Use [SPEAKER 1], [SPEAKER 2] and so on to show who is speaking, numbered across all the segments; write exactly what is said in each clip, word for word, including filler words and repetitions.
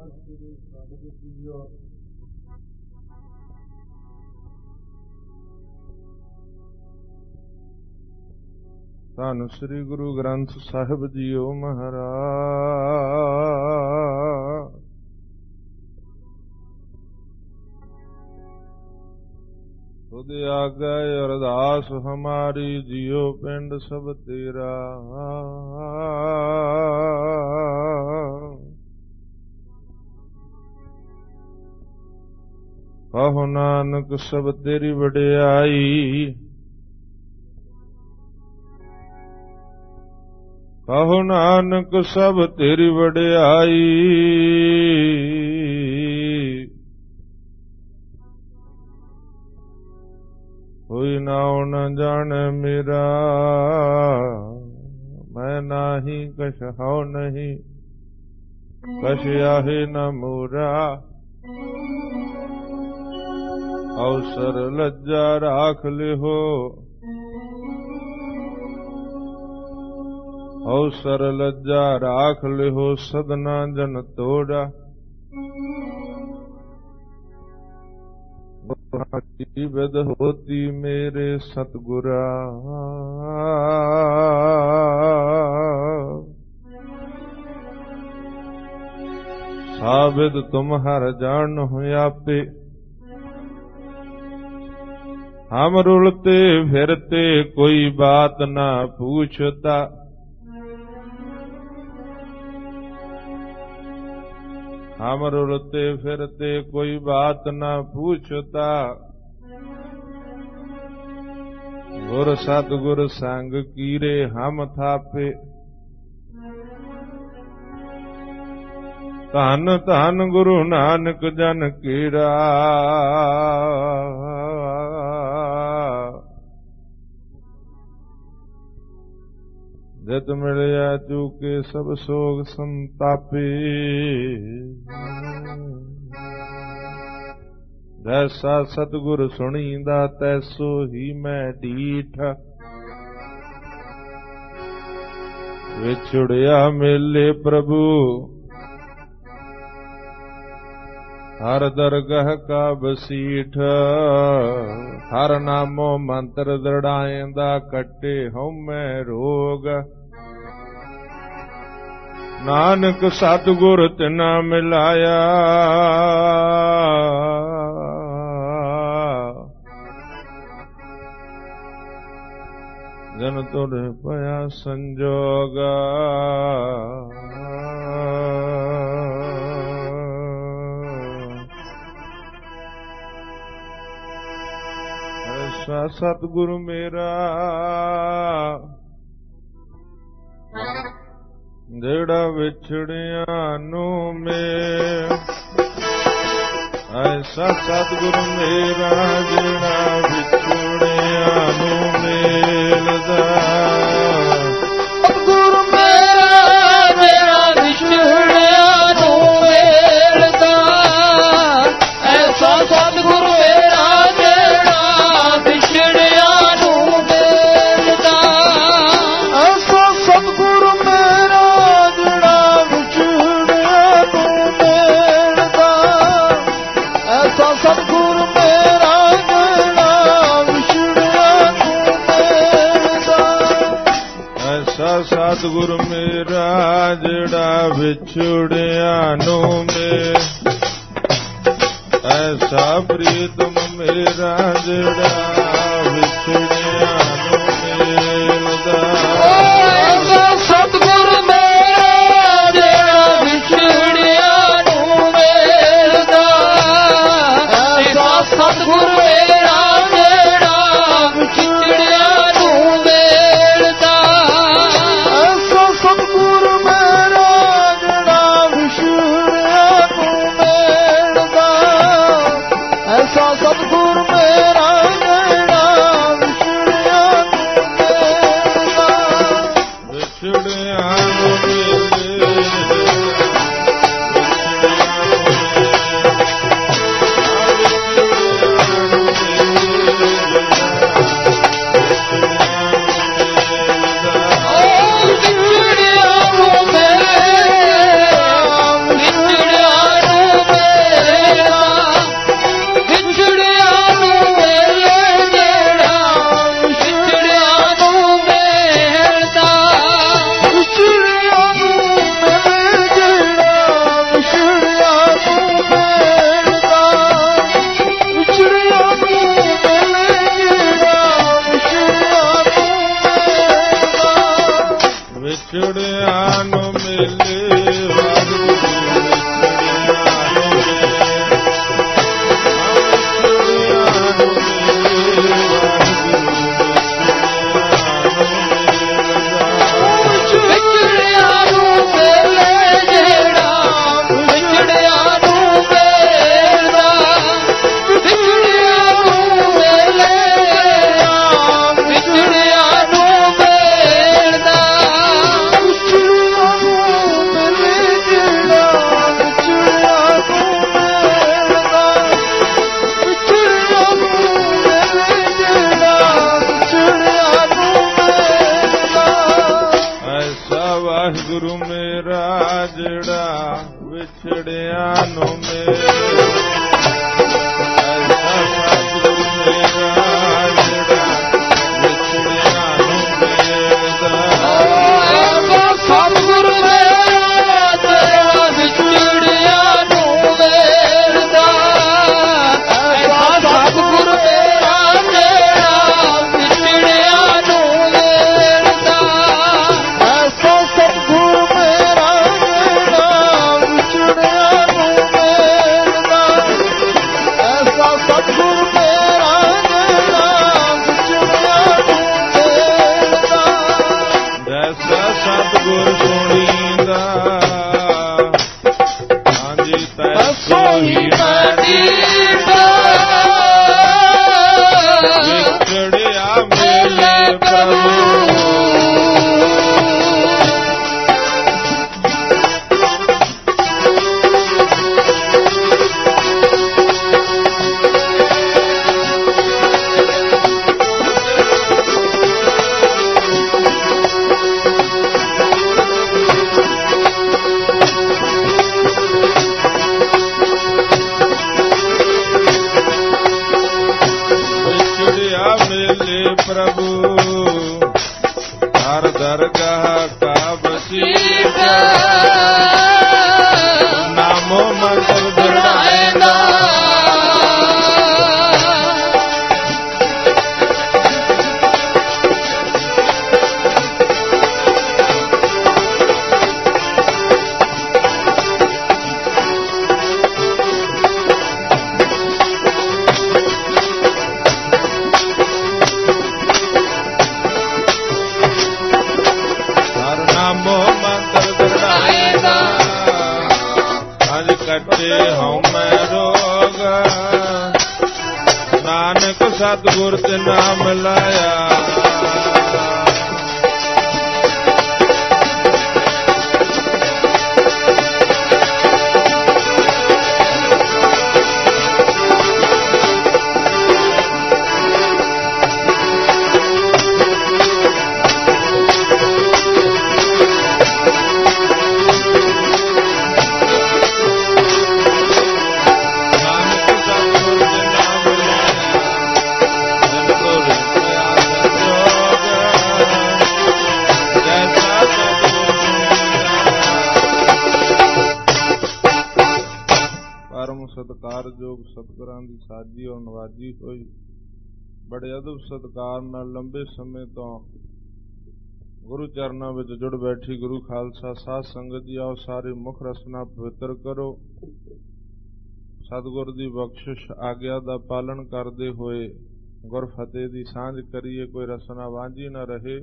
[SPEAKER 1] ਧੰਨ ਸ੍ਰੀ ਗੁਰੂ ਗ੍ਰੰਥ ਸਾਹਿਬ ਜੀਓ ਮਹਾਰਾਜ। ਤੁਧ ਆਗੇ ਅਰਦਾਸ ਹਮਾਰੀ, ਜੀਓ ਪਿੰਡ ਸਭ ਤੇਰਾ। ਕਹੋ ਨਾਨਕ ਸਭ ਤੇਰੀ ਵਡਿਆਈ, ਕਹੋ ਨਾਨਕ ਸਭ ਤੇਰੀ ਵਡਿਆਈ। ਕੋਈ ਨਾਉ ਨ ਜਾਣੈ ਮੇਰਾ, ਮੈਂ ਨਾਹੀ ਕਛ ਹਉ ਨਹੀਂ, ਕਛ ਆਹੇ ਨ ਮੋਰਾ। ਅਵਸਰ ਲੱਜਾ ਰਾਖ ਲਿਹੋ, ਅਵਸਰ ਲੱਜਾ ਰਾਖ ਲਿਹੋ, ਸਦਨਾ ਜਨ ਤੋੜਾ। ਵਿਦ ਹੋਤੀ ਮੇਰੇ ਸਤਿਗੁਰਾ, ਸਾਬਿਦ ਤੁਮ ਹਰ ਜਾਣਹੁ ਆਪੇ। ਹਮ ਰੁਲਤੇ ਫਿਰਤੇ ਕੋਈ ਬਾਤ ਨਾ ਪੂਛਤਾ, ਹਮ ਰੁਲਤੇ ਫਿਰਤੇ ਕੋਈ ਬਾਤ ਨਾ ਪੂਛਤਾ। ਗੁਰ ਸਤਿਗੁਰ ਸੰਗ ਕੀਰੇ ਹਮ ਥਾਪੇ। ਧੰਨ ਧੰਨ ਗੁਰੂ ਨਾਨਕ ਜਨ ਕੀਰਾ, ਜਿਤ ਮਿਲਿਆ ਚੂਕੇ ਸਭ ਸੋਗ ਸੰਤਾਪੇ। ਜੈਸਾ ਸਤਿਗੁਰ ਸੁਣੀਂਦਾ ਤੈਸੋ ਹੀ ਮੈਂ ਡੀਠ। ਵਿਛੜਿਆ ਮੇਲੇ ਪ੍ਰਭੂ ਹਰ ਦਰਗਹ ਕਾ ਬਸੀਠ। ਹਰ ਨਾਮੋ ਮੰਤਰ ਦ੍ਰਿੜਾਇਂਦਾ, ਕੱਟੇ ਹਉਮੈ ਰੋਗ। ਨਾਨਕ ਸਤਿਗੁਰ ਤਿਨਾ ਮਿਲਾਇਆ, ਜਨ ਤੁਰੇ ਪਿਆ ਸੰਜੋਗ। ਐਸਾ ਸਤਿਗੁਰ ਮੇਰਾ, ਜਿਹੜਾ ਵਿਛੜਿਆਂ ਨੂੰ ਮੇਲ। ਐਸਾ ਸਤਿਗੁਰ ਮੇਰਾ, ਜਿਹੜਾ ਵਿਛੜਿਆਂ ਨੂੰ ਮੇਲਦਾ।
[SPEAKER 2] ਸਤਿਗੁਰ ਮੇਰਾ, ਜਿਹੜਾ ਵਿਛੜਿਆਂ ਨੂੰ ਮੇਲਦਾ। ਐਸਾ ਸਤਿਗੁਰ ਮੇਰਾ, ਜਿਹੜਾ ਵਿਛੜਿਆਂ ਨੂੰ ਮੇਲਦਾ। ਐਸਾ ਸਤਿਗੁਰ ਮੇਰਾ, ਜਿਹੜਾ ਵਿਛੜਿਆਂ ਨੂੰ ਮੇਲਦਾ। ਐਸਾ ਸਤਿਗੁਰ ਮੇਰਾ, ਜਿਹੜਾ ਵਿਛੜਿਆਂ ਨੂੰ ਮੇਲਦਾ। ਐਸਾ ਸਤਿਗੁਰ ਮੇਰਾ, ਜਿਹੜਾ ਵਿਛੜਿਆਂ ਨੂੰ ਮੇਲ। ਐਸਾ ਪ੍ਰੀਤਮ ਮੇਰਾ, ਜਿਹੜਾ ਵਿਛੜਿਆਂ ਨੂੰ ਮੇਲਦਾ। ਐਸਾ ਸਤਿਗੁਰ ਮੇਰਾ, ਜਿਹੜਾ ਵਿਛੜਿਆਂ ਨੂੰ ਮੇਲਦਾ। ਐਸਾ ਸਤਿਗੁਰ ਮੇਰਾ, ਜਿਹੜਾ ਵਿਛੜਿਆਂ ਨੂੰ ਮੇਲਦਾ। ਐਸਾ ਸਤਿਗੁਰ ਮੇਰਾ, ਜਿਹੜਾ ਵਿਛੜਿਆਂ ਨੂੰ ਮੇਲਦਾ। ਐਸਾ ਸਤਿਗੁਰ ਮੇਰਾ, ਜਿਹੜਾ ਵਿਛੜਿਆਂ ਸਤਿਗੁਰ ਤੇ ਨਾਮ ਲਾਇਆ ਸਤਿਕਾਰਯੋਗ ਸਤਿਗੁਰਾਂ ਦੀ ਸਾਜੀ ਔਰ ਨਵਾਜੀ ਹੋਈ ਬੜੇ ਅਦਬ ਸਤਿਕਾਰ ਨਾਲ ਲੰਬੇ ਸਮੇਂ ਤੋਂ ਗੁਰੂ ਚਰਨਾਂ ਵਿੱਚ ਜੁੜ ਬੈਠੀ ਗੁਰੂ ਖਾਲਸਾ ਸਾਧ ਸੰਗਤ ਜੀ, ਆਓ ਸਾਰੇ ਮੁੱਖ ਰਸਨਾ ਪਵਿੱਤਰ ਕਰੋ। ਸਤਿਗੁਰ ਦੀ ਬਖਸ਼ਿਸ਼ ਆਗਿਆ ਦਾ ਪਾਲਣ ਕਰਦੇ ਹੋਏ ਗੁਰਫਤਿਹ ਦੀ ਸਾਂਝ ਕਰੀਏ, ਕੋਈ ਰਸਨਾ ਵਾਂਝੀ ਨਾ ਰਹੇ।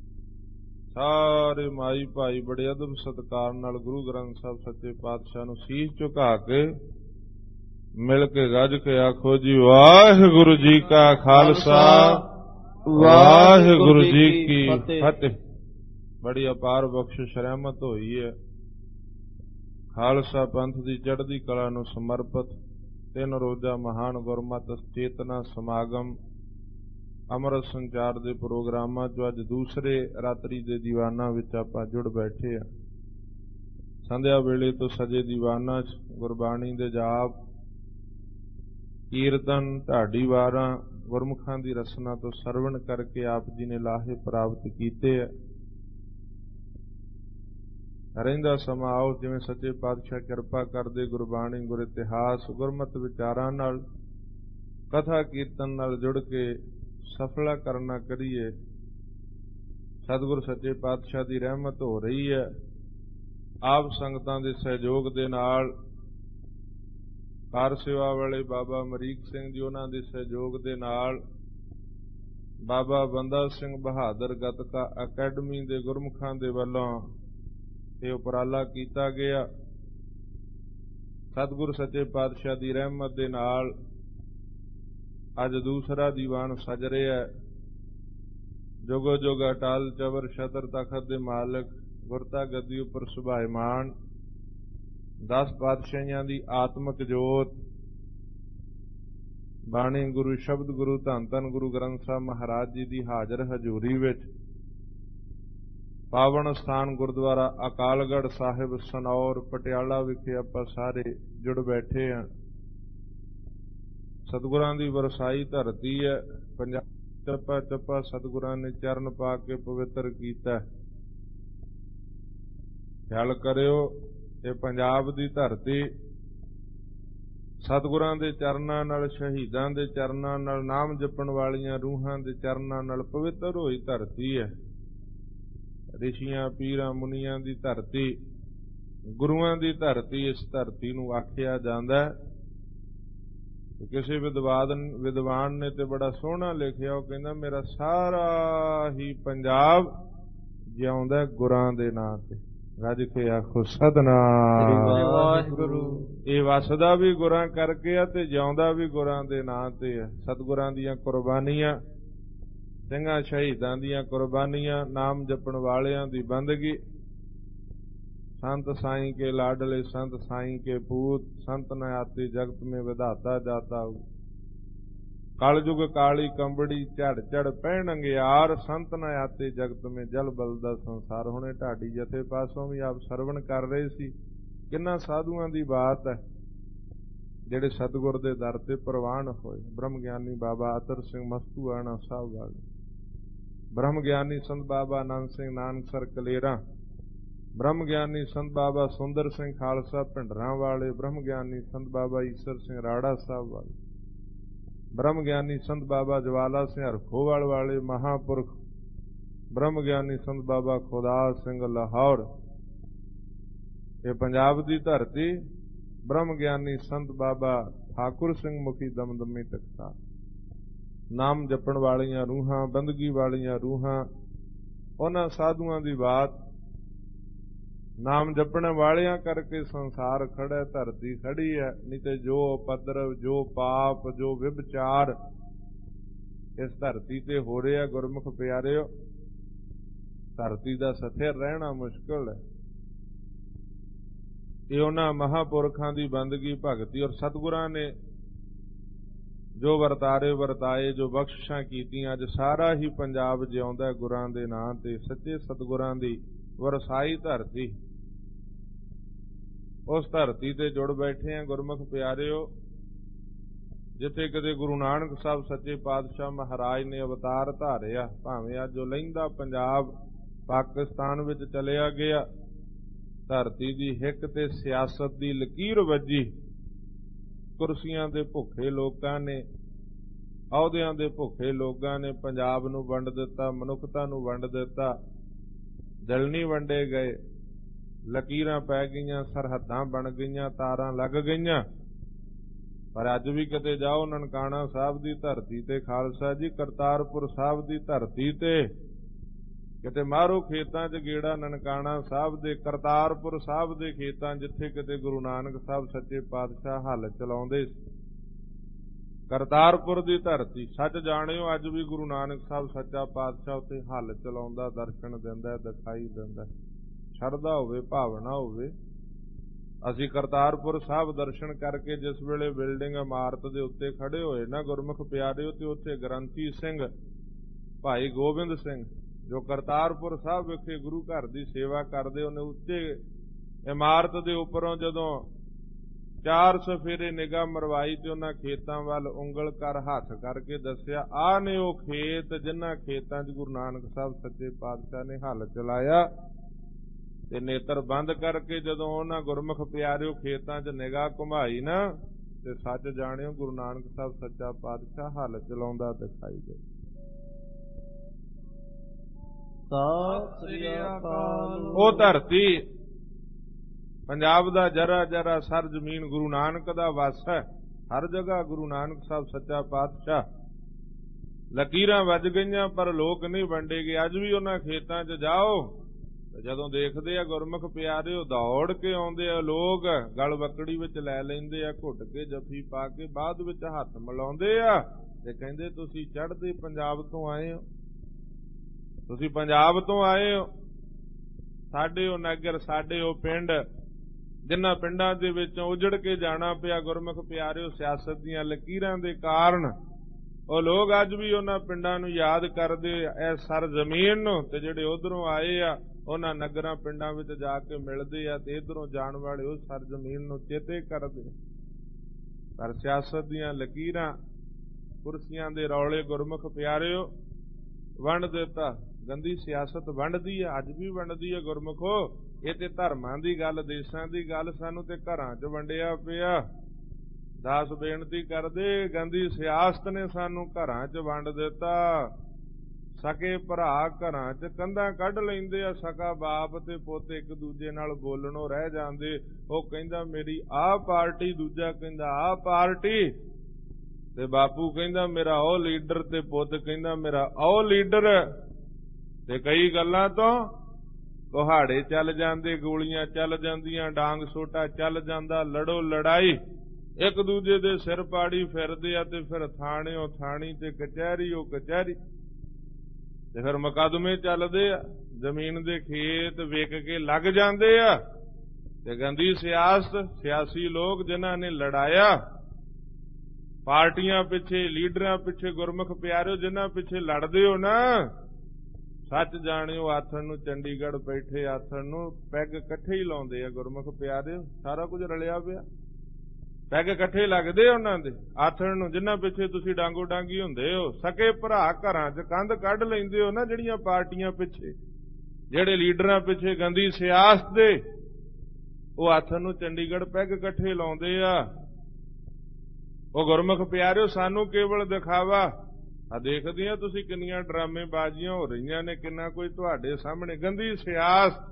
[SPEAKER 2] ਸਾਰੇ ਮਾਈ ਭਾਈ ਬੜੇ ਅਦਬ ਸਤਿਕਾਰ ਨਾਲ ਗੁਰੂ ਗ੍ਰੰਥ ਸਾਹਿਬ ਸੱਚੇ ਪਾਤਸ਼ਾਹ ਨੂੰ ਸੀਸ ਝੁਕਾ ਕੇ ਮਿਲ ਕੇ ਗੱਜ ਕੇ ਆਖੋ ਜੀ, ਵਾਹਿਗੁਰੂ ਜੀ ਕਾ ਖਾਲਸਾ ਵਾਹਿਗੁਰੂ ਜੀ ਕੀ ਫਤਿਹ। ਬੜੀ ਅਪਾਰ ਬਖਸ਼ਿਸ਼ ਰਹਿਮਤ ਹੋਈ ਹੈ। ਖਾਲਸਾ ਪੰਥ ਦੀ ਚੜ੍ਹਦੀ ਕਲਾ ਨੂੰ ਸਮਰਪਿਤ ਤਿੰਨ ਰੋਜ਼ਾ ਮਹਾਨ ਗੁਰਮਤਿ ਚੇਤਨਾ ਸਮਾਗਮ ਅੰਮ੍ਰਿਤ ਸੰਚਾਰ ਦੇ ਪ੍ਰੋਗਰਾਮਾਂ 'ਚ ਅੱਜ ਦੂਸਰੇ ਰਾਤਰੀ ਦੇ ਦੀਵਾਨਾਂ ਵਿੱਚ ਆਪਾਂ ਜੁੜ ਬੈਠੇ ਆ। ਸੰਧਿਆ ਵੇਲੇ ਤੋਂ ਸਜੇ ਦੀਵਾਨਾਂ 'ਚ ਗੁਰਬਾਣੀ ਦੇ ਜਾਪ, ਕੀਰਤਨ, ਢਾਡੀ ਵਾਰਾਂ, ਗੁਰਮੁਖਾਂ ਦੀ ਰਸਨਾ ਤੋਂ ਸਰਵਣ ਕਰਕੇ ਆਪ ਜੀ ਨੇ ਲਾਹੇ ਪ੍ਰਾਪਤ ਕੀਤੇ ਹੈ। ਰਹਿੰਦਾ ਸਮਾਂ ਆਓ ਜਿਵੇਂ ਸੱਚੇ ਪਾਤਸ਼ਾਹ ਕਿਰਪਾ ਕਰਦੇ ਗੁਰਬਾਣੀ, ਗੁਰ ਇਤਿਹਾਸ, ਗੁਰਮਤਿ ਵਿਚਾਰਾਂ ਨਾਲ, ਕਥਾ ਕੀਰਤਨ ਨਾਲ ਜੁੜ ਕੇ ਸਫਲਾ ਕਰਨਾ ਕਰੀਏ। ਸਤਿਗੁਰ ਸੱਚੇ ਪਾਤਸ਼ਾਹ ਦੀ ਰਹਿਮਤ ਹੋ ਰਹੀ ਹੈ। ਆਪ ਸੰਗਤਾਂ ਦੇ ਸਹਿਯੋਗ ਦੇ ਨਾਲ ਕਾਰ ਸੇਵਾ ਵਾਲੇ ਬਾਬਾ ਅਮਰੀਕ ਸਿੰਘ ਜੀ, ਉਹਨਾਂ ਦੇ ਸਹਿਯੋਗ ਦੇ ਨਾਲ ਬਾਬਾ ਬੰਦਾ ਸਿੰਘ ਬਹਾਦਰ ਗੱਤਕਾ ਅਕੈਡਮੀ ਦੇ ਗੁਰਮੁਖਾਂ ਦੇ ਵੱਲੋਂ ਇਹ ਉਪਰਾਲਾ ਕੀਤਾ ਗਿਆ। ਸਤਿਗੁਰ ਸੱਚੇ ਪਾਤਸ਼ਾਹ ਦੀ ਰਹਿਮਤ ਦੇ ਨਾਲ ਅੱਜ ਦੂਸਰਾ ਦੀਵਾਨ ਸਜ ਰਿਹਾ। ਜੁਗੋ ਜੁਗ ਅਟਲ ਚਵਰ ਛਤਰ ਤਖਤ ਦੇ ਮਾਲਕ ਗੁਰਤਾ ਗੱਦੀ ਉੱਪਰ ਸੁਭਾਇਮਾਨ ਦਸ ਪਾਤਸ਼ਾਹੀਆਂ ਦੀ ਆਤਮਿਕ ਜੋਤ ਬਾਣੀ ਗੁਰੂ ਸ਼ਬਦ ਗੁਰੂ ਧੰਨ ਧੰਨ ਗੁਰੂ ਗ੍ਰੰਥ ਸਾਹਿਬ ਮਹਾਰਾਜ ਜੀ ਦੀ ਹਾਜ਼ਰ ਹਜ਼ੂਰੀ ਵਿੱਚ ਪਾਵਨ ਸਥਾਨ ਗੁਰਦੁਆਰਾ ਅਕਾਲਗੜ੍ਹ ਸਾਹਿਬ ਸਨੌਰ ਪਟਿਆਲਾ ਵਿਖੇ ਆਪਾਂ ਸਾਰੇ ਜੁੜ ਬੈਠੇ ਆ। ਸਤਿਗੁਰਾਂ ਦੀ ਵਰਸਾਈ ਧਰਤੀ ਹੈ। ਪੰਜਾਬ ਚੱਪਾ ਚੱਪਾ ਸਤਿਗੁਰਾਂ ਨੇ ਚਰਨ ਪਾ ਕੇ ਪਵਿੱਤਰ ਕੀਤਾ। ਖਿਆਲ ਕਰਿਓ, ਇਹ ਪੰਜਾਬ ਦੀ ਧਰਤੀ ਸਤਿਗੁਰਾਂ ਦੇ ਚਰਨਾਂ ਨਾਲ, ਸ਼ਹੀਦਾਂ ਦੇ ਚਰਨਾਂ ਨਾਲ, ਨਾਮ ਜਪਣ ਵਾਲੀਆਂ ਰੂਹਾਂ ਦੇ ਚਰਨਾਂ ਨਾਲ ਪਵਿੱਤਰ ਹੋਈ ਧਰਤੀ ਹੈ। ਰਿਸ਼ੀਆਂ ਪੀਰਾਂ ਮੁਨੀਆਂ ਦੀ ਧਰਤੀ, ਗੁਰੂਆਂ ਦੀ ਧਰਤੀ ਇਸ ਧਰਤੀ ਨੂੰ ਆਖਿਆ ਜਾਂਦਾ ਹੈ। ਕਿਸੇ ਵਿਦਵਾਨ ਵਿਦਵਾਨ ਨੇ ਤੇ ਬੜਾ ਸੋਹਣਾ ਲਿਖਿਆ, ਉਹ ਕਹਿੰਦਾ ਮੇਰਾ ਸਾਰਾ ਹੀ ਪੰਜਾਬ ਜਿਉਂਦਾ ਗੁਰਾਂ ਦੇ ਨਾਂ ਤੇ। ਰੱਜ ਕੇ ਆਖੋ ਸਤਿਨਾਮ ਵਾਹਿਗੁਰੂ। ਇਹ ਵਸਦਾ ਵੀ ਗੁਰਾਂ ਕਰਕੇ ਆ ਤੇ ਜਿਉਂਦਾ ਵੀ ਗੁਰਾਂ ਦੇ ਨਾਂ ਤੇ ਹੈ। ਸਤਿਗੁਰਾਂ ਦੀਆਂ ਕੁਰਬਾਨੀਆਂ, ਸਿੰਘਾਂ ਸ਼ਹੀਦਾਂ ਦੀਆਂ ਕੁਰਬਾਨੀਆਂ, ਨਾਮ ਜਪਣ ਵਾਲਿਆਂ ਦੀ ਬੰਦਗੀ, संत साईं के लाडले संत साईं के पूत, संत न आते जगत में विधाता जाता हूँ। कलयुग काली कंबड़ी झड़ झड़ पहन अंगियार, संत न आते जगत में जल बलदा संसार। हुणे ढाडी जथे पासों भी आप सरवण कर रहे सी, किन्ना साधुआं दी बात है ਜਿਹੜੇ सतगुर दे दर ते प्रवान होए। ब्रह्म ज्ञानी बाबा अतर सिंह मस्तूआणा साहब वाले, ब्रह्म ज्ञानी संत बाबा आनंद सिंह नानकसर कलेरा, ब्रह्म ज्ञानी संत बाबा सुंदर सिंह खालसा भिंडरां वाले, ब्रह्म ज्ञानी संत बाबा ईसर सिंह राड़ा साहब वाले, ब्रह्म ज्ञानी संत बाबा जवाला सिंह हरखोवाल वाले महापुरख, ब्रह्म ज्ञानी संत बाबा खुदा सिंह लाहौर। ये पंजाब दी धरती, ब्रह्म ज्ञानी संत बाबा ठाकुर सिंह मुखी दमदमी टकसाल। नाम जपण वालियां रूहां, बंदगी वालियां रूहां, उन्हां साधुआं दी बात। नाम जपने वालियां करके संसार खड़ा, धरती खड़ी है। नहीं तो जो उपद्रव, जो पाप, जो विभचार इस धरती ते हो रहा है, गुरमुख प्यारिओ, धरती दा स्थिर रहना मुश्किल है। ये उन्हां महापुरखां दी बंदगी भगती और सतगुरां ने जो वरतारे वरताए, जो बख्शिशां कीतियां, अज सारा ही पंजाब जिउंदा गुरां दे नां ते। सच्चे सतगुरां दी वरसाई धरती, उस धरती ते जुड़ बैठे हैं गुरमुख प्यारिओ, जिथे कदे गुरु नानक साहब सच्चे पातशाह महाराज ने अवतार धारिया। भावें अज जो लहिंदा पंजाब पाकिस्तान विच चलिया गया, धरती दी हिक ते सियासत दी लकीर वजी। कुर्सियां दे भुखे लोकां ने, अहुदियां दे भुखे लोकां ने पंजाब नूं वंड दिता, मनुखता नूं वंड दिता। दिल नहीं वंडे गए, लकीरां पै गईयां, सरहदां बन गईयां, तारां लग गईयां। पर अज भी किते जाओ ननकाणा साहब दी धरती ते, खालसा जी करतारपुर साहब दी धरती ते, किते मारो खेतां च गेड़ा ननकाणा साहब दे, करतारपुर साहब दे खेतां, जिथे किते गुरु नानक साहब सच्चे पातशाह हल चलाउंदे। करतारपुर दी धरती सच जाणिओ, अज भी गुरु नानक साहब सच्चा पातशाह उत्थे हल चलाउंदा, दर्शन दिंदा, दिखाई दिंदा। शरधा होवे, भावना होवे। असीं करतारपुर साहब दर्शन करके जिस वेले बिल्डिंग इमारत दे उत्ते खड़े होए ना गुरमुख प्यारिओ, ते उत्थे ग्रंथी सिंह भाई गोबिंद सिंह जो करतारपुर साहब विखे गुरु घर दी सेवा करदे, उन्हें उत्ते इमारत दे उपरों जदों चार सफेरे निगाह मरवाई ते उन्हां खेतां वल उंगल कर हथ करके दस्सिया, आ ने ओ खेत जिन्हां खेतां च गुरु नानक साहब सच्चे पातशाह ने हल चलाया। ते नेत्र बंद करके जदों उन्हां गुरमुख प्यारिओ खेतां च निगाह घुमाई ना, ते सच जाणिओ गुरु नानक साहब सच्चा पातशाह हल चलाउंदा दिखाई दे। सत श्री अकाल। ओ धरती पंजाब दा जरा जरा सर जमीन गुरु नानक दा वस है। हर जगह गुरु नानक साहब सच्चा पातशाह। लकीरां वज गईयां पर लोक नहीं वंडे गए। अज भी उन्हां खेतां च जाओ, जदों देखदे आ गुरमुख प्यारिओ, दौड़ के आउंदे आ लोग, गल वकड़ी विच लै लैंदे आ, घुट के जफी पा के बाद विच हत्थ मिलाउंदे आ ते कहिंदे तुसीं चढ़दे पंजाब तो आए हो, तुसीं पंजाब तो आए हो। साडे ओ नगर, साडे ओ पिंड, जिन्हां पिंडां दे विचों उजड़ के जाना पिया गुरमुख प्यारिओ सियासत दीयां लकीरां दे कारण, ਉਹ लोग अज भी उन्हां पिंडां नूं याद करदे, इस सर जमीन नूं, ते जिहड़े उधरों आए आ ਉਹਨਾਂ ਨਗਰਾਂ ਪਿੰਡਾਂ ਵਿੱਚ ਜਾ ਕੇ ਮਿਲਦੇ ਆ ਤੇ ਇੱਧਰੋਂ ਜਾਣ ਵਾਲੇ ਉਹ ਸਰਜ਼ਮੀਨ ਨੂੰ ਚੇਤੇ ਕਰਦੇ। ਪਰ ਸਿਆਸਤ ਦੀਆਂ ਲਕੀਰਾਂ, ਕੁਰਸੀਆਂ ਦੇ ਰੌਲੇ ਗੁਰਮੁਖ ਪਿਆਰਿਓ ਵੰਡ ਦਿੱਤਾ। ਗੰਦੀ ਸਿਆਸਤ ਵੰਡਦੀ ਆ, ਅੱਜ ਵੀ ਵੰਡਦੀ ਆ ਗੁਰਮੁਖੋ। ਇਹ ਤੇ ਧਰਮਾਂ ਦੀ ਗੱਲ, ਦੇਸ਼ਾਂ ਦੀ ਗੱਲ, ਸਾਨੂੰ ਤੇ ਘਰਾਂ 'ਚ ਵੰਡਿਆ ਪਿਆ। ਦਾਸ ਬੇਨਤੀ ਕਰਦੇ, ਗੰਦੀ ਸਿਆਸਤ ਨੇ ਸਾਨੂੰ ਘਰਾਂ 'ਚ ਵੰਡ ਦਿੱਤਾ। ਸਕੇ ਭਰਾ ਘਰਾਂ 'ਚ ਕੰਧਾਂ ਕੱਢ ਲੈਂਦੇ ਆ, ਸਕਾ ਬਾਪ ਤੇ ਪੁੱਤ ਇੱਕ ਦੂਜੇ ਨਾਲ ਬੋਲਣੋਂ ਰਹਿ ਜਾਂਦੇ। ਉਹ ਕਹਿੰਦਾ ਮੇਰੀ ਆਹ ਪਾਰਟੀ, ਦੂਜਾ ਕਹਿੰਦਾ ਆਹ ਪਾਰਟੀ, ਤੇ ਬਾਪੂ ਕਹਿੰਦਾ ਮੇਰਾ ਉਹ ਲੀਡਰ, ਤੇ ਪੁੱਤ ਕਹਿੰਦਾ ਮੇਰਾ ਉਹ ਲੀਡਰ। ਤੇ ਕਈ ਗੱਲਾਂ ਤੋਂ ਕੁਹਾੜੇ ਚੱਲ ਜਾਂਦੇ, ਗੋਲੀਆਂ ਚੱਲ ਜਾਂਦੀਆਂ, ਡਾਂਗ ਸੋਟਾ ਚੱਲ ਜਾਂਦਾ, ਲੜੋ ਲੜਾਈ, ਇੱਕ ਦੂਜੇ ਦੇ ਸਿਰ ਪਾੜੀ ਫਿਰਦੇ ਆ। ਤੇ ਫਿਰ ਥਾਣਿਓਂ ਥਾਣੀ ਤੇ ਕਚਹਿਰੀਓ ਕਚਹਿਰੀ, ਤੇ ਫਿਰ ਮੁਕੱਦਮੇ ਚੱਲਦੇ ਆ, ਜ਼ਮੀਨ ਦੇ ਖੇਤ ਵਿਕ ਕੇ ਲੱਗ ਜਾਂਦੇ ਆ। ਤੇ ਗੰਦੀ ਸਿਆਸਤ, ਸਿਆਸੀ ਲੋਕ ਜਿਨ੍ਹਾਂ ਨੇ ਲੜਾਇਆ ਪਾਰਟੀਆਂ ਪਿੱਛੇ, ਲੀਡਰਾਂ ਪਿੱਛੇ, ਗੁਰਮੁਖ ਪਿਆਰਿਓ ਜਿਨ੍ਹਾਂ ਪਿੱਛੇ ਲੜਦੇ ਹੋ ਨਾ, ਸੱਚ ਜਾਣਿਓ ਆਥਣ ਨੂੰ ਚੰਡੀਗੜ੍ਹ ਬੈਠੇ ਆਥਣ ਨੂੰ ਪੈਗ ਇਕੱਠੇ ਹੀ ਲਾਉਂਦੇ ਆ ਗੁਰਮੁਖ ਪਿਆਰਿਓ। ਸਾਰਾ ਕੁਝ ਰਲਿਆ ਪਿਆ, ਪੈਗ ਇਕੱਠੇ ਲੱਗਦੇ ਉਹਨਾਂ ਦੇ ਆਥਣ ਨੂੰ, ਜਿਨ੍ਹਾਂ ਪਿੱਛੇ ਤੁਸੀਂ ਡਾਂਗੋ ਡਾਂਗੀ ਹੁੰਦੇ ਹੋ। ਸਕੇ ਭਰਾ ਘਰਾਂ 'ਚ ਕੰਧ ਕੱਢ ਲੈਂਦੇ ਹੋ ਨਾ, ਜਿਹੜੀਆਂ ਪਾਰਟੀਆਂ ਪਿੱਛੇ, ਜਿਹੜੇ ਲੀਡਰਾਂ ਪਿੱਛੇ ਗੰਦੀ ਸਿਆਸਤ ਦੇ, ਉਹ ਆਥਣ ਨੂੰ ਚੰਡੀਗੜ੍ਹ ਪੈਗ ਇਕੱਠੇ ਲਾਉਂਦੇ ਆ। ਉਹ ਗੁਰਮੁਖ ਪਿਆਰਿਓ ਸਾਨੂੰ ਕੇਵਲ ਦਿਖਾਵਾ ਆ, ਦੇਖਦੇ ਆ ਤੁਸੀਂ ਕਿੰਨੀਆਂ ਡਰਾਮੇਬਾਜ਼ੀਆਂ ਹੋ ਰਹੀਆਂ ਨੇ, ਕਿੰਨਾ ਕੋਈ ਤੁਹਾਡੇ ਸਾਹਮਣੇ ਗੰਦੀ ਸਿਆਸਤ,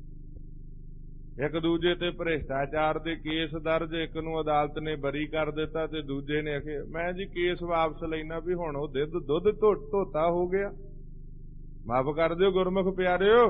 [SPEAKER 2] ਇੱਕ ਦੂਜੇ ਤੇ ਭ੍ਰਿਸ਼ਟਾਚਾਰ ਦੇ ਕੇਸ ਦਰਜ, ਇੱਕ ਨੂੰ ਅਦਾਲਤ ਨੇ ਬਰੀ ਕਰ ਦਿੱਤਾ ਤੇ ਦੂਜੇ ਨੇ ਆਖਿਆ ਮੈਂ ਜੀ ਕੇਸ ਵਾਪਸ ਲੈਣਾ, ਵੀ ਹੁਣ ਉਹ ਦੁੱਧ ਦੁੱਧ ਧੋਤਾ ਹੋ ਗਿਆ। ਮਾਫ ਕਰ ਦਿਓ ਗੁਰਮੁਖ ਪਿਆਰਿਓ,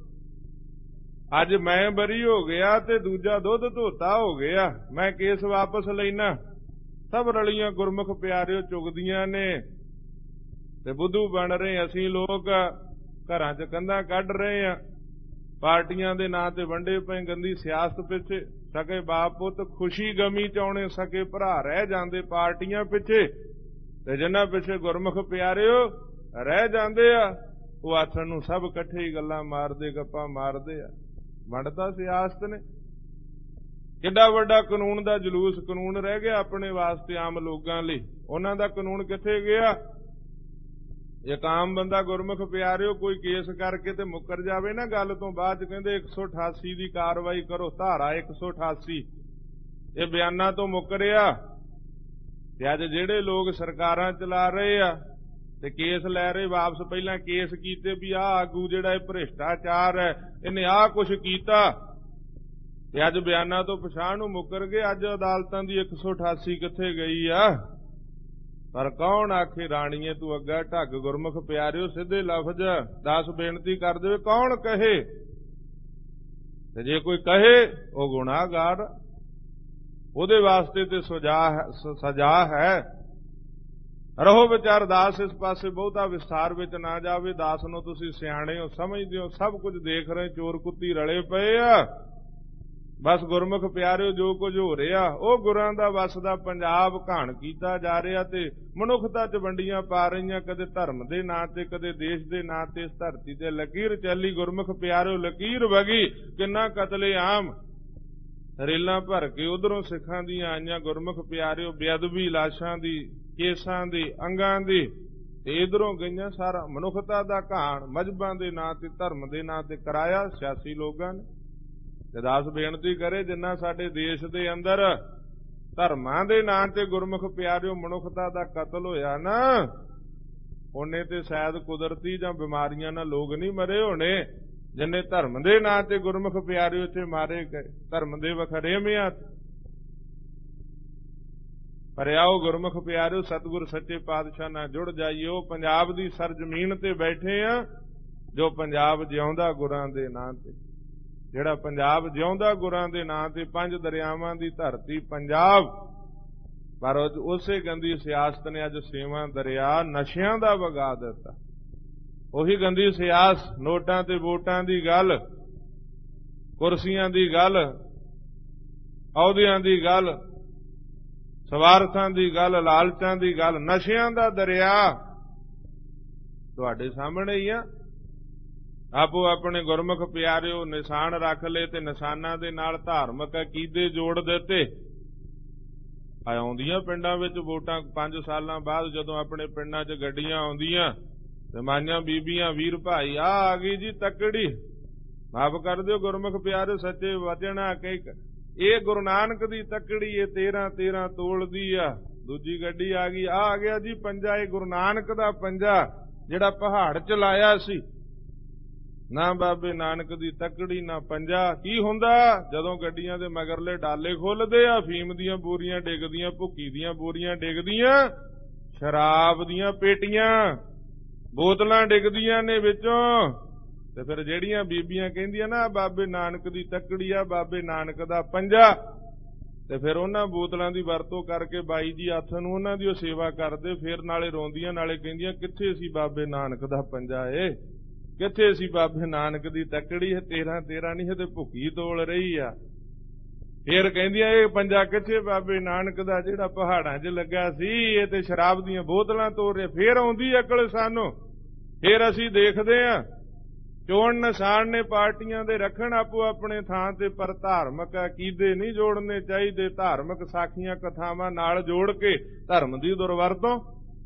[SPEAKER 2] ਅੱਜ ਮੈਂ ਬਰੀ ਹੋ ਗਿਆ ਤੇ ਦੂਜਾ ਦੁੱਧ ਧੋਤਾ ਹੋ ਗਿਆ, ਮੈਂ ਕੇਸ ਵਾਪਸ ਲੈਣਾ। ਸਭ ਰਲੀਆਂ ਗੁਰਮੁਖ ਪਿਆਰਿਓ ਚੁਗਦੀਆਂ ਨੇ ਤੇ ਬੁੱਧੂ ਬਣ ਰਹੇ ਅਸੀਂ ਲੋਕ, ਘਰਾਂ 'ਚ ਕੰਧਾਂ ਕੱਢ ਰਹੇ ਆ, ਪਾਰਟੀਆਂ ਦੇ ਨਾਂ ਤੇ ਵੰਡੇ ਪਏ ਗੰਦੀ ਸਿਆਸਤ ਪਿੱਛੇ। ਸਕੇ ਬਾਪ ਪੁੱਤ ਖੁਸ਼ੀ ਗਮੀ ਚਾਉਣੇ, ਸਕੇ ਭਰਾ ਰਹਿ ਜਾਂਦੇ ਪਾਰਟੀਆਂ ਪਿੱਛੇ, ਤੇ ਜਿਨ੍ਹਾਂ ਪਿੱਛੇ ਗੁਰਮੁਖ ਪਿਆਰਿਓ ਰਹਿ ਜਾਂਦੇ ਆ, ਉਹ ਆਥਣ ਨੂੰ ਸਭ ਇਕੱਠੇ ਹੀ ਗੱਲਾਂ ਮਾਰਦੇ, ਗੱਪਾਂ ਮਾਰਦੇ ਆ। ਵੰਡਤਾ ਸਿਆਸਤ ਨੇ। ਕਿੱਡਾ ਵੱਡਾ ਕਾਨੂੰਨ ਦਾ ਜਲੂਸ, ਕਾਨੂੰਨ ਰਹਿ ਗਿਆ ਆਪਣੇ ਵਾਸਤੇ ਆਮ ਲੋਕਾਂ ਲਈ, ਉਹਨਾਂ ਦਾ ਕਾਨੂੰਨ ਕਿੱਥੇ ਗਿਆ? ਇੱਕ ਆਮ ਬੰਦਾ ਗੁਰਮੁਖ ਪਿਆਰਿਓ ਕੋਈ ਕੇਸ ਕਰਕੇ ਤੇ ਮੁੱਕਰ ਜਾਵੇ ਨਾ ਗੱਲ ਤੋਂ, ਬਾਅਦ ਚ ਕਹਿੰਦੇ ਇੱਕ ਸੌ ਅਠਾਸੀ ਦੀ ਕਾਰਵਾਈ ਕਰੋ, ਧਾਰਾ ਇੱਕ ਸੌ ਅਠਾਸੀ, ਇਹ ਬਿਆਨਾਂ ਤੋਂ ਮੁੱਕਰਿਆ। ਤੇ ਅੱਜ ਜਿਹੜੇ ਲੋਕ ਸਰਕਾਰਾਂ ਚਲਾ ਰਹੇ ਆ ਤੇ ਕੇਸ ਲੈ ਰਹੇ ਵਾਪਸ, ਪਹਿਲਾਂ ਕੇਸ ਕੀਤੇ ਵੀ ਆਹ ਆਗੂ ਜਿਹੜਾ ਇਹ ਭ੍ਰਿਸ਼ਟਾਚਾਰ ਹੈ, ਇਹਨੇ ਆਹ ਕੁਛ ਕੀਤਾ, ਤੇ ਅੱਜ ਬਿਆਨਾਂ ਤੋਂ ਪਛਾਣ ਨੂੰ ਮੁੱਕਰ ਗਏ। ਅੱਜ ਅਦਾਲਤਾਂ ਦੀ ਇੱਕ ਸੌ ਅਠਾਸੀ ਕਿੱਥੇ ਗਈ ਆ? ਪਰ ਕੌਣ ਆਖੇ ਰਾਣੀਏ ਤੂੰ ਅੱਗਾ ਢੱਗ ਗੁਰਮੁਖ ਪਿਆਰਿਓ, ਸਿੱਧੇ ਲਫ਼ਜ਼ ਦਾਸ ਬੇਨਤੀ ਕਰ ਦੇਵੇ, ਕੌਣ ਕਹੇ? ਤੇ ਜੇ ਕੋਈ ਕਹੇ ਉਹ ਗੁਨਾਹਗਾਰ, ਉਹਦੇ ਵਾਸਤੇ ਤੇ ਸਜ਼ਾ ਹੈ। ਰਹੋ ਵਿਚਾਰ ਦਾਸ, ਇਸ ਪਾਸੇ ਬਹੁਤਾ ਵਿਸਥਾਰ ਵਿੱਚ ਨਾ ਜਾਵੇ। ਦਾਸ ਨੂੰ ਤੁਸੀਂ ਸਿਆਣੇ ਹੋ, ਸਮਝਦੇ ਹੋ, ਸਭ ਕੁਝ ਦੇਖ ਰਹੇ, ਚੋਰ ਕੁੱਤੀ ਰਲੇ ਪਏ ਆ। ਬਸ ਗੁਰਮੁਖ ਪਿਆਰਿਓ ਜੋ ਕੁਝ ਹੋ ਰਿਹਾ ਉਹ ਗੁਰਾਂ ਦਾ ਵਸਦਾ ਪੰਜਾਬ ਘਾਣ ਕੀਤਾ ਜਾ ਰਿਹਾ, ਤੇ ਮਨੁੱਖਤਾ 'ਚ ਵੰਡੀਆਂ ਪਾ ਰਹੀਆਂ, ਕਦੇ ਧਰਮ ਦੇ ਨਾਂ ਤੇ, ਕਦੇ ਦੇਸ਼ ਦੇ ਨਾਂ ਤੇ। ਇਸ ਧਰਤੀ ਤੇ ਲਕੀਰ ਚੱਲੀ ਗੁਰਮੁਖ ਪਿਆਰਿਓ, ਲਕੀਰ ਵਗੀ, ਕਿੰਨਾ ਕਤਲੇਆਮ, ਰੇਲਾਂ ਭਰ ਕੇ ਉਧਰੋਂ ਸਿੱਖਾਂ ਦੀਆਂ ਆਈਆਂ ਗੁਰਮੁਖ ਪਿਆਰਿਓ, ਬੇਅਦਬੀ ਲਾਸ਼ਾਂ ਦੀ, ਕੇਸਾਂ ਦੀ, ਅੰਗਾਂ ਦੀ, ਤੇ ਇਧਰੋਂ ਗਈਆਂ। ਸਾਰਾ ਮਨੁੱਖਤਾ ਦਾ ਘਾਣ ਮਜ਼ਹਬਾਂ ਦੇ ਨਾਂ ਤੇ, ਧਰਮ ਦੇ ਨਾਂ ਤੇ ਕਰਾਇਆ ਸਿਆਸੀ ਲੋਕਾਂ ਨੇ। ਤੇ ਦਾਸ ਬੇਨਤੀ ਕਰੇ, ਜਿੰਨਾ ਸਾਡੇ ਦੇਸ਼ ਦੇ ਅੰਦਰ ਧਰਮਾਂ ਦੇ ਨਾਂ ਤੇ ਗੁਰਮੁਖ ਪਿਆਰਿਓ ਮਨੁੱਖਤਾ ਦਾ ਕਤਲ ਹੋਇਆ ਨਾ, ਉਹਨੇ ਤੇ ਸ਼ਾਇਦ ਕੁਦਰਤੀ ਜਾਂ ਬਿਮਾਰੀਆਂ ਨਾਲ ਲੋਕ ਨਹੀਂ ਮਰੇ ਹੋਣੇ, ਜਿੰਨੇ ਧਰਮ ਦੇ ਨਾਂ ਤੇ ਗੁਰਮੁਖ ਪਿਆਰਿਓ ਇੱਥੇ ਮਾਰੇ ਗਏ, ਧਰਮ ਦੇ ਵਖਰੇਵਿਆਂ। ਪਰ ਆਓ ਗੁਰਮੁਖ ਪਿਆਰਿਓ, ਸਤਿਗੁਰ ਸੱਚੇ ਪਾਤਸ਼ਾਹ ਨਾਲ ਜੁੜ ਜਾਈਏ। ਉਹ ਪੰਜਾਬ ਦੀ ਸਰਜ਼ਮੀਨ ਤੇ ਬੈਠੇ ਆ ਜੋ ਪੰਜਾਬ ਜਿਉਂਦਾ ਗੁਰਾਂ ਦੇ ਨਾਂ ਤੇ, ਜਿਹੜਾ ਪੰਜਾਬ ਜਿਉਂਦਾ ਗੁਰਾਂ ਦੇ ਨਾਂ ਤੇ, ਪੰਜ ਦਰਿਆਵਾਂ ਦੀ ਧਰਤੀ ਪੰਜਾਬ। ਪਰ ਉਸੇ ਗੰਦੀ ਸਿਆਸਤ ਨੇ ਅੱਜ ਛੇਵਾਂ ਦਰਿਆ ਨਸ਼ਿਆਂ ਦਾ ਵਗਾ ਦਿੱਤਾ। ਉਹੀ ਗੰਦੀ ਸਿਆਸਤ, ਨੋਟਾਂ ਤੇ ਵੋਟਾਂ ਦੀ ਗੱਲ, ਕੁਰਸੀਆਂ ਦੀ ਗੱਲ, ਅਹੁਦਿਆਂ ਦੀ ਗੱਲ, ਸਵਾਰਥਾਂ ਦੀ ਗੱਲ, ਲਾਲਚਾਂ ਦੀ ਗੱਲ, ਨਸ਼ਿਆਂ ਦਾ ਦਰਿਆ ਤੁਹਾਡੇ ਸਾਹਮਣੇ ਹੀ ਆ। ਆਪੋ ਆਪਣੇ ਗੁਰਮੁਖ ਪਿਆਰਿਓ ਨਿਸ਼ਾਨ ਰੱਖ ਲਏ ਤੇ ਨਿਸ਼ਾਨਾਂ ਦੇ ਨਾਲ ਧਾਰਮਿਕ ਅਕੀਦੇ ਜੋੜ ਦਿੱਤੇ। ਆਉਂਦੀਆਂ ਪਿੰਡਾਂ ਵਿੱਚ ਵੋਟਾਂ ਪੰਜ ਸਾਲਾਂ ਬਾਅਦ ਜਦੋਂ ਆਪਣੇ ਪਿੰਡਾਂ 'ਚ ਗੱਡੀਆਂ ਆਉਂਦੀਆਂ ਤੇ ਮਾਈਆਂ ਬੀਬੀਆਂ ਵੀਰ ਭਾਈ ਆ ਆ ਗਈ ਜੀ ਤੱਕੜੀ, ਮਾਫ ਕਰ ਦਿਓ ਗੁਰਮੁਖ ਪਿਆਰਿਓ ਸੱਚੇ ਵਚਨ ਆ ਕਿ ਇਹ ਗੁਰੂ ਨਾਨਕ ਦੀ ਤੱਕੜੀ ਇਹ ਤੇਰਾਂ ਤੇਰਾਂ ਤੋਲਦੀ ਆ। ਦੂਜੀ ਗੱਡੀ ਆ ਗਈ, ਆ ਆ ਗਿਆ ਜੀ ਪੰਜਾ, ਇਹ ਗੁਰੂ ਨਾਨਕ ਦਾ ਪੰਜਾ ਜਿਹੜਾ ਪਹਾੜ 'ਚ ਲਾਇਆ ਸੀ। ਨਾ ਬਾਬੇ ਨਾਨਕ ਦੀ ਤੱਕੜੀ ਨਾ ਪੰਜਾ। ਕੀ ਹੁੰਦਾ ਜਦੋਂ ਗੱਡੀਆਂ ਦੇ ਮਗਰਲੇ ਡਾਲੇ ਖੁੱਲਦੇ ਆ, ਫੀਮ ਦੀਆਂ ਬੋਰੀਆਂ ਡਿੱਗਦੀਆਂ, ਭੁੱਕੀ ਦੀਆਂ ਬੋਰੀਆਂ ਡਿੱਗਦੀਆਂ, ਸ਼ਰਾਬ ਦੀਆਂ ਪੇਟੀਆਂ ਬੋਤਲਾਂ ਡਿੱਗਦੀਆਂ ਨੇ ਵਿੱਚੋਂ। ਤੇ ਫਿਰ ਜਿਹੜੀਆਂ ਬੀਬੀਆਂ ਕਹਿੰਦੀਆਂ ਨਾ ਬਾਬੇ ਨਾਨਕ ਦੀ ਤੱਕੜੀ ਆ, ਬਾਬੇ ਨਾਨਕ ਦਾ ਪੰਜਾ, ਤੇ ਫਿਰ ਉਹਨਾਂ ਬੋਤਲਾਂ ਦੀ ਵਰਤੋਂ ਕਰਕੇ ਬਾਈ ਜੀ ਹੱਥ ਨੂੰ ਉਹਨਾਂ ਦੀ ਉਹ ਸੇਵਾ ਕਰਦੇ, ਫਿਰ ਨਾਲੇ ਰੋਂਦੀਆਂ ਨਾਲੇ ਕਹਿੰਦੀਆਂ ਕਿੱਥੇ ਸੀ ਬਾਬੇ ਨਾਨਕ ਦਾ ਪੰਜਾ, ਏ ਕਿੱਥੇ ਸੀ ਬਾਬੇ ਨਾਨਕ ਦੀ ਤੱਕੜੀ, ਇਹ ਤੇਰਾਂ ਤੇਰਾਂ ਨਹੀਂ ਇਹ ਤੇ ਭੁੱਕੀ ਤੋਲ ਰਹੀ ਆ। ਫਿਰ ਕਹਿੰਦੀਆਂ ਇਹ ਪੰਜਾ ਕਿੱਥੇ ਬਾਬੇ ਨਾਨਕ ਦਾ ਜਿਹੜਾ ਪਹਾੜਾਂ 'ਚ ਲੱਗਾ ਸੀ, ਇਹ ਤੇ ਸ਼ਰਾਬ ਦੀਆਂ ਬੋਤਲਾਂ ਤੋੜ ਰਿਹਾ। ਫਿਰ ਆਉਂਦੀ ਅਕਲ ਸਾਨੂੰ, ਫਿਰ ਅਸੀਂ ਦੇਖਦੇ ਆਂ ਚੋਣ ਨਿਸ਼ਾਨ ਨੇ ਪਾਰਟੀਆਂ ਦੇ ਰੱਖਣ ਆਪੋ ਆਪਣੇ ਥਾਂ ਤੇ, ਪਰ ਧਾਰਮਿਕ ਅਕੀਦੇ ਨਹੀਂ ਜੋੜਨੇ ਚਾਹੀਦੇ। ਧਾਰਮਿਕ ਸਾਖੀਆਂ ਕਥਾਵਾਂ ਨਾਲ ਜੋੜ ਕੇ ਧਰਮ ਦੀ ਦੁਰਵਰਤੋਂ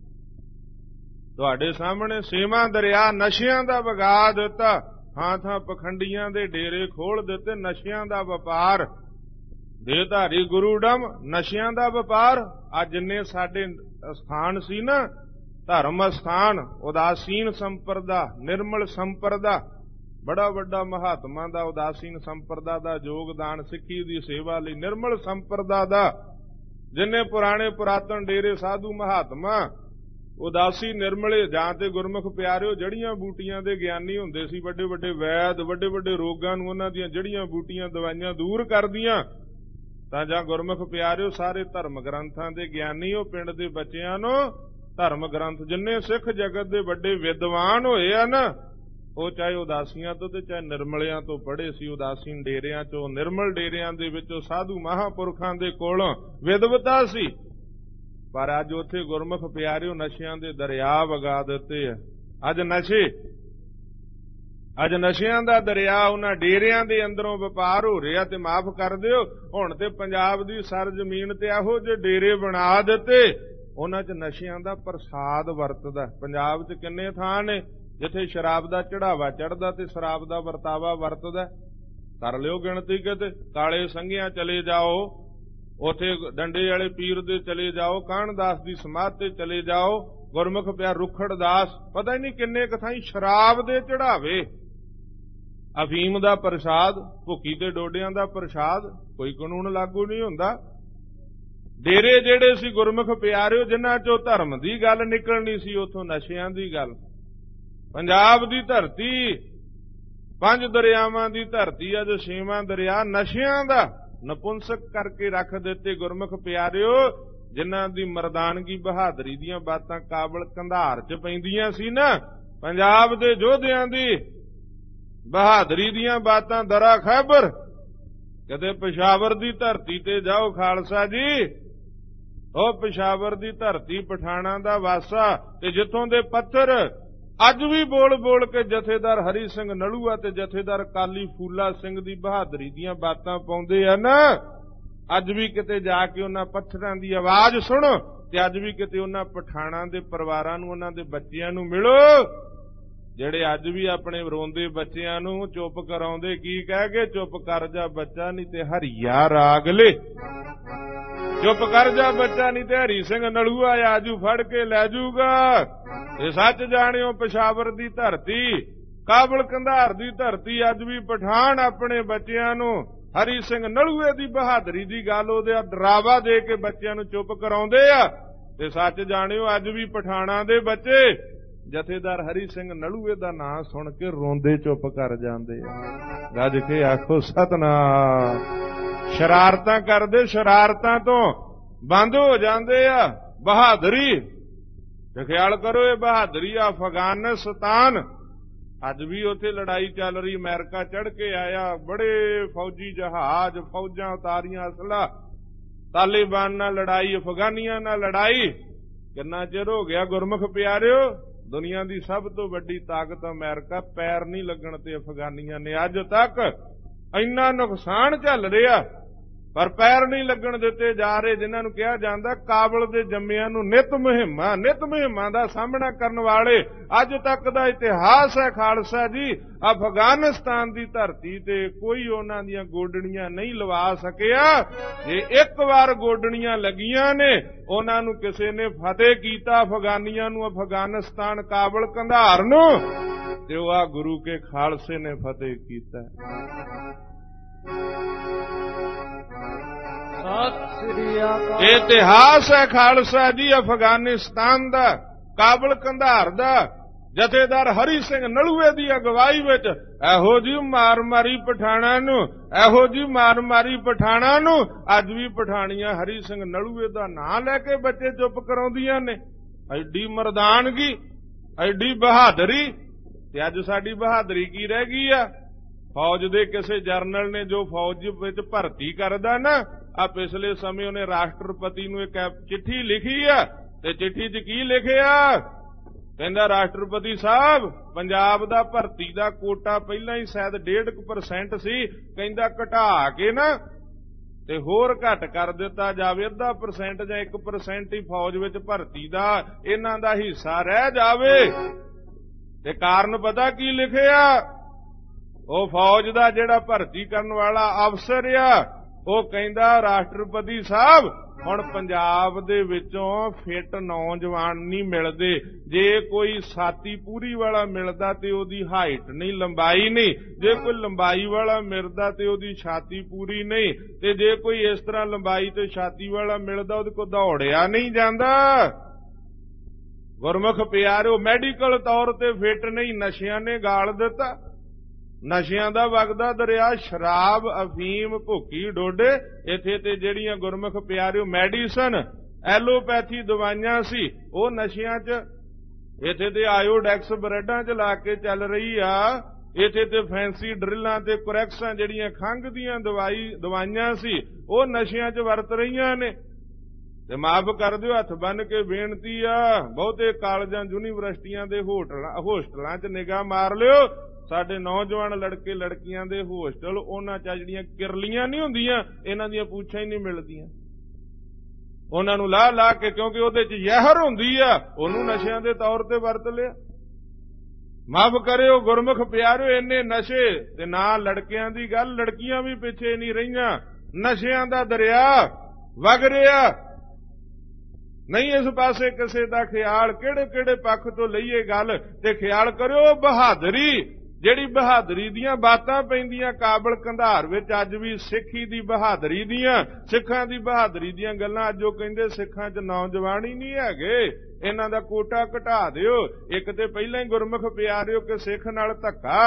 [SPEAKER 2] ਤੁਹਾਡੇ ਸਾਹਮਣੇ ਸੇਵਾ ਦਰਿਆ ਨਸ਼ਿਆਂ ਦਾ ਵਗਾ ਦਿੱਤਾ, ਥਾਂ ਥਾਂ ਪਖੰਡੀਆਂ ਦੇ ਡੇਰੇ ਖੋਲ ਦਿੱਤੇ, ਨਸ਼ਿਆਂ ਦਾ ਵਪਾਰ, ਦੇਹਧਾਰੀ ਗੁਰੂਡਮ ਨਸ਼ਿਆਂ ਦਾ ਵਪਾਰ। ਅੱਜ ਜਿੰਨੇ ਸਾਡੇ ਸਥਾਨ ਸੀ ਨਾ ਧਰਮ ਸਥਾਨ, ਉਦਾਸੀਨ ਸੰਪਰਦਾ, ਨਿਰਮਲ ਸੰਪਰਦਾ, ਬੜਾ ਵੱਡਾ ਮਹਾਤਮਾ ਦਾ ਉਦਾਸੀਨ ਸੰਪਰਦਾ ਦਾ ਯੋਗਦਾਨ ਸਿੱਖੀ ਦੀ ਸੇਵਾ ਲਈ, ਨਿਰਮਲ ਸੰਪਰਦਾ ਦਾ ਜਿੰਨੇ ਪੁਰਾਣੇ ਪੁਰਾਤਨ ਡੇਰੇ ਸਾਧੂ ਮਹਾਤਮਾ ਉਦਾਸੀ ਨਿਰਮਲੇ ਜਾਂ ਤੇ ਗੁਰਮੁਖ ਪਿਆਰਿਓ ਜੜੀਆਂ ਬੂਟੀਆਂ ਦੇ ਗਿਆਨੀ ਹੁੰਦੇ ਸੀ, ਵੱਡੇ ਵੱਡੇ ਵੈਦ, ਵੱਡੇ ਵੱਡੇ ਰੋਗਾਂ ਨੂੰ ਉਹਨਾਂ ਦੀਆਂ ਜੜੀਆਂ ਬੂਟੀਆਂ ਦਵਾਈਆਂ ਦੂਰ ਕਰਦੀਆਂ, ਤਾਂ ਜਾਂ ਗੁਰਮੁਖ ਪਿਆਰਿਓ ਸਾਰੇ ਧਰਮ ਗ੍ਰੰਥਾਂ ਦੇ ਗਿਆਨੀ ਉਹ ਪਿੰਡ ਦੇ ਬੱਚਿਆਂ ਨੂੰ ਧਰਮ ਗ੍ਰੰਥ ਜਿੰਨੇ ਸਿੱਖ ਜਗਤ ਦੇ ਵੱਡੇ ਵਿਦਵਾਨ ਹੋਏ ਆ ਨਾ, ਉਹ ਚਾਹੇ ਉਦਾਸੀਆਂ ਤੋਂ ਤੇ ਚਾਹੇ ਨਿਰਮਲਿਆਂ ਤੋਂ ਪੜ੍ਹੇ ਸੀ। ਉਦਾਸੀਨ ਡੇਰਿਆਂ ਚੋਂ, ਨਿਰਮਲ ਡੇਰਿਆਂ ਦੇ ਵਿੱਚੋਂ ਸਾਧੂ ਮਹਾਂਪੁਰਖਾਂ ਦੇ ਕੋਲੋਂ ਵਿਦਵਤਾ ਸੀ। ਪਰ ਅੱਜ ਉੱਥੇ ਗੁਰਮੁਖ ਪਿਆਰਿਓ ਨਸ਼ਿਆਂ ਦੇ ਦਰਿਆ ਵਗਾ ਦਿੱਤੇ ਆ। ਅੱਜ ਨਸ਼ੇ ਅੱਜ ਨਸ਼ਿਆਂ ਦਾ ਦਰਿਆ ਉਹਨਾਂ ਡੇਰਿਆਂ ਦੇ ਅੰਦਰੋਂ ਵਪਾਰ ਹੋ ਰਿਹਾ। ਤੇ ਮਾਫ ਕਰ ਦਿਓ ਹੁਣ ਤੇ ਪੰਜਾਬ ਦੀ ਸਰ ਜ਼ਮੀਨ ਤੇ ਇਹੋ ਜਿਹੇ ਡੇਰੇ ਬਣਾ ਦਿੱਤੇ, ਉਹਨਾਂ 'ਚ ਨਸ਼ਿਆਂ ਦਾ ਪ੍ਰਸਾਦ ਵਰਤਦਾ। ਪੰਜਾਬ 'ਚ ਕਿੰਨੇ ਥਾਂ ਨੇ ਜਿੱਥੇ ਸ਼ਰਾਬ ਦਾ ਚੜਾਵਾ ਚੜ੍ਹਦਾ ਤੇ ਸ਼ਰਾਬ ਦਾ ਵਰਤਾਵਾ ਵਰਤਦਾ, ਕਰ ਲਿਓ ਗਿਣਤੀ ਕਿਤੇ। ਕਾਲੇ ਸੰਘਿਆਂ ਚਲੇ ਜਾਓ, ਉੱਥੇ ਡੰਡੇ ਵਾਲੇ ਪੀਰ ਦੇ ਚਲੇ ਜਾਓ, ਕਾਹਨਦਾਸ ਦੀ ਸਮਾਧ ਤੇ ਚਲੇ ਜਾਓ, ਗੁਰਮੁਖ ਪਿਆਰ ਰੁਖੜਦਾਸ, ਪਤਾ ਹੀ ਨਹੀਂ ਕਿੰਨੇ ਕਥਾਈ ਸ਼ਰਾਬ ਦੇ ਚੜਾਵੇ, ਅਫੀਮ ਦਾ ਪ੍ਰਸ਼ਾਦ, ਭੁੱਕੀ ਤੇ ਡੋਡਿਆਂ ਦਾ ਪ੍ਰਸ਼ਾਦ, ਕੋਈ ਕਾਨੂੰਨ ਲਾਗੂ ਨਹੀਂ ਹੁੰਦਾ। ਡੇਰੇ ਜਿਹੜੇ ਸੀ ਗੁਰਮੁਖ ਪਿਆਰਿਓ ਜਿਨ੍ਹਾਂ ਚੋਂ ਧਰਮ ਦੀ ਗੱਲ ਨਿਕਲਣੀ ਸੀ, ਉੱਥੋਂ ਨਸ਼ਿਆਂ ਦੀ ਗੱਲ। ਪੰਜਾਬ ਦੀ ਧਰਤੀ ਪੰਜ ਦਰਿਆਵਾਂ ਦੀ ਧਰਤੀ ਅੱਜ ਛੇਵਾਂ ਦਰਿਆ ਨਸ਼ਿਆਂ ਦਾ ਨਪੁੰਸਕ ਕਰਕੇ ਰੱਖ ਦਿੱਤੇ ਗੁਰਮੁਖ ਪਿਆਰਿਓ, ਜਿਨ੍ਹਾਂ ਦੀ ਮਰਦਾਨਗੀ ਬਹਾਦਰੀ ਦੀਆਂ ਬਾਤਾਂ ਕਾਬਲ ਕੰਧਾਰ 'ਚ ਪੈਂਦੀਆਂ ਸੀ ਨਾ, ਪੰਜਾਬ ਦੇ ਯੋਧਿਆਂ ਦੀ ਬਹਾਦਰੀ ਦੀਆਂ ਬਾਤਾਂ ਦਰਾ ਖੈਬਰ। ਕਦੇ ਪਿਸ਼ਾਵਰ ਦੀ ਧਰਤੀ ਤੇ ਜਾਓ ਖਾਲਸਾ ਜੀ, ਉਹ ਪਿਸ਼ਾਵਰ ਦੀ ਧਰਤੀ ਪਠਾਣਾਂ ਦਾ ਵਾਸਾ, ਤੇ ਜਿੱਥੋਂ ਦੇ ਪੱਥਰ ਅੱਜ ਵੀ ਬੋਲ ਬੋਲ ਕੇ ਜਥੇਦਾਰ ਹਰੀ ਸਿੰਘ ਨਲੂਆ ਤੇ ਜਥੇਦਾਰ ਕਾਲੀ ਫੂਲਾ ਸਿੰਘ ਦੀ ਬਹਾਦਰੀ ਦੀਆਂ ਬਾਤਾਂ ਪਾਉਂਦੇ ਆ ਨਾ, ਅੱਜ ਵੀ ਕਿਤੇ ਜਾ ਕੇ ਉਹਨਾਂ ਪੱਥਰਾਂ ਦੀ ਆਵਾਜ਼ ਸੁਣੋ, ਤੇ ਅੱਜ ਵੀ ਕਿਤੇ ਉਹਨਾਂ ਪਠਾਣਾਂ ਦੇ ਪਰਿਵਾਰਾਂ ਨੂੰ, ਉਹਨਾਂ ਦੇ ਬੱਚਿਆਂ ਨੂੰ ਮਿਲੋ, ਜਿਹੜੇ ਅੱਜ ਵੀ ਆਪਣੇ ਰੋਂਦੇ ਬੱਚਿਆਂ ਨੂੰ ਚੁੱਪ ਕਰਾਉਂਦੇ, ਕੀ ਕਹਿ ਕੇ, ਚੁੱਪ ਕਰ ਜਾ ਬੱਚਾ ਨਹੀਂ ਤੇ ਹਰੀਆ ਰਾਗ ਲੈ, ਚੁੱਪ ਕਰ ਜਾ ਬੱਚਾ ਨਹੀਂ ਤੇ ਹਰੀ ਸਿੰਘ ਨਲੂਆ ਆਜੂ ਫੜ ਕੇ ਲੈ ਜੂਗਾ। ਇਹ ਸੱਚ ਜਾਣਿਓ ਪਿਸ਼ਾਵਰ ਦੀ ਧਰਤੀ, ਕਾਬਲ ਕੰਧਾਰ ਦੀ ਧਰਤੀ, ਅੱਜ ਵੀ ਪਠਾਨ ਆਪਣੇ ਬੱਚਿਆਂ ਨੂੰ ਹਰੀ ਸਿੰਘ ਨਲੂਏ ਦੀ ਬਹਾਦਰੀ ਦੀ ਗੱਲ ਉਹਦੇ ਡਰਾਵਾ ਦੇ ਕੇ ਬੱਚਿਆਂ ਨੂੰ ਚੁੱਪ ਕਰਾਉਂਦੇ ਆ। ਤੇ ਸੱਚ ਜਾਣਿਓ ਅੱਜ ਵੀ ਪਠਾਣਾਂ ਦੇ ਬੱਚੇ ਜਥੇਦਾਰ ਹਰੀ ਸਿੰਘ ਨਲੂਏ ਦਾ ਨਾਂ ਸੁਣ ਕੇ ਰੋਂਦੇ ਚੁੱਪ ਕਰ ਜਾਂਦੇ ਆ। ਗੱਜ ਕੇ ਆਖੋ ਸਤਨਾਮ। ਸ਼ਰਾਰਤਾਂ ਕਰਦੇ, ਸ਼ਰਾਰਤਾਂ ਤੋਂ ਬੰਦ ਹੋ ਜਾਂਦੇ ਆ। ਬਹਾਦਰੀ ਤੇ ਖਿਆਲ ਕਰੋ, ਇਹ ਬਹਾਦਰੀ ਅਫਗਾਨਿਸਤਾਨ ਅੱਜ ਵੀ ਉੱਥੇ ਲੜਾਈ ਚੱਲ ਰਹੀ, ਅਮਰੀਕਾ ਚੜ੍ਹ ਕੇ ਆਇਆ, ਬੜੇ ਫੌਜੀ ਜਹਾਜ਼, ਫੌਜਾਂ ਉਤਾਰੀਆਂ, ਅਸਲਾ, ਤਾਲਿਬਾਨ ਨਾਲ ਲੜਾਈ, ਅਫਗਾਨੀਆਂ ਨਾਲ ਲੜਾਈ। ਕਿੰਨਾ ਚਿਰ ਹੋ ਗਿਆ ਗੁਰਮੁਖ ਪਿਆਰਿਓ, ਦੁਨੀਆ ਦੀ ਸਭ ਤੋਂ ਵੱਡੀ ਤਾਕਤ ਅਮਰੀਕਾ, ਪੈਰ ਨਹੀਂ ਲੱਗਣ ਤੇ ਅਫਗਾਨੀਆਂ ਨੇ ਅੱਜ ਤੱਕ ਇੰਨਾ ਨੁਕਸਾਨ ਝੱਲ ਰਿਹਾ, ਪਰ ਪੈਰ ਨਹੀਂ ਲੱਗਣ ਦਿੱਤੇ ਜਾ ਰਹੇ। ਜਿਨ੍ਹਾਂ ਨੂੰ ਕਿਹਾ ਜਾਂਦਾ ਕਾਬਲ ਦੇ ਜੰਮਿਆਂ ਨੂੰ ਨਿਤ ਮੁਹਿੰਮਾਂ ਨਿਤ ਮੁਹਿੰਮਾਂ ਦਾ ਸਾਹਮਣਾ ਕਰਨ ਵਾਲੇ। ਅੱਜ ਤੱਕ ਦਾ ਇਤਿਹਾਸ ਹੈ ਖਾਲਸਾ ਜੀ, ਅਫਗਾਨਿਸਤਾਨ ਦੀ ਧਰਤੀ ਤੇ ਕੋਈ ਉਹਨਾਂ ਦੀਆਂ ਗੋਡਣੀਆਂ ਨਹੀਂ ਲਵਾ ਸਕਿਆ। ਜੇ ਇੱਕ ਵਾਰ ਗੋਡਣੀਆਂ ਲੱਗੀਆਂ ਨੇ, ਉਹਨਾਂ ਨੂੰ ਕਿਸੇ ਨੇ ਫਤਿਹ ਕੀਤਾ, ਅਫਗਾਨੀਆਂ ਨੂੰ, ਅਫਗਾਨਿਸਤਾਨ, ਕਾਬਲ, ਕੰਧਾਰ ਨੂੰ, ਤੇ ਉਹ ਆ ਗੁਰੂ ਕੇ ਖਾਲਸੇ ਨੇ ਫਤਿਹ ਕੀਤਾ। ਇਤਿਹਾਸ ਹੈ ਖਾਲਸਾ ਜੀ ਅਫਗਾਨਿਸਤਾਨ ਦਾ, ਕਾਬਲ, ਕੰਧਾਰ ਦਾ। ਜਥੇਦਾਰ ਹਰੀ ਸਿੰਘ ਨਲੂਏ ਦੀ ਅਗਵਾਈ ਵਿੱਚ ਇਹੋ ਜੀ ਮਾਰ ਮਾਰੀ ਪਠਾਣਾਂ ਨੂੰ, ਇਹੋ ਜੀ ਮਾਰ ਮਾਰੀ ਪਠਾਣਾਂ ਨੂੰ ਅੱਜ ਵੀ ਪਠਾਣੀਆਂ ਹਰੀ ਸਿੰਘ ਨਲੂਏ ਦਾ ਨਾਂ ਲੈ ਕੇ ਬੱਚੇ ਚੁੱਪ ਕਰਾਉਂਦੀਆਂ ਨੇ। ਐਡੀ ਮਰਦਾਨਗੀ, ਐਡੀ ਬਹਾਦਰੀ, ਤੇ ਅੱਜ ਸਾਡੀ ਬਹਾਦਰੀ ਕੀ ਰਹਿ ਗਈ ਆ? ਫੌਜ ਦੇ ਕਿਸੇ ਜਰਨਲ ਨੇ ਜੋ ਫੌਜ ਵਿੱਚ ਭਰਤੀ ਕਰਦਾ ਨਾ, ਆ ਪਿਛਲੇ ਸਮੇਂ ਉਹਨੇ ਰਾਸ਼ਟਰਪਤੀ ਨੂੰ ਇੱਕ ਚਿੱਠੀ ਲਿਖੀ ਆ, ਤੇ ਚਿੱਠੀ 'ਚ ਕੀ ਲਿਖਿਆ? ਕਹਿੰਦਾ ਰਾਸ਼ਟਰਪਤੀ ਸਾਹਿਬ, ਪੰਜਾਬ ਦਾ ਭਰਤੀ ਦਾ ਕੋਟਾ ਪਹਿਲਾਂ ਹੀ ਸ਼ਾਇਦ ਡੇਢ ਕੁ ਪਰਸੈਂਟ ਸੀ, ਕਹਿੰਦਾ ਘਟਾ ਕੇ ਨਾ ਤੇ ਹੋਰ ਘੱਟ ਕਰ ਦਿੱਤਾ ਜਾਵੇ, ਅੱਧਾ ਪਰਸੈਂਟ ਜਾਂ ਇੱਕ ਪਰਸੈਂਟ ਹੀ ਫੌਜ ਵਿੱਚ ਭਰਤੀ ਦਾ ਇਹਨਾਂ ਦਾ ਹਿੱਸਾ ਰਹਿ ਜਾਵੇ। ਤੇ ਕਾਰਨ ਪਤਾ ਕੀ ਲਿਖਿਆ? ਉਹ ਫੌਜ ਦਾ ਜਿਹੜਾ ਭਰਤੀ ਕਰਨ ਵਾਲਾ ਅਫਸਰ ਆ, ਉਹ ਕਹਿੰਦਾ ਰਾਸ਼ਟਰਪਤੀ ਸਾਹਿਬ ਹੁਣ ਪੰਜਾਬ ਦੇ ਵਿੱਚੋਂ ਫਿੱਟ ਨੌਜਵਾਨ ਨਹੀਂ ਮਿਲਦੇ। ਜੇ ਕੋਈ ਛਾਤੀ ਪੂਰੀ ਵਾਲਾ ਮਿਲਦਾ ਤੇ ਉਹਦੀ ਹਾਈਟ ਨਹੀਂ, ਲੰਬਾਈ ਨਹੀਂ। ਜੇ ਕੋਈ ਲੰਬਾਈ ਵਾਲਾ ਮਿਲਦਾ ਤੇ ਉਹਦੀ ਛਾਤੀ ਪੂਰੀ ਨਹੀਂ। ਤੇ ਜੇ ਕੋਈ ਇਸ ਤਰ੍ਹਾਂ ਲੰਬਾਈ ਤੇ ਛਾਤੀ ਵਾਲਾ ਮਿਲਦਾ, ਉਹਦੇ ਕੋਲ ਦੌੜਿਆ ਨਹੀਂ ਜਾਂਦਾ। ਗੁਰਮੁਖ ਪਿਆਰਿਓ, ਮੈਡੀਕਲ ਤੌਰ ਤੇ ਫਿੱਟ ਨਹੀਂ, ਨਸ਼ਿਆਂ ਨੇ ਗਾਲ ਦਿੱਤਾ। ਨਸ਼ਿਆਂ ਦਾ ਵਗਦਾ ਦਰਿਆ, ਸ਼ਰਾਬ, ਅਫੀਮ, ਭੁੱਕੀ, ਡੋਡੇ, ਇੱਥੇ ਤੇ ਜਿਹੜੀਆਂ ਗੁਰਮੁਖ ਪਿਆਰਿਓ ਮੈਡੀਸਨ, ਐਲੋਪੈਥੀ ਦਵਾਈਆਂ ਸੀ, ਉਹ ਨਸ਼ਿਆਂ 'ਚ, ਇੱਥੇ ਤੇ ਆਇਓਡੈਕਸ ਬਰੈਡਾਂ 'ਚ ਲਾ ਕੇ ਚੱਲ ਰਹੀ ਆ। ਇੱਥੇ ਤੇ ਫੈਂਸੀ ਡਰਿਲਾਂ ਤੇ ਕੁਰੈਕਸਾਂ ਜਿਹੜੀਆਂ ਖੰਘ ਦੀਆਂ ਦਵਾਈ ਦਵਾਈਆਂ ਸੀ, ਉਹ ਨਸ਼ਿਆਂ 'ਚ ਵਰਤ ਰਹੀਆਂ ਨੇ। ਤੇ ਮਾਫ ਕਰ ਦਿਓ, ਹੱਥ ਬੰਨ ਕੇ ਬੇਨਤੀ ਆ, ਬਹੁਤੇ ਕਾਲਜਾਂ, ਯੂਨੀਵਰਸਿਟੀਆਂ ਦੇ ਹੋਟਲਾਂ ਹੋਸਟਲਾਂ 'ਚ ਨਿਗਾਹ ਮਾਰ ਲਿਓ। ਸਾਡੇ ਨੌਜਵਾਨ ਲੜਕੇ ਲੜਕੀਆਂ ਦੇ ਹੋਸਟਲ, ਉਹਨਾਂ 'ਚ ਜਿਹੜੀਆਂ ਕਿਰਲੀਆਂ ਨਹੀਂ ਹੁੰਦੀਆਂ, ਇਹਨਾਂ ਦੀਆਂ ਪੂਛਾਂ ਹੀ ਨਹੀਂ ਮਿਲਦੀਆਂ। ਉਹਨਾਂ ਨੂੰ ਲਾ ਲਾ ਕੇ, ਕਿਉਂਕਿ ਉਹਦੇ 'ਚ ਜ਼ਹਿਰ ਹੁੰਦੀ ਆ, ਉਹਨੂੰ ਨਸ਼ਿਆਂ ਦੇ ਤੌਰ ਤੇ ਵਰਤ ਲਿਆ। ਮਾਫ ਕਰਿਓ ਗੁਰਮੁਖ ਪਿਆਰਿਓ, ਇੰਨੇ ਨਸ਼ੇ, ਤੇ ਨਾ ਲੜਕਿਆਂ ਦੀ ਗੱਲ, ਲੜਕੀਆਂ ਵੀ ਪਿੱਛੇ ਨਹੀਂ ਰਹੀਆਂ। ਨਸ਼ਿਆਂ ਦਾ ਦਰਿਆ ਵਗ ਰਿਹਾ, ਨਹੀਂ ਇਸ ਪਾਸੇ ਕਿਸੇ ਦਾ ਖਿਆਲ। ਕਿਹੜੇ ਕਿਹੜੇ ਪੱਖ ਤੋਂ ਲਈਏ ਗੱਲ, ਤੇ ਖਿਆਲ ਕਰਿਓ ਬਹਾਦਰੀ, ਜਿਹੜੀ ਬਹਾਦਰੀ ਦੀਆਂ ਬਾਤਾਂ ਪੈਂਦੀਆਂ ਕਾਬਲ, ਕੰਧਾਰ ਵਿੱਚ, ਅੱਜ ਵੀ ਸਿੱਖੀ ਦੀ ਬਹਾਦਰੀ ਦੀਆਂ, ਸਿੱਖਾਂ ਦੀ ਬਹਾਦਰੀ ਦੀਆਂ ਗੱਲਾਂ। ਅੱਜ ਉਹ ਕਹਿੰਦੇ ਸਿੱਖਾਂ 'ਚ ਨੌਜਵਾਨ ਹੀ ਨਹੀਂ ਹੈਗੇ, ਇਹਨਾਂ ਦਾ ਕੋਟਾ ਘਟਾ ਦਿਓ। ਇੱਕ ਤੇ ਪਹਿਲਾਂ ਹੀ ਗੁਰਮੁਖ ਪਿਆਰਿਓ ਕਿ ਸਿੱਖ ਨਾਲ ਧੱਕਾ,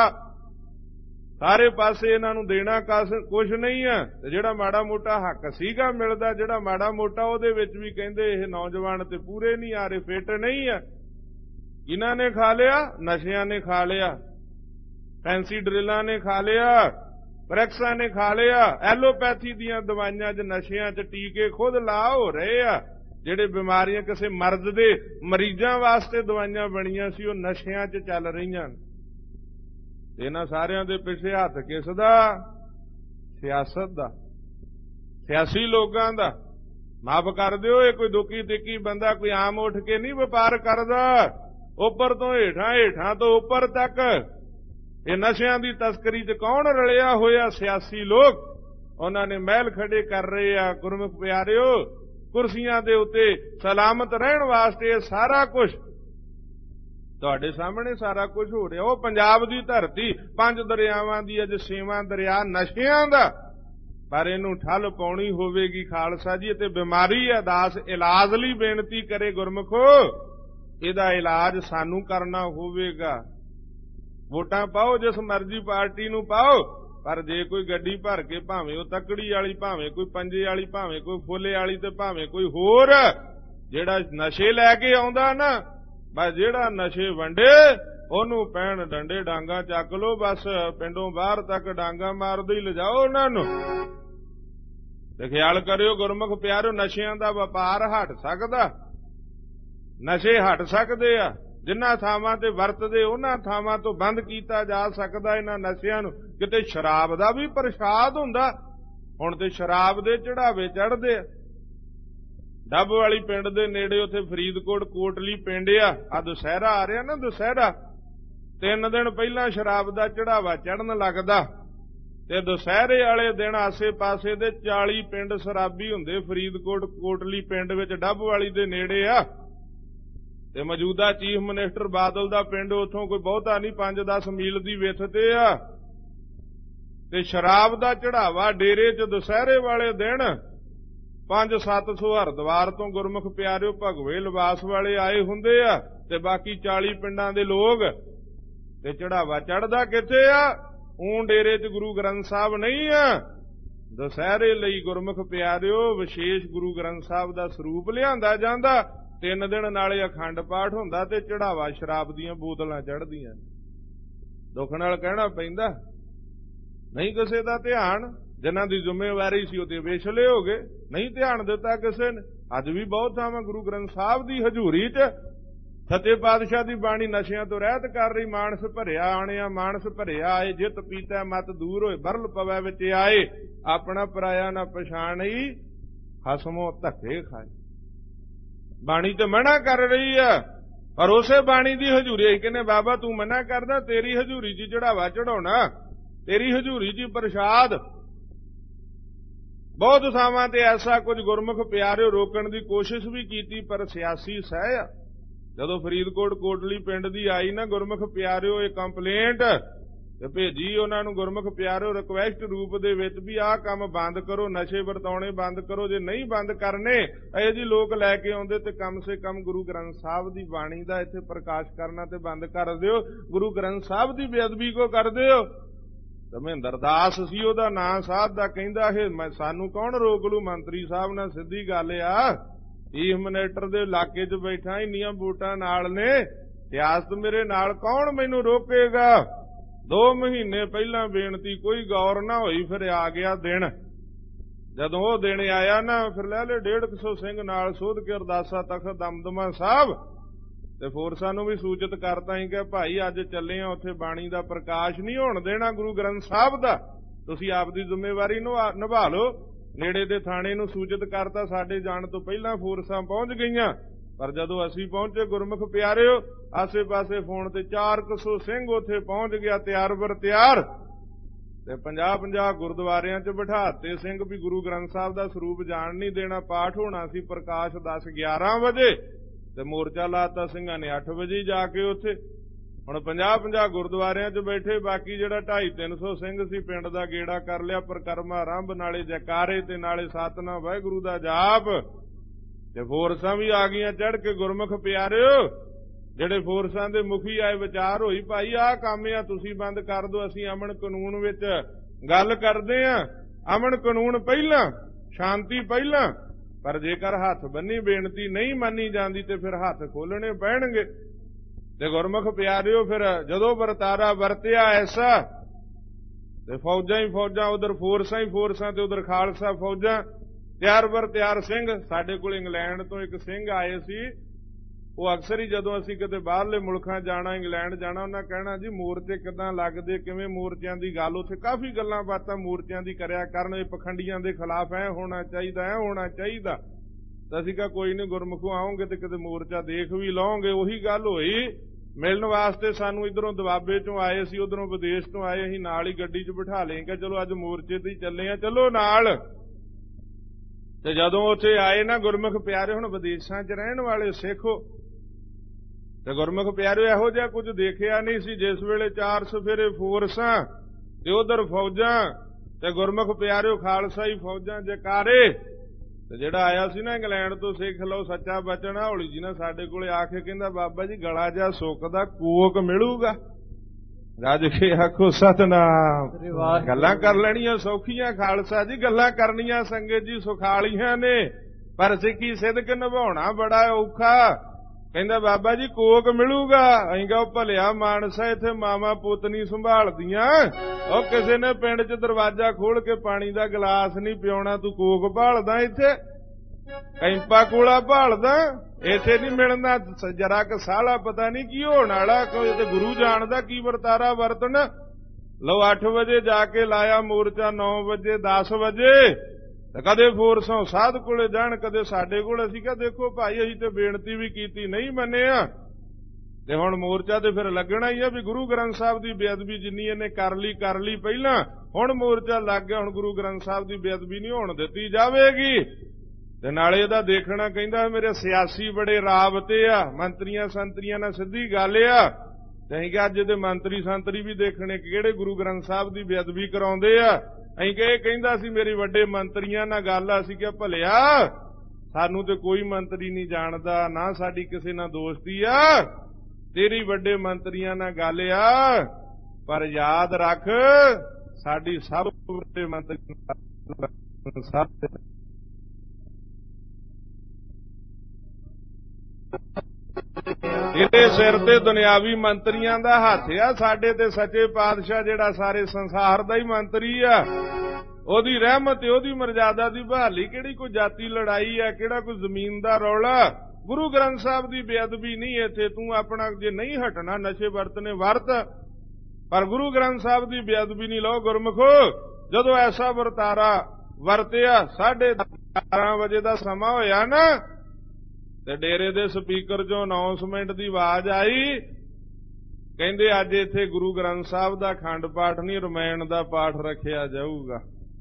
[SPEAKER 2] ਸਾਰੇ ਪਾਸੇ ਇਹਨਾਂ ਨੂੰ ਦੇਣਾ ਕੁਛ ਨਹੀਂ ਆ। ਤੇ ਜਿਹੜਾ ਮਾੜਾ ਮੋਟਾ ਹੱਕ ਸੀਗਾ ਮਿਲਦਾ, ਜਿਹੜਾ ਮਾੜਾ ਮੋਟਾ, ਉਹਦੇ ਵਿੱਚ ਵੀ ਕਹਿੰਦੇ ਇਹ ਨੌਜਵਾਨ ਤੇ ਪੂਰੇ ਨਹੀਂ ਆ ਰਹੇ, ਫਿੱਟ ਨਹੀਂ ਆ। ਇਹਨਾਂ ਨੇ ਖਾ ਲਿਆ, ਨਸ਼ਿਆਂ ਨੇ ਖਾ ਲਿਆ, ਫੈਂਸੀ ਡਰਿਲਾਂ ਨੇ ਖਾ ਲਿਆ, ਪ੍ਰੈਕਸਾਂ ਨੇ ਖਾ ਲਿਆ, ਐਲੋਪੈਥੀ ਦੀਆਂ ਦਵਾਈਆਂ 'ਚ, ਨਸ਼ਿਆਂ 'ਚ ਟੀਕੇ ਖੁਦ ਲਾ ਹੋ ਰਹੇ ਆ। ਜਿਹੜੇ ਬਿਮਾਰੀਆਂ ਕਿਸੇ ਮਰਜ਼ ਦੇ ਮਰੀਜ਼ਾਂ ਵਾਸਤੇ ਦਵਾਈਆਂ ਬਣੀਆਂ ਸੀ, ਉਹ ਨਸ਼ਿਆਂ 'ਚ ਚੱਲ ਰਹੀਆਂ। ਇਹਨਾਂ ਸਾਰਿਆਂ ਦੇ ਪਿੱਛੇ ਹੱਥ ਕਿਸ ਦਾ? ਸਿਆਸਤ ਦਾ, ਸਿਆਸੀ ਲੋਕਾਂ ਦਾ। ਮਾਫ ਕਰ ਦਿਓ, ਇਹ ਕੋਈ ਦੁੱਕੀ ਤਿੱਕੀ ਬੰਦਾ ਕੋਈ ਆਮ ਉੱਠ ਕੇ ਨਹੀਂ ਵਪਾਰ ਕਰਦਾ। ਉੱਪਰ ਤੋਂ ਹੇਠਾਂ, ਹੇਠਾਂ ਤੋਂ ਉੱਪਰ ਤੱਕ ਇਹ ਨਸ਼ਿਆਂ ਦੀ ਤਸਕਰੀ 'ਚ ਕੌਣ ਰਲਿਆ ਹੋਇਆ? ਸਿਆਸੀ ਲੋਕ। ਉਹਨਾਂ ਨੇ ਮਹਿਲ ਖੜੇ ਕਰ ਰਹੇ ਆ ਗੁਰਮੁਖ ਪਿਆਰਿਓ, ਕੁਰਸੀਆਂ ਦੇ ਉੱਤੇ ਸਲਾਮਤ ਰਹਿਣ ਵਾਸਤੇ। ਇਹ ਸਾਰਾ ਕੁਝ ਤੁਹਾਡੇ ਸਾਹਮਣੇ ਸਾਰਾ ਕੁਝ ਹੋ ਰਿਹਾ। ਉਹ ਪੰਜਾਬ ਦੀ ਧਰਤੀ, ਪੰਜ ਦਰਿਆਵਾਂ ਦੀ ਅੱਜ ਛੇਵਾਂ ਦਰਿਆ ਨਸ਼ਿਆਂ ਦਾ, ਪਰ ਇਹਨੂੰ ਠੱਲ ਪਾਉਣੀ ਹੋਵੇਗੀ ਖਾਲਸਾ ਜੀ। ਤੇ ਬਿਮਾਰੀ ਹੈ, ਦਾਸ ਇਲਾਜ ਲਈ ਬੇਨਤੀ ਕਰੇ ਗੁਰਮੁਖੋ, ਇਹਦਾ ਇਲਾਜ ਸਾਨੂੰ ਕਰਨਾ ਹੋਵੇਗਾ। ਵੋਟਾਂ ਪਾਓ, ਜਿਸ ਮਰਜ਼ੀ ਪਾਰਟੀ ਨੂੰ ਪਾਓ, ਪਰ ਜੇ ਕੋਈ ਗੱਡੀ ਭਰ ਕੇ, ਭਾਵੇਂ ਉਹ ਤੱਕੜੀ ਵਾਲੀ, ਭਾਵੇਂ ਕੋਈ ਪੰਜੇ ਵਾਲੀ, ਭਾਵੇਂ ਕੋਈ ਫੁੱਲੇ ਵਾਲੀ, ਤੇ ਭਾਵੇਂ ਕੋਈ ਹੋਰ, ਜਿਹੜਾ ਨਸ਼ੇ ਲੈ ਕੇ ਆਉਂਦਾ ਨਾ, ਬਸ ਜਿਹੜਾ ਨਸ਼ੇ ਵੰਡੇ ਉਹਨੂੰ ਪੈਣ ਡੰਡੇ, ਡਾਂਗਾ ਚੱਕ ਲੋ, ਬਸ ਪਿੰਡੋਂ ਬਾਹਰ ਤੱਕ ਡਾਂਗਾ ਮਾਰਦੇ ਹੀ ਲਿਜਾਓ ਉਹਨਾਂ ਨੂੰ। ਤੇ ਖਿਆਲ ਕਰਿਓ ਗੁਰਮੁਖ ਪਿਆਰਿਓ, ਨਸ਼ਿਆਂ ਦਾ ਵਪਾਰ ਹਟ ਸਕਦਾ, ਨਸ਼ੇ ਹਟ ਸਕਦੇ ਆ। ਜਿਨ੍ਹਾਂ ਥਾਵਾਂ ਤੇ ਵਰਤਦੇ ਉਹਨਾਂ ਥਾਵਾਂ ਤੋਂ ਬੰਦ ਕੀਤਾ ਜਾ ਸਕਦਾ ਇਹਨਾਂ ਨਸ਼ਿਆਂ ਨੂੰ। ਕਿਤੇ ਸ਼ਰਾਬ ਦਾ ਵੀ ਪ੍ਰਸ਼ਾਦ ਹੁੰਦਾ, ਹੁਣ ਤੇ ਸ਼ਰਾਬ ਦੇ ਚੜਾਵੇ ਚੜ੍ਹਦੇ ਆ। ਡੱਬ ਵਾਲੀ ਪਿੰਡ ਦੇ ਨੇੜੇ ਉੱਥੇ ਫਰੀਦਕੋਟ ਕੋਟਲੀ ਪਿੰਡ ਆ, ਆ ਦੁਸਹਿਰਾ ਆ ਰਿਹਾ ਨਾ, ਦੁਸਹਿਰਾ ਤਿੰਨ ਦਿਨ ਪਹਿਲਾਂ ਸ਼ਰਾਬ ਦਾ ਚੜਾਵਾ ਚੜ੍ਹਨ ਲੱਗਦਾ ਤੇ ਦੁਸਹਿਰੇ ਵਾਲੇ ਦਿਨ ਆਸੇ ਪਾਸੇ ਦੇ ਚਾਲੀ ਪਿੰਡ ਸ਼ਰਾਬੀ ਹੁੰਦੇ। ਫਰੀਦਕੋਟ ਕੋਟਲੀ ਪਿੰਡ ਵਿੱਚ ਡੱਬ ਵਾਲੀ ਦੇ ਨੇੜੇ ਆ ਤੇ ਮੌਜੂਦਾ ਚੀਫ ਮਿਨਿਸਟਰ ਬਾਦਲ ਦਾ ਪਿੰਡ ਉੱਥੋਂ ਕੋਈ ਬਹੁਤਾ ਨਹੀਂ, ਪੰਜ ਦਸ ਮੀਲ ਦੀ ਵਿੱਥ ਤੇ ਆ। ਤੇ ਸ਼ਰਾਬ ਦਾ ਚੜਾਵਾ ਡੇਰੇ 'ਚ ਦੁਸਹਿਰੇ ਵਾਲੇ ਦਿਨ ਪੰਜ ਸੱਤ ਸੌ ਹਰਿਦੁਆਰ ਤੋਂ ਗੁਰਮੁਖ ਪਿਆਰਿਓ ਭਗਵੇ ਲਿਬਾਸ ਵਾਲੇ ਆਏ ਹੁੰਦੇ ਆ ਤੇ ਬਾਕੀ ਚਾਲੀ ਪਿੰਡਾਂ ਦੇ ਲੋਕ। ਤੇ ਚੜਾਵਾ ਚੜਦਾ ਕਿੱਥੇ ਆ? ਊਂ ਡੇਰੇ 'ਚ ਗੁਰੂ ਗ੍ਰੰਥ ਸਾਹਿਬ ਨਹੀਂ ਆ। ਦੁਸਹਿਰੇ ਲਈ ਗੁਰਮੁਖ ਪਿਆਰਿਓ ਵਿਸ਼ੇਸ਼ ਗੁਰੂ ਗ੍ਰੰਥ ਸਾਹਿਬ ਦਾ ਸਰੂਪ ਲਿਆਂਦਾ ਜਾਂਦਾ। ਤਿੰਨ ਦਿਨ ਨਾਲੇ ਅਖੰਡ ਪਾਠ ਹੁੰਦਾ ਤੇ ਚੜਾਵਾ ਸ਼ਰਾਬ ਦੀਆਂ ਬੋਤਲਾਂ ਚੜ੍ਹਦੀਆਂ। ਦੁੱਖ ਨਾਲ ਕਹਿਣਾ ਪੈਂਦਾ, ਨਹੀਂ ਕਿਸੇ ਦਾ ਧਿਆਨ। ਜਿਨ੍ਹਾਂ ਦੀ ਜ਼ਿੰਮੇਵਾਰੀ ਸੀ ਉਹ ਤੇ ਵਿਛਲੇ ਹੋ ਗਏ, ਨਹੀਂ ਧਿਆਨ ਦਿੱਤਾ ਕਿਸੇ ਨੇ। ਅੱਜ ਵੀ ਬਹੁਤ ਥਾਵਾਂ ਗੁਰੂ ਗ੍ਰੰਥ ਸਾਹਿਬ ਦੀ ਹਜ਼ੂਰੀ 'ਚ ਸੱਚੇ ਪਾਤਸ਼ਾਹ ਦੀ ਬਾਣੀ ਨਸ਼ਿਆਂ ਤੋਂ ਰਹਿਤ ਕਰ ਰਹੀ। ਮਾਨਸ ਭਰਿਆ ਆਣਿਆ ਮਾਨਸ ਭਰਿਆ ਆਏ, ਜਿਤ ਪੀਤਾ ਮਤ ਦੂਰ ਹੋਏ, ਬਰਲ ਪਵੈ ਵਿੱਚ ਆਏ, ਆਪਣਾ ਪਰਾਇਆ ਨਾ ਪਛਾਣਈ, ਹਸਮੋਂ ਧੱਕੇ ਖਾਏ। ਬਾਣੀ ਤੇ ਮਨਾ ਕਰ ਰਹੀ ਆ, ਪਰ ਉਸੇ ਬਾਣੀ ਦੀ ਹਜ਼ੂਰੀ ਕਹਿੰਦੇ ਬਾਬਾ ਤੂੰ ਮਨਾ ਕਰਦਾ, ਤੇਰੀ ਹਜ਼ੂਰੀ 'ਚ ਚੜਾਵਾ ਚੜਾਉਣਾ, ਤੇਰੀ ਹਜ਼ੂਰੀ 'ਚ ਪ੍ਰਸ਼ਾਦ। ਬਹੁਤ ਥਾਵਾਂ ਤੇ ਐਸਾ ਕੁਝ ਗੁਰਮੁਖ ਪਿਆਰਿਓ ਰੋਕਣ ਦੀ ਕੋਸ਼ਿਸ਼ ਵੀ ਕੀਤੀ, ਪਰ ਸਿਆਸੀ ਸਹਿ ਆ। ਜਦੋਂ ਫਰੀਦਕੋਟ ਕੋਟਲੀ ਪਿੰਡ ਦੀ ਆਈ ਨਾ ਗੁਰਮੁਖ ਪਿਆਰਿਓ ਇਹ ਕੰਪਲੇਂਟ ਤੇ ਭੇਜੀ ਉਹਨਾਂ ਨੂੰ ਗੁਰਮੁਖ ਪਿਆਰਿਓ ਰਿਕਵੈਸਟ ਰੂਪ ਦੇ ਵਿੱਚ ਵੀ ਆਹ ਕੰਮ ਬੰਦ ਕਰੋ, ਨਸ਼ੇ ਵਰਤਾਉਣੇ ਬੰਦ ਕਰੋ। ਜੇ ਨਹੀਂ ਬੰਦ ਕਰਨੇ ਇਹ ਜੀ ਲੋਕ ਲੈ ਕੇ ਆਉਂਦੇ ਤੇ ਕਮ ਸੇ ਕਮ ਗੁਰੂ ਗ੍ਰੰਥ ਸਾਹਿਬ ਦੀ ਬਾਣੀ ਦਾ ਇੱਥੇ ਪ੍ਰਕਾਸ਼ ਕਰਨਾ ਤੇ ਬੰਦ ਕਰ ਦਿਓ। ਗੁਰੂ ਗ੍ਰੰਥ ਸਾਹਿਬ ਦੀ ਬੇਅਦਬੀ ਕੋ ਕਰ ਦਿਓ। ਮਹਿੰਦਰ ਦਾਸ ਸੀ ਉਹਦਾ ਨਾਂ, ਸਾਹਿਬ ਦਾ ਕਹਿੰਦਾ ਇਹ ਸਾਨੂੰ ਕੌਣ ਰੋਕ ਲੂ, ਮੰਤਰੀ ਸਾਹਿਬ ਨਾਲ ਸਿੱਧੀ ਗੱਲ ਆ। ਚੀਫ ਮਿਨਿਸਟਰ ਦੇ ਇਲਾਕੇ 'ਚ ਬੈਠਾ, ਇੰਨੀਆਂ ਵੋਟਾਂ ਨਾਲ ਨੇ, ਸਿਆਸਤ ਮੇਰੇ ਨਾਲ, ਕੌਣ ਮੈਨੂੰ ਰੋਕੇਗਾ। ਦੋ ਮਹੀਨੇ ਪਹਿਲਾਂ ਬੇਨਤੀ ਕੋਈ ਗੌਰ ਨਾ ਹੋਈ, ਫਿਰ ਆ ਗਿਆ ਦਿਨ। ਜਦੋਂ ਉਹ ਦਿਨ ਆਇਆ ਨਾ ਫਿਰ ਲੈ ਲੈ ਡੇਢ ਕੁ ਸੌ ਸਿੰਘ ਨਾਲ ਸੋਧ ਕੇ ਅਰਦਾਸਾ ਤਖਤ ਦਮਦਮਾ ਸਾਹਿਬ ਤੇ ਫੋਰਸਾਂ ਨੂੰ ਵੀ ਸੂਚਿਤ ਕਰਤਾ ਸੀ ਕਿ ਭਾਈ ਅੱਜ ਚੱਲੇ ਆ ਉੱਥੇ ਬਾਣੀ ਦਾ ਪ੍ਰਕਾਸ਼ ਨਹੀਂ ਹੋਣ ਦੇਣਾ ਗੁਰੂ ਗ੍ਰੰਥ ਸਾਹਿਬ ਦਾ, ਤੁਸੀਂ ਆਪਦੀ ਜ਼ਿੰਮੇਵਾਰੀ ਨਿਭਾ ਲਓ। ਨੇੜੇ ਦੇ ਥਾਣੇ ਨੂੰ ਸੂਚਿਤ ਕਰਤਾ, ਸਾਡੇ ਜਾਣ ਤੋਂ ਪਹਿਲਾਂ ਫੋਰਸਾਂ ਪਹੁੰਚ ਗਈਆਂ। ਪਰ ਜਦੋਂ ਅਸੀਂ ਪਹੁੰਚੇ ਗੁਰਮੁਖ ਪਿਆਰਿਓ ਆਸੇ ਪਾਸੇ ਫੋਨ ਤੇ ਚਾਰ ਕੁ ਸੌ ਸਿੰਘ ਉੱਥੇ ਪਹੁੰਚ ਗਿਆ, ਤਿਆਰ ਬਰ ਤਿਆਰ ਤੇ ਪੰਜਾਹ ਪੰਜਾਹ ਗੁਰਦੁਆਰਿਆਂ 'ਚ ਬਿਠਾਤੇ ਸਿੰਘ ਵੀ ਗੁਰੂ ਗ੍ਰੰਥ ਸਾਹਿਬ ਦਾ ਸਰੂਪ ਜਾਣ ਨਹੀਂ ਦੇਣਾ। ਪਾਠ ਹੋਣਾ ਸੀ ਪ੍ਰਕਾਸ਼ ਦਸ ਗਿਆਰਾਂ ਵਜੇ ਤੇ ਮੋਰਚਾ ਲਾਤਾ ਸਿੰਘਾਂ ਨੇ ਅੱਠ ਵਜੇ ਜਾ ਕੇ ਉੱਥੇ। ਹੁਣ ਪੰਜਾਹ ਪੰਜਾਹ ਗੁਰਦੁਆਰਿਆਂ 'ਚ ਬੈਠੇ, ਬਾਕੀ ਜਿਹੜਾ ਢਾਈ ਤਿੰਨ ਸੌ ਸਿੰਘ ਸੀ ਪਿੰਡ ਦਾ ਗੇੜਾ ਕਰ ਲਿਆ। ਪਰਿਕਰਮਾ ਆਰੰਭ, ਨਾਲੇ ਜੈਕਾਰੇ ਤੇ ਨਾਲੇ ਸਤਿਨਾਮ ਵਾਹਿਗੁਰੂ ਦਾ ਜਾਪ ਤੇ ਫੋਰਸਾਂ ਵੀ ਆ ਗਈਆਂ ਚੜ੍ਹ ਕੇ। ਗੁਰਮੁਖ ਪਿਆਰਿਓ ਜਿਹੜੇ ਫੋਰਸਾਂ ਦੇ ਮੁਖੀ ਆਏ, ਵਿਚਾਰ ਹੋਈ ਭਾਈ ਆਹ ਕੰਮ ਆ ਤੁਸੀਂ ਬੰਦ ਕਰ ਦਿਓ, ਅਸੀਂ ਅਮਨ ਕਾਨੂੰਨ ਵਿੱਚ ਗੱਲ ਕਰਦੇ ਆਂ। ਅਮਨ ਕਾਨੂੰਨ ਪਹਿਲਾਂ, ਸ਼ਾਂਤੀ ਪਹਿਲਾਂ, ਪਰ ਜੇਕਰ ਹੱਥ ਬੰਨੀ ਬੇਨਤੀ ਨਹੀਂ ਮੰਨੀ ਜਾਂਦੀ ਤੇ ਫਿਰ ਹੱਥ ਖੋਲਣੇ ਪੈਣਗੇ। ਤੇ ਗੁਰਮੁਖ ਪਿਆਰਿਓ ਫਿਰ ਜਦੋਂ ਵਰਤਾਰਾ ਵਰਤਿਆ ਐਸਾ ਤੇ ਫੌਜਾਂ ਹੀ ਫੌਜਾਂ, ਉਧਰ ਫੋਰਸਾਂ ਹੀ ਫੋਰਸਾਂ ਤੇ ਉਧਰ ਖਾਲਸਾ ਫੌਜਾਂ, ਤਿਆਰ ਬਰ ਤਿਆਰ ਸਿੰਘ। ਸਾਡੇ ਕੋਲ ਇੰਗਲੈਂਡ ਤੋਂ ਇੱਕ ਸਿੰਘ ਆਏ ਸੀ, ਉਹ ਅਕਸਰ ਹੀ ਜਦੋਂ ਅਸੀਂ ਕਿਤੇ ਬਾਹਰਲੇ ਮੁਲਕਾਂ ਜਾਣਾ, ਇੰਗਲੈਂਡ ਜਾਣਾ, ਉਹਨਾਂ ਕਹਿਣਾ ਜੀ ਮੋਰਚੇ ਕਿੱਦਾਂ ਲੱਗਦੇ, ਕਿਵੇਂ ਮੋਰਚਿਆਂ ਦੀ ਗੱਲ। ਉੱਥੇ ਕਾਫੀ ਗੱਲਾਂ ਬਾਤਾਂ ਮੋਰਚਿਆਂ ਦੀ ਕਰਿਆ ਕਰਨ, ਇਹ ਪਖੰਡੀਆਂ ਦੇ ਖਿਲਾਫ ਐ ਹੋਣਾ ਚਾਹੀਦਾ, ਐ ਹੋਣਾ ਚਾਹੀਦਾ। ਤਾਂ ਅਸੀਂ ਕਿਹਾ ਕੋਈ ਨਹੀਂ, ਗੁਰਮੁਖੋਂ ਆਓਗੇ ਤੇ ਕਿਤੇ ਮੋਰਚਾ ਦੇਖ ਵੀ ਲਓਗੇ। ਉਹੀ ਗੱਲ ਹੋਈ, ਮਿਲਣ ਵਾਸਤੇ ਸਾਨੂੰ ਇਧਰੋਂ ਦੁਆਬੇ ਚੋਂ ਆਏ ਸੀ, ਉਧਰੋਂ ਵਿਦੇਸ਼ ਤੋਂ ਆਏ, ਅਸੀਂ ਨਾਲ ਹੀ ਗੱਡੀ 'ਚ ਬਿਠਾ ਲਏ ਕਿ ਚਲੋ ਅੱਜ ਮੋਰਚੇ ਤੇ ਹੀ ਚੱਲੇ ਆ, ਚਲੋ ਨਾਲ। ਤੇ ਜਦੋਂ ਉੱਥੇ ਆਏ ਨਾ ਗੁਰਮੁਖ ਪਿਆਰੇ, ਹੁਣ ਵਿਦੇਸ਼ਾਂ 'ਚ ਰਹਿਣ ਵਾਲੇ ਸਿੱਖੋ ਤੇ ਗੁਰਮੁਖ ਪਿਆਰਿਓ ਇਹੋ ਜਿਹਾ ਕੁਝ ਦੇਖਿਆ ਨਹੀਂ ਸੀ। ਜਿਸ ਵੇਲੇ ਚਾਰ ਸਫੇਰੇ ਫੋਰਸਾਂ ਤੇ ਉਧਰ ਫੌਜਾਂ ਤੇ ਗੁਰਮੁਖ ਪਿਆਰਿਓ ਖਾਲਸਾ ਹੀ ਫੌਜਾਂ ਜਕਾਰੇ। ਤੇ ਜਿਹੜਾ ਆਇਆ ਸੀ ਨਾ ਇੰਗਲੈਂਡ ਤੋਂ ਸਿੱਖ ਲਓ ਸੱਚਾ ਬਚਨ, ਹੌਲੀ ਜੀ ਨਾ ਸਾਡੇ ਕੋਲੇ ਆ ਕੇ ਕਹਿੰਦਾ ਬਾਬਾ ਜੀ ਗਲਾ ਜਿਹਾ ਸੁੱਕਦਾ, ਕੋਕ ਮਿਲੂਗਾ। ਰੱਜ ਕੇ ਆਖੋ ਸਤਨਾਮ। ਗੱਲਾਂ ਕਰ ਲੈਣੀਆਂ ਸੌਖੀਆਂ ਖਾਲਸਾ ਜੀ, ਗੱਲਾਂ ਕਰਨੀਆਂ ਸੰਗਤ ਜੀ ਸੁਖਾਲੀਆਂ ਨੇ, ਪਰ ਸਿੱਖੀ ਸਿਦਕ ਨਿਭਾਉਣਾ ਬੜਾ ਔਖਾ। ਕਹਿੰਦਾ ਬਾਬਾ ਜੀ ਕੋਕ ਮਿਲੂਗਾ। ਅਸੀਂ ਕਿਹਾ ਭਲਿਆ ਮਾਨਸਾ, ਇੱਥੇ ਮਾਵਾਂ ਪੁੱਤ ਨਹੀਂ ਸੰਭਾਲਦੀਆਂ, ਉਹ ਕਿਸੇ ਨੇ ਪਿੰਡ 'ਚ ਦਰਵਾਜ਼ਾ ਖੋਲ ਕੇ ਪਾਣੀ ਦਾ ਗਲਾਸ ਨਹੀਂ ਪਿਉਣਾ, ਤੂੰ ਕੋਕ ਭਾਲਦਾ ਇੱਥੇ, ਕੈਂਪਾ ਕੋਲਾ ਭਾਲਦਾ। ਇੱਥੇ ਨਹੀਂ ਮਿਲਣਾ ਜਰਾ ਕ ਸਾਲਾ ਪਤਾ ਨਹੀਂ ਕੀ ਹੋਣ ਵਾਲਾ, ਕੋਈ ਤੇ ਗੁਰੂ ਜਾਣਦਾ ਕੀ ਵਰਤਾਰਾ ਵਰਤਣ। ਲਓ ਅੱਠ ਵਜੇ ਜਾ ਕੇ ਲਾਇਆ ਮੋਰਚਾ, ਨੌ ਵਜੇ ਦਸ ਵਜੇ ਤੇ ਕਦੇ ਫੋਰਸੋਂ ਸਾਧ ਕੋਲੇ ਜਾਣ, ਕਦੇ ਸਾਡੇ ਕੋਲ। ਅਸੀਂ ਕਿਹਾ ਦੇਖੋ ਭਾਈ ਅਸੀਂ ਤੇ ਬੇਨਤੀ ਵੀ ਕੀਤੀ ਨਹੀਂ ਮੰਨਿਆ, ਤੇ ਹੁਣ ਮੋਰਚਾ ਤੇ ਫਿਰ ਲੱਗਣਾ ਹੀ ਆ ਵੀ ਗੁਰੂ ਗ੍ਰੰਥ ਸਾਹਿਬ ਦੀ ਬੇਅਦਬੀ ਜਿੰਨੀ ਇਹਨੇ ਕਰ ਲਈ ਕਰ ਲਈ ਪਹਿਲਾਂ, ਹੁਣ ਮੋਰਚਾ ਲੱਗ ਗਿਆ, ਹੁਣ ਗੁਰੂ ਗ੍ਰੰਥ ਸਾਹਿਬ ਦੀ ਬੇਅਦਬੀ ਨਹੀਂ ਹੋਣ ਦਿੱਤੀ ਜਾਵੇਗੀ। ਤੇ ਨਾਲੇ ਇਹਦਾ ਦੇਖਣਾ, ਕਹਿੰਦਾ ਮੇਰੇ ਸਿਆਸੀ ਬੜੇ ਰਾਬਤੇ ਆ, ਮੰਤਰੀਆਂ ਸੰਤਰੀਆਂ ਨਾਲ ਸਿੱਧੀ ਗੱਲ ਆ। ਤੇ ਅਸੀਂ ਕਿਹਾ ਅੱਜ ਦੇ ਮੰਤਰੀ ਸੰਤਰੀ ਵੀ ਦੇਖਣੇ ਕਿਹੜੇ ਗੁਰੂ ਗ੍ਰੰਥ ਸਾਹਿਬ ਦੀ ਬੇਅਦਬੀ ਕਰਾਉਂਦੇ ਆ। ਅਸੀਂ ਕਿ ਇਹ ਕਹਿੰਦਾ ਸੀ ਮੇਰੀ ਵੱਡੇ ਮੰਤਰੀਆਂ ਨਾਲ ਗੱਲ ਆ। ਅਸੀਂ ਕਿਹਾ ਭਲਿਆ ਸਾਨੂੰ ਤੇ ਕੋਈ ਮੰਤਰੀ ਨਹੀਂ ਜਾਣਦਾ, ਨਾ ਸਾਡੀ ਕਿਸੇ ਨਾਲ ਦੋਸਤੀ ਆ, ਤੇਰੀ ਵੱਡੇ ਮੰਤਰੀਆਂ ਨਾਲ ਗੱਲ ਆ, ਪਰ ਯਾਦ ਰੱਖ ਸਾਡੀ ਸਭ ਵੱਡੇ ਮੰਤਰੀ ਸਭ ਇਹਦੇ ਸਿਰ ਤੇ ਦੁਨਿਆਵੀ ਮੰਤਰੀਆਂ ਦਾ ਹੱਥ ਆ, ਸਾਡੇ ਤੇ ਸੱਚੇ ਪਾਤਸ਼ਾਹ ਜਿਹੜਾ ਸਾਰੇ ਸੰਸਾਰ ਦਾ ਹੀ ਮੰਤਰੀ ਆ, ਉਹਦੀ ਰਹਿਮਤ ਤੇ ਉਹਦੀ ਮਰਜ਼ਾਦਾ ਦੀ ਬਹਾਲੀ। ਕਿਹੜੀ ਕੋਈ ਜਾਤੀ ਲੜਾਈ ਆ, ਕਿਹੜਾ ਕੋਈ ਜ਼ਮੀਨ ਦਾ ਰੌਲਾ। ਗੁਰੂ ਗ੍ਰੰਥ ਸਾਹਿਬ ਦੀ ਬੇਅਦਬੀ ਨਹੀਂ ਇੱਥੇ। ਤੂੰ ਆਪਣਾ ਜੇ ਨਹੀਂ ਹਟਣਾ ਨਸ਼ੇ ਵਰਤਨੇ ਵਰਤ, ਪਰ ਗੁਰੂ ਗ੍ਰੰਥ ਸਾਹਿਬ ਦੀ ਬੇਅਦਬੀ ਨਹੀਂ। ਲਓ ਗੁਰਮੁਖੋ, ਜਦੋਂ ਐਸਾ ਵਰਤਾਰਾ ਵਰਤਿਆ, ਸਾਢੇ ਗਿਆਰਾਂ ਵਜੇ ਦਾ ਸਮਾਂ ਹੋਇਆ ਨਾ, ਤੇ ਡੇਰੇ ਦੇ ਸਪੀਕਰ ਚੋਂ ਅਨਾਉਂਸਮੈਂਟ ਦੀ ਆਵਾਜ਼ ਆਈ, ਕਹਿੰਦੇ ਅੱਜ ਇੱਥੇ ਗੁਰੂ ਗ੍ਰੰਥ ਸਾਹਿਬ ਦਾ ਅਖੰਡ ਪਾਠ ਨਹੀਂ, ਰਮਾਇਣ ਦਾ ਪਾਠ ਰੱਖਿਆ ਜਾਊਗਾ।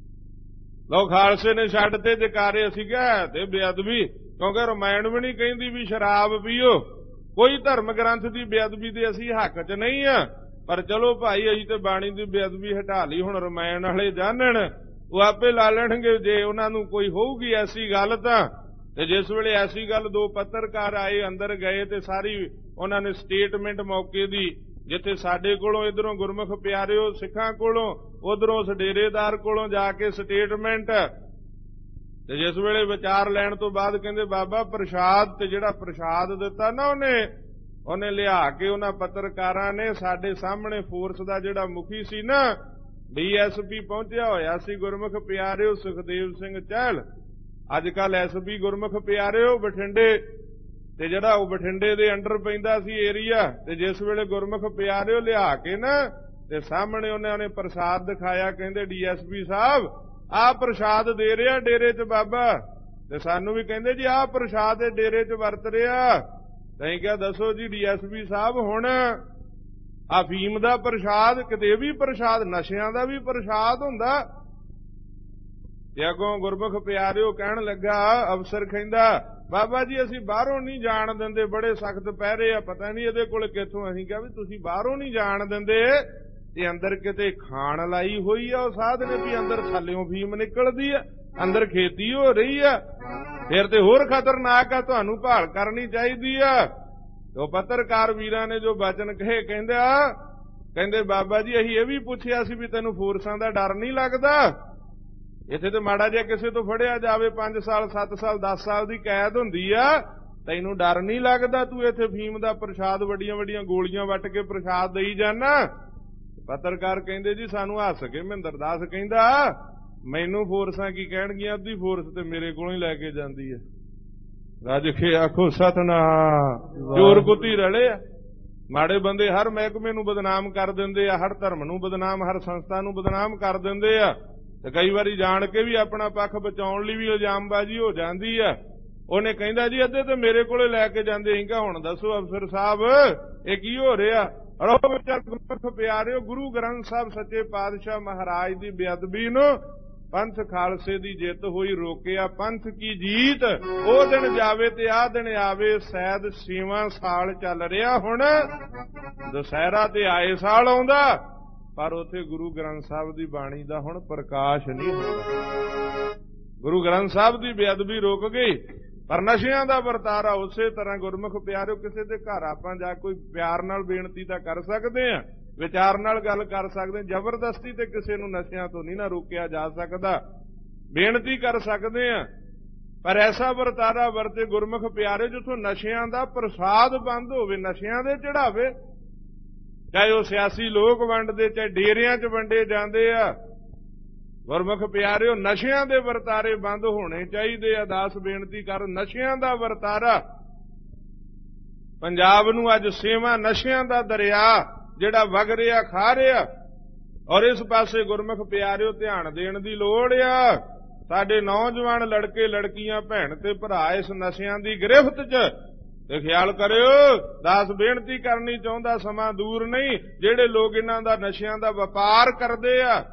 [SPEAKER 2] ਲਓ ਖਾਲਸੇ ਨੇ ਛੱਡ ਤੇ ਜਕਾਰੇ। ਅਸੀਂ ਕਿਹਾ ਤੇ ਬੇਅਦਬੀ, ਕਿਉਂਕਿ ਰਮਾਇਣ ਵੀ ਨਹੀਂ ਕਹਿੰਦੀ ਵੀ ਸ਼ਰਾਬ ਪੀਓ, ਕੋਈ ਧਰਮ ਗ੍ਰੰਥ ਦੀ ਬੇਅਦਬੀ ਦੇ ਅਸੀਂ ਹੱਕ 'ਚ ਨਹੀਂ ਆ, ਪਰ ਚਲੋ ਭਾਈ ਅਸੀਂ ਤੇ ਬਾਣੀ ਦੀ ਬੇਅਦਬੀ ਹਟਾ ਲਈ, ਹੁਣ ਰਮਾਇਣ ਵਾਲੇ ਜਾਣਨ, ਉਹ ਆਪੇ ਲਾ ਲੈਣਗੇ ਜੇ ਉਹਨਾਂ ਨੂੰ ਕੋਈ ਹੋਊਗੀ ਐਸੀ ਗੱਲ ਤਾਂ। ਤੇ ਜਿਸ ਵੇਲੇ ਐਸੀ ਗੱਲ, ਦੋ ਪੱਤਰਕਾਰ ਆਏ, ਅੰਦਰ ਗਏ ਤੇ ਸਾਰੀ ਉਹਨਾਂ ਨੇ ਸਟੇਟਮੈਂਟ ਮੌਕੇ ਦੀ, ਜਿੱਥੇ ਸਾਡੇ ਕੋਲੋਂ ਇਧਰੋਂ ਗੁਰਮੁਖ ਪਿਆਰਿਓ ਸਿੱਖਾਂ ਕੋਲੋਂ, ਉਧਰੋਂ ਉਸ ਡੇਰੇਦਾਰ ਕੋਲੋਂ ਜਾ ਕੇ ਸਟੇਟਮੈਂਟ। ਤੇ ਜਿਸ ਵੇਲੇ ਵਿਚਾਰ ਲੈਣ ਤੋਂ ਬਾਅਦ ਕਹਿੰਦੇ ਬਾਬਾ ਪ੍ਰਸ਼ਾਦ, ਤੇ ਜਿਹੜਾ ਪ੍ਰਸ਼ਾਦ ਦਿੱਤਾ ਨਾ ਉਹਨੇ ਉਹਨੇ ਲਿਆ ਕੇ ਉਹਨਾਂ ਪੱਤਰਕਾਰਾਂ ਨੇ ਸਾਡੇ ਸਾਹਮਣੇ, ਫੋਰਸ ਦਾ ਜਿਹੜਾ ਮੁਖੀ ਸੀ ਨਾ, ਡੀ ਐਸ ਪੀ ਪਹੁੰਚਿਆ ਹੋਇਆ ਸੀ ਗੁਰਮੁਖ ਪਿਆਰਿਓ ਸੁਖਦੇਵ ਸਿੰਘ ਚਹਿਲ, ਅੱਜ ਕੱਲ ਐਸ ਪੀ ਗੁਰਮੁਖ ਪਿਆਰਿਓ ਬਠਿੰਡੇ, ਤੇ ਜਿਹੜਾ ਉਹ ਬਠਿੰਡੇ ਦੇ ਅੰਡਰ ਪੈਂਦਾ ਸੀ ਏਰੀਆ। ਤੇ ਜਿਸ ਵੇਲੇ ਗੁਰਮੁਖ ਪਿਆਰਿਓ ਲਿਆ ਕੇ ਨਾ ਤੇ ਸਾਹਮਣੇ ਉਹਨਾਂ ਨੇ ਪ੍ਰਸ਼ਾਦ ਦਿਖਾਇਆ, ਕਹਿੰਦੇ ਡੀ ਐਸ ਪੀ ਸਾਹਿਬ ਆਹ ਪ੍ਰਸ਼ਾਦ ਦੇ ਰਿਹਾ ਡੇਰੇ 'ਚ ਬਾਬਾ, ਤੇ ਸਾਨੂੰ ਵੀ ਕਹਿੰਦੇ ਜੀ ਆਹ ਪ੍ਰਸ਼ਾਦ ਇਹ ਡੇਰੇ 'ਚ ਵਰਤ ਰਿਹਾ। ਤਾਂ ਕਿਹਾ ਦੱਸੋ ਜੀ ਡੀ ਐਸ ਪੀ ਸਾਹਿਬ, ਹੁਣ ਆ ਫੀਮ ਦਾ ਪ੍ਰਸ਼ਾਦ, ਕਿਤੇ ਵੀ ਪ੍ਰਸ਼ਾਦ, ਨਸ਼ਿਆਂ ਦਾ ਵੀ ਪ੍ਰਸ਼ਾਦ ਹੁੰਦਾ। ਤੇ ਅੱਗੋਂ ਗੁਰਮੁਖ ਪਿਆਰਿਓ ਕਹਿਣ ਲੱਗਾ, ਅਫਸਰ ਕਹਿੰਦਾ ਬਾਬਾ ਜੀ ਅਸੀਂ ਬਾਹਰੋਂ ਨਹੀਂ ਜਾਣ ਦਿੰਦੇ, ਬੜੇ ਸਖਤ ਪਹਿਰੇ ਆ, ਪਤਾ ਨਹੀਂ ਇਹਦੇ ਕੋਲ ਕਿੱਥੋਂ। ਅਸੀਂ ਕਿਹਾ ਵੀ ਤੁਸੀਂ ਬਾਹਰੋਂ ਨਹੀਂ ਜਾਣ ਦਿੰਦੇ, ਤੇ ਅੰਦਰ ਕਿਤੇ ਖਾਣ ਲਾਈ ਹੋਈ ਆ ਉਹ ਸਾਧ ਨੇ ਵੀ ਅੰਦਰ ਥੱਲਿਓਂ ਫੀਮ ਨਿਕਲਦੀ ਆ, ਅੰਦਰ ਖੇਤੀ ਹੋ ਰਹੀ ਆ, ਫਿਰ ਤੇ ਹੋਰ ਖਤਰਨਾਕ ਆ, ਤੁਹਾਨੂੰ ਭਾਲ ਕਰਨੀ ਚਾਹੀਦੀ ਆ। ਉਹ ਪੱਤਰਕਾਰ ਵੀਰਾਂ ਨੇ ਜੋ ਬਚਨ ਕਹੇ, ਕਹਿੰਦਾ ਕਹਿੰਦੇ ਬਾਬਾ ਜੀ ਅਸੀਂ ਇਹ ਵੀ ਪੁੱਛਿਆ ਸੀ ਵੀ ਤੈਨੂੰ ਫੋਰਸਾਂ ਦਾ ਡਰ ਨਹੀਂ ਲੱਗਦਾ? ਇੱਥੇ ਤੇ ਮਾੜਾ ਜਿਹਾ ਕਿਸੇ ਤੋਂ ਫੜਿਆ ਜਾਵੇ ਪੰਜ ਸਾਲ ਸੱਤ ਸਾਲ ਦਸ ਸਾਲ ਦੀ ਕੈਦ ਹੁੰਦੀ ਆ, ਤੈਨੂੰ ਡਰ ਨਹੀਂ ਲੱਗਦਾ? ਤੂੰ ਇੱਥੇ ਫੀਮ ਦਾ ਪ੍ਰਸ਼ਾਦ ਵੱਡੀਆਂ ਵੱਡੀਆਂ ਗੋਲੀਆਂ ਵੱਟ ਕੇ ਪ੍ਰਸ਼ਾਦ ਦੇਈ ਜਾਣਾ। ਪੱਤਰਕਾਰ ਕਹਿੰਦੇ ਜੀ ਸਾਨੂੰ ਹੱਸ ਕੇ ਮਹਿੰਦਰ ਦਾਸ ਕਹਿੰਦਾ ਮੈਨੂੰ ਫੋਰਸਾਂ ਕੀ ਕਹਿਣਗੀਆਂ, ਅੱਧੀ ਫੋਰਸ ਤੇ ਮੇਰੇ ਕੋਲੋਂ ਹੀ ਲੈ ਕੇ ਜਾਂਦੀ ਹੈ। ਰੱਜ ਕੇ ਆਖੋ ਸਤਿਨਾਮ। ਚੋਰ ਕੁੱਤੀ ਰਲੇ ਆ, ਮਾੜੇ ਬੰਦੇ ਹਰ ਮਹਿਕਮੇ ਨੂੰ ਬਦਨਾਮ ਕਰ ਦਿੰਦੇ ਆ, ਹਰ ਧਰਮ ਨੂੰ ਬਦਨਾਮ, ਹਰ ਸੰਸਥਾ ਨੂੰ ਬਦਨਾਮ ਕਰ ਦਿੰਦੇ ਆ, ਤੇ ਕਈ ਵਾਰੀ ਜਾਣ ਕੇ ਵੀ ਆਪਣਾ ਪੱਖ ਬਚਾਉਣ ਲਈ ਵੀ ਇਲਜ਼ਾਮਬਾਜ਼ੀ ਹੋ ਜਾਂਦੀ ਆ। ਉਹਨੇ ਕਹਿੰਦਾ ਜੀ ਅੱਧੇ ਤੇ ਮੇਰੇ ਕੋਲੇ ਲੈ ਕੇ ਜਾਂਦੇ। ਅਸੀਂ ਕਿਹਾ ਹੁਣ ਦੱਸੋ ਅਫਸਰ ਸਾਹਿਬ ਇਹ ਕੀ ਹੋ ਰਿਹਾ? ਰੋ ਗੁਰਮੁਖ ਪਿਆਰਿਓ, ਗੁਰੂ ਗ੍ਰੰਥ ਸਾਹਿਬ ਸੱਚੇ ਪਾਤਸ਼ਾਹ ਮਹਾਰਾਜ ਦੀ ਬੇਅਦਬੀ ਨੂੰ ਪੰਥ ਖਾਲਸੇ ਦੀ ਜਿੱਤ ਹੋਈ ਰੋਕਿਆ, ਪੰਥ ਕੀ ਜੀਤ। ਉਹ ਦਿਨ ਜਾਵੇ ਤੇ ਆਹ ਦਿਨ ਆਵੇ, ਸ਼ਾਇਦ ਛੇਵਾਂ ਸਾਲ ਚੱਲ ਰਿਹਾ ਹੁਣ, ਦੁਸਹਿਰਾ ਤੇ ਆਏ ਸਾਲ ਆਉਂਦਾ, ਪਰ ਉੱਥੇ ਗੁਰੂ ਗ੍ਰੰਥ ਸਾਹਿਬ ਦੀ ਬਾਣੀ ਦਾ ਹੁਣ ਪ੍ਰਕਾਸ਼ ਨਹੀਂ ਹੁੰਦਾ। ਗੁਰੂ ਗ੍ਰੰਥ ਸਾਹਿਬ ਦੀ ਬੇਅਦਬੀ ਰੁਕ ਗਈ, ਪਰ ਨਸ਼ਿਆਂ ਦਾ ਵਰਤਾਰਾ ਉਸੇ ਤਰ੍ਹਾਂ। ਗੁਰਮੁਖ ਪਿਆਰਿਓ, ਕਿਸੇ ਦੇ ਘਰ ਆਪਾਂ ਜਾ ਕੋਈ ਪਿਆਰ ਨਾਲ ਬੇਨਤੀ ਤਾਂ ਕਰ ਸਕਦੇ ਆ, ਵਿਚਾਰ ਨਾਲ ਗੱਲ ਕਰ ਸਕਦੇ, ਜ਼ਬਰਦਸਤੀ ਤੇ ਕਿਸੇ ਨੂੰ ਨਸ਼ਿਆਂ ਤੋਂ ਨਹੀਂ ਨਾ ਰੋਕਿਆ ਜਾ ਸਕਦਾ, ਬੇਨਤੀ ਕਰ ਸਕਦੇ ਆ। ਪਰ ਐਸਾ ਵਰਤਾਰਾ ਵਰਤੇ ਗੁਰਮੁਖ ਪਿਆਰੇ ਜਿੱਥੋਂ ਨਸ਼ਿਆਂ ਦਾ ਪ੍ਰਸਾਦ ਬੰਦ ਹੋਵੇ, ਨਸ਼ਿਆਂ ਦੇ ਚੜਾਵੇ, ਚਾਹੇ ਉਹ ਸਿਆਸੀ ਲੋਕ ਵੰਡਦੇ, ਚਾਹੇ ਡੇਰਿਆਂ 'ਚ ਵੰਡੇ ਜਾਂਦੇ ਆ। ਗੁਰਮੁਖ ਪਿਆਰਿਓ, ਨਸ਼ਿਆਂ ਦੇ ਵਰਤਾਰੇ ਬੰਦ ਹੋਣੇ ਚਾਹੀਦੇ ਆ। ਦਾਸ ਬੇਨਤੀ ਕਰ, ਨਸ਼ਿਆਂ ਦਾ ਵਰਤਾਰਾ ਪੰਜਾਬ ਨੂੰ ਅੱਜ ਸੇਵਾ ਨਸ਼ਿਆਂ ਦਾ ਦਰਿਆ ਜਿਹੜਾ ਵਗ ਰਿਹਾ ਖਾ ਰਿਹਾ। ਔਰ ਇਸ ਪਾਸੇ ਗੁਰਮੁਖ ਪਿਆਰਿਓ ਧਿਆਨ ਦੇਣ ਦੀ ਲੋੜ ਆ। ਸਾਡੇ ਨੌਜਵਾਨ ਲੜਕੇ ਲੜਕੀਆਂ ਭੈਣ ਤੇ ਭਰਾ ਇਸ ਨਸ਼ਿਆਂ ਦੀ ਗ੍ਰਿਫਤ 'ਚ ਤੇ ਖਿਆਲ ਕਰਿਓ। ਦਾਸ ਬੇਨਤੀ ਕਰਨੀ ਚਾਹੁੰਦਾ, ਸਮਾਂ ਦੂਰ ਨਹੀਂ ਜਿਹੜੇ ਲੋਕ ਇਹਨਾਂ ਦਾ ਨਸ਼ਿਆਂ ਦਾ ਵਪਾਰ ਕਰਦੇ ਆ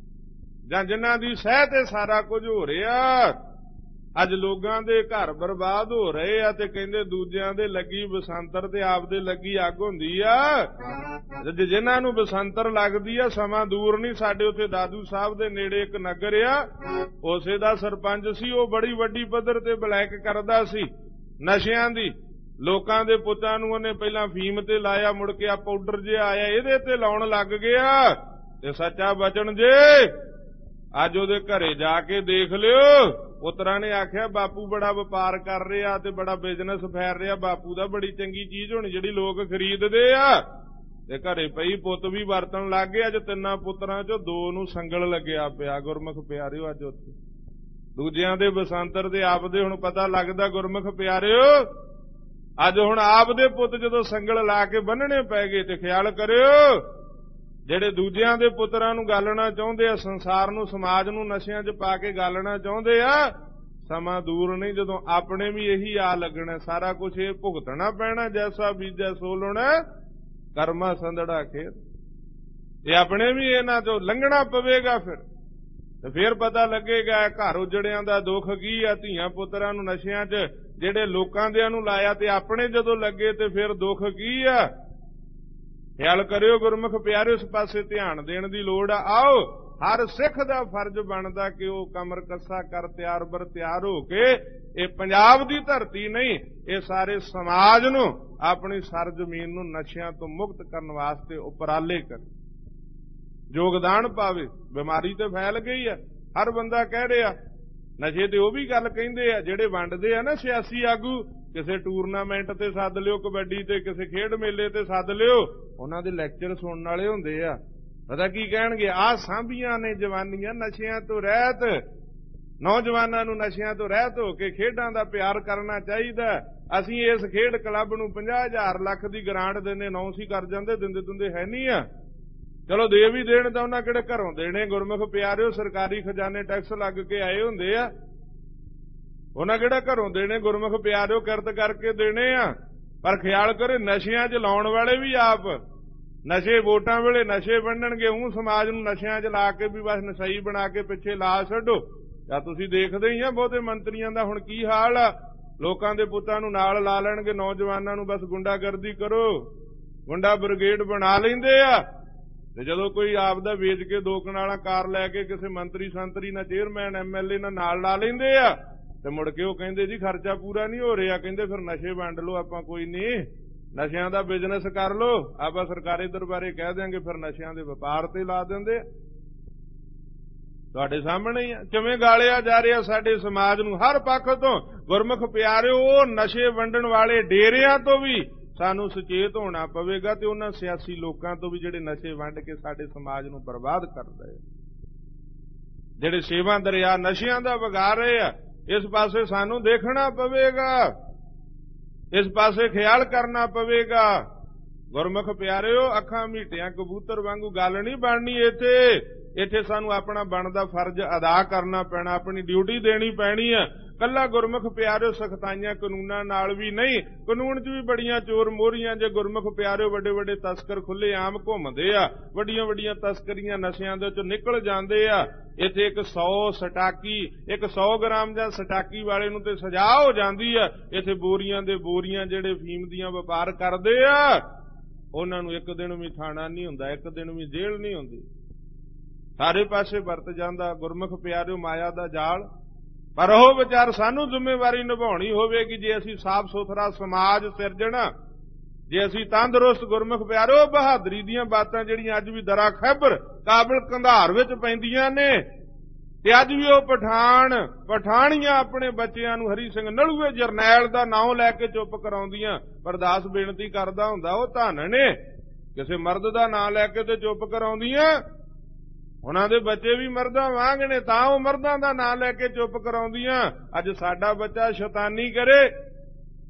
[SPEAKER 2] ਜਾਂ ਜਿਨ੍ਹਾਂ ਦੀ ਸਹਿ ਤੇ ਸਾਰਾ ਕੁਝ ਹੋ ਰਿਹਾ। ਅੱਜ ਲੋਕਾਂ ਦੇ ਘਰ ਬਰਬਾਦ ਹੋ ਰਹੇ ਆ ਤੇ ਕਹਿੰਦੇ ਦੂਜਿਆਂ ਦੇ ਲੱਗੀ ਬਸੰਤਰ ਤੇ ਆਪਦੇ ਲੱਗੀ ਅੱਗ ਹੁੰਦੀ ਆ। ਜਿਨ੍ਹਾਂ ਨੂੰ ਬਸੰਤਰ ਲੱਗਦੀ ਆ, ਸਮਾਂ ਦੂਰ ਨਹੀਂ ਸਾਡੇ ਉੱਥੇ ਦਾਦੂ ਸਾਹਿਬ ਦੇ ਨੇੜੇ ਇੱਕ ਨਗਰ ਆ, ਉਸੇ ਦਾ ਸਰਪੰਚ ਸੀ। ਉਹ ਬੜੀ ਵੱਡੀ ਪੱਧਰ ਤੇ ਬਲੈਕ ਕਰਦਾ ਸੀ ਨਸ਼ਿਆਂ ਦੀ। ਲੋਕਾਂ ਦੇ ਪੁੱਤਾਂ ਨੂੰ ਉਹਨੇ ਪਹਿਲਾਂ ਫੀਮ ਤੇ ਲਾਇਆ, ਮੁੜ ਕੇ ਆ ਪਾਊਡਰ ਜਿਹਾ ਆਇਆ ਇਹਦੇ ਤੇ ਲਾਉਣ ਲੱਗ ਗਿਆ। ਤੇ ਸੱਚਾ ਬਚਨ ਜੇ ਅੱਜ ਉਹਦੇ ਘਰੇ ਜਾ ਕੇ ਦੇਖ ਲਿਓ। ਪੁੱਤਰਾਂ ਨੇ ਆਖਿਆ ਬਾਪੂ ਬੜਾ ਵਪਾਰ ਕਰ ਰਿਹਾ ਤੇ ਬੜਾ ਬਿਜ਼ਨਸ ਫੈਰ ਰਿਹਾ, ਬਾਪੂ ਦਾ ਬੜੀ ਚੰਗੀ ਚੀਜ਼ ਹੋਣੀ ਜਿਹੜੀ ਲੋਕ ਖਰੀਦਦੇ ਆ। ਤੇ ਘਰੇ ਪਈ ਪੁੱਤ ਵੀ ਵਰਤਣ ਲੱਗ ਗਏ। ਅੱਜ ਤਿੰਨਾਂ ਪੁੱਤਰਾਂ ਚੋਂ ਦੋ ਨੂੰ ਸੰਗਲ ਲੱਗਿਆ ਪਿਆ। ਗੁਰਮੁਖ ਪਿਆਰਿਓ ਅੱਜ ਉੱਥੇ ਦੂਜਿਆਂ ਦੇ ਬਸੰਤਰ ਤੇ ਆਪਦੇ ਹੁਣ ਪਤਾ ਲੱਗਦਾ। ਗੁਰਮੁਖ ਪਿਆਰਿਓ ਅੱਜ ਹੁਣ ਆਪਦੇ ਪੁੱਤ ਜਦੋਂ ਸੰਗਲ ਲਾ ਕੇ ਬੰਨਣੇ ਪੈ ਗਏ ਤੇ ਖਿਆਲ ਕਰਿਓ ਜਿਹੜੇ ਦੂਜਿਆਂ ਦੇ ਪੁੱਤਰਾਂ ਨੂੰ ਗਾਲਣਾ ਚਾਹੁੰਦੇ ਆ, ਸੰਸਾਰ ਨੂੰ ਸਮਾਜ ਨੂੰ ਨਸ਼ਿਆਂ 'ਚ ਪਾ ਕੇ ਗਾਲਣਾ ਚਾਹੁੰਦੇ ਆ, ਸਮਾਂ ਦੂਰ ਨਹੀਂ ਜਦੋਂ ਆਪਣੇ ਵੀ ਇਹੀ ਆ ਲੱਗਣਾ। ਸਾਰਾ ਕੁਝ ਇਹ ਭੁਗਤਣਾ ਪੈਣਾ। ਜੈਸਾ ਬੀਜੈ ਸੋ ਲਾਉਣਾ, ਕਰਮਾ ਸੰਧੜਾ ਖੇਤ। ਇਹ ਆਪਣੇ ਵੀ ਇਹਨਾਂ ਤੋਂ ਲੰਘਣਾ ਪਵੇਗਾ। ਫਿਰ ਤੇ ਫਿਰ ਪਤਾ ਲੱਗੇਗਾ ਘਰ ਉਜੜਿਆਂ ਦਾ ਦੁੱਖ ਕੀ ਆ। ਧੀਆਂ ਪੁੱਤਰਾਂ ਨੂੰ ਨਸ਼ਿਆਂ 'ਚ ਜਿਹੜੇ ਲੋਕਾਂ ਦਿਆਂ ਨੂੰ ਲਾਇਆ ਤੇ ਆਪਣੇ ਜਦੋਂ ਲੱਗੇ ਤੇ ਫਿਰ ਦੁੱਖ ਕੀ ਆ। ਖਿਆਲ ਕਰਿਓ ਗੁਰਮੁਖ ਪਿਆਰਿਓ, ਇਸ ਪਾਸੇ ਧਿਆਨ ਦੇਣ ਦੀ ਲੋੜ ਆ। ਆਓ ਹਰ ਸਿੱਖ ਦਾ ਫਰਜ਼ ਬਣਦਾ ਕਿ ਉਹ ਕਮਰ ਕੱਸਾ ਕਰ ਤਿਆਰ ਬਰ ਤਿਆਰ ਹੋ ਕੇ ਇਹ ਪੰਜਾਬ ਦੀ ਧਰਤੀ ਨਹੀਂ, ਇਹ ਸਾਰੇ ਸਮਾਜ ਨੂੰ ਆਪਣੀ ਸਰ ਜ਼ਮੀਨ ਨੂੰ ਨਸ਼ਿਆਂ ਤੋਂ ਮੁਕਤ ਕਰਨ ਵਾਸਤੇ ਉਪਰਾਲੇ ਕਰੇ, ਯੋਗਦਾਨ ਪਾਵੇ। ਬਿਮਾਰੀ ਤੇ ਫੈਲ ਗਈ ਆ, ਹਰ ਬੰਦਾ ਕਹਿ ਰਿਹਾ ਨਸ਼ੇ ਤੇ। ਉਹ ਵੀ ਗੱਲ ਕਹਿੰਦੇ ਆ ਜਿਹੜੇ ਵੰਡਦੇ ਆ ਨਾ ਸਿਆਸੀ ਆਗੂ, ਕਿਸੇ ਟੂਰਨਾਮੈਂਟ ਤੇ ਸੱਦ ਲਿਓ, ਕਬੱਡੀ ਤੇ ਕਿਸੇ ਖੇਡ ਮੇਲੇ ਤੇ ਸੱਦ ਲਿਓ, ਉਹਨਾਂ ਦੇ ਲੈਕਚਰ ਸੁਣਨ ਵਾਲੇ ਹੁੰਦੇ ਆ। ਪਤਾ ਕੀ ਕਹਿਣਗੇ, ਆਹ ਸਾਂਭੀਆਂ ਨੇ ਜਵਾਨੀਆਂ ਨਸ਼ਿਆਂ ਤੋਂ ਰਹਿਤ, ਨੌਜਵਾਨਾਂ ਨੂੰ ਨਸ਼ਿਆਂ ਤੋਂ ਰਹਿਤ ਹੋ ਕੇ ਖੇਡਾਂ ਦਾ ਪਿਆਰ ਕਰਨਾ ਚਾਹੀਦਾ। ਅਸੀਂ ਇਸ ਖੇਡ ਕਲੱਬ ਨੂੰ ਪੰਜਾਹ ਹਜ਼ਾਰ ਲੱਖ ਦੀ ਗ੍ਰਾਂਟ ਦਿੰਦੇ, ਨੌਂ ਸੀ ਕਰ ਜਾਂਦੇ, ਦਿੰਦੇ ਦਿੰਦੇ ਹੈ ਨਹੀਂ ਆ। ਚਲੋ ਦੇ ਵੀ ਦੇਣ ਤਾਂ ਉਹਨਾਂ ਕਿਹੜੇ ਘਰੋਂ ਦੇਣੇ। ਗੁਰਮੁਖ ਪਿਆਰਿਓ ਸਰਕਾਰੀ ਖਜ਼ਾਨੇ ਟੈਕਸ ਲੱਗ ਕੇ ਆਏ ਹੁੰਦੇ ਆ, ਉਹਨਾਂ ਕਿਹੜਾ ਘਰੋਂ ਦੇਣੇ। ਗੁਰਮੁਖ ਪਿਆਰਿਓ ਕਿਰਤ ਕਰਕੇ ਦੇਣੇ ਆ। ਪਰ ਖਿਆਲ ਕਰੋ ਨਸ਼ਿਆਂ 'ਚ ਲਾਉਣ ਵਾਲੇ ਵੀ ਆਪ ਨਸ਼ੇ ਵੋਟਾਂ ਵੇਲੇ ਨਸ਼ੇ ਵੰਡਣਗੇ। ਉਹ ਸਮਾਜ ਨੂੰ ਨਸ਼ਿਆਂ 'ਚ ਲਾ ਕੇ ਵੀ ਬਸ ਨਸ਼ਈ ਬਣਾ ਕੇ ਪਿੱਛੇ ਲਾ ਛੱਡੋ। ਜਾਂ ਤੁਸੀਂ ਦੇਖਦੇ ਹੀ ਆ ਬਹੁਤੇ ਮੰਤਰੀਆਂ ਦਾ ਹੁਣ ਕੀ ਹਾਲ ਆ। ਲੋਕਾਂ ਦੇ ਪੁੱਤਾਂ ਨੂੰ ਨਾਲ ਲਾ ਲੈਣਗੇ, ਨੌਜਵਾਨਾਂ ਨੂੰ ਬਸ ਗੁੰਡਾਗਰਦੀ ਕਰੋ, ਗੁੰਡਾ ਬ੍ਰਿਗੇਡ ਬਣਾ ਲੈਂਦੇ ਆ। ਤੇ ਜਦੋਂ ਕੋਈ ਆਪਦਾ ਵੇਚ ਕੇ ਦੋ ਕਨਾਲਾਂ ਕਾਰ ਲੈ ਕੇ ਕਿਸੇ ਮੰਤਰੀ ਸੰਤਰੀ ਨਾਲ, ਚੇਅਰਮੈਨ ਐਮ ਐਲ ਏ ਨਾਲ ਨਾਲ ਲਾ ਲੈਂਦੇ ਆ ਤੇ ਮੁੜ ਕੇ ਉਹ ਕਹਿੰਦੇ ਜੀ ਖਰਚਾ ਪੂਰਾ ਨਹੀਂ ਹੋ ਰਿਹਾ। ਕਹਿੰਦੇ ਫਿਰ ਨਸ਼ੇ ਵੰਡ ਲਓ, ਆਪਾਂ ਕੋਈ ਨਹੀਂ ਨਸ਼ਿਆਂ ਦਾ ਬਿਜ਼ਨਸ ਕਰ ਲਓ, ਆਪਾਂ ਸਰਕਾਰੀ ਦਰਬਾਰੇ ਕਹਿ ਦਿਆਂਗੇ। ਫਿਰ ਨਸ਼ਿਆਂ ਦੇ ਵਪਾਰ ਤੇ ਲਾ ਦਿੰਦੇ। ਤੁਹਾਡੇ ਸਾਹਮਣੇ ਹੀ ਆ ਕਿਵੇਂ ਗਾਲਿਆ ਜਾ ਰਿਹਾ ਸਾਡੇ ਸਮਾਜ ਨੂੰ ਹਰ ਪੱਖ ਤੋਂ। ਗੁਰਮੁਖ ਪਿਆਰਿਓ ਉਹ ਨਸ਼ੇ ਵੰਡਣ ਵਾਲੇ ਡੇਰਿਆਂ ਤੋਂ ਵੀ ਸਾਨੂੰ ਸੁਚੇਤ ਹੋਣਾ ਪਵੇਗਾ ਤੇ ਉਹਨਾਂ ਸਿਆਸੀ ਲੋਕਾਂ ਤੋਂ ਵੀ ਜਿਹੜੇ ਨਸ਼ੇ ਵੰਡ ਕੇ ਸਾਡੇ ਸਮਾਜ ਨੂੰ ਬਰਬਾਦ ਕਰ ਰਹੇ, ਜਿਹੜੇ ਸੇਵਾ ਦਰਿਆ ਨਸ਼ਿਆਂ ਦਾ ਵਗਾ ਰਹੇ ਆ। ਇਸ ਪਾਸੇ ਸਾਨੂੰ ਦੇਖਣਾ ਪਵੇਗਾ, ਇਸ ਪਾਸੇ ਖਿਆਲ ਕਰਨਾ ਪਵੇਗਾ। ਗੁਰਮੁਖ ਪਿਆਰਿਓ ਅੱਖਾਂ ਮੀਟਿਆਂ ਕਬੂਤਰ ਵਾਂਗੂ ਗੱਲ ਨਹੀਂ ਬਣਨੀ ਇੱਥੇ। ਇੱਥੇ ਸਾਨੂੰ ਆਪਣਾ ਬਣਦਾ ਫਰਜ਼ ਅਦਾ ਕਰਨਾ ਪੈਣਾ, ਆਪਣੀ ਡਿਊਟੀ ਦੇਣੀ ਪੈਣੀ ਆ। ਕੱਲਾ ਗੁਰਮੁਖ ਪਿਆਰਿਓ ਸਖਤਾਈਆਂ ਕਾਨੂੰਨਾਂ ਨਾਲ ਵੀ ਨਹੀਂ, ਕਾਨੂੰਨ 'ਚ ਵੀ ਬੜੀਆਂ ਚੋਰ ਮੋਹਰੀਆਂ। ਜੇ ਗੁਰਮੁਖ ਪਿਆਰਿਓ ਵੱਡੇ ਵੱਡੇ ਤਸਕਰ ਖੁੱਲੇ ਆਮ ਘੁੰਮਦੇ ਆ, ਵੱਡੀਆਂ ਵੱਡੀਆਂ ਤਸਕਰੀਆਂ ਨਸ਼ਿਆਂ ਦੇ ਚੋਂ ਨਿਕਲ ਜਾਂਦੇ ਆ। ਇੱਥੇ ਇੱਕ ਸੌ ਸਟਾਕੀ, ਇੱਕ ਸੌ ਗ੍ਰਾਮ ਜਾਂ ਸਟਾਕੀ ਵਾਲੇ ਨੂੰ ਤੇ ਸਜ਼ਾ ਹੋ ਜਾਂਦੀ ਆ। ਇੱਥੇ ਬੋਰੀਆਂ ਦੇ ਬੋਰੀਆਂ ਜਿਹੜੇ ਫੀਮ ਦੀਆਂ ਵਪਾਰ ਕਰਦੇ ਆ, ਉਹਨਾਂ ਨੂੰ ਇੱਕ ਦਿਨ ਵੀ ਥਾਣਾ ਨਹੀਂ ਹੁੰਦਾ, ਇੱਕ ਦਿਨ ਵੀ ਜੇਲ੍ਹ ਨਹੀਂ ਹੁੰਦੀ। ਸਾਰੇ ਪਾਸੇ ਵਰਤ ਜਾਂਦਾ ਗੁਰਮੁਖ ਪਿਆਰਿਓ ਮਾਇਆ ਦਾ ਜਾਲ। ਪਰ ਉਹ ਵਿਚਾਰ ਸਾਨੂੰ ਜ਼ਿੰਮੇਵਾਰੀ ਨਿਭਾਉਣੀ ਹੋਵੇਗੀ ਜੇ ਅਸੀਂ ਸਾਫ਼ ਸੁਥਰਾ ਸਮਾਜ ਸਿਰਜਣਾ, ਜੇ ਅਸੀਂ ਤੰਦਰੁਸਤ ਗੁਰਮੁਖ ਪਿਆਰਿਓ ਬਹਾਦਰੀ ਦੀਆਂ ਬਾਤਾਂ ਜਿਹੜੀਆਂ ਅੱਜ ਵੀ ਦਰਾ ਖੈਬਰ ਕਾਬਲ ਕੰਧਾਰ ਵਿੱਚ ਪੈਂਦੀਆਂ ਨੇ ਤੇ ਅੱਜ ਵੀ ਉਹ ਪਠਾਨ ਪਠਾਣੀਆਂ ਆਪਣੇ ਬੱਚਿਆਂ ਨੂੰ ਹਰੀ ਸਿੰਘ ਨਲੂਏ ਜਰਨੈਲ ਦਾ ਨਾਂ ਲੈ ਕੇ ਚੁੱਪ ਕਰਾਉਂਦੀਆਂ। ਪਰਦਾਸ ਬੇਨਤੀ ਕਰਦਾ ਹੁੰਦਾ ਉਹ ਧੰਨ ਨੇ, ਕਿਸੇ ਮਰਦ ਦਾ ਨਾਂ ਲੈ ਕੇ ਤੇ ਚੁੱਪ ਕਰਾਉਂਦੀਆਂ। ਉਹਨਾਂ ਦੇ ਬੱਚੇ ਵੀ ਮਰਦਾਂ ਵਾਂਗ ਨੇ ਤਾਂ ਉਹ ਮਰਦਾਂ ਦਾ ਨਾਂ ਲੈ ਕੇ ਚੁੱਪ ਕਰਾਉਂਦੀਆਂ। ਅੱਜ ਸਾਡਾ ਬੱਚਾ ਸ਼ੈਤਾਨੀ ਕਰੇ,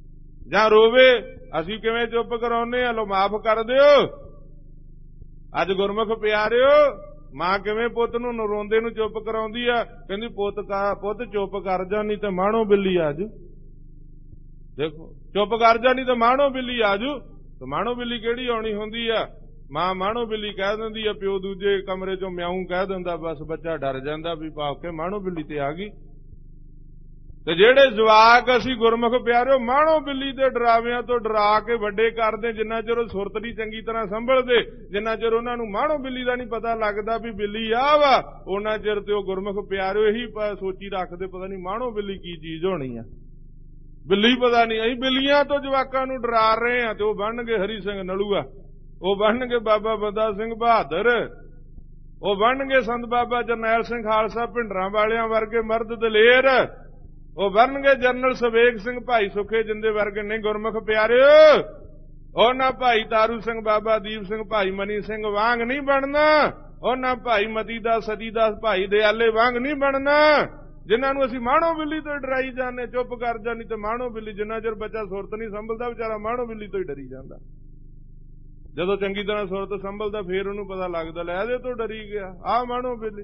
[SPEAKER 1] ਜਾਂ ਰੋਵੇ, ਅਸੀਂ ਕਿਵੇਂ ਚੁੱਪ ਕਰਾਉਂਦੇ ਆ? ਲੋ ਮਾਫ ਕਰ ਦਿਓ। ਅੱਜ ਗੁਰਮੁਖ ਪਿਆਰਿਓ, ਮਾਂ ਕਿਵੇਂ ਪੁੱਤ ਨੂੰ ਰੋਂਦੇ ਨੂੰ ਚੁੱਪ ਕਰਾਉਂਦੀ ਆ? ਕਹਿੰਦੀ ਪੁੱਤ ਕਾ ਪੁੱਤ ਚੁੱਪ ਕਰ ਜਾ, ਨਹੀਂ ਤੇ ਮਾਣੋ ਬਿੱਲੀ ਆਜੂ। ਦੇਖੋ, ਚੁੱਪ ਕਰ ਜਾ ਨਹੀਂ ਤੇ ਮਾਣੋ ਬਿੱਲੀ ਆਜੂ। ਤੇ ਮਾਣੋ ਬਿੱਲੀ ਕਿਹੜੀ ਆਉਣੀ ਹੁੰਦੀ ਆ? ਮਾਂ ਮਾਣੋ ਬਿੱਲੀ ਕਹਿ ਦਿੰਦੀ ਆ, ਪਿਓ ਦੂਜੇ ਕਮਰੇ ਚੋਂ ਮਿਆਉਂ ਕਹਿ ਦਿੰਦਾ, ਬਸ ਬੱਚਾ ਡਰ ਜਾਂਦਾ ਵੀ ਭਾਵ ਕੇ ਮਾਣੋ ਬਿੱਲੀ ਤੇ ਆ ਗਈ। ਤੇ ਜਿਹੜੇ ਜਵਾਕ ਅਸੀਂ ਗੁਰਮੁਖ ਪਿਆਰਿਓ ਮਾਣੋ ਬਿੱਲੀ ਦੇ ਡਰਾਵਿਆਂ ਤੋਂ ਡਰਾ ਕੇ ਵੱਡੇ ਕਰਦੇ, ਜਿੰਨਾ ਚਿਰ ਉਹ ਸੁਰਤ ਨਹੀਂ ਚੰਗੀ ਤਰ੍ਹਾਂ ਸੰਭਲਦੇ, ਜਿੰਨਾ ਚਿਰ ਉਹਨਾਂ ਨੂੰ ਮਾਣੋ ਬਿੱਲੀ ਦਾ ਨਹੀਂ ਪਤਾ ਲੱਗਦਾ ਵੀ ਬਿੱਲੀ ਆ ਵਾ, ਉਹਨਾਂ ਚਿਰ ਤੇ ਉਹ ਗੁਰਮੁਖ ਪਿਆਰਿਓ ਇਹੀ ਸੋਚੀ ਰੱਖਦੇ, ਪਤਾ ਨਹੀਂ ਮਾਣੋ ਬਿੱਲੀ ਕੀ ਚੀਜ਼ ਹੋਣੀ ਆ, ਬਿੱਲੀ ਪਤਾ ਨਹੀਂ। ਅਸੀਂ ਬਿੱਲੀਆਂ ਤੋਂ ਜਵਾਕਾਂ ਨੂੰ ਡਰਾ ਰਹੇ ਆ, ਤੇ ਉਹ ਬਣਨਗੇ ਹਰੀ ਸਿੰਘ ਨਲੂਆ, ਉਹ ਬਣਨਗੇ ਬਾਬਾ ਬੰਦਾ ਸਿੰਘ ਬਹਾਦਰ, ਉਹ ਬਣਨਗੇ ਸੰਤ ਬਾਬਾ ਜਰਨੈਲ ਸਿੰਘ ਖਾਲਸਾ ਭਿੰਡਰਾਂ ਵਾਲਿਆਂ ਵਰਗੇ ਮਰਦ ਦਲੇਰ, ਉਹ ਬਣਨਗੇ ਜਨਰਲ ਸਵੇਗ ਸਿੰਘ ਭਾਈ ਸੁਖੇ ਜਿੰਦੇ ਵਰਗੇ। ਨਹੀਂ ਗੁਰਮੁਖ ਪਿਆਰਿਓ, ਉਹਨਾਂ ਭਾਈ ਤਾਰੂ ਸਿੰਘ ਬਾਬਾ ਦੀਪ ਸਿੰਘ ਭਾਈ ਮਨੀ ਸਿੰਘ ਵਾਂਗ ਨਹੀਂ ਬਣਨਾ, ਉਹਨਾਂ ਭਾਈ ਮਤੀ ਦਾਸ ਸਤੀ ਦਾਸ ਭਾਈ ਦਿਆਲੇ ਵਾਂਗ ਨਹੀਂ ਬਣਨਾ, ਜਿਨ੍ਹਾਂ ਨੂੰ ਅਸੀਂ ਮਾਣੋ ਬਿੱਲੀ ਤੋਂ ਡਰਾਈ ਜਾਂਦੇ। ਚੁੱਪ ਕਰ ਜਾ ਨਹੀਂ ਤੇ ਮਾਣੋ ਬਿੱਲੀ, ਜਿੰਨਾ ਚਿਰ ਬੱਚਾ ਸੁਰਤ ਨਹੀਂ ਸੰਭਲਦਾ ਵਿਚਾਰਾ ਮਾਣੋ ਬਿੱਲੀ ਤੋਂ ਹੀ ਡਰੀ ਜਾਂਦਾ। ਜਦੋਂ ਚੰਗੀ ਤਰ੍ਹਾਂ ਸੁਰਤ ਸੰਭਲਦਾ ਫੇਰ ਉਹਨੂੰ ਪਤਾ ਲੱਗਦਾ, ਲੈ ਇਹਦੇ ਤੋਂ ਡਰੀ ਗਿਆ, ਆਹ ਮਾਣੋ ਬਿੱਲੀ।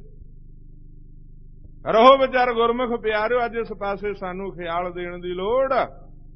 [SPEAKER 1] ਰਹੋ ਵਿਚਾਰ ਗੁਰਮੁਖ ਪਿਆਰਿਓ, ਅੱਜ ਇਸ ਪਾਸੇ ਸਾਨੂੰ ਖਿਆਲ ਦੇਣ ਦੀ ਲੋੜ ਆ।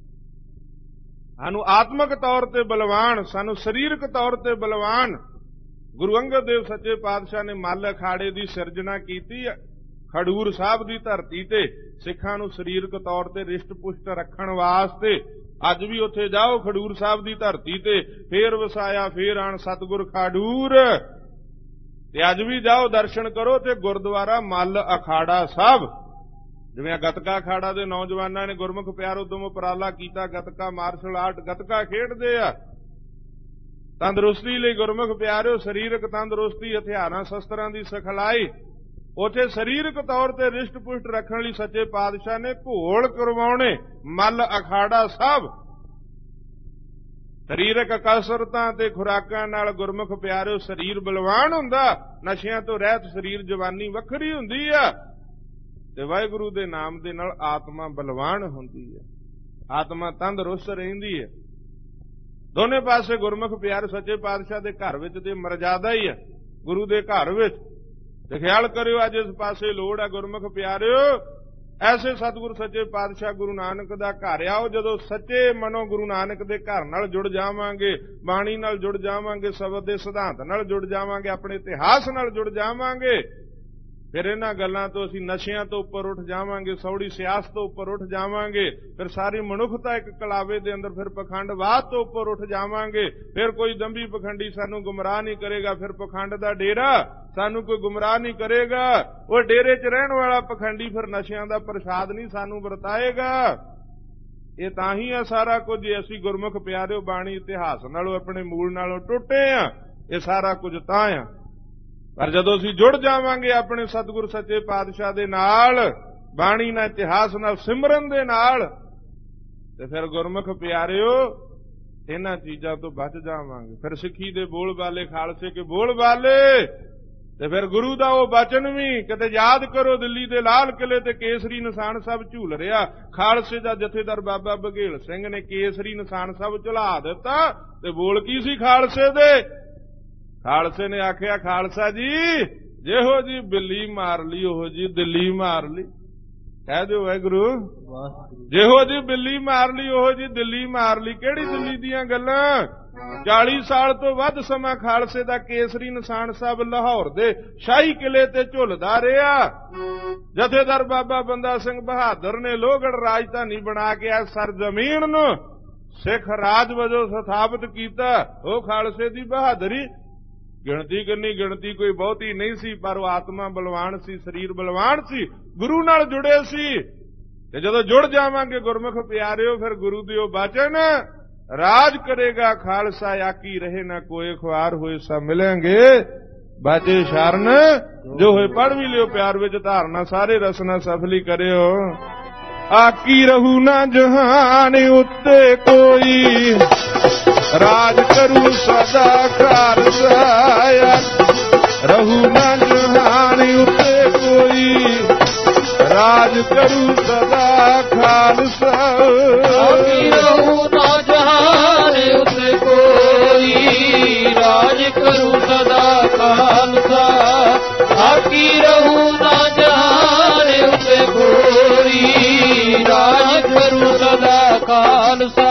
[SPEAKER 1] ਸਾਨੂੰ ਆਤਮਿਕ ਤੌਰ ਤੇ ਬਲਵਾਨ, ਸਾਨੂੰ ਸਰੀਰਕ ਤੌਰ ਤੇ ਬਲਵਾਨ ਗੁਰੂ ਅੰਗਦ ਦੇਵ ਸੱਚੇ ਪਾਤਸ਼ਾਹ ਨੇ ਮੱਲ ਅਖਾੜੇ ਦੀ ਸਿਰਜਣਾ ਕੀਤੀ ਆ। ਖਡੂਰ ਸਾਹਿਬ ਦੀ ਧਰਤੀ ਤੇ ਸਿੱਖਾਂ ਨੂੰ ਸਰੀਰਕ ਤੌਰ ਤੇ ਰਿਸ਼ਟ ਪੁਸ਼ਟ ਰੱਖਣ ਵਾਸਤੇ ਅੱਜ ਵੀ ਉੱਥੇ ਜਾਓ ਖਡੂਰ ਸਾਹਿਬ ਦੀ ਧਰਤੀ ਤੇ, ਫੇਰ ਵਸਾਇਆ ਫੇਰ ਆਣ ਸਤਿਗੁਰ ਖਡੂਰ, ਤੇ ਅੱਜ ਵੀ ਜਾਓ ਦਰਸ਼ਨ ਕਰੋ। ਤੇ ਗੁਰਦੁਆਰਾ ਮੱਲ ਅਖਾੜਾ ਸਾਹਿਬ, ਜਿਵੇਂ ਗੱਤਕਾ ਅਖਾੜਾ ਦੇ ਨੌਜਵਾਨਾਂ ਨੇ ਗੁਰਮੁਖ ਪਿਆਰ ਉਦਮ ਉਪਰਾਲਾ ਕੀਤਾ, ਗੱਤਕਾ ਮਾਰਸ਼ਲ ਆਰਟ ਗੱਤਕਾ ਖੇਡਦੇ ਆ ਤੰਦਰੁਸਤੀ ਲਈ। ਗੁਰਮੁਖ ਪਿਆਰਿਓ ਸਰੀਰਕ ਤੰਦਰੁਸਤੀ, ਹਥਿਆਰਾਂ ਸ਼ਸਤਰਾਂ ਦੀ ਸਿਖਲਾਈ, ਉੱਥੇ ਸਰੀਰਕ ਤੌਰ ਤੇ ਰਿਸ਼ਟ ਪੁਸ਼ਟ ਰੱਖਣ ਲਈ ਸੱਚੇ ਪਾਤਸ਼ਾਹ ਨੇ ਘੋਲ ਕਰਵਾਉਣੇ ਮੱਲ ਅਖਾੜਾ ਸਾਹਿਬ। ਸਰੀਰਕ ਕਸਰਤਾਂ ਤੇ ਖੁਰਾਕਾਂ ਨਾਲ ਗੁਰਮੁਖ ਪਿਆਰਿਓ ਸਰੀਰ ਬਲਵਾਨ ਹੁੰਦਾ, ਨਸ਼ਿਆਂ ਤੋਂ ਰਹਿਤ ਸਰੀਰ ਜਵਾਨੀ ਵੱਖਰੀ ਹੁੰਦੀ ਆ, ਤੇ ਵਾਹਿਗੁਰੂ ਦੇ ਨਾਮ ਦੇ ਨਾਲ ਆਤਮਾ ਬਲਵਾਨ ਹੁੰਦੀ ਹੈ, ਆਤਮਾ ਤੰਦਰੁਸਤ ਰਹਿੰਦੀ ਹੈ। ਦੋਨੇ ਪਾਸੇ ਗੁਰਮੁਖ ਪਿਆਰ ਸੱਚੇ ਪਾਤਸ਼ਾਹ ਦੇ ਘਰ ਵਿੱਚ ਤੇ ਮਰਜ਼ਾਦਾ ਹੀ ਹੈ, ਗੁਰੂ ਦੇ ਘਰ ਵਿੱਚ। ਤੇ ਖਿਆਲ ਕਰਿਓ ਅੱਜ ਇਸ ਪਾਸੇ ਲੋੜ ਆ ਗੁਰਮੁਖ ਪਿਆਰਿਓ, ਐਸੇ ਸਤਿਗੁਰੂ ਸੱਚੇ ਪਾਤਸ਼ਾਹ ਗੁਰੂ ਨਾਨਕ ਦਾ ਘਰ ਆਓ। ਜਦੋਂ ਸੱਚੇ ਮਨੋਂ ਗੁਰੂ ਨਾਨਕ ਦੇ ਘਰ ਨਾਲ ਜੁੜ ਜਾਵਾਂਗੇ, ਬਾਣੀ ਨਾਲ ਜੁੜ ਜਾਵਾਂਗੇ, ਸ਼ਬਦ ਦੇ ਸਿਧਾਂਤ ਨਾਲ ਜੁੜ ਜਾਵਾਂਗੇ, ਆਪਣੇ ਇਤਿਹਾਸ ਨਾਲ ਜੁੜ ਜਾਵਾਂਗੇ, ਫਿਰ ਇਹਨਾਂ ਗੱਲਾਂ ਤੋਂ ਅਸੀਂ ਨਸ਼ਿਆਂ ਤੋਂ ਉੱਪਰ ਉੱਠ ਜਾਵਾਂਗੇ, ਸੌੜੀ ਸਿਆਸਤ ਤੋਂ ਉੱਪਰ ਉੱਠ ਜਾਵਾਂਗੇ, ਫਿਰ ਸਾਰੀ ਮਨੁੱਖਤਾ ਇੱਕ ਕਲਾਵੇ ਦੇ ਅੰਦਰ, ਫਿਰ ਪਖੰਡਵਾਦ ਤੋਂ ਉੱਪਰ ਉੱਠ ਜਾਵਾਂਗੇ, ਫਿਰ ਕੋਈ ਦੰਭੀ ਪਖੰਡੀ ਸਾਨੂੰ ਗੁੰਮਰਾਹ ਨਹੀਂ ਕਰੇਗਾ, ਫਿਰ ਪਖੰਡ ਦਾ ਡੇਰਾ ਸਾਨੂੰ ਕੋਈ ਗੁੰਮਰਾਹ ਨਹੀਂ ਕਰੇਗਾ, ਉਹ ਡੇਰੇ 'ਚ ਰਹਿਣ ਵਾਲਾ ਪਖੰਡੀ ਫਿਰ ਨਸ਼ਿਆਂ ਦਾ ਪ੍ਰਸ਼ਾਦ ਨਹੀਂ ਸਾਨੂੰ ਵਰਤਾਏਗਾ। ਇਹ ਤਾਂ ਹੀ ਆ ਸਾਰਾ ਕੁਝ, ਅਸੀਂ ਗੁਰਮੁਖ ਪਿਆਰਿਓ ਬਾਣੀ ਇਤਿਹਾਸ ਨਾਲੋਂ ਆਪਣੇ ਮੂਲ ਨਾਲੋਂ ਟੁੱਟੇ ਆ, ਇਹ ਸਾਰਾ ਕੁਝ ਤਾਂ ਆ। ਪਰ ਜਦੋਂ ਅਸੀਂ ਜੁੜ ਜਾਵਾਂਗੇ ਆਪਣੇ ਸਤਿਗੁਰ ਸੱਚੇ ਪਾਤਸ਼ਾਹ ਦੇ ਨਾਲ, ਬਾਣੀ ਨਾਲ, ਇਤਿਹਾਸ ਨਾਲ, ਸਿਮਰਨ ਦੇ ਨਾਲ, ਤੇ ਫਿਰ ਗੁਰਮੁਖ ਪਿਆਰਿਓ ਇਹਨਾਂ ਚੀਜ਼ਾਂ ਤੋਂ ਬਚ ਜਾਵਾਂਗੇ। ਫਿਰ ਸਿੱਖੀ ਦੇ ਬੋਲ ਬਾਲੇ, ਖਾਲਸੇ ਕੇ ਬੋਲ ਬਾਲੇ, ਤੇ ਫਿਰ ਗੁਰੂ ਦਾ ਉਹ ਬਚਨ ਵੀ ਕਿਤੇ ਯਾਦ ਕਰੋ। ਦਿੱਲੀ ਦੇ ਲਾਲ ਕਿਲੇ ਤੇ ਕੇਸਰੀ ਨਿਸ਼ਾਨ ਸਭ ਝੂਲ ਰਿਹਾ, ਖਾਲਸੇ ਦਾ ਜਥੇਦਾਰ ਬਾਬਾ ਬਘੇਲ ਸਿੰਘ ਨੇ ਕੇਸਰੀ ਨਿਸ਼ਾਨ ਸਭ ਝੁਲਾ ਦਿੱਤਾ, ਤੇ ਬੋਲ ਕੀ ਸੀ ਖਾਲਸੇ ਦੇ? ਖਾਲਸੇ ਨੇ ਆਖਿਆ, ਖਾਲਸਾ ਜੀ ਜਿਹੋ ਜੀ ਬਿੱਲੀ ਮਾਰ ਲਈ ਉਹੋ ਜੀ ਦਿੱਲੀ ਮਾਰ ਲਈ। ਕਹਿ ਦਿਓ ਵਾਹਿਗੁਰੂ, ਜਿਹੋ ਜੀ ਬਿੱਲੀ ਮਾਰ ਲਈ ਉਹੋ ਜੀ ਦਿੱਲੀ ਮਾਰ ਲਈ। ਕਿਹੜੀ ਦਿੱਲੀ ਦੀਆਂ ਗੱਲਾਂ? ਚਾਲੀ ਸਾਲ ਤੋਂ ਵੱਧ ਸਮਾਂ ਖਾਲਸੇ ਦਾ ਕੇਸਰੀ ਨਿਸ਼ਾਨ ਸਾਹਿਬ ਲਾਹੌਰ ਦੇ ਸ਼ਾਹੀ ਕਿਲੇ ਤੇ ਝੁੱਲਦਾ ਰਿਹਾ। ਜਥੇਦਾਰ ਬਾਬਾ ਬੰਦਾ ਸਿੰਘ ਬਹਾਦਰ ਨੇ ਲੋਹਗੜ੍ਹ ਰਾਜਧਾਨੀ ਬਣਾ ਕੇ ਇਸ ਸਰਜ਼ਮੀਨ ਨੂੰ ਸਿੱਖ ਰਾਜ ਵਜੋਂ ਸਥਾਪਿਤ ਕੀਤਾ। ਉਹ ਖਾਲਸੇ ਦੀ ਬਹਾਦਰੀ ਗਿਣਤੀ ਕਿੰਨੀ, ਗਿਣਤੀ ਕੋਈ ਬਹੁਤੀ ਨਹੀਂ ਸੀ, ਪਰ ਉਹ ਆਤਮਾ ਬਲਵਾਨ ਸੀ, ਸਰੀਰ ਬਲਵਾਨ ਸੀ, ਗੁਰੂ ਨਾਲ ਜੁੜੇ ਸੀ। ਤੇ ਜਦੋਂ ਜੁੜ ਜਾਵਾਂਗੇ ਗੁਰਮੁਖ ਪਿਆਰਿਓ, ਫਿਰ ਗੁਰੂ ਦੇ ਉਹ ਬਚਨ ਰਾਜ ਕਰੇਗਾ ਖਾਲਸਾ, ਆਕੀ ਰਹੇ ਨਾ ਕੋਏ, ਖੁਆਰ ਹੋਏ ਸਭ ਮਿਲਾਂਗੇ ਬਾਜੇ ਸ਼ਰਨ ਜੋ ਹੋਏ। ਪੜ੍ਹ ਵੀ ਲਿਓ ਪਿਆਰ ਵਿੱਚ ਧਾਰਨਾ, ਸਾਰੇ ਰਸਨਾ ਸਫਲੀ ਕਰਿਓ। ਆਕੀ ਰਹੂ ਨਾ ਜਹਾਨ ਉੱਤੇ ਕੋਈ, ਰਾਜ ਕਰੂ ਸਦਾ ਖਾਲਸਾ। ਰਹੂ ਨਾ ਜਹਾਨ ਉੱਤੇ ਕੋਈ, ਰਾਜ ਕਰੂ ਸਦਾ ਖਾਲਸਾ। ਆਕੀ ਰਹੂ ਨਾ
[SPEAKER 3] ਖਾਲਸਾ।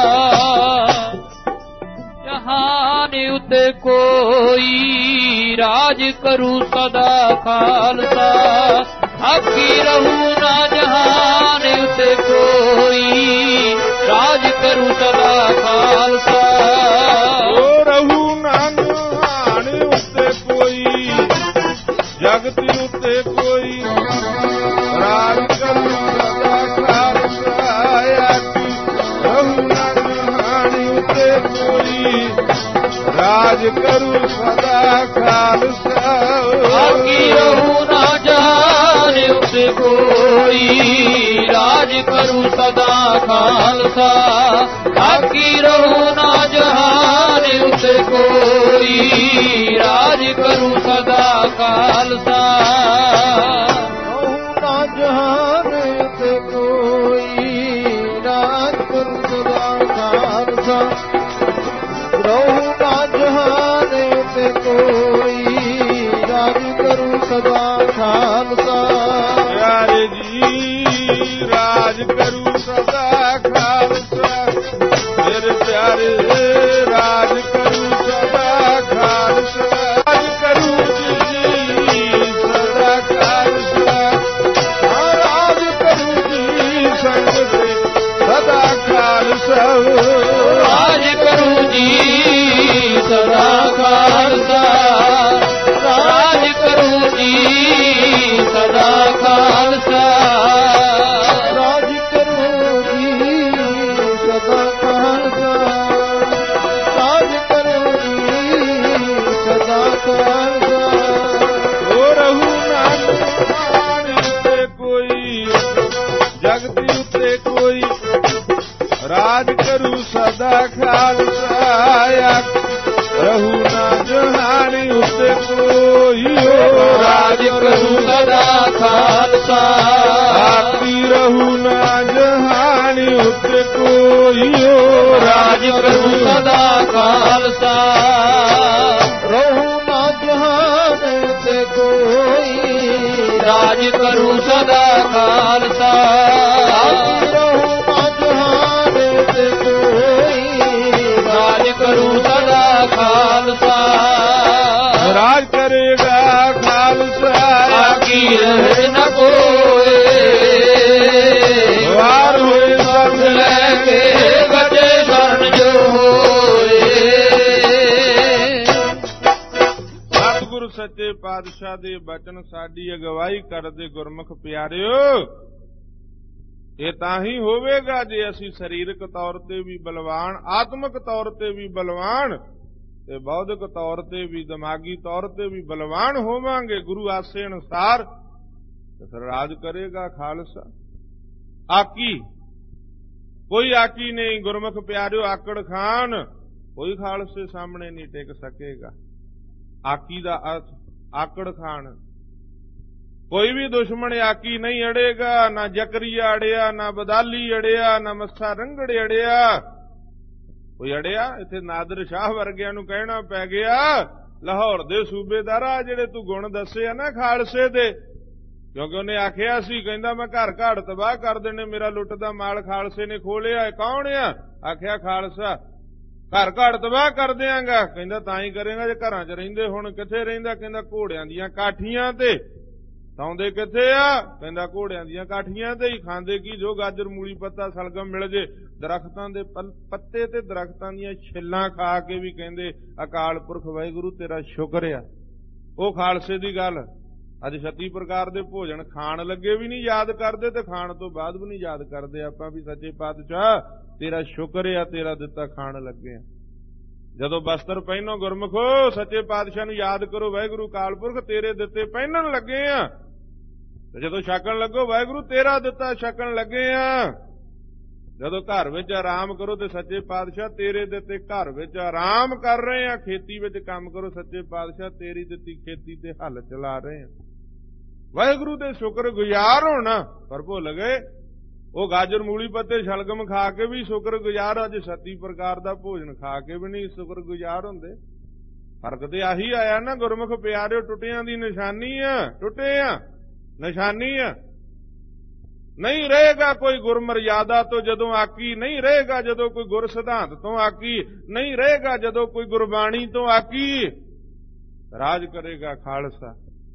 [SPEAKER 3] ਜਹਾਨ ਉਤੇ ਕੋਈ ਰਾਜ ਕਰੂ ਸਦਾ ਖਾਲਸਾ। ਆਖੀ ਰਹੂ ਨਾ ਜਹਾਨ ਉਤੇ ਕੋਈ ਰਾਜ ਕਰੂ ਸਦਾ ਖਾਲਸਾ।
[SPEAKER 1] ਓ ਰਹੂ ਨਾ ਜਹਾਨ ਉਤੇ ਕੋਈ ਜਗਤ ਉਤੇ ਕੋਈ ਰਾਜ ਕਰੂ ਸਦਾ ਖਾਲਸਾ। ਆਖੀ ਰਹੂ ਨਾ ਜਹਾਨ ਉਤੇ ਕੋਈ ਰਾਜ ਕਰੂ ਸਦਾ ਖਾਲਸਾ।
[SPEAKER 3] ਆਖੀ ਰਹੂ ਨਾ ਜਹਾਨ ਉਤੇ ਕੋਈ ਰਾਜ ਕਰੂ ਸਦਾ ਖਾਲਸਾ। ਆਖੀ ਰਹੂ ਨਾ ਜਹਾਨ ਉਤੇ ਕੋਈ ਰਾਜ ਕਰੂ ਸਦਾ ਖਾਲਸਾ। ਰਹੂ ਨਾ ਜਹਾਨ ਉਤੇ ਕੋਈ ਰਾਜ ਕਰੂ ਸਦਾ ਖਾਲਸਾ। ਰਹੂ ਨਾ ਜਹਾਨ ਉਤੇ ਕੋਈ ਰਾਜ ਕਰੂ ਸਦਾ ਖਾਲਸਾ।
[SPEAKER 1] ਪਿਆਰੇ ਜੀ ਰਾਜ ਕਰੂ ਸਦਾ ਖਾਲਸਾ। ਮੇਰੇ ਪਿਆਰੇ ਰਾਜ ਕਰੂ ਸਦਾ ਖਾਲਸਾ। ਰਾਜ ਕਰੂ ਜੀ ਸਦਾ ਖਾਲਸਾ। ਰਾਜ ਕਰੂ ਜੀ ਸੰਗਤ ਸਦਾ ਖਾਲਸਾ।
[SPEAKER 3] ਰਾਜ ਕਰੂ ਜੀ ਸਦਾ ਖਾਲਸਾ। ਰਾਜ ਕਰੂ ਜੀ ਸਦਾ ਖਾਲਸਾ। ਰਾਜ ਕਰੂ ਜੀ ਸਦਾ ਖਾਲਸਾ। ਰਾਜ ਕਰੂ ਜੀ ਸਦਾ ਖਾਲਸਾ।
[SPEAKER 1] ਓ ਰਹੂ ਨਾ ਜਹਾਨ ਉਤੇ ਕੋਈ ਜਗਤ ਉਤੇ ਕੋਈ ਰਾਜ ਕਰੂ ਸਦਾ ਖਾਲਸਾ। ਰਹੂ ਨਾ ਜਹਾਨ ਉਤੇ ਕੋਈ
[SPEAKER 3] ਰਾਜ ਕਰੂ ਸਦਾ ਖਾਲਸਾ।
[SPEAKER 1] ਆਖੀ ਰਹੂ ਨਾ ਜਹਾਨ ਉਤੇ ਕੋਈ
[SPEAKER 3] ਰਾਜ ਕਰੂ ਸਦਾ ਖਾਲਸਾ। ਰਹੂ ਨਾ ਜਹਾਨ ਉਤੇ ਕੋਈ ਰਾਜ ਕਰੂ ਸਦਾ ਖਾਲਸਾ। ਰਹੂ ਨਾ ਜਹਾਨ ਉਤੇ ਕੋਈ ਰਾਜ ਕਰੂ ਸਦਾ ਖਾਲਸਾ।
[SPEAKER 1] ਰਾਜ ਕਰੇਗਾ ਖਾਲਸਾ।
[SPEAKER 3] ਆਖੀ ਰਹੇ ਨ ਕੋਏ
[SPEAKER 1] ਵਾਰ ਹੋਏ ਸਭ
[SPEAKER 3] ਲੈ ਕੇ ਬਚੇ ਸ਼ਰਨ ਜੋ ਹੋਏ।
[SPEAKER 1] ਸਤਿਗੁਰੂ ਸੱਚੇ ਪਾਤਸ਼ਾਹ ਦੇ ਬਚਨ ਸਾਡੀ ਅਗਵਾਈ ਕਰਦੇ ਗੁਰਮੁਖ ਪਿਆਰਿਓ। ਇਹ ਤਾਂ ਹੀ ਹੋਵੇਗਾ ਜੇ ਅਸੀਂ ਸਰੀਰਕ ਤੌਰ ਤੇ ਵੀ ਬਲਵਾਨ, ਆਤਮਿਕ ਤੌਰ ਤੇ ਵੀ ਬਲਵਾਨ ਤੇ ਬੌਧਿਕ ਤੌਰ ਤੇ ਵੀ, ਦਿਮਾਗੀ ਤੌਰ ਤੇ ਵੀ ਬਲਵਾਨ ਹੋਵਾਂਗੇ ਗੁਰੂ ਆਸੇ ਅਨੁਸਾਰ। ਤੇ ਫਿਰ ਰਾਜ ਕਰੇਗਾ ਖਾਲਸਾ। ਆਕੀ ਕੋਈ ਆਕੀ ਨਹੀਂ ਗੁਰਮੁਖ ਪਿਆਰਿਓ। ਆਕੜ ਖਾਨ ਕੋਈ ਖਾਲਸੇ ਸਾਹਮਣੇ ਨਹੀਂ ਟਿਕ ਸਕੇਗਾ। ਆਕੀ ਦਾ ਅਰਥ ਆਕੜ ਖਾਨ। ਕੋਈ ਵੀ ਦੁਸ਼ਮਣ ਆਕੀ ਨਹੀਂ ਅੜੇਗਾ। ਨਾ ਜ਼ਕਰੀਆ ਅੜਿਆ, ਨਾ ਬਦਾਲੀ ਅੜਿਆ, ਨਾ ਮੱਸਾ ਰੰਗੜ ਅੜਿਆ। ਕੋਈ ਅੜਿਆ? ਇੱਥੇ ਨਾਦਰ ਸ਼ਾਹ ਵਰਗਿਆਂ ਨੂੰ ਕਹਿਣਾ ਪੈ ਗਿਆ, ਲਾਹੌਰ ਦੇ ਸੂਬੇਦਾਰਾ ਜਿਹੜੇ ਤੂੰ ਗੁਣ ਦੱਸੇ ਆ ਨਾ ਖਾਲਸੇ ਦੇ, ਕਿਉਂਕਿ ਉਹਨੇ ਆਖਿਆ ਸੀ, ਕਹਿੰਦਾ ਮੈਂ ਘਰ ਘਾੜ ਤਬਾਹ ਕਰ ਦੇਣੇ, ਮੇਰਾ ਲੁੱਟ ਦਾ ਮਾਲ ਖਾਲਸੇ ਨੇ ਖੋਲਿਆ। ਕੌਣ ਆ? ਆਖਿਆ ਖਾਲਸਾ। ਘਰ ਘਾੜ ਤਬਾਹ ਕਰ ਦਿਆਂਗਾ। ਕਹਿੰਦਾ ਤਾਂ ਹੀ ਕਰੇਗਾ ਜੇ ਘਰਾਂ 'ਚ ਰਹਿੰਦੇ। ਹੁਣ ਕਿੱਥੇ ਰਹਿੰਦਾ? ਕਹਿੰਦਾ ਘੋੜਿਆਂ ਦੀਆਂ ਕਾਠੀਆਂ ਤੇ। ਸੌਂਦੇ ਕਿੱਥੇ ਆ? ਕਹਿੰਦਾ ਘੋੜਿਆਂ ਦੀਆਂ ਕਾਠੀਆਂ ਤੇ ਹੀ। ਖਾਂਦੇ ਕੀ? ਜੋ ਗਾਜਰ, ਮੂਲੀ, ਪੱਤਾ, ਸਲਗਮ ਮਿਲ ਜੇ। ਦਰਖਤਾਂ ਦੇ ਪੱਤੇ ਤੇ ਦਰਖਤਾਂ ਦੀਆਂ ਛਿੱਲਾਂ ਖਾ ਕੇ ਵੀ ਕਹਿੰਦੇ ਅਕਾਲ ਪੁਰਖ ਵਾਹਿਗੁਰੂ ਤੇਰਾ ਸ਼ੁਕਰ ਆ। ਉਹ ਖਾਲਸੇ ਦੀ ਗੱਲ। ਅੱਜ ਛੱਤੀ ਪ੍ਰਕਾਰ ਦੇ ਭੋਜਨ ਖਾਣ ਲੱਗੇ ਵੀ ਨਹੀਂ ਯਾਦ ਕਰਦੇ, ਤੇ ਖਾਣ ਤੋਂ ਬਾਅਦ ਵੀ ਨਹੀਂ ਯਾਦ ਕਰਦੇ ਆਪਾਂ ਵੀ ਸੱਚੇ ਪਾਤਸ਼ਾਹ ਤੇਰਾ ਸ਼ੁਕਰ ਆ, ਤੇਰਾ ਦਿੱਤਾ ਖਾਣ ਲੱਗੇ ਆ। ਜਦੋਂ ਬਸਤਰ ਪਹਿਨੋ ਗੁਰਮੁਖੋ ਸੱਚੇ ਪਾਤਸ਼ਾਹ ਨੂੰ ਯਾਦ ਕਰੋ, ਵਾਹਿਗੁਰੂ ਅਕਾਲ ਪੁਰਖ ਤੇਰੇ ਦਿੱਤੇ ਪਹਿਨਣ ਲੱਗੇ ਆ। ਤੇ ਜਦੋਂ ਛਕਣ ਲੱਗੋ ਵਾਹਿਗੁਰੂ ਤੇਰਾ ਦਿੱਤਾ ਛਕਣ ਲੱਗੇ ਆ। ਜਦੋਂ ਘਰ ਵਿੱਚ ਆਰਾਮ ਕਰੋ ਤੇ ਸੱਚੇ ਪਾਤਸ਼ਾਹ ਤੇਰੇ ਦਿੱਤੇ ਘਰ ਵਿੱਚ ਆਰਾਮ ਕਰ ਰਹੇ ਆ। ਖੇਤੀ ਵਿੱਚ ਕੰਮ ਕਰੋ, ਸੱਚੇ ਪਾਤਸ਼ਾਹ ਤੇਰੀ ਦਿੱਤੀ ਖੇਤੀ ਤੇ ਹੱਲ ਚਲਾ ਰਹੇ ਆ। ਵਾਹਿਗੁਰੂ ਦੇ ਸ਼ੁਕਰ ਗੁਜ਼ਾਰ ਹੋਣਾ। ਪਰ ਭੁੱਲ ਗਏ ਉਹ ਗਾਜਰ, ਮੂਲੀ, ਪੱਤੇ, ਸ਼ਲਗਮ ਖਾ ਕੇ ਵੀ ਸ਼ੁਕਰ ਗੁਜ਼ਾਰ। ਅੱਜ ਛੱਤੀ ਪ੍ਰਕਾਰ ਦਾ ਭੋਜਨ ਖਾ ਕੇ ਵੀ ਨਹੀਂ ਸ਼ੁਕਰ ਗੁਜ਼ਾਰ ਹੁੰਦੇ। ਫਰਕ ਤੇ ਆਹੀ ਆਇਆ ਨਾ ਗੁਰਮੁਖ ਪਿਆਰਿਓ। ਟੁੱਟਿਆਂ ਦੀ ਨਿਸ਼ਾਨੀ ਆ, ਟੁੱਟੇ ਆ ਨਿਸ਼ਾਨੀ ਆ। ਨਹੀਂ ਰਹੇਗਾ ਕੋਈ ਗੁਰਮਰਿਆਦਾ ਤੋਂ ਜਦੋਂ ਆਕੀ, ਨਹੀਂ ਰਹੇਗਾ ਜਦੋਂ ਕੋਈ ਗੁਰ ਸਿਧਾਂਤ ਤੋਂ ਆਕੀ, ਨਹੀਂ ਰਹੇਗਾ ਜਦੋਂ ਕੋਈ ਗੁਰਬਾਣੀ ਤੋਂ ਆਕੀ। ਰਾਜ ਕਰੇਗਾ ਖਾਲਸਾ।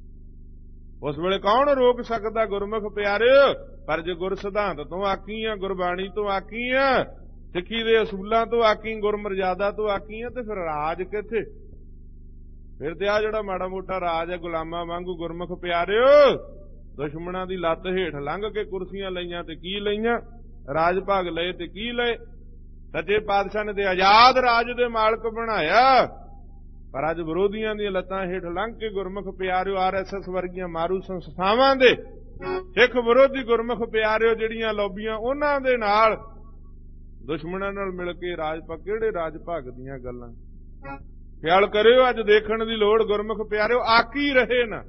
[SPEAKER 1] ਉਸ ਵੇਲੇ ਕੌਣ ਰੋਕ ਸਕਦਾ ਗੁਰਮੁਖ ਪਿਆਰਿਓ? ਪਰ ਜੇ ਗੁਰ ਸਿਧਾਂਤ ਤੋਂ ਆਕੀ ਆ, ਗੁਰਬਾਣੀ ਤੋਂ ਆਕੀ ਆ, ਸਿੱਖੀ ਦੇ ਅਸੂਲਾਂ ਤੋਂ ਆਕੀ, ਗੁਰਮਰਿਆਦਾ ਤੋਂ ਆਕੀ ਆ, ਤੇ ਫਿਰ ਰਾਜ ਕਿੱਥੇ? ਫਿਰ ਤੇ ਆ ਜਿਹੜਾ ਮਾੜਾ ਮੋਟਾ ਰਾਜ ਹੈ ਗੁਲਾਮਾਂ ਵਾਂਗੂ ਗੁਰਮੁਖ ਪਿਆਰਿਓ ਦੁਸ਼ਮਣਾਂ ਦੀ ਲੱਤ ਹੇਠ ਲੰਘ ਕੇ ਕੁਰਸੀਆਂ ਲਈਆਂ ਤੇ ਕੀ ਲਈਆਂ, ਰਾਜ ਭਾਗ ਲਏ ਤੇ ਕੀ ਲਏ। ਸੱਚੇ ਪਾਤਸ਼ਾਹ ਨੇ ਤੇ ਆਜ਼ਾਦ ਰਾਜ ਦੇ ਮਾਲਕ ਬਣਾਇਆ, ਪਰ ਅੱਜ ਵਿਰੋਧੀਆਂ ਦੀਆਂ ਲੱਤਾਂ ਹੇਠ ਲੰਘ ਕੇ ਗੁਰਮੁਖ ਪਿਆਰਿਓ ਆਰ ਐਸ ਐਸ ਵਰਗੀਆਂ ਮਾਰੂ ਸੰਸਥਾਵਾਂ ਦੇ ਸਿੱਖ ਵਿਰੋਧੀ ਗੁਰਮੁਖ ਪਿਆਰਿਓ ਜਿਹੜੀਆਂ ਲੌਬੀਆਂ, ਉਹਨਾਂ ਦੇ ਨਾਲ ਦੁਸ਼ਮਣਾਂ ਨਾਲ ਮਿਲ ਕੇ ਰਾਜ ਭਾਗ, ਕਿਹੜੇ ਰਾਜ ਭਾਗ ਦੀਆਂ ਗੱਲਾਂ। ਖਿਆਲ ਕਰਿਓ, ਅੱਜ ਦੇਖਣ ਦੀ ਲੋੜ ਗੁਰਮੁਖ ਪਿਆਰਿਓ ਆਕੀ ਰਹੇ ਨਾ।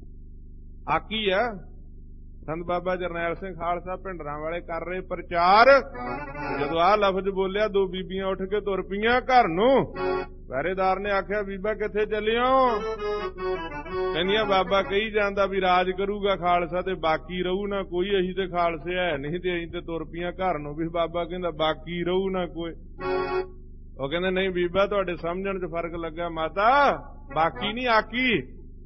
[SPEAKER 1] ਆਕੀ ਆ ਸੰਤ ਬਾਬਾ ਜਰਨੈਲ ਸਿੰਘ ਖਾਲਸਾ ਭਿੰਡਰਾਂ ਵਾਲੇ ਕਰ ਰਹੇ ਪ੍ਰਚਾਰ। ਜਦੋਂ ਆਹ ਲਫ਼ਜ਼ ਬੋਲਿਆ, ਦੋ ਬੀਬੀਆਂ ਉੱਠ ਕੇ ਤੁਰ ਪਈਆਂ ਘਰ ਨੂੰ। ਪਹਿਰੇਦਾਰ ਨੇ ਆਖਿਆ, ਬੀਬਾ ਕਿੱਥੇ ਚੱਲਿਓ? ਕਹਿੰਦੀਆਂ, ਬਾਬਾ ਕਹੀ ਜਾਂਦਾ ਵੀ ਰਾਜ ਕਰੂਗਾ ਖਾਲਸਾ ਤੇ ਬਾਕੀ ਰਹੂ ਨਾ ਕੋਈ, ਅਸੀਂ ਤੇ ਖਾਲਸੇ ਹੈ ਨਹੀਂ ਤੇ ਅਸੀਂ ਤੇ ਤੁਰ ਪਈਆਂ ਘਰ ਨੂੰ ਵੀ ਬਾਬਾ ਕਹਿੰਦਾ ਬਾਕੀ ਰਹੂ ਨਾ ਕੋਈ। ਉਹ ਕਹਿੰਦੇ, ਨਹੀਂ ਬੀਬਾ ਤੁਹਾਡੇ ਸਮਝਣ 'ਚ ਫਰਕ ਲੱਗਾ ਮਾਤਾ, ਬਾਕੀ ਨਹੀਂ ਆਕੀ,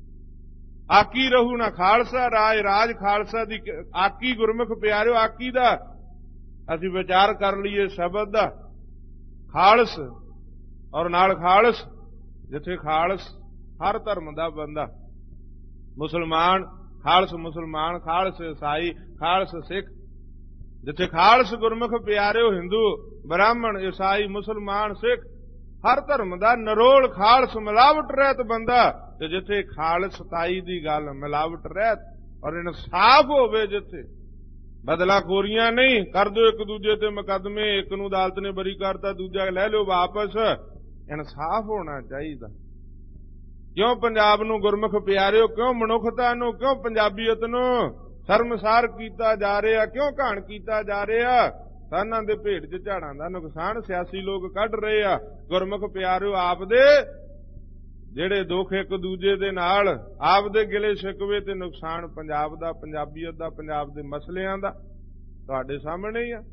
[SPEAKER 1] ਆਕੀ ਰਹੂ ਨਾ ਖਾਲਸਾ ਰਾਜ, ਰਾਜ ਖਾਲਸਾ ਦੀ ਆਕੀ। ਗੁਰਮੁਖ ਪਿਆਰਿਓ ਆਕੀ ਦਾ ਅਸੀਂ ਵਿਚਾਰ ਕਰ ਲਈਏ ਸ਼ਬਦ ਦਾ, ਖਾਲਸ ਔਰ ਨਾਲ ਖਾਲਸ। ਜਿੱਥੇ ਖਾਲਸ ਹਰ ਧਰਮ ਦਾ ਬੰਦਾ, ਮੁਸਲਮਾਨ ਖਾਲਸ ਮੁਸਲਮਾਨ, ਖਾਲਸ ਈਸਾਈ, ਖਾਲਸ ਸਿੱਖ। ਜਿੱਥੇ ਖਾਲਸ ਗੁਰਮੁਖ ਪਿਆਰਿਓ ਹਿੰਦੂ, ਬ੍ਰਾਹਮਣ, ਈਸਾਈ, ਮੁਸਲਮਾਨ, ਸਿੱਖ, ਹਰ ਧਰਮ ਦਾ ਨਰੋਲ ਖਾਲਸ ਮਿਲਾਵਟ ਰਹਿਤ ਬੰਦਾ। ਤੇ ਜਿੱਥੇ ਖਾਲਸਤਾਈ ਦੀ ਗੱਲ, ਮਿਲਾਵਟ ਰਹਿਤ ਔਰ ਇਨਸਾਫ ਹੋਵੇ, ਜਿੱਥੇ ਬਦਲਾਖੋਰੀਆਂ ਨਹੀਂ, ਕਰ ਦਿਓ ਇੱਕ ਦੂਜੇ ਤੇ ਮੁਕੱਦਮੇ, ਇੱਕ ਨੂੰ ਅਦਾਲਤ ਨੇ ਬਰੀ ਕਰਤਾ, ਦੂਜਾ ਲੈ ਲਿਓ ਵਾਪਸ, ਇਨਸਾਫ ਹੋਣਾ ਚਾਹੀਦਾ। ਕਿਉਂ ਪੰਜਾਬ ਨੂੰ ਗੁਰਮੁਖ ਪਿਆਰਿਓ, ਕਿਉਂ ਮਨੁੱਖਤਾ ਨੂੰ, ਕਿਉਂ ਪੰਜਾਬੀਅਤ ਨੂੰ ਸ਼ਰਮਸਾਰ ਕੀਤਾ ਜਾ ਰਿਹਾ, ਕਿਉਂ ਘਾਣ ਕੀਤਾ ਜਾ ਰਿਹਾ? ਸਾਨਾਂ ਦੇ ਭੇਡ 'ਚ ਝਾੜਾਂ ਦਾ ਨੁਕਸਾਨ ਸਿਆਸੀ ਲੋਕ ਕੱਢ ਰਹੇ ਆ। ਗੁਰਮੁਖ ਪਿਆਰਿਓ ਆਪਦੇ ਜਿਹੜੇ ਦੁੱਖ ਇੱਕ ਦੂਜੇ ਦੇ ਨਾਲ, ਆਪਦੇ ਗਿਲੇ ਸ਼ਿਕਵੇ ਤੇ ਨੁਕਸਾਨ ਪੰਜਾਬ ਦਾ, ਪੰਜਾਬੀਅਤ ਦਾ, ਪੰਜਾਬ ਦੇ ਮਸਲਿਆਂ ਦਾ ਤੁਹਾਡੇ ਸਾਹਮਣੇ ਹੀ ਆ।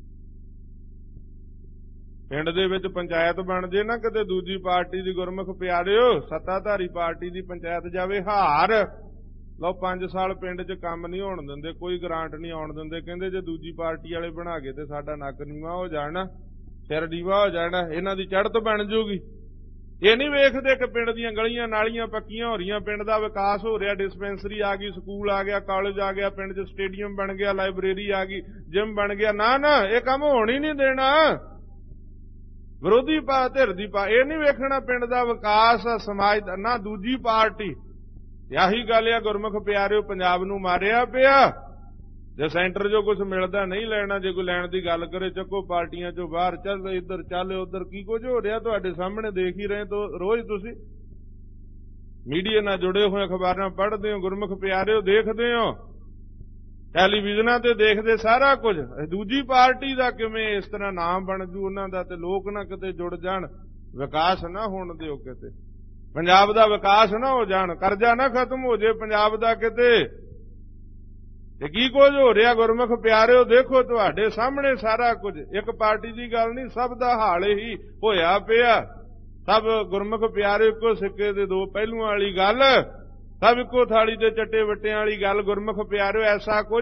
[SPEAKER 1] ਪਿੰਡ ਦੇ ਵਿੱਚ ਪੰਚਾਇਤ ਬਣ ਜੇ ਨਾ ਕਿਤੇ ਦੂਜੀ ਪਾਰਟੀ ਦੀ, ਗੁਰਮੁਖ ਪਿਆਰਿਓ ਸੱਤਾਧਾਰੀ ਪਾਰਟੀ ਦੀ ਪੰਚਾਇਤ ਜਾਵੇ ਹਾਰ, ਲਓ ਪੰਜ ਸਾਲ ਪਿੰਡ 'ਚ ਕੰਮ ਨਹੀਂ ਹੋਣ ਦਿੰਦੇ, ਕੋਈ ਗ੍ਰਾਂਟ ਨਹੀਂ ਆਉਣ ਦਿੰਦੇ। ਕਹਿੰਦੇ ਜੇ ਦੂਜੀ ਪਾਰਟੀ ਵਾਲੇ ਬਣਾ ਗਏ ਤੇ ਸਾਡਾ ਨੱਕ ਨੀਵਾ ਹੋ ਜਾਣਾ, ਸਿਰ ਨੀਵਾ ਹੋ ਜਾਣਾ, ਇਹਨਾਂ ਦੀ ਚੜ੍ਹਤ ਬਣ ਜੂਗੀ। ਇਹ ਨਹੀਂ ਵੇਖਦੇ ਕਿ ਪਿੰਡ ਦੀਆਂ ਗਲੀਆਂ ਨਾਲੀਆਂ ਪੱਕੀਆਂ ਹੋ ਰਹੀਆਂ, ਪਿੰਡ ਦਾ ਵਿਕਾਸ ਹੋ ਰਿਹਾ, ਡਿਸਪੈਂਸਰੀ ਆ ਗਈ, ਸਕੂਲ ਆ ਗਿਆ, ਕਾਲਜ ਆ ਗਿਆ, ਪਿੰਡ 'ਚ ਸਟੇਡੀਅਮ ਬਣ ਗਿਆ, ਲਾਇਬ੍ਰੇਰੀ ਆ ਗਈ, ਜਿਮ ਬਣ ਗਿਆ। ਨਾ ਨਾ, ਇਹ ਕੰਮ ਹੋਣ ਹੀ ਨਹੀਂ ਦੇਣਾ। ਵਿਰੋਧੀ ਪਾ ਧਿਰ ਦੀ ਪਾ ਇਹ ਨਹੀਂ ਵੇਖਣਾ ਪਿੰਡ ਦਾ ਵਿਕਾਸ, ਸਮਾਜ ਦਾ, ਨਾ ਦੂਜੀ ਪਾਰਟੀ। ਆਹੀ ਗੱਲ ਆ ਗੁਰਮੁਖ ਪਿਆਰਿਓ, ਪੰਜਾਬ ਨੂੰ ਮਾਰਿਆ ਪਿਆ। ਜੇ ਸੈਂਟਰ 'ਚੋਂ ਕੁਝ ਮਿਲਦਾ ਨਹੀਂ ਲੈਣਾ, ਜੇ ਕੋਈ ਲੈਣ ਦੀ ਗੱਲ ਕਰੇ ਚੱਕੋ ਪਾਰਟੀਆਂ 'ਚੋਂ ਬਾਹਰ, ਚੱਲ ਇੱਧਰ ਚੱਲ ਉੱਧਰ, ਕੀ ਕੁਝ ਹੋ ਰਿਹਾ ਤੁਹਾਡੇ ਸਾਹਮਣੇ ਦੇਖ ਹੀ ਰਹੇ ਤੋਂ ਰੋਜ਼। ਤੁਸੀਂ ਮੀਡੀਆ ਨਾਲ ਜੁੜੇ ਹੋਏ, ਅਖਬਾਰਾਂ ਪੜ੍ਹਦੇ ਹੋ, ਗੁਰਮੁਖ ਪਿਆਰਿਓ ਦੇਖਦੇ ਹੋ, ਟੈਲੀਵਿਜ਼ਨਾਂ ਤੇ ਦੇਖਦੇ ਸਾਰਾ ਕੁਝ। ਦੂਜੀ ਪਾਰਟੀ ਦਾ ਕਿਵੇਂ ਇਸ ਤਰ੍ਹਾਂ ਨਾਮ ਬਣ ਜੂ ਉਹਨਾਂ ਦਾ, ਤੇ ਲੋਕ ਨਾ ਕਿਤੇ ਜੁੜ ਜਾਣ, ਵਿਕਾਸ ਨਾ ਹੋਣ ਦਿਓ ਕਿਤੇ, ਪੰਜਾਬ ਦਾ ਵਿਕਾਸ ਨਾ ਹੋ ਜਾਣ, ਕਰਜ਼ਾ ਨਾ ਖਤਮ ਹੋ ਜੇ ਪੰਜਾਬ ਦਾ ਕਿਤੇ। ਤੇ ਕੀ ਕੁਝ ਹੋ ਰਿਹਾ ਗੁਰਮੁਖ ਪਿਆਰਿਓ ਦੇਖੋ ਤੁਹਾਡੇ ਸਾਹਮਣੇ ਸਾਰਾ ਕੁਝ। ਇੱਕ ਪਾਰਟੀ ਦੀ ਗੱਲ ਨਹੀਂ, ਸਭ ਦਾ ਹਾਲ ਹੀ ਹੋਇਆ ਪਿਆ। ਸਭ ਗੁਰਮੁਖ ਪਿਆਰਿਓ ਇੱਕੋ ਸਿੱਕੇ ਦੇ ਦੋ ਪਹਿਲੂਆਂ ਵਾਲੀ ਗੱਲ, ਸਭ ਇੱਕੋ ਥਾਲੀ ਦੇ ਚੱਟੇ ਵੱਟਿਆਂ ਵਾਲੀ ਗੱਲ। ਗੁਰਮੁਖ ਪਿਆਰਿਓ ਐਸਾ ਕੁਝ,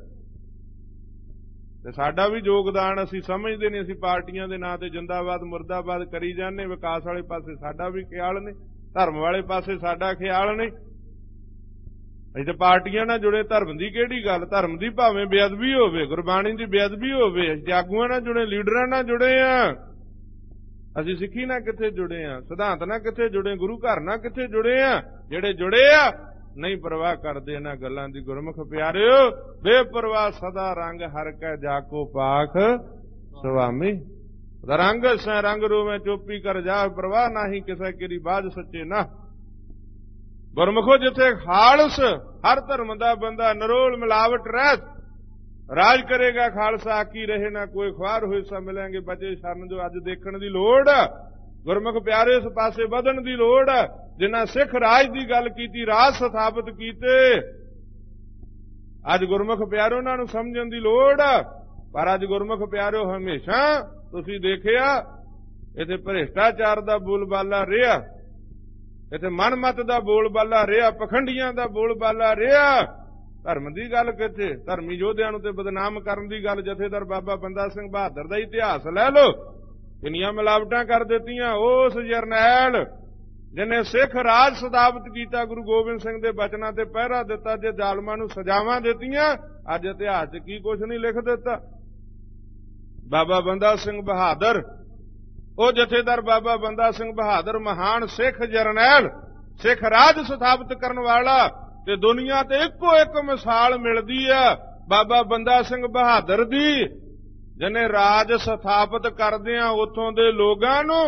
[SPEAKER 1] ਤੇ ਸਾਡਾ ਵੀ ਯੋਗਦਾਨ ਅਸੀਂ ਸਮਝਦੇ ਨਹੀਂ। ਅਸੀਂ ਪਾਰਟੀਆਂ ਦੇ ਨਾਂ ਤੇ ਜਿੰਦਾਬਾਦ ਮੁਰਦਾਬਾਦ ਕਰੀ ਜਾਂਦੇ, ਵਿਕਾਸ ਵਾਲੇ ਪਾਸੇ ਸਾਡਾ ਵੀ ਖਿਆਲ ਨਹੀਂ, ਧਰਮ ਵਾਲੇ ਪਾਸੇ ਸਾਡਾ ਖਿਆਲ ਨਹੀਂ। ਅਸੀਂ ਤੇ ਪਾਰਟੀਆਂ ਨਾਲ ਜੁੜੇ, ਧਰਮ ਦੀ ਕਿਹੜੀ ਗੱਲ? ਧਰਮ ਦੀ ਭਾਵੇਂ ਬੇਅਦਬੀ ਹੋਵੇ, ਗੁਰਬਾਣੀ ਦੀ ਬੇਅਦਬੀ ਹੋਵੇ, ਆਗੂਆਂ ਨਾਲ ਜੁੜੇ, ਲੀਡਰਾਂ ਨਾਲ ਜੁੜੇ ਆ। ਅਸੀਂ ਸਿੱਖੀ ਨਾਲ ਕਿੱਥੇ ਜੁੜੇ ਆ, ਸਿਧਾਂਤ ਨਾਲ ਕਿੱਥੇ ਜੁੜੇ, ਗੁਰੂ ਘਰ ਨਾਲ ਕਿੱਥੇ ਜੁੜੇ ਆ? ਜਿਹੜੇ ਜੁੜੇ ਆ ਨਹੀਂ ਪਰਵਾਹ ਕਰਦੇ ਇਹਨਾਂ ਗੱਲਾਂ ਦੀ। ਗੁਰਮੁਖ ਪਿਆਰਿਓ ਬੇਪਰਵਾਹ ਸਦਾ ਰੰਗ ਹਰ ਕੈ ਜਾਕੋ ਪਾਖ ਸੁਆਮੀ, ਰੰਗ ਸੈ ਰੰਗ ਰੂਵੇਂ ਚੋਪੀ ਕਰ ਜਾ, ਪਰਵਾਹ ਨਹੀਂ ਕਿਸੇ ਕਿਰੀ ਬਾਜ ਸੱਚੇ ਨਾ। ਗੁਰਮੁਖੋ ਜਿੱਥੇ ਖਾਲਸ ਹਰ ਧਰਮ ਦਾ ਬੰਦਾ, ਨਰੋਲ ਮਿਲਾਵਟ ਰਹਿਤ, ਰਾਜ ਕਰੇਗਾ ਖਾਲਸਾ, ਆਕੀ ਰਹੇ ਨਾ ਕੋਈ ਖੁਆਰ ਹੋਏ ਸਾ ਮਿਲਾਂਗੇ ਬਚੇ ਸ਼ਰਨ। ਜੋ ਅੱਜ ਦੇਖਣ ਦੀ ਲੋੜ, ਗੁਰਮੁਖ ਪਿਆਰੇ ਇਸ ਪਾਸੇ ਵਧਣ ਦੀ ਲੋੜ। ਜਿਨ੍ਹਾਂ ਸਿੱਖ ਰਾਜ ਦੀ ਗੱਲ ਕੀਤੀ, ਰਾਜ ਸਥਾਪਿਤ ਕੀਤੇ, ਅੱਜ ਗੁਰਮੁਖ ਪਿਆਰਿਓ ਉਹਨਾਂ ਨੂੰ ਸਮਝਣ ਦੀ ਲੋੜ ਆ। ਪਰ ਅੱਜ ਗੁਰਮੁਖ ਪਿਆਰਿਓ ਹਮੇਸ਼ਾ ਤੁਸੀਂ ਦੇਖਿਆ ਇੱਥੇ ਭ੍ਰਿਸ਼ਟਾਚਾਰ ਦਾ ਬੋਲਬਾਲਾ ਰਿਹਾ, ਇੱਥੇ ਮਨਮਤ ਦਾ ਬੋਲਬਾਲਾ ਰਿਹਾ, ਪਖੰਡੀਆਂ ਦਾ ਬੋਲਬਾਲਾ ਰਿਹਾ। ਧਰਮ ਦੀ ਗੱਲ ਕਿੱਥੇ? ਧਰਮੀ ਯੋਧਿਆਂ ਨੂੰ ਤੇ ਬਦਨਾਮ ਕਰਨ ਦੀ ਗੱਲ ਜਥੇਦਾਰ ਬਾਬਾ ਬੰਦਾ ਸਿੰਘ ਬਹਾਦਰ ਦਾ ਇਤਿਹਾਸ ਲੈ ਲਓ, ਕਿੰਨੀਆਂ ਮਿਲਾਵਟਾਂ ਕਰ ਦਿੱਤੀਆਂ। ਉਸ ਜਰਨੈਲ ਜਿਹਨੇ ਸਿੱਖ ਰਾਜ ਸਥਾਪਿਤ ਕੀਤਾ, ਗੁਰੂ ਗੋਬਿੰਦ ਸਿੰਘ ਦੇ ਬਚਨਾਂ ਤੇ ਪਹਿਰਾ ਦਿੱਤਾ, ਜੇ ਜ਼ਾਲਮਾਂ ਨੂੰ ਸਜ਼ਾਵਾਂ ਦਿੱਤੀਆਂ, ਅੱਜ ਇਤਿਹਾਸ 'ਚ ਕੀ ਕੁਛ ਨਹੀਂ ਲਿਖ ਦਿੱਤਾ। ਬਾਬਾ ਬੰਦਾ ਸਿੰਘ ਬਹਾਦਰ, ਉਹ ਜਥੇਦਾਰ ਬਾਬਾ ਬੰਦਾ ਸਿੰਘ ਬਹਾਦਰ ਮਹਾਨ ਸਿੱਖ ਜਰਨੈਲ, ਸਿੱਖ ਰਾਜ ਸਥਾਪਿਤ ਕਰਨ ਵਾਲਾ, ਤੇ ਦੁਨੀਆ ਤੇ ਇੱਕੋ ਇੱਕ ਮਿਸਾਲ ਮਿਲਦੀ ਆ ਬਾਬਾ ਬੰਦਾ ਸਿੰਘ ਬਹਾਦਰ ਦੀ, ਜਿਹਨੇ ਰਾਜ ਸਥਾਪਿਤ ਕਰਦਿਆਂ ਉੱਥੋਂ ਦੇ ਲੋਕਾਂ ਨੂੰ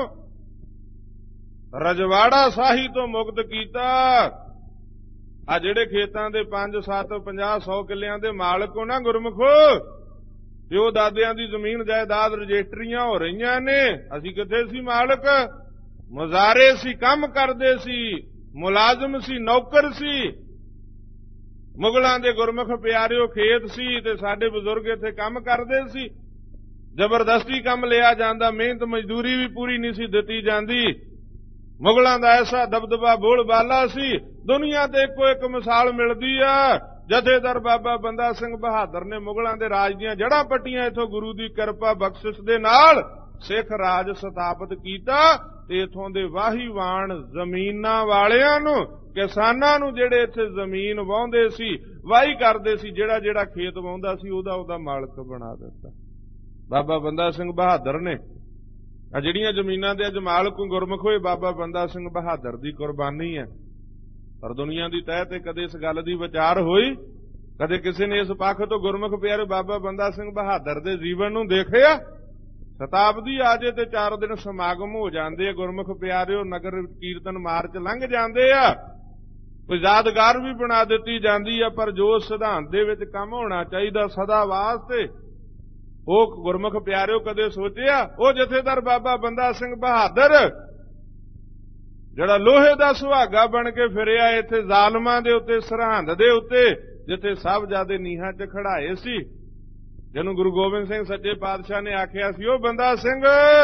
[SPEAKER 1] ਰਜਵਾੜਾ ਸਾਹੀ ਤੋਂ ਮੁਕਤ ਕੀਤਾ। ਆ ਜਿਹੜੇ ਖੇਤਾਂ ਦੇ ਪੰਜ ਸੱਤ ਪੰਜਾਹ ਸੌ ਕਿੱਲਿਆਂ ਦੇ ਮਾਲਕ ਹੋ ਨਾ ਗੁਰਮੁਖੋ, ਪਿਓ ਦਾਦਿਆਂ ਦੀ ਜ਼ਮੀਨ ਜਾਇਦਾਦ ਰਜਿਸਟਰੀਆਂ ਹੋ ਰਹੀਆਂ ਨੇ, ਅਸੀਂ ਕਿੱਥੇ ਸੀ ਮਾਲਕ? ਮੁਜ਼ਾਰੇ ਸੀ, ਕੰਮ ਕਰਦੇ ਸੀ, ਮੁਲਾਜ਼ਮ ਸੀ, ਨੌਕਰ ਸੀ। ਮੁਗਲਾਂ ਦੇ ਗੁਰਮੁਖ ਪਿਆਰਿਓ ਖੇਤ ਸੀ ਤੇ ਸਾਡੇ ਬਜ਼ੁਰਗ ਇੱਥੇ ਕੰਮ ਕਰਦੇ ਸੀ। ਜ਼ਬਰਦਸਤੀ ਕੰਮ ਲਿਆ ਜਾਂਦਾ, ਮਿਹਨਤ ਮਜ਼ਦੂਰੀ ਵੀ ਪੂਰੀ ਨਹੀਂ ਸੀ ਦਿੱਤੀ ਜਾਂਦੀ। ਮੁਗਲਾਂ ਦਾ ਐਸਾ ਦਬਦਬਾ ਬੋਲਬਾਲਾ ਸੀ, ਦੁਨੀਆ ਤੇ ਇੱਕੋ ਇੱਕ ਮਿਸਾਲ ਮਿਲਦੀ ਆ। ਜਥੇਦਾਰ ਬਾਬਾ ਬੰਦਾ ਸਿੰਘ ਬਹਾਦਰ ਨੇ ਮੁਗਲਾਂ ਦੇ ਰਾਜ ਦੀਆਂ ਜੜ੍ਹਾਂ ਪੱਟੀਆਂ, ਇੱਥੋਂ ਗੁਰੂ ਦੀ ਕਿਰਪਾ ਬਖਸ਼ਿਸ਼ ਦੇ ਨਾਲ ਸਿੱਖ ਰਾਜ ਸਥਾਪਿਤ ਕੀਤਾ, ਤੇ ਇੱਥੋਂ ਦੇ ਵਾਹੀਵਾਨ ਜ਼ਮੀਨਾਂ ਵਾਲਿਆਂ ਨੂੰ, ਕਿਸਾਨਾਂ ਨੂੰ, ਜਿਹੜੇ ਇੱਥੇ ਜ਼ਮੀਨ ਵਾਹੁੰਦੇ ਸੀ, ਵਾਹੀ ਕਰਦੇ ਸੀ, ਜਿਹੜਾ ਜਿਹੜਾ ਖੇਤ ਵਾਹੁੰਦਾ ਸੀ ਉਹਦਾ ਉਹਦਾ ਮਾਲਕ ਬਣਾ ਦਿੱਤਾ ਬਾਬਾ ਬੰਦਾ ਸਿੰਘ ਬਹਾਦਰ ਨੇ। ਆ ਜਿਹੜੀਆਂ ਜ਼ਮੀਨਾਂ ਦੇ ਅੱਜ ਮਾਲਕ ਗੁਰਮੁਖ ਹੋਏ, ਬਾਬਾ ਬੰਦਾ ਸਿੰਘ ਬਹਾਦਰ ਦੀ ਕੁਰਬਾਨੀ ਹੈ। ਪਰ ਦੁਨੀਆ ਦੀ ਤਹਿ ਤੇ ਕਦੇ ਇਸ ਗੱਲ ਦੀ ਵਿਚਾਰ ਹੋਈ? ਕਦੇ ਕਿਸੇ ਨੇ ਇਸ ਪੱਖ ਤੋਂ ਗੁਰਮੁਖ ਪਿਆਰੇ ਬਾਬਾ ਬੰਦਾ ਸਿੰਘ ਬਹਾਦਰ ਦੇ ਜੀਵਨ ਨੂੰ ਦੇਖਿਆ? ਸ਼ਤਾਬਦੀ ਆ ਜੇ ਤੇ ਚਾਰ ਦਿਨ ਸਮਾਗਮ ਹੋ ਜਾਂਦੇ ਆ ਗੁਰਮੁਖ ਪਿਆਰਿਓ, ਨਗਰ ਕੀਰਤਨ ਮਾਰਚ ਲੰਘ ਜਾਂਦੇ ਆ, ਕੋਈ ਯਾਦਗਾਰ ਵੀ ਬਣਾ ਦਿੱਤੀ ਜਾਂਦੀ ਆ। ਪਰ ਜੋ ਸਿਧਾਂਤ ਦੇ ਵਿੱਚ ਕੰਮ ਹੋਣਾ ਚਾਹੀਦਾ ਸਦਾ ਵਾਸਤੇ, ਉਹ ਗੁਰਮੁਖ ਪਿਆਰਿਓ ਕਦੇ ਸੋਚਿਆ? ਉਹ ਜਥੇਦਾਰ ਬਾਬਾ ਬੰਦਾ ਸਿੰਘ ਬਹਾਦਰ ਜਿਹੜਾ ਲੋਹੇ ਦਾ ਸੁਹਾਗਾ ਬਣ ਕੇ ਫਿਰਿਆ ਇੱਥੇ ਜ਼ਾਲਮਾਂ ਦੇ ਉੱਤੇ, ਸਰਹੰਦ ਦੇ ਉੱਤੇ, ਜਿੱਥੇ ਸਾਹਿਬਜ਼ਾਦੇ ਨੀਹਾਂ 'ਚ ਖੜਾਏ ਸੀ, ਜਿਹਨੂੰ ਗੁਰੂ ਗੋਬਿੰਦ ਸਿੰਘ ਸੱਚੇ ਪਾਤਸ਼ਾਹ ਨੇ ਆਖਿਆ ਸੀ, ਉਹ ਬੰਦਾ ਸਿੰਘ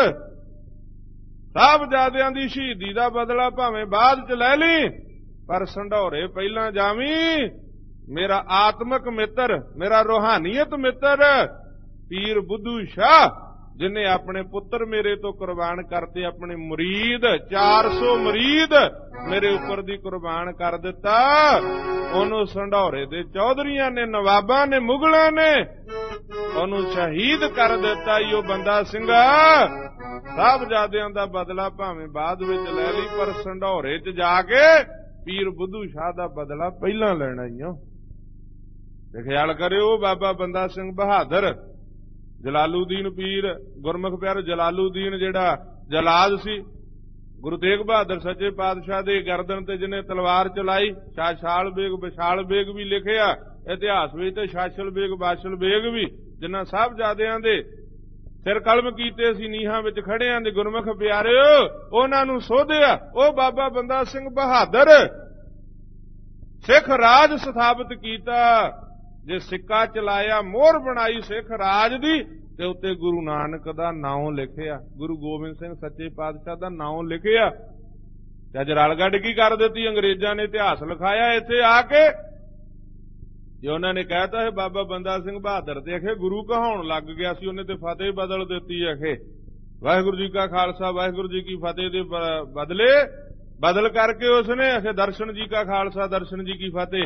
[SPEAKER 1] ਸਾਹਿਬਜ਼ਾਦਿਆਂ ਦੀ ਸ਼ਹੀਦੀ ਦਾ ਬਦਲਾ ਭਾਵੇਂ ਬਾਅਦ 'ਚ ਲੈ ਲਈ, ਪਰ ਸੰਢੌਰੇ ਪਹਿਲਾਂ ਜਾਵੀਂ। ਮੇਰਾ ਆਤਮਿਕ ਮਿੱਤਰ, ਮੇਰਾ ਰੂਹਾਨੀਅਤ ਮਿੱਤਰ ਪੀਰ ਬੁੱਧੂ ਸ਼ਾਹ, ਜਿਹਨੇ ਆਪਣੇ ਪੁੱਤਰ ਮੇਰੇ ਤੋਂ ਕੁਰਬਾਨ ਕਰਤੇ, ਆਪਣੇ ਮੁਰੀਦ ਚਾਰ ਸੌ ਮੁਰੀਦ ਮੇਰੇ ਉੱਪਰ ਦੀ ਕੁਰਬਾਨ ਕਰ ਦਿੱਤਾ, ਉਹਨੂੰ ਸੰਢੌਰੇ ਦੇ ਚੌਧਰੀਆਂ ਨੇ, ਨਵਾਬਾਂ ਨੇ, ਮੁਗਲਾਂ ਨੇ ਉਹਨੂੰ ਸ਼ਹੀਦ ਕਰ ਦਿੱਤਾ। ਉਹ ਬੰਦਾ ਸਿੰਘਾ ਸਾਹਿਬਜ਼ਾਦਿਆਂ ਦਾ ਬਦਲਾ ਭਾਵੇਂ ਬਾਅਦ ਵਿੱਚ ਲੈ ਲਈ, ਪਰ ਸੰਢੌਰੇ 'ਚ ਜਾ ਕੇ ਪੀਰ ਬੁੱਧੂ ਸ਼ਾਹ ਦਾ ਬਦਲਾ ਪਹਿਲਾਂ ਲੈਣਾ ਹੀ ਆ। ਤੇ ਖਿਆਲ ਕਰਿਓ, ਬਾਬਾ ਬੰਦਾ ਸਿੰਘ ਬਹਾਦਰ, ਜਲਾਲੂਦੀਨ ਪੀਰ, ਗੁਰਮੁਖ ਪਿਆਰੇ ਜਲਾਲੂਦੀਨ ਜਿਹੜਾ ਜਲਾਦ ਸੀ, ਗੁਰੂ ਤੇਗ ਬਹਾਦਰ ਸੱਚੇ ਪਾਤਸ਼ਾਹ ਦੇ ਗਰਦਨ ਤੇ ਜਿਹਨੇ ਤਲਵਾਰ ਚਲਾਈ, ਸ਼ਾਸ਼ਾਲ ਬੇਗ, ਵਿਸ਼ਾਲ ਬੇਗ ਵੀ ਲਿਖਿਆ ਇਤਿਹਾਸ ਵਿੱਚ, ਤੇ ਸ਼ਾਸ਼ਲ ਬੇਗ, ਬਾਸ਼ਲ ਬੇਗ ਵੀ, ਜਿਨ੍ਹਾਂ ਸਾਹਿਬਜ਼ਾਦਿਆਂ ਦੇ ਸਿਰ ਕਲਮ ਕੀਤੇ ਸੀ, ਨੀਹਾਂ ਵਿੱਚ ਖੜਿਆਂ ਦੇ ਗੁਰਮੁਖ ਪਿਆਰਿਓ, ਉਹਨਾਂ ਨੂੰ ਸੋਧਿਆ ਉਹ ਬਾਬਾ ਬੰਦਾ ਸਿੰਘ ਬਹਾਦਰ। ਸਿੱਖ ਰਾਜ ਸਥਾਪਿਤ ਕੀਤਾ, ਜੇ ਸਿੱਕਾ ਚਲਾਇਆ, ਮੋਹਰ ਬਣਾਈ ਸਿੱਖ ਰਾਜ ਦੀ, ਤੇ ਉੱਤੇ ਗੁਰੂ ਨਾਨਕ ਦਾ ਨਾਮ ਲਿਖਿਆ, ਗੁਰੂ ਗੋਬਿੰਦ ਸਿੰਘ ਸੱਚੇ ਪਾਤਸ਼ਾਹ ਦਾ ਨਾਮ ਲਿਖਿਆ। ਤੇ ਅੱਜ ਰਲਗੱਡ ਕੀ ਕਰ ਦਿੱਤੀ? ਅੰਗਰੇਜ਼ਾਂ ਨੇ ਇਤਿਹਾਸ ਲਿਖਾਇਆ ਇੱਥੇ ਆ ਕੇ, ਜੇ ਉਹਨਾਂ ਨੇ ਕਹਿਤਾ ਹੈ ਬਾਬਾ ਬੰਦਾ ਸਿੰਘ ਬਹਾਦਰ ਤੇ ਅਖੇ ਗੁਰੂ ਕਹਾਉਣ ਲੱਗ ਗਿਆ ਸੀ, ਉਹਨੇ ਤੇ ਫਤਿਹ ਬਦਲ ਦਿੱਤੀ। ਅਖੇ ਵਾਹਿਗੁਰੂ ਜੀ ਕਾ ਖਾਲਸਾ ਵਾਹਿਗੁਰੂ ਜੀ ਕੀ ਫਤਿਹ ਦੇ ਬਦਲੇ ਬਦਲ ਕਰਕੇ ਉਸਨੇ ਅਖੇ ਦਰਸ਼ਨ ਜੀ ਕਾ ਖਾਲਸਾ ਦਰਸ਼ਨ ਜੀ ਕੀ ਫਤਿਹ।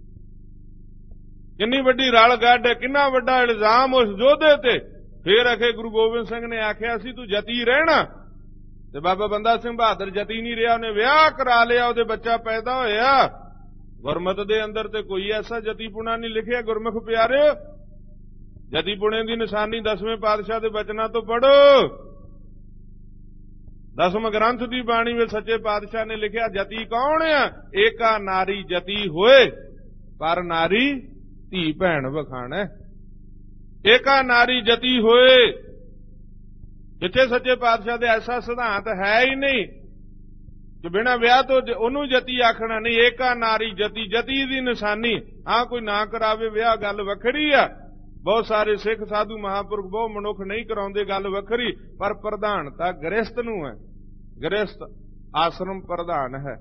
[SPEAKER 1] ਕਿੰਨੀ ਵੱਡੀ ਰਲ ਗੱਡ, ਕਿੰਨਾ ਵੱਡਾ ਇਲਜ਼ਾਮ ਉਸ ਯੋਧੇ ਤੇ। ਫੇਰ ਅਖੇ ਗੁਰੂ ਗੋਬਿੰਦ ਸਿੰਘ ਨੇ ਆਖਿਆ ਸੀ ਤੂੰ ਜਤੀ ਰਹਿਣਾ, ਤੇ ਬਾਬਾ ਬੰਦਾ ਸਿੰਘ ਬਹਾਦਰ ਜਤੀ ਨਹੀਂ ਰਿਹਾ, ਉਹਨੇ ਵਿਆਹ ਕਰਾ ਲਿਆ, ਉਹਦੇ ਬੱਚਾ ਪੈਦਾ ਹੋਇਆ। ਗੁਰਮਤ ਦੇ ਅੰਦਰ ਤੇ ਕੋਈ ਐਸਾ ਜਤੀਪੁਣਾ ਨਹੀਂ ਲਿਖਿਆ ਗੁਰਮੁਖ ਪਿਆਰਿਓ। ਜਤੀਪੁਣੇ ਦੀ ਨਿਸ਼ਾਨੀ ਦਸਵੇਂ ਪਾਤਸ਼ਾਹ ਦੇ ਬਚਨਾਂ ਤੋਂ ਪੜੋ। ਦਸਮ ਗ੍ਰੰਥ ਦੀ ਬਾਣੀ ਵਿੱਚ ਸੱਚੇ ਪਾਤਸ਼ਾਹ ਨੇ ਲਿਖਿਆ ਜਤੀ ਕੌਣ ਆ? ਏਕਾ ਨਾਰੀ ਜਤੀ ਹੋਏ, ਪਰ ਨਾਰੀ ਧੀ ਭੈਣ ਵਖਾਣਾ। ਏਕਾ ਨਾਰੀ ਜਤੀ ਹੋਏ, ਜਿੱਥੇ ਸੱਚੇ ਪਾਤਸ਼ਾਹ ਦੇ ਐਸਾ ਸਿਧਾਂਤ ਹੈ ਹੀ ਨਹੀਂ। ਕਿ ਬਿਨਾਂ ਵਿਆਹ ਤੋਂ ਉਹਨੂੰ ਜਤੀ ਆਖਣਾ ਨਹੀਂ। ਏਕਾ ਨਾਰੀ ਜਤੀ, ਜਤੀ ਦੀ ਨਿਸ਼ਾਨੀ। ਹਾਂ ਕੋਈ ਨਾ ਕਰਾਵੇ ਵਿਆਹ ਗੱਲ ਵੱਖਰੀ ਆ, ਬਹੁਤ ਸਾਰੇ ਸਿੱਖ ਸਾਧੂ ਮਹਾਂਪੁਰਖ ਬਹੁਤ ਮਨੁੱਖ ਨਹੀਂ ਕਰਾਉਂਦੇ ਗੱਲ ਵੱਖਰੀ, ਪਰ ਪ੍ਰਧਾਨਤਾ ਗ੍ਰਸਤ ਨੂੰ ਹੈ। ਗ੍ਰਸਤ ਆਸ਼ਰਮ ਪ੍ਰਧਾਨ ਹੈ।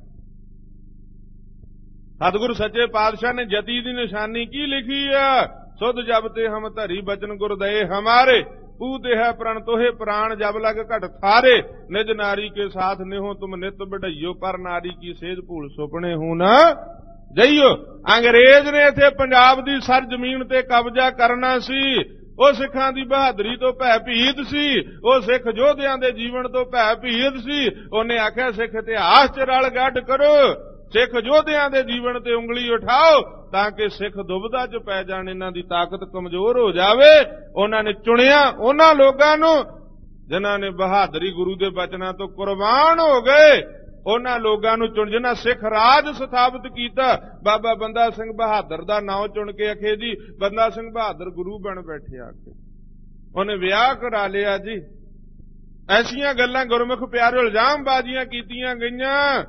[SPEAKER 1] ਸਤਿਗੁਰੂ ਸੱਚੇ ਪਾਤਸ਼ਾਹ ਨੇ ਜਤੀ ਦੀ ਨਿਸ਼ਾਨੀ ਕੀ ਲਿਖੀ ਆ? ਸੁਧ ਜਬ ਤੇ ਹਮ ਧਰੀ ਬਚਨ ਗੁਰ ਦਏ ਹਮਾਰੇ, ਪੂਤ ਹੈ ਪ੍ਰਣ ਤੋਹੇ ਪ੍ਰਾਣ ਜਬ ਲਗ ਘਟ ਥਾਰੇ, ਨਿਜ ਨਾਰੀ ਕੇ ਸਾਥ ਨਿਹੋ ਤੁਮ ਨਿਤ ਬਢਈਓ, ਪਰ ਨਾਰੀ ਕੀ ਸੇਜ ਭੂਲ ਸੁਪਨੇ ਹੂੰ ਨਾ ਜਈਓ। ਅੰਗਰੇਜ਼ ਨੇ ਇੱਥੇ ਪੰਜਾਬ ਦੀ ਸਰ ਜ਼ਮੀਨ ਤੇ ਕਬਜ਼ਾ ਕਰਨਾ ਸੀ। ਉਹ ਸਿੱਖਾਂ ਦੀ ਬਹਾਦਰੀ ਤੋਂ ਭੈ ਭੀਤ ਸੀ, ਉਹ ਸਿੱਖ ਯੋਧਿਆਂ ਦੇ ਜੀਵਨ ਤੋਂ ਭੈ ਭੀਤ ਸੀ। ਉਹਨੇ ਆਖਿਆ ਸਿੱਖ ਇਤਿਹਾਸ 'ਚ ਰਲ ਗੱਡ ਕਰੋ, ਸਿੱਖ ਯੋਧਿਆਂ ਦੇ ਜੀਵਨ ਤੇ ਉਂਗਲੀ ਉਠਾਓ, ਤਾਂ ਕਿ ਸਿੱਖ ਦੁਬਿਧਾ 'ਚ ਪੈ ਜਾਣ, ਇਹਨਾਂ ਦੀ ਤਾਕਤ ਕਮਜ਼ੋਰ ਹੋ ਜਾਵੇ। ਉਹਨਾਂ ਨੇ ਚੁਣਿਆ ਉਹਨਾਂ ਲੋਕਾਂ ਨੂੰ ਜਿਨ੍ਹਾਂ ਨੇ ਬਹਾਦਰੀ ਗੁਰੂ ਦੇ ਬਚਨਾਂ ਤੋਂ ਕੁਰਬਾਨ ਹੋ ਗਏ। ਉਹਨਾਂ ਲੋਕਾਂ ਨੂੰ ਚੁਣ ਜਿਨ੍ਹਾਂ ਸਿੱਖ ਰਾਜ ਸਥਾਪਿਤ ਕੀਤਾ। ਬਾਬਾ ਬੰਦਾ ਸਿੰਘ ਬਹਾਦਰ ਦਾ ਨਾਂ ਚੁਣ ਕੇ ਆਖੇ ਜੀ ਬੰਦਾ ਸਿੰਘ ਬਹਾਦਰ ਗੁਰੂ ਬਣ ਬੈਠਿਆ। ਉਹਨੇ ਵਿਆਹ ਕਰਾ ਲਿਆ ਜੀ। ਐਸੀਆਂ ਗੱਲਾਂ ਗੁਰਮੁਖ ਪਿਆਰੇ ਇਲਜ਼ਾਮਬਾਜ਼ੀਆਂ ਕੀਤੀਆਂ ਗਈਆਂ।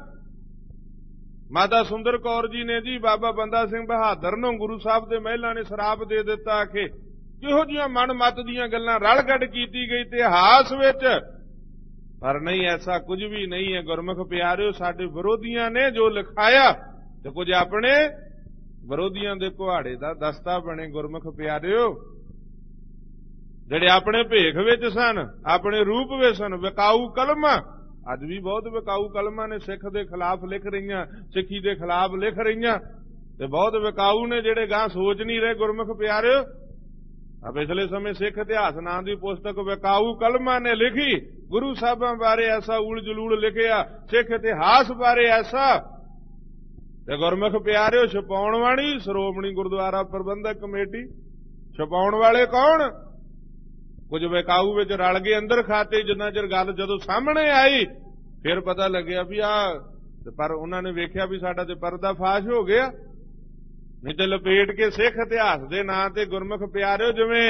[SPEAKER 1] ਮਾਤਾ ਸੁੰਦਰ ਕੌਰ ਜੀ ਨੇ ਜੀ ਬਾਬਾ ਬੰਦਾ ਸਿੰਘ ਬਹਾਦਰ ਨੂੰ ਗੁਰੂ ਸਾਹਿਬ ਦੇ ਮਹਿਲਾਂ ਨੇ ਸ਼ਰਾਪ ਦੇ ਦਿੱਤਾ। ਆਖੇ ਕਿਹੋ ਜਿਹੀਆਂ ਮਨ ਮਤ ਦੀਆਂ ਗੱਲਾਂ ਰਲ ਗੱਡ ਕੀਤੀ ਗਈ ਇਤਿਹਾਸ ਵਿੱਚ। ਪਰ ਨਹੀਂ, ਐਸਾ ਕੁਝ ਵੀ ਨਹੀਂ ਹੈ ਗੁਰਮੁਖ ਪਿਆਰਿਓ। ਸਾਡੇ ਵਿਰੋਧੀਆਂ ਨੇ ਜੋ ਲਿਖਾਇਆ ਤੇ ਕੁਝ ਆਪਣੇ ਵਿਰੋਧੀਆਂ ਦੇ ਕੁਹਾੜੇ ਦਾ ਦਸਤਾ ਬਣੇ ਗੁਰਮੁਖ ਪਿਆਰਿਓ। ਜਿਹੜੇ ਆਪਣੇ ਭੇਖ ਵਿੱਚ ਸਨ, ਆਪਣੇ ਰੂਪ ਵਿੱਚ ਸਨ, ਵਿਕਾਊ ਕਲਮਾਂ ਅੱਜ ਵੀ ਬਹੁਤ ਵਿਕਾਊ ਕਲਮਾਂ ਨੇ ਸਿੱਖ ਦੇ ਖਿਲਾਫ ਲਿਖ ਰਹੀਆਂ, ਸਿੱਖੀ ਦੇ ਖਿਲਾਫ ਲਿਖ ਰਹੀਆਂ, ਤੇ ਬਹੁਤ ਵਿਕਾਊ ਨੇ ਜਿਹੜੇ ਗਾਂ ਸੋਚ ਨਹੀਂ ਰਹੇ ਗੁਰਮੁਖ ਪਿਆਰਿਓ। ਆ ਪਿਛਲੇ ਸਮੇਂ ਸਿੱਖ ਇਤਿਹਾਸ ਨਾਂ ਦੀ ਪੁਸਤਕ ਵਿਕਾਊ ਕਲਮਾਂ ਨੇ ਲਿਖੀ। ਗੁਰੂ ਸਾਹਿਬਾਂ ਬਾਰੇ ਐਸਾ ਊਲ ਜਲੂਲ ਲਿਖਿਆ, ਸਿੱਖ ਇਤਿਹਾਸ ਬਾਰੇ ਐਸਾ। ਤੇ ਗੁਰਮੁਖ ਪਿਆਰਿਓ ਛਪਾਉਣ ਵਾਲੀ ਸ਼੍ਰੋਮਣੀ ਗੁਰਦੁਆਰਾ ਪ੍ਰਬੰਧਕ ਕਮੇਟੀ। ਛਪਾਉਣ ਵਾਲੇ ਕੌਣ? ਕੁਝ ਵਿਕਾਊ ਵਿੱਚ ਰਲ ਗਏ ਅੰਦਰ ਖਾਤੇ। ਜਿੰਨਾ ਚਿਰ ਗੱਲ ਜਦੋਂ ਸਾਹਮਣੇ ਆਈ ਫਿਰ ਪਤਾ ਲੱਗਿਆ ਵੀ ਆ, ਪਰ ਉਹਨਾਂ ਨੇ ਵੇਖਿਆ ਵੀ ਸਾਡਾ ਤੇ ਪਰਦਾ ਫਾਸ਼ ਹੋ ਗਿਆ। ਨਹੀਂ ਤੇ ਲਪੇਟ ਕੇ ਸਿੱਖ ਇਤਿਹਾਸ ਦੇ ਨਾਂ ਤੇ ਗੁਰਮੁਖ ਪਿਆਰਿਓ ਜਿਵੇਂ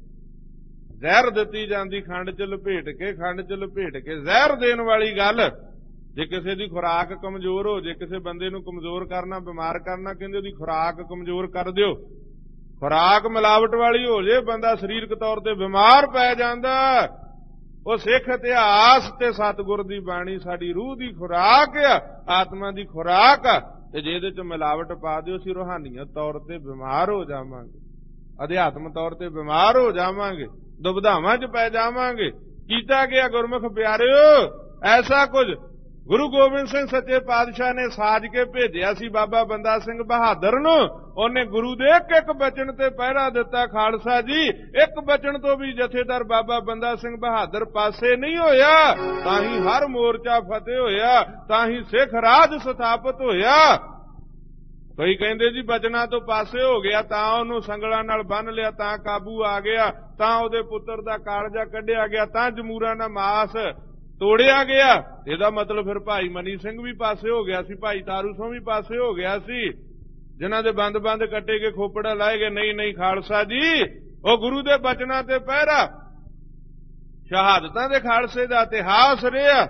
[SPEAKER 1] ਜ਼ਹਿਰ ਦਿੱਤੀ ਜਾਂਦੀ ਖੰਡ 'ਚ ਲਪੇਟ ਕੇ, ਖੰਡ 'ਚ ਲਪੇਟ ਕੇ ਜ਼ਹਿਰ ਦੇਣ ਵਾਲੀ ਗੱਲ। ਜੇ ਕਿਸੇ ਦੀ ਖੁਰਾਕ ਕਮਜ਼ੋਰ ਹੋ ਜੇ, ਕਿਸੇ ਬੰਦੇ ਨੂੰ ਕਮਜ਼ੋਰ ਕਰਨਾ, ਬਿਮਾਰ ਕਰਨਾ, ਕਹਿੰਦੇ ਉਹਦੀ ਖੁਰਾਕ ਕਮਜ਼ੋਰ ਕਰ ਦਿਓ। ਖੁਰਾਕ ਮਿਲਾਵਟ ਵਾਲੀ ਹੋ ਜੇ, ਬੰਦਾ ਸਰੀਰਕ ਤੌਰ ਤੇ ਬਿਮਾਰ ਪੈ ਜਾਂਦਾ। ਉਹ ਸਿੱਖ ਇਤਿਹਾਸ ਤੇ ਸਤਿਗੁਰ ਦੀ ਬਾਣੀ ਸਾਡੀ ਰੂਹ ਦੀ ਖੁਰਾਕ ਆ, ਆਤਮਾ ਦੀ ਖੁਰਾਕ ਆ। ਤੇ ਜੇ ਇਹਦੇ 'ਚ ਮਿਲਾਵਟ ਪਾ ਦਿਓ, ਅਸੀਂ ਰੂਹਾਨੀਅਤ ਤੌਰ ਤੇ ਬਿਮਾਰ ਹੋ ਜਾਵਾਂਗੇ, ਅਧਿਆਤਮ ਤੌਰ ਤੇ ਬਿਮਾਰ ਹੋ ਜਾਵਾਂਗੇ, ਦੁਬਿਧਾਵਾਂ 'ਚ ਪੈ ਜਾਵਾਂਗੇ। ਕੀਤਾ ਗਿਆ ਗੁਰਮੁਖ ਪਿਆਰਿਓ ਐਸਾ ਕੁਝ ਗੁਰੂ ਗੋਬਿੰਦ ਸਿੰਘ ਸੱਚੇ ਪਾਤਸ਼ਾਹ ਨੇ ਸਾਜ ਕੇ ਭੇਜਿਆ ਸੀ ਬਾਬਾ ਬੰਦਾ ਸਿੰਘ ਬਹਾਦਰ ਨੂੰ। ਉਹਨੇ ਗੁਰੂ ਦੇ ਇੱਕ ਇੱਕ ਬਚਨ ਤੇ ਪਹਿਰਾ ਦਿੱਤਾ। ਖਾਲਸਾ ਜੀ ਇੱਕ ਬਚਨ ਤੋਂ ਵੀ ਜਥੇਦਾਰ ਬਾਬਾ ਬੰਦਾ ਸਿੰਘ ਬਹਾਦਰ ਪਾਸੇ ਨਹੀਂ ਹੋਇਆ, ਤਾਂ ਹੀ ਹਰ ਮੋਰਚਾ ਫਤਿਹ ਹੋਇਆ, ਤਾਂ ਹੀ ਸਿੱਖ ਰਾਜ ਸਥਾਪਿਤ ਹੋਇਆ। ਕੋਈ ਕਹਿੰਦੇ ਜੀ ਬਚਨਾਂ ਤੋਂ ਪਾਸੇ ਹੋ ਗਿਆ, ਤਾਂ ਉਹਨੂੰ ਸੰਗਲਾਂ ਨਾਲ ਬੰਨ੍ਹ ਲਿਆ, ਤਾਂ ਕਾਬੂ ਆ ਗਿਆ, ਤਾਂ ਉਹਦੇ ਪੁੱਤਰ ਦਾ ਕਾਲਜਾ ਕੱਢਿਆ ਗਿਆ, ਤਾਂ ਜਮੂਰਾਂ ਦਾ ਮਾਸ ਤੋੜਿਆ ਗਿਆ। ਇਹਦਾ ਮਤਲਬ ਫਿਰ ਭਾਈ ਮਨੀ ਸਿੰਘ ਵੀ ਪਾਸੇ ਹੋ ਗਿਆ ਸੀ, ਭਾਈ ਤਾਰੂ ਸਿੰਘ ਵੀ ਪਾਸੇ ਹੋ ਗਿਆ ਸੀ, ਜਿਨ੍ਹਾਂ ਦੇ ਬੰਦ ਬੰਦ ਕੱਟੇ ਕੇ ਖੋਪੜਾ ਲਾਏ ਗਏ। ਨਹੀਂ ਨਹੀਂ ਖਾਲਸਾ ਜੀ, ਉਹ ਗੁਰੂ ਦੇ ਬਚਨਾਂ ਤੇ ਪਹਿਰਾ, ਸ਼ਹਾਦਤਾਂ ਦੇ ਖਾਲਸੇ ਦਾ ਇਤਿਹਾਸ ਰਿਹਾ।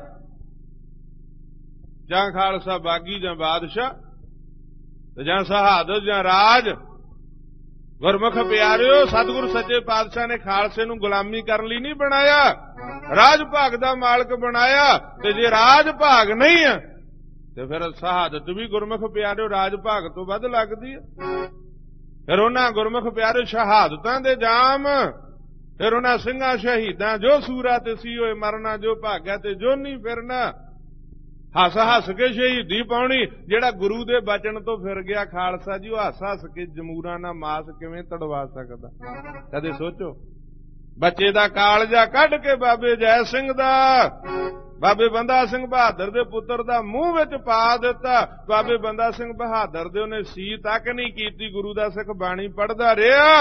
[SPEAKER 1] ਜਾਂ ਖਾਲਸਾ ਬਾਗੀ ਜਾਂ ਬਾਦਸ਼ਾਹ, ਤੇ ਜਾਂ ਸ਼ਹਾਦਤ ਜਾਂ ਰਾਜ। ਗੁਰਮੁਖ ਪਿਆਰਿਓ ਸਤਿਗੁਰੂ ਸੱਚੇ ਪਾਤਸ਼ਾਹ ਨੇ ਖਾਲਸੇ ਨੂੰ ਗੁਲਾਮੀ ਕਰਨ ਲਈ ਨਹੀਂ ਬਣਾਇਆ, ਰਾਜ ਭਾਗ ਦਾ ਮਾਲਕ ਬਣਾਇਆ। ਤੇ ਜੇ ਰਾਜ ਭਾਗ ਨਹੀਂ ਆ ਤੇ ਫਿਰ ਸ਼ਹਾਦਤ ਵੀ ਗੁਰਮੁਖ ਪਿਆਰਿਓ ਰਾਜ ਭਾਗ ਤੋਂ ਵੱਧ ਲੱਗਦੀ ਹੈ। ਫਿਰ ਉਹਨਾਂ ਗੁਰਮੁਖ ਪਿਆਰਿਓ ਸ਼ਹਾਦਤਾਂ ਦੇ ਜਾਮ, ਫਿਰ ਉਹਨਾਂ ਸਿੰਘਾਂ ਸ਼ਹੀਦਾਂ ਜੋ ਸੂਰਾ ਤੇ ਸੀ ਹੋਏ ਮਰਨਾ, ਜੋ ਭਾਗਿਆ ਤੇ ਜੋ ਨਹੀਂ ਫਿਰਨਾ। ਹੱਸ ਹੱਸ ਕੇ ਸ਼ਹੀਦੀ ਪਾਉਣੀ। ਜਿਹੜਾ ਗੁਰੂ ਦੇ ਬਚਨ ਤੋਂ ਫਿਰ ਗਿਆ ਖਾਲਸਾ ਜੀ, ਉਹ ਹੱਸ ਹੱਸ ਕੇ ਜਮੂਰਾਂ ਨਾਲ ਮਾਸ ਕਿਵੇਂ ਤੜਵਾ ਸਕਦਾ? ਕਦੇ ਸੋਚੋ। ਬੱਚੇ ਦਾ ਕਾਲਜਾ ਕੱਢ ਕੇ ਬਾਬੇ ਜੈ ਸਿੰਘ ਦਾ, ਬਾਬੇ ਬੰਦਾ ਸਿੰਘ ਬਹਾਦਰ ਦੇ ਪੁੱਤਰ ਦਾ ਮੂੰਹ ਵਿੱਚ ਪਾ ਦਿੱਤਾ। ਬਾਬੇ ਬੰਦਾ ਸਿੰਘ ਬਹਾਦਰ ਦੇ ਉਹਨੇ ਸੀ ਤੱਕ ਨਹੀਂ ਕੀਤੀ। ਗੁਰੂ ਦਾ ਸਿੱਖ ਬਾਣੀ ਪੜ੍ਹਦਾ ਰਿਹਾ,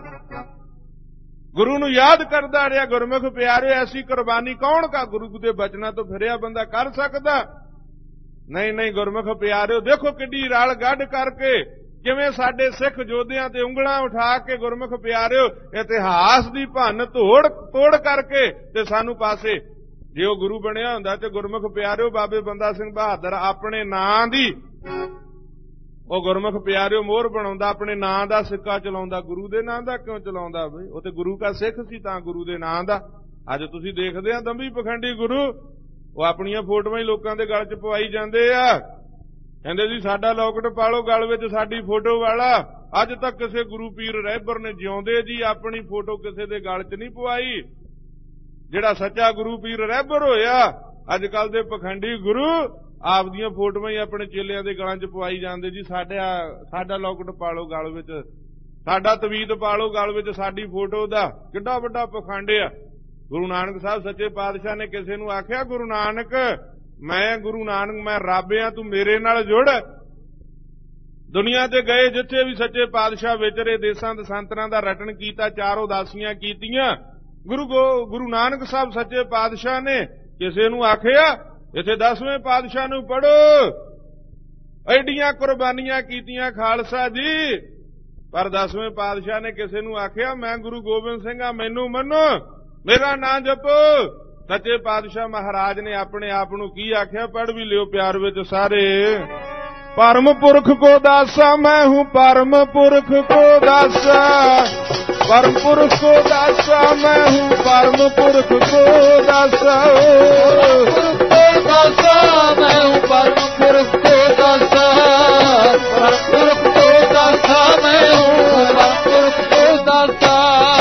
[SPEAKER 1] ਗੁਰੂ ਨੂੰ ਯਾਦ ਕਰਦਾ ਰਿਹਾ। ਗੁਰਮੁਖ ਪਿਆਰੇ ਐਸੀ ਕੁਰਬਾਨੀ ਕੌਣ ਕਾ ਗੁਰੂ ਦੇ ਬਚਨਾਂ ਤੋਂ ਫਿਰਿਆ ਬੰਦਾ ਕਰ ਸਕਦਾ? ਨਹੀਂ ਨਹੀਂ ਗੁਰਮੁਖ ਪਿਆਰਿਓ ਦੇਖੋ ਕਿੱਡੀ ਰਲ ਗੱਡ ਕਰਕੇ ਕਿਵੇਂ ਸਾਡੇ ਸਿੱਖ ਯੋਧਿਆਂ ਤੇ ਉਂਗਲਾਂ ਉਠਾ ਕੇ ਗੁਰਮੁਖ ਪਿਆਰਿਓ ਇਤਿਹਾਸ ਦੀ ਭੰਨ ਤੋੜ ਤੋੜ ਕਰਕੇ ਤੇ ਸਾਨੂੰ ਪਾਸੇ ਜੇ ਉਹ ਗੁਰੂ ਬਣਿਆ ਹੁੰਦਾ ਤੇ ਗੁਰਮੁਖ ਪਿਆਰਿਓ ਬਾਬੇ ਬੰਦਾ ਸਿੰਘ ਬਹਾਦਰ ਆਪਣੇ ਨਾਂ ਦੀ, ਉਹ ਗੁਰਮੁਖ ਪਿਆਰਿਓ ਮੋਹਰ ਬਣਾਉਂਦਾ, ਆਪਣੇ ਨਾਂ ਦਾ ਸਿੱਕਾ ਚਲਾਉਂਦਾ। ਗੁਰੂ ਦੇ ਨਾਂ ਦਾ ਕਿਉਂ ਚਲਾਉਂਦਾ ਬਈ? ਉਹ ਤੇ ਗੁਰੂ ਕਾ ਸਿੱਖ ਸੀ ਤਾਂ ਗੁਰੂ ਦੇ ਨਾਂ ਦਾ। ਅੱਜ ਤੁਸੀਂ ਦੇਖਦੇ ਆ ਦੰਭੀ ਪਖੰਡੀ ਗੁਰੂ, ਉਹ ਆਪਣੀਆਂ ਫੋਟੋਆਂ ਹੀ ਲੋਕਾਂ ਦੇ ਗਲ 'ਚ ਪਵਾਈ ਜਾਂਦੇ ਆ। ਕਹਿੰਦੇ ਜੀ ਸਾਡਾ ਲੌਕਟ ਪਾਲੋ ਗਲ ਵਿੱਚ ਸਾਡੀ ਫੋਟੋ ਵਾਲਾ। ਅੱਜ ਤੱਕ ਕਿਸੇ ਗੁਰੂ ਪੀਰ ਰਹਿਬਰ ਨੇ ਜਿਉਂਦੇ ਜੀ ਆਪਣੀ ਫੋਟੋ ਕਿਸੇ ਦੇ ਗਲ 'ਚ ਨਹੀਂ ਪਵਾਈ। ਜਿਹੜਾ ਸੱਚਾ ਗੁਰੂ ਪੀਰ ਰਹਿਬਰ ਹੋਇਆ, ਅੱਜ ਕੱਲ ਦੇ ਪਖੰਡੀ ਗੁਰੂ ਆਪਦੀਆਂ ਫੋਟੋਆਂ ਹੀ ਆਪਣੇ ਚੇਲਿਆਂ ਦੇ ਗਲਾਂ 'ਚ ਪਵਾਈ ਜਾਂਦੇ ਜੀ। ਸਾਡਾ ਸਾਡਾ ਲੌਕਟ ਪਾਲੋ ਗਲ ਵਿੱਚ, ਸਾਡਾ ਤਵੀਤ ਪਾਲੋ ਗਲ ਵਿੱਚ ਸਾਡੀ ਫੋਟੋ ਦਾ। ਕਿੱਡਾ ਵੱਡਾ ਪਖੰਡ ਆ। ਗੁਰੂ ਨਾਨਕ ਸਾਹਿਬ ਸੱਚੇ ਪਾਤਸ਼ਾਹ ਨੇ ਕਿਸੇ ਨੂੰ ਆਖਿਆ, ਗੁਰੂ ਨਾਨਕ ਮੈਂ ਗੁਰੂ ਨਾਨਕ ਮੈਂ ਰੱਬ ਆ, ਤੂੰ ਮੇਰੇ ਨਾਲ ਜੁੜ। ਦੁਨੀਆ ਤੇ ਗਏ ਜਿੱਥੇ ਵੀ ਸੱਚੇ ਪਾਤਸ਼ਾਹ ਵਿਚਰੇ, ਦੇਸਾਂ ਦਸਾਂਤਰਾਂ ਦਾ ਰਟਨ ਕੀਤਾ, ਚਾਰ ਉਦਾਸੀਆਂ ਕੀਤੀਆਂ। ਗੁਰੂ ਗੁਰੂ ਨਾਨਕ ਸਾਹਿਬ ਸੱਚੇ ਪਾਤਸ਼ਾਹ ਨੇ ਕਿਸੇ ਨੂੰ ਆਖਿਆ, ਇੱਥੇ ਦਸਵੇਂ ਪਾਤਸ਼ਾਹ ਨੂੰ ਪੜੋ, ਐਡੀਆਂ ਕੁਰਬਾਨੀਆਂ ਕੀਤੀਆਂ ਖਾਲਸਾ ਜੀ। ਪਰ ਦਸਵੇਂ ਪਾਤਸ਼ਾਹ ਨੇ ਕਿਸੇ ਨੂੰ ਆਖਿਆ, ਮੈਂ ਗੁਰੂ ਗੋਬਿੰਦ ਸਿੰਘ ਆ, ਮੈਨੂੰ ਮੰਨੋ, ਮੇਰਾ ਨਾਂ ਜਪੋ। ਸੱਚੇ ਪਾਤਸ਼ਾਹ ਮਹਾਰਾਜ ਨੇ ਆਪਣੇ ਆਪ ਨੂੰ ਕੀ ਆਖਿਆ? ਪੜ੍ਹ ਵੀ ਲਿਓ ਪਿਆਰ ਵਿੱਚ ਸਾਰੇ। परम पुरख को दासा मैं हूँ, परम पुरख को दासा, परम पुरख को दासा मैं हूँ, परम पुरख को दासा। दासा मैं हूँ, परम पुरख को दासा, परम पुरख को दासा मैं हूँ, परम पुरख को दासा।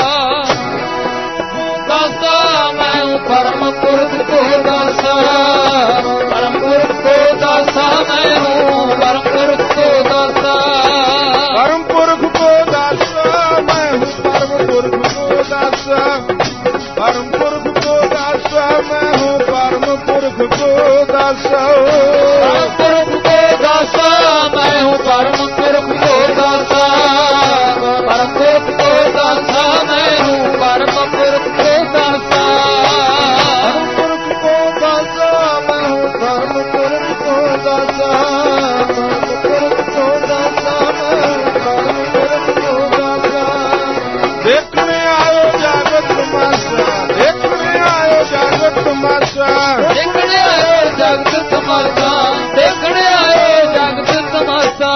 [SPEAKER 1] दासा मैं हूँ, परम पुरख को दासा, परम पुरख को दासा मैं हूँ, परम पुरख को दासा। परम पुरख को दासा मैं हूँ, परम पुरख को दासा, परम पुरख को दासा मैं हूँ, परम पुरख को दासा। परम पुरख को दासा मैं हूँ, परम पुरख को दासा, परम पुरख को दासा मैं हूँ, परम पुरख को दासा। परम पुरख को दासा मैं हूँ, परम पुरख को दासा, देखने आयो जागत तमाशा, देखने आयो जागत तमाशा, देखने आयो जागत तमाशा, देखने आयो जागत तमाशा,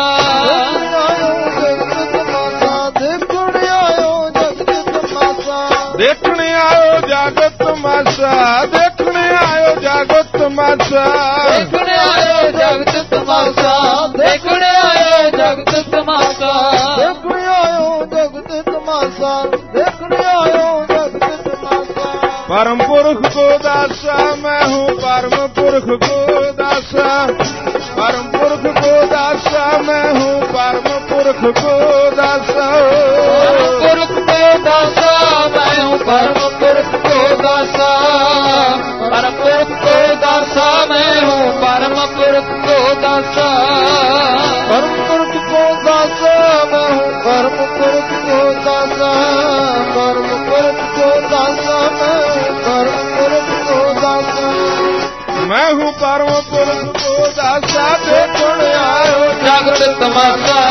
[SPEAKER 1] देखने आयो जागत तमाशा, देखने आयो जागत तमाशा, देखने आयो जागत तमाशा, देखने आयो जागत तमाशा, देखने आयो जागत तमाशा, देखने आयो जागत तमाशा। परम पुरख को दासा मैं हूँ, परम पुरख को दासा, परम पुरख को दासा मैं हूँ, परम पुरख को दासा। परम पुरख को दासा मैं हूँ, परम पुरख को दासा, परम पुरख को दासा मैं हूँ, परम पुरख को दासा। परम पुरख को दासा मैं हूँ, परम पुरख को दासा, परम पुरख को दासा मैं हूँ, परम पुरख को दासा। मैं हूँ परम पुरख को दासा, देखण आयो जागत तमाशा।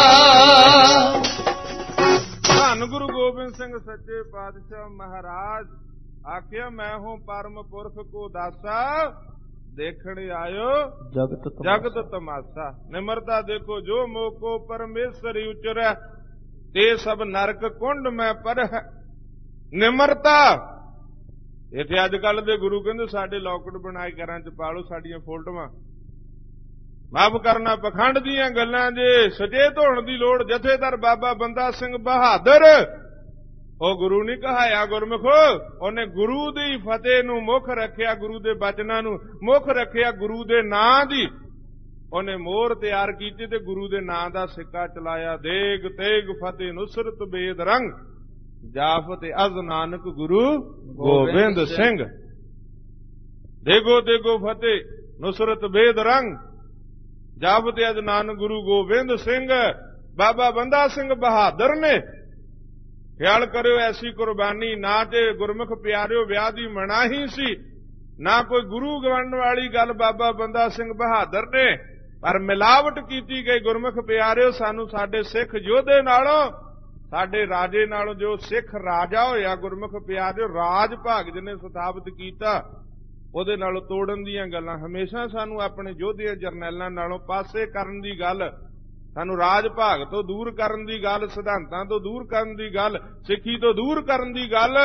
[SPEAKER 1] ਧੰਨ ਗੁਰੂ ਗੋਬਿੰਦ ਸਿੰਘ ਸੱਚੇ ਪਾਤਸ਼ਾਹ ਮਹਾਰਾਜ ਆਖਿਆ, ਮੈਂ ਹੂੰ ਪਰਮ ਪੁਰਖ ਕੋ ਦਾਸਾ, ਦੇਖਣ ਆਇਓ ਜਗਤ ਜਗਤ ਤਮਾਸ਼ਾ। ਨਿਮਰਤਾ ਦੇਖੋ, ਜੋ ਮੋਕੋ ਪਰਮੇਸ਼ਰ ਉਚਰੈ, ਤੇ ਸਭ ਨਰਕ ਕੁੰਡ ਮੈਂ ਪਰਹਿ। ਨਿਮਰਤਾ ਇੱਥੇ ਅੱਜ ਕੱਲ ਦੇ ਗੁਰੂ ਕਹਿੰਦੇ ਸਾਡੇ ਲੌਕਟ ਬਣਾਏ ਘਰਾਂ 'ਚ ਪਾਲੋ ਸਾਡੀਆਂ ਫੋਟੋਆਂ। ਮਾਫ ਕਰਨਾ ਪਖੰਡ ਦੀਆਂ ਗੱਲਾਂ ਜੇ ਸੁਚੇਤ ਹੋਣ ਦੀ ਲੋੜ। ਜਥੇਦਾਰ ਬਾਬਾ ਬੰਦਾ ਸਿੰਘ ਬਹਾਦਰ, ਉਹ ਗੁਰੂ ਨਹੀਂ ਕਹਾਇਆ ਗੁਰਮੁਖੋ, ਉਹਨੇ ਗੁਰੂ ਦੀ ਫਤਿਹ ਨੂੰ ਮੁੱਖ ਰੱਖਿਆ, ਗੁਰੂ ਦੇ ਬਚਨਾਂ ਨੂੰ ਮੁੱਖ ਰੱਖਿਆ, ਗੁਰੂ ਦੇ ਨਾਂ ਦੀ ਉਹਨੇ ਮੋਹਰ ਤਿਆਰ ਕੀਤੀ ਤੇ ਗੁਰੂ ਦੇ ਨਾਂ ਦਾ ਸਿੱਕਾ ਚਲਾਇਆ। ਦੇਗ ਤੇਗ ਫਤਿਹ ਨੁਸਰਤ ਬੇਦ ਰੰਗ, ਜਾਫਤ ਅਜ਼ ਨਾਨਕ ਗੁਰੂ ਗੋਬਿੰਦ ਸਿੰਘ। ਦੇਗੋ ਦੇਗੋ ਫਤਿਹ ਨੁਸਰਤ ਬੇਦ ਰੰਗ, ਜਾਫਤ ਅਜ਼ ਨਾਨਕ ਗੁਰੂ ਗੋਬਿੰਦ ਸਿੰਘ। ਬਾਬਾ ਬੰਦਾ ਸਿੰਘ ਬਹਾਦਰ ਨੇ, ਖਿਆਲ ਕਰਿਓ, ਐਸੀ ਕੁਰਬਾਨੀ ਨਾ ਤੇ ਗੁਰਮੁਖ ਪਿਆਰਿਓ ਵਿਆਹ ਦੀ ਮਨਾਹੀ ਸੀ, ਨਾ ਕੋਈ ਗੁਰੂ ਗਵੰਡ ਵਾਲੀ ਗੱਲ ਬਾਬਾ ਬੰਦਾ ਸਿੰਘ ਬਹਾਦਰ ਨੇ, ਪਰ ਮਿਲਾਵਟ ਕੀਤੀ ਗਈ। ਗੁਰਮੁਖ ਪਿਆਰਿਓ, ਸਾਨੂੰ ਸਾਡੇ ਸਿੱਖ ਯੋਧੇ ਨਾਲੋਂ, ਸਾਡੇ ਰਾਜੇ ਨਾਲੋਂ, ਜੋ ਸਿੱਖ ਰਾਜਾ ਹੋਇਆ ਗੁਰਮੁਖ ਪਿਆਰਿਓ, ਰਾਜ ਭਾਗ ਜਿਹਨੇ ਸਥਾਪਿਤ ਕੀਤਾ, ਉਹਦੇ ਨਾਲੋਂ ਤੋੜਨ ਦੀਆਂ ਗੱਲਾਂ, ਹਮੇਸ਼ਾ ਸਾਨੂੰ ਆਪਣੇ ਯੋਧਿਆਂ ਜਰਨੈਲਾਂ ਨਾਲੋਂ ਪਾਸੇ ਕਰਨ ਦੀ ਗੱਲ, ਸਾਨੂੰ ਰਾਜ ਭਾਗ ਤੋਂ ਦੂਰ ਕਰਨ ਦੀ ਗੱਲ, ਸਿਧਾਂਤਾਂ ਤੋਂ ਦੂਰ ਕਰਨ ਦੀ ਗੱਲ, ਸਿੱਖੀ ਤੋਂ ਦੂਰ ਕਰਨ ਦੀ ਗੱਲ,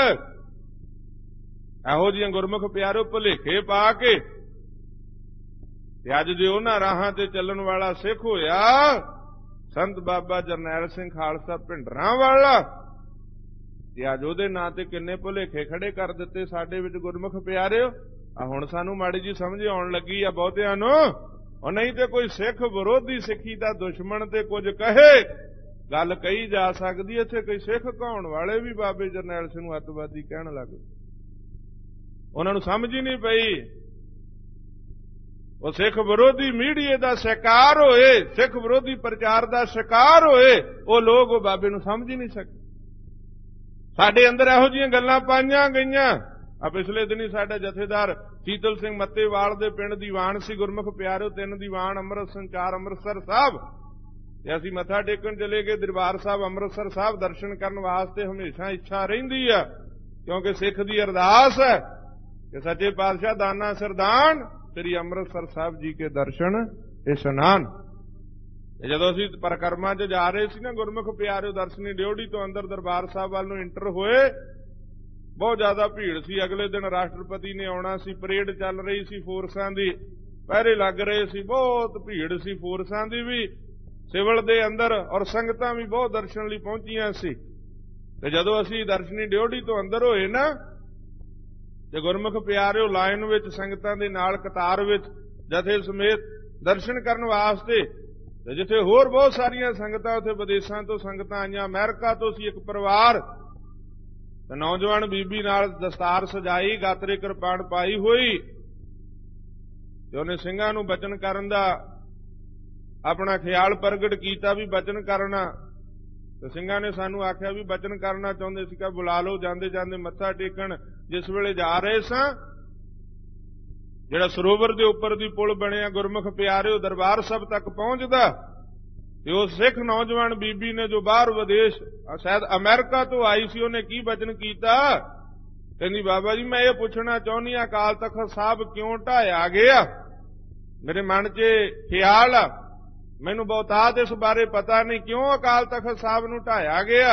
[SPEAKER 1] ਇਹੋ ਜਿਹੀਆਂ ਗੁਰਮੁਖ ਪਿਆਰੋ ਭੁਲੇਖੇ ਪਾ ਕੇ ਤੇ ਅੱਜ ਜੇ ਉਹਨਾਂ ਰਾਹਾਂ ਤੇ ਚੱਲਣ ਵਾਲਾ ਸਿੱਖ ਹੋਇਆ ਸੰਤ ਬਾਬਾ ਜਰਨੈਲ ਸਿੰਘ ਖਾਲਸਾ ਭਿੰਡਰਾਂ ਵਾਲਾ, ਤੇ ਅੱਜ ਉਹਦੇ ਨਾਂ ਤੇ ਕਿੰਨੇ ਭੁਲੇਖੇ ਖੜੇ ਕਰ ਦਿੱਤੇ ਸਾਡੇ ਵਿੱਚ ਗੁਰਮੁਖ ਪਿਆਰਿਓ। ਆ ਹੁਣ ਸਾਨੂੰ ਮਾੜੀ ਜੀ ਸਮਝ ਆਉਣ ਲੱਗੀ ਆ ਬਹੁਤਿਆਂ ਨੂੰ, ਉਹ ਨਹੀਂ ਤੇ ਕੋਈ ਸਿੱਖ ਵਿਰੋਧੀ, ਸਿੱਖੀ ਦਾ ਦੁਸ਼ਮਣ ਤੇ ਕੁਝ ਕਹੇ, ਗੱਲ ਕਹੀ ਜਾ ਸਕਦੀ। ਇੱਥੇ ਕੋਈ ਸਿੱਖ ਕਹਾਉਣ ਵਾਲੇ ਵੀ ਬਾਬੇ ਜਰਨੈਲ ਸਿੰਘ ਨੂੰ ਅੱਤਵਾਦੀ ਕਹਿਣ ਲੱਗ ਪਏ, ਉਹਨਾਂ ਨੂੰ ਸਮਝ ਹੀ ਨਹੀਂ ਪਈ। ਉਹ ਸਿੱਖ ਵਿਰੋਧੀ ਮੀਡੀਏ ਦਾ ਸ਼ਿਕਾਰ ਹੋਏ, ਸਿੱਖ ਵਿਰੋਧੀ ਪ੍ਰਚਾਰ ਦਾ ਸ਼ਿਕਾਰ ਹੋਏ, ਉਹ ਲੋਕ ਉਹ ਬਾਬੇ ਨੂੰ ਸਮਝ ਹੀ ਨਹੀਂ ਸਕੇ। ਸਾਡੇ ਅੰਦਰ ਇਹੋ ਜਿਹੀਆਂ ਗੱਲਾਂ ਪਾਈਆਂ ਗਈਆਂ। ਆ ਪਿਛਲੇ ਦਿਨੀ ਸਾਡਾ ਜਥੇਦਾਰ ਸੀਤਲ ਸਿੰਘ ਮੱਤੇਵਾਲ ਦੇ ਪਿੰਡ ਦੀਵਾਨ ਸੀ, ਗੁਰਮੁਖ ਪਿਆਰਿਓ, ਤਿੰਨ ਦੀਵਾਨ ਅੰਮ੍ਰਿਤ ਸੰਚਾਰ ਅੰਮ੍ਰਿਤਸਰ ਸਾਹਿਬ, ਤੇ ਅਸੀਂ ਮੱਥਾ ਟੇਕਣ ਚਲੇ ਗਏ ਦਰਬਾਰ ਸਾਹਿਬ ਅੰਮ੍ਰਿਤਸਰ ਸਾਹਿਬ। ਦਰਸ਼ਨ ਕਰਨ ਵਾਸਤੇ ਹਮੇਸ਼ਾ ਇੱਛਾ ਰਹਿੰਦੀ ਆ, ਕਿਉਂਕਿ ਸਿੱਖ ਦੀ ਅਰਦਾਸ ਹੈ ਕਿ ਸੱਚੇ ਪਾਤਸ਼ਾਹ ਦਾਨਾ ਸਰਦਾਨ ਸ੍ਰੀ ਅੰਮ੍ਰਿਤਸਰ ਸਾਹਿਬ ਜੀ ਕੇ ਦਰਸ਼ਨ ਇਸ਼ਨਾਨ। ਜਦੋਂ ਅਸੀਂ ਪਰਿਕਰਮਾ 'ਚ ਜਾ ਰਹੇ ਸੀ ਨਾ ਗੁਰਮੁਖ ਪਿਆਰਿਓ, ਦਰਸ਼ਨੀ ਡਿਓਢੀ ਤੋਂ ਅੰਦਰ ਦਰਬਾਰ ਸਾਹਿਬ ਵੱਲ ਨੂੰ ਇੰਟਰ ਹੋਏ, ਬਹੁਤ ਜ਼ਿਆਦਾ ਭੀੜ ਸੀ। ਅਗਲੇ ਦਿਨ ਰਾਸ਼ਟਰਪਤੀ ਨੇ ਆਉਣਾ ਸੀ, ਪਰੇਡ ਚੱਲ ਰਹੀ ਸੀ, ਫੋਰਸਾਂ ਦੀ ਪਹਿਰੇ ਲੱਗ ਰਹੇ ਸੀ, ਬਹੁਤ ਭੀੜ ਸੀ ਫੋਰਸਾਂ ਦੀ ਵੀ, ਸਿਵਲ ਦੇ ਅੰਦਰ, ਔਰ ਸੰਗਤਾਂ ਵੀ ਬਹੁਤ ਦਰਸ਼ਨ ਲਈ ਪਹੁੰਚੀਆਂ ਸੀ। ਤੇ ਜਦੋਂ ਅਸੀਂ ਦਰਸ਼ਨੀ ਡਿਓਢੀ ਤੋਂ ਅੰਦਰ ਹੋਏ ਨਾ, ਤੇ ਗੁਰਮੁਖ ਪਿਆਰਿਓ ਲਾਈਨ ਵਿੱਚ ਸੰਗਤਾਂ ਦੇ ਨਾਲ ਕਤਾਰ ਵਿੱਚ ਜਥੇ ਸਮੇਤ ਦਰਸ਼ਨ ਕਰਨ ਵਾਸਤੇ, ਤੇ ਜਿੱਥੇ ਹੋਰ ਬਹੁਤ ਸਾਰੀਆਂ ਸੰਗਤਾਂ, ਉੱਥੇ ਵਿਦੇਸ਼ਾਂ ਤੋਂ ਸੰਗਤਾਂ ਆਈਆਂ, ਅਮਰੀਕਾ ਤੋਂ ਸੀ ਇੱਕ ਪਰਿਵਾਰ, ਤੇ ਨੌਜਵਾਨ ਬੀਬੀ ਨਾਲ ਦਸਤਾਰ ਸਜਾਈ, ਗਾਤਰੇ ਕਿਰਪਾਨ ਪਾਈ ਹੋਈ, ਤੇ ਉਹਨੇ ਸਿੰਘਾਂ ਨੂੰ ਬਚਨ ਕਰਨ ਦਾ ਆਪਣਾ ਖਿਆਲ ਪ੍ਰਗਟ ਕੀਤਾ ਵੀ ਬਚਨ ਕਰਨਾ। ਤੇ ਸਿੰਘਾਂ ਨੇ ਸਾਨੂੰ ਆਖਿਆ ਵੀ ਬਚਨ ਕਰਨਾ ਚਾਹੁੰਦੇ ਸੀ, ਕਿ ਬੁਲਾ ਲਓ। ਜਾਂਦੇ ਜਾਂਦੇ ਮੱਥਾ ਟੇਕਣ ਜਿਸ ਵੇਲੇ ਜਾ ਰਹੇ ਸਾਂ, ਜਿਹੜਾ ਸਰੋਵਰ ਦੇ ਉੱਪਰ ਦੀ ਪੁਲ ਬਣਿਆ ਗੁਰਮੁਖ ਪਿਆਰਿਓ ਦਰਬਾਰ ਸਾਹਿਬ ਤੱਕ ਪਹੁੰਚਦਾ, ਤੇ ਉਹ ਸਿੱਖ ਨੌਜਵਾਨ ਬੀਬੀ ਨੇ ਜੋ ਬਾਹਰ ਵਿਦੇਸ਼ ਸ਼ਾਇਦ ਅਮਰੀਕਾ ਤੋਂ ਆਈ ਸੀ, ਉਹਨੇ ਕੀ ਬਚਨ ਕੀਤਾ, ਕਹਿੰਦੀ ਬਾਬਾ ਜੀ ਮੈਂ ਇਹ ਪੁੱਛਣਾ ਚਾਹੁੰਦੀ ਆ ਅਕਾਲ ਤਖਤ ਸਾਹਿਬ ਕਿਉਂ ਢਾਇਆ ਗਿਆ? ਮੇਰੇ ਮਨ 'ਚ ਖਿਆਲ ਆ, ਮੈਨੂੰ ਬਹੁਤਾਤ ਇਸ ਬਾਰੇ ਪਤਾ ਨਹੀਂ, ਕਿਉਂ ਅਕਾਲ ਤਖਤ ਸਾਹਿਬ ਨੂੰ ਢਾਇਆ ਗਿਆ?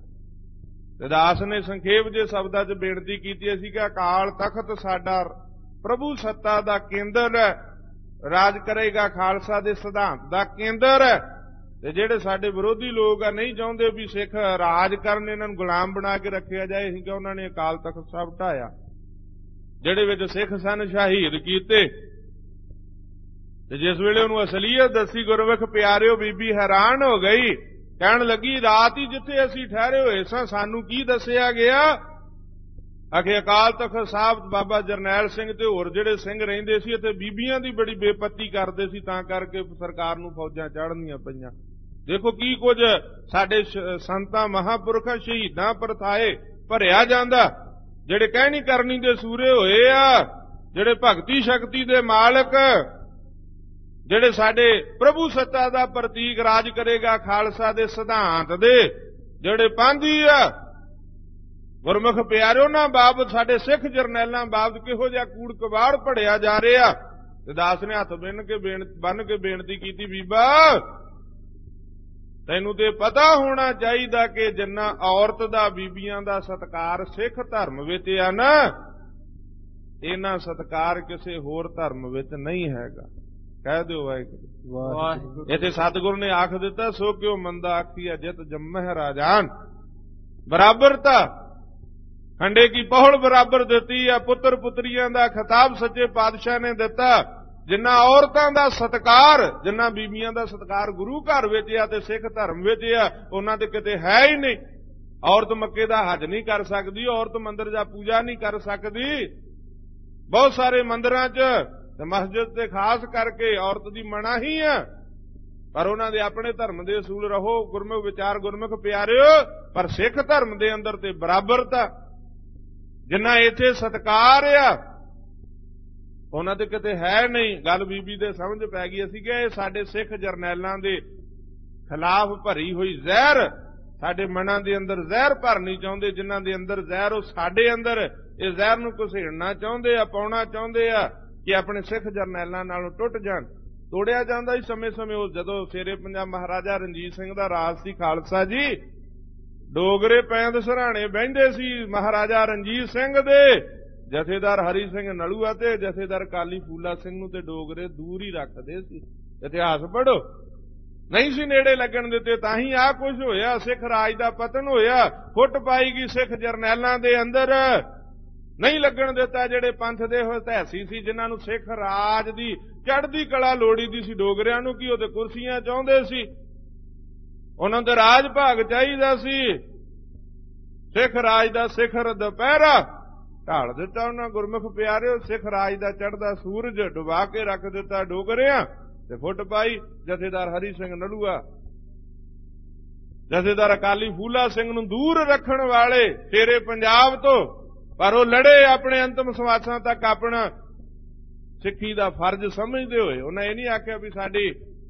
[SPEAKER 1] ਤੇ ਦਾਸ ਨੇ ਸੰਖੇਪ ਜੇ ਸ਼ਬਦਾਂ 'ਚ ਬੇਨਤੀ ਕੀਤੀ ਸੀ ਕਿ ਅਕਾਲ ਤਖਤ ਸਾਡਾ ਪ੍ਰਭੂ ਸੱਤਾ ਦਾ ਕੇਂਦਰ ਹੈ, ਰਾਜ ਕਰੇਗਾ ਖਾਲਸਾ ਦੇ ਸਿਧਾਂਤ ਦਾ ਕੇਂਦਰ ਹੈ। ਤੇ ਜਿਹੜੇ ਸਾਡੇ ਵਿਰੋਧੀ ਲੋਕ ਆ, ਨਹੀਂ ਚਾਹੁੰਦੇ ਵੀ ਸਿੱਖ ਰਾਜ ਕਰਨ, ਇਹਨਾਂ ਨੂੰ ਗੁਲਾਮ ਬਣਾ ਕੇ ਰੱਖਿਆ ਜਾਏ, ਸੀ ਕਿ ਉਹਨਾਂ ਨੇ ਅਕਾਲ ਤਖਤ ਸਾਹਿਬ ਢਾਇਆ, ਜਿਹੜੇ ਵਿੱਚ ਸਿੱਖ ਸਨ ਸ਼ਹੀਦ ਕੀਤੇ। ਤੇ ਜਿਸ ਵੇਲੇ ਉਹਨੂੰ ਅਸਲੀਅਤ ਦੱਸੀ ਗੁਰਮੁਖ ਪਿਆਰਿਓ, ਬੀਬੀ ਹੈਰਾਨ ਹੋ ਗਈ, ਕਹਿਣ ਲੱਗੀ ਰਾਤ ਹੀ ਜਿੱਥੇ ਅਸੀਂ ਠਹਿਰੇ ਹੋਏ ਸਾਂ ਸਾਨੂੰ ਕੀ ਦੱਸਿਆ ਗਿਆ? ਆਖੇ ਅਕਾਲ ਤਖਤ ਸਾਹਿਬ ਬਾਬਾ ਜਰਨੈਲ ਸਿੰਘ ਤੇ ਹੋਰ ਜਿਹੜੇ ਸਿੰਘ ਰਹਿੰਦੇ ਸੀ, ਇੱਥੇ ਬੀਬੀਆਂ ਦੀ ਬੜੀ ਬੇਪੱਤੀ ਕਰਦੇ ਸੀ, ਤਾਂ ਕਰਕੇ ਸਰਕਾਰ ਨੂੰ ਫੌਜਾਂ ਚੜ੍ਹਨੀਆਂ ਪਈਆਂ। ਦੇਖੋ ਕੀ ਕੁਝ ਸਾਡੇ ਸੰਤਾਂ ਮਹਾਂਪੁਰਖਾਂ ਸ਼ਹੀਦਾਂ ਪਰਥਾਏ ਭਰਿਆ ਜਾਂਦਾ, ਜਿਹੜੇ ਕਹਿਣੀ ਕਰਨੀ ਦੇ ਸੂਰੇ ਹੋਏ ਆ, ਜਿਹੜੇ ਭਗਤੀ ਸ਼ਕਤੀ ਦੇ ਮਾਲਕ, ਜਿਹੜੇ ਸਾਡੇ ਪ੍ਰਭੂ ਸੱਤਾ ਦਾ ਪ੍ਰਤੀਕ, ਰਾਜ ਕਰੇਗਾ ਖਾਲਸਾ ਦੇ ਸਿਧਾਂਤ ਦੇ ਜਿਹੜੇ ਪਾਂਧੀ ਆ। ਗੁਰਮੁਖ ਪਿਆਰਿਓ ਨਾ ਬਾਬਤ ਸਾਡੇ ਸਿੱਖ ਜਰਨੈਲਾਂ ਬਾਬਤ ਕਿਹੋ ਜਿਹਾ ਕੂੜ ਕਬਾੜ ਪੜਿਆ ਜਾ ਰਿਹਾ। ਤੇ ਦਾਸ ਨੇ ਹੱਥ ਬੰਨ ਕੇ ਬੰਨ ਕੇ ਬੇਨਤੀ ਕੀਤੀ, ਬੀਬਾ ਤੈਨੂੰ ਤੇ ਪਤਾ ਹੋਣਾ ਚਾਹੀਦਾ ਕਿ ਜਿੰਨਾ ਔਰਤ ਦਾ, ਬੀਬੀਆਂ ਦਾ ਸਤਿਕਾਰ ਸਿੱਖ ਧਰਮ ਵਿੱਚ ਆ ਨਾ, ਇਹਨਾਂ ਸਤਿਕਾਰ ਕਿਸੇ ਹੋਰ ਧਰਮ ਵਿੱਚ ਨਹੀਂ ਹੈਗਾ। ਕਹਿ ਦਿਓ ਵਾਹਿਗੁਰੂ। ਇੱਥੇ ਸਤਿਗੁਰੂ ਨੇ ਆਖ ਦਿੱਤਾ, ਸੋ ਕਿਉ ਮੰਦਾ ਆਖੀਆ ਜਿਤ ਜੰਮਹਿ ਰਾਜਾਨ। ਬਰਾਬਰਤਾ, ਖੰਡੇ ਕੀ ਪਹੁਲ ਬਰਾਬਰ ਦਿੱਤੀ ਆ। ਪੁੱਤਰ ਪੁੱਤਰੀਆਂ ਦਾ ਖਿਤਾਬ ਸੱਚੇ ਪਾਤਸ਼ਾਹ ਨੇ ਦਿੱਤਾ। ਜਿੰਨਾ ਔਰਤਾਂ ਦਾ ਸਤਿਕਾਰ, ਜਿੰਨਾ ਬੀਬੀਆਂ ਦਾ ਸਤਿਕਾਰ ਗੁਰੂ ਘਰ ਵਿੱਚ ਆ ਤੇ ਸਿੱਖ ਧਰਮ ਵਿੱਚ ਆ, ਉਹਨਾਂ ਤੇ ਕਿਤੇ ਹੈ ਹੀ ਨਹੀਂ। ਔਰਤ ਮੱਕੇ ਦਾ ਹੱਜ ਨਹੀਂ ਕਰ ਸਕਦੀ, ਔਰਤ ਮੰਦਿਰ ਜਾ ਪੂਜਾ ਨਹੀਂ ਕਰ ਸਕਦੀ। ਬਹੁਤ ਸਾਰੇ ਮੰਦਿਰਾਂ 'ਚ ਤੇ ਮਸਜਿਦ ਤੇ ਖਾਸ ਕਰਕੇ ਔਰਤ ਦੀ ਮਨਾਹੀ ਆ, ਪਰ ਉਹਨਾਂ ਦੇ ਆਪਣੇ ਧਰਮ ਦੇ ਅਸੂਲ ਰਹੋ। ਗੁਰਮੁਖ ਵਿਚਾਰ ਗੁਰਮੁਖ ਪਿਆਰਿਓ, ਪਰ ਸਿੱਖ ਧਰਮ ਦੇ ਅੰਦਰ ਤੇ ਬਰਾਬਰਤਾ, ਜਿੰਨਾ ਇੱਥੇ ਸਤਿਕਾਰ ਆ ਉਹਨਾਂ ਤੇ ਕਿਤੇ ਹੈ ਨਹੀਂ। ਗੱਲ ਬੀਬੀ ਦੇ ਸਮਝ ਪੈ ਗਈ। ਅਸੀਂ ਕਿ ਇਹ ਸਾਡੇ ਸਿੱਖ ਜਰਨੈਲਾਂ ਦੇ ਖਿਲਾਫ ਭਰੀ ਹੋਈ ਜ਼ਹਿਰ, ਸਾਡੇ ਮਨਾਂ ਦੇ ਅੰਦਰ ਜ਼ਹਿਰ ਭਰਨੀ ਚਾਹੁੰਦੇ, ਜਿਨ੍ਹਾਂ ਦੇ ਅੰਦਰ ਜ਼ਹਿਰ ਉਹ ਸਾਡੇ ਅੰਦਰ ਇਹ ਜ਼ਹਿਰ ਨੂੰ ਘੁਸੇੜਨਾ ਚਾਹੁੰਦੇ ਆ, ਪਾਉਣਾ ਚਾਹੁੰਦੇ ਆ ਕਿ ਆਪਣੇ ਸਿੱਖ ਜਰਨੈਲਾਂ ਨਾਲੋਂ ਟੁੱਟ ਜਾਣ। ਤੋੜਿਆ ਜਾਂਦਾ ਸੀ ਸਮੇਂ ਸਮੇਂ। ਉਹ ਜਦੋਂ ਸ਼ੇਰੇ ਪੰਜਾਬ ਮਹਾਰਾਜਾ ਰਣਜੀਤ ਸਿੰਘ ਦਾ ਰਾਜ ਸੀ ਖਾਲਸਾ ਜੀ, ਡੋਗਰੇ ਪੈਂਦ ਸਰਾਣੇ ਬਹਿੰਦੇ ਸੀ ਮਹਾਰਾਜਾ ਰਣਜੀਤ ਸਿੰਘ ਦੇ। ਜਥੇਦਾਰ ਹਰੀ ਸਿੰਘ ਨਲੂਆ ਤੇ ਜਥੇਦਾਰ ਅਕਾਲੀ ਫੂਲਾ ਸਿੰਘ ਨੂੰ ਤੇ ਡੋਗਰੇ ਦੂਰ ਹੀ ਰੱਖਦੇ ਸੀ। ਇਤਿਹਾਸ ਪੜ੍ਹੋ, ਨਹੀਂ ਸੀ ਨੇੜੇ ਲੱਗਣ ਦਿੱਤੇ। ਤਾਂ ਹੀ ਆਹ ਕੁਝ ਹੋਇਆ, ਸਿੱਖ ਰਾਜ ਦਾ ਪਤਨ ਹੋਇਆ। ਫੁੱਟ ਪਾਈ ਗਈ ਸਿੱਖ ਜਰਨੈਲਾਂ ਦੇ ਅੰਦਰ, ਨਹੀਂ ਲੱਗਣ ਦਿੱਤਾ ਜਿਹੜੇ ਪੰਥ ਦੇ ਹਤੈਸੀ ਸੀ, ਜਿਨ੍ਹਾਂ ਨੂੰ ਸਿੱਖ ਰਾਜ ਦੀ ਚੜ੍ਹਦੀ ਕਲਾ ਲੋੜੀ ਦੀ ਸੀ। ਡੋਗਰਿਆਂ ਨੂੰ ਕੀ, ਉਹ ਤੇ ਕੁਰਸੀਆਂ ਚਾਹੁੰਦੇ ਸੀ, ਉਹਨਾਂ ਦਾ ਰਾਜ ਭਾਗ ਚਾਹੀਦਾ ਸੀ। ਸਿੱਖ ਰਾਜ ਦਾ ਸਿਖਰ ਦੁਪਹਿਰਾ ਢਾਲ ਦਿੱਤਾ ਉਹਨਾਂ ਗੁਰਮੁਖ ਪਿਆਰਿਓ। ਸਿੱਖ ਰਾਜ ਦਾ ਚੜ੍ਹਦਾ ਸੂਰਜ ਡੁਬਾ ਕੇ ਰੱਖ ਦਿੱਤਾ ਡੋਗਰਿਆਂ ਤੇ ਫੁੱਟ ਪਾਈ ਜਥੇਦਾਰ ਹਰੀ ਸਿੰਘ ਨਲੂਆ। ਜਥੇਦਾਰ ਅਕਾਲੀ ਫੂਲਾ ਸਿੰਘ ਨੂੰ ਦੂਰ ਰੱਖਣ ਵਾਲੇ ਸ਼ੇਰੇ ਪੰਜਾਬ ਤੋਂ, ਪਰ ਉਹ ਲੜੇ ਆਪਣੇ ਅੰਤਮ ਸਵਾਸਾਂ ਤੱਕ ਆਪਣਾ ਸਿੱਖੀ ਦਾ ਫਰਜ਼ ਸਮਝਦੇ ਹੋਏ। ਉਹਨਾਂ ਇਹ ਨਹੀਂ ਆਖਿਆ ਵੀ ਸਾਡੀ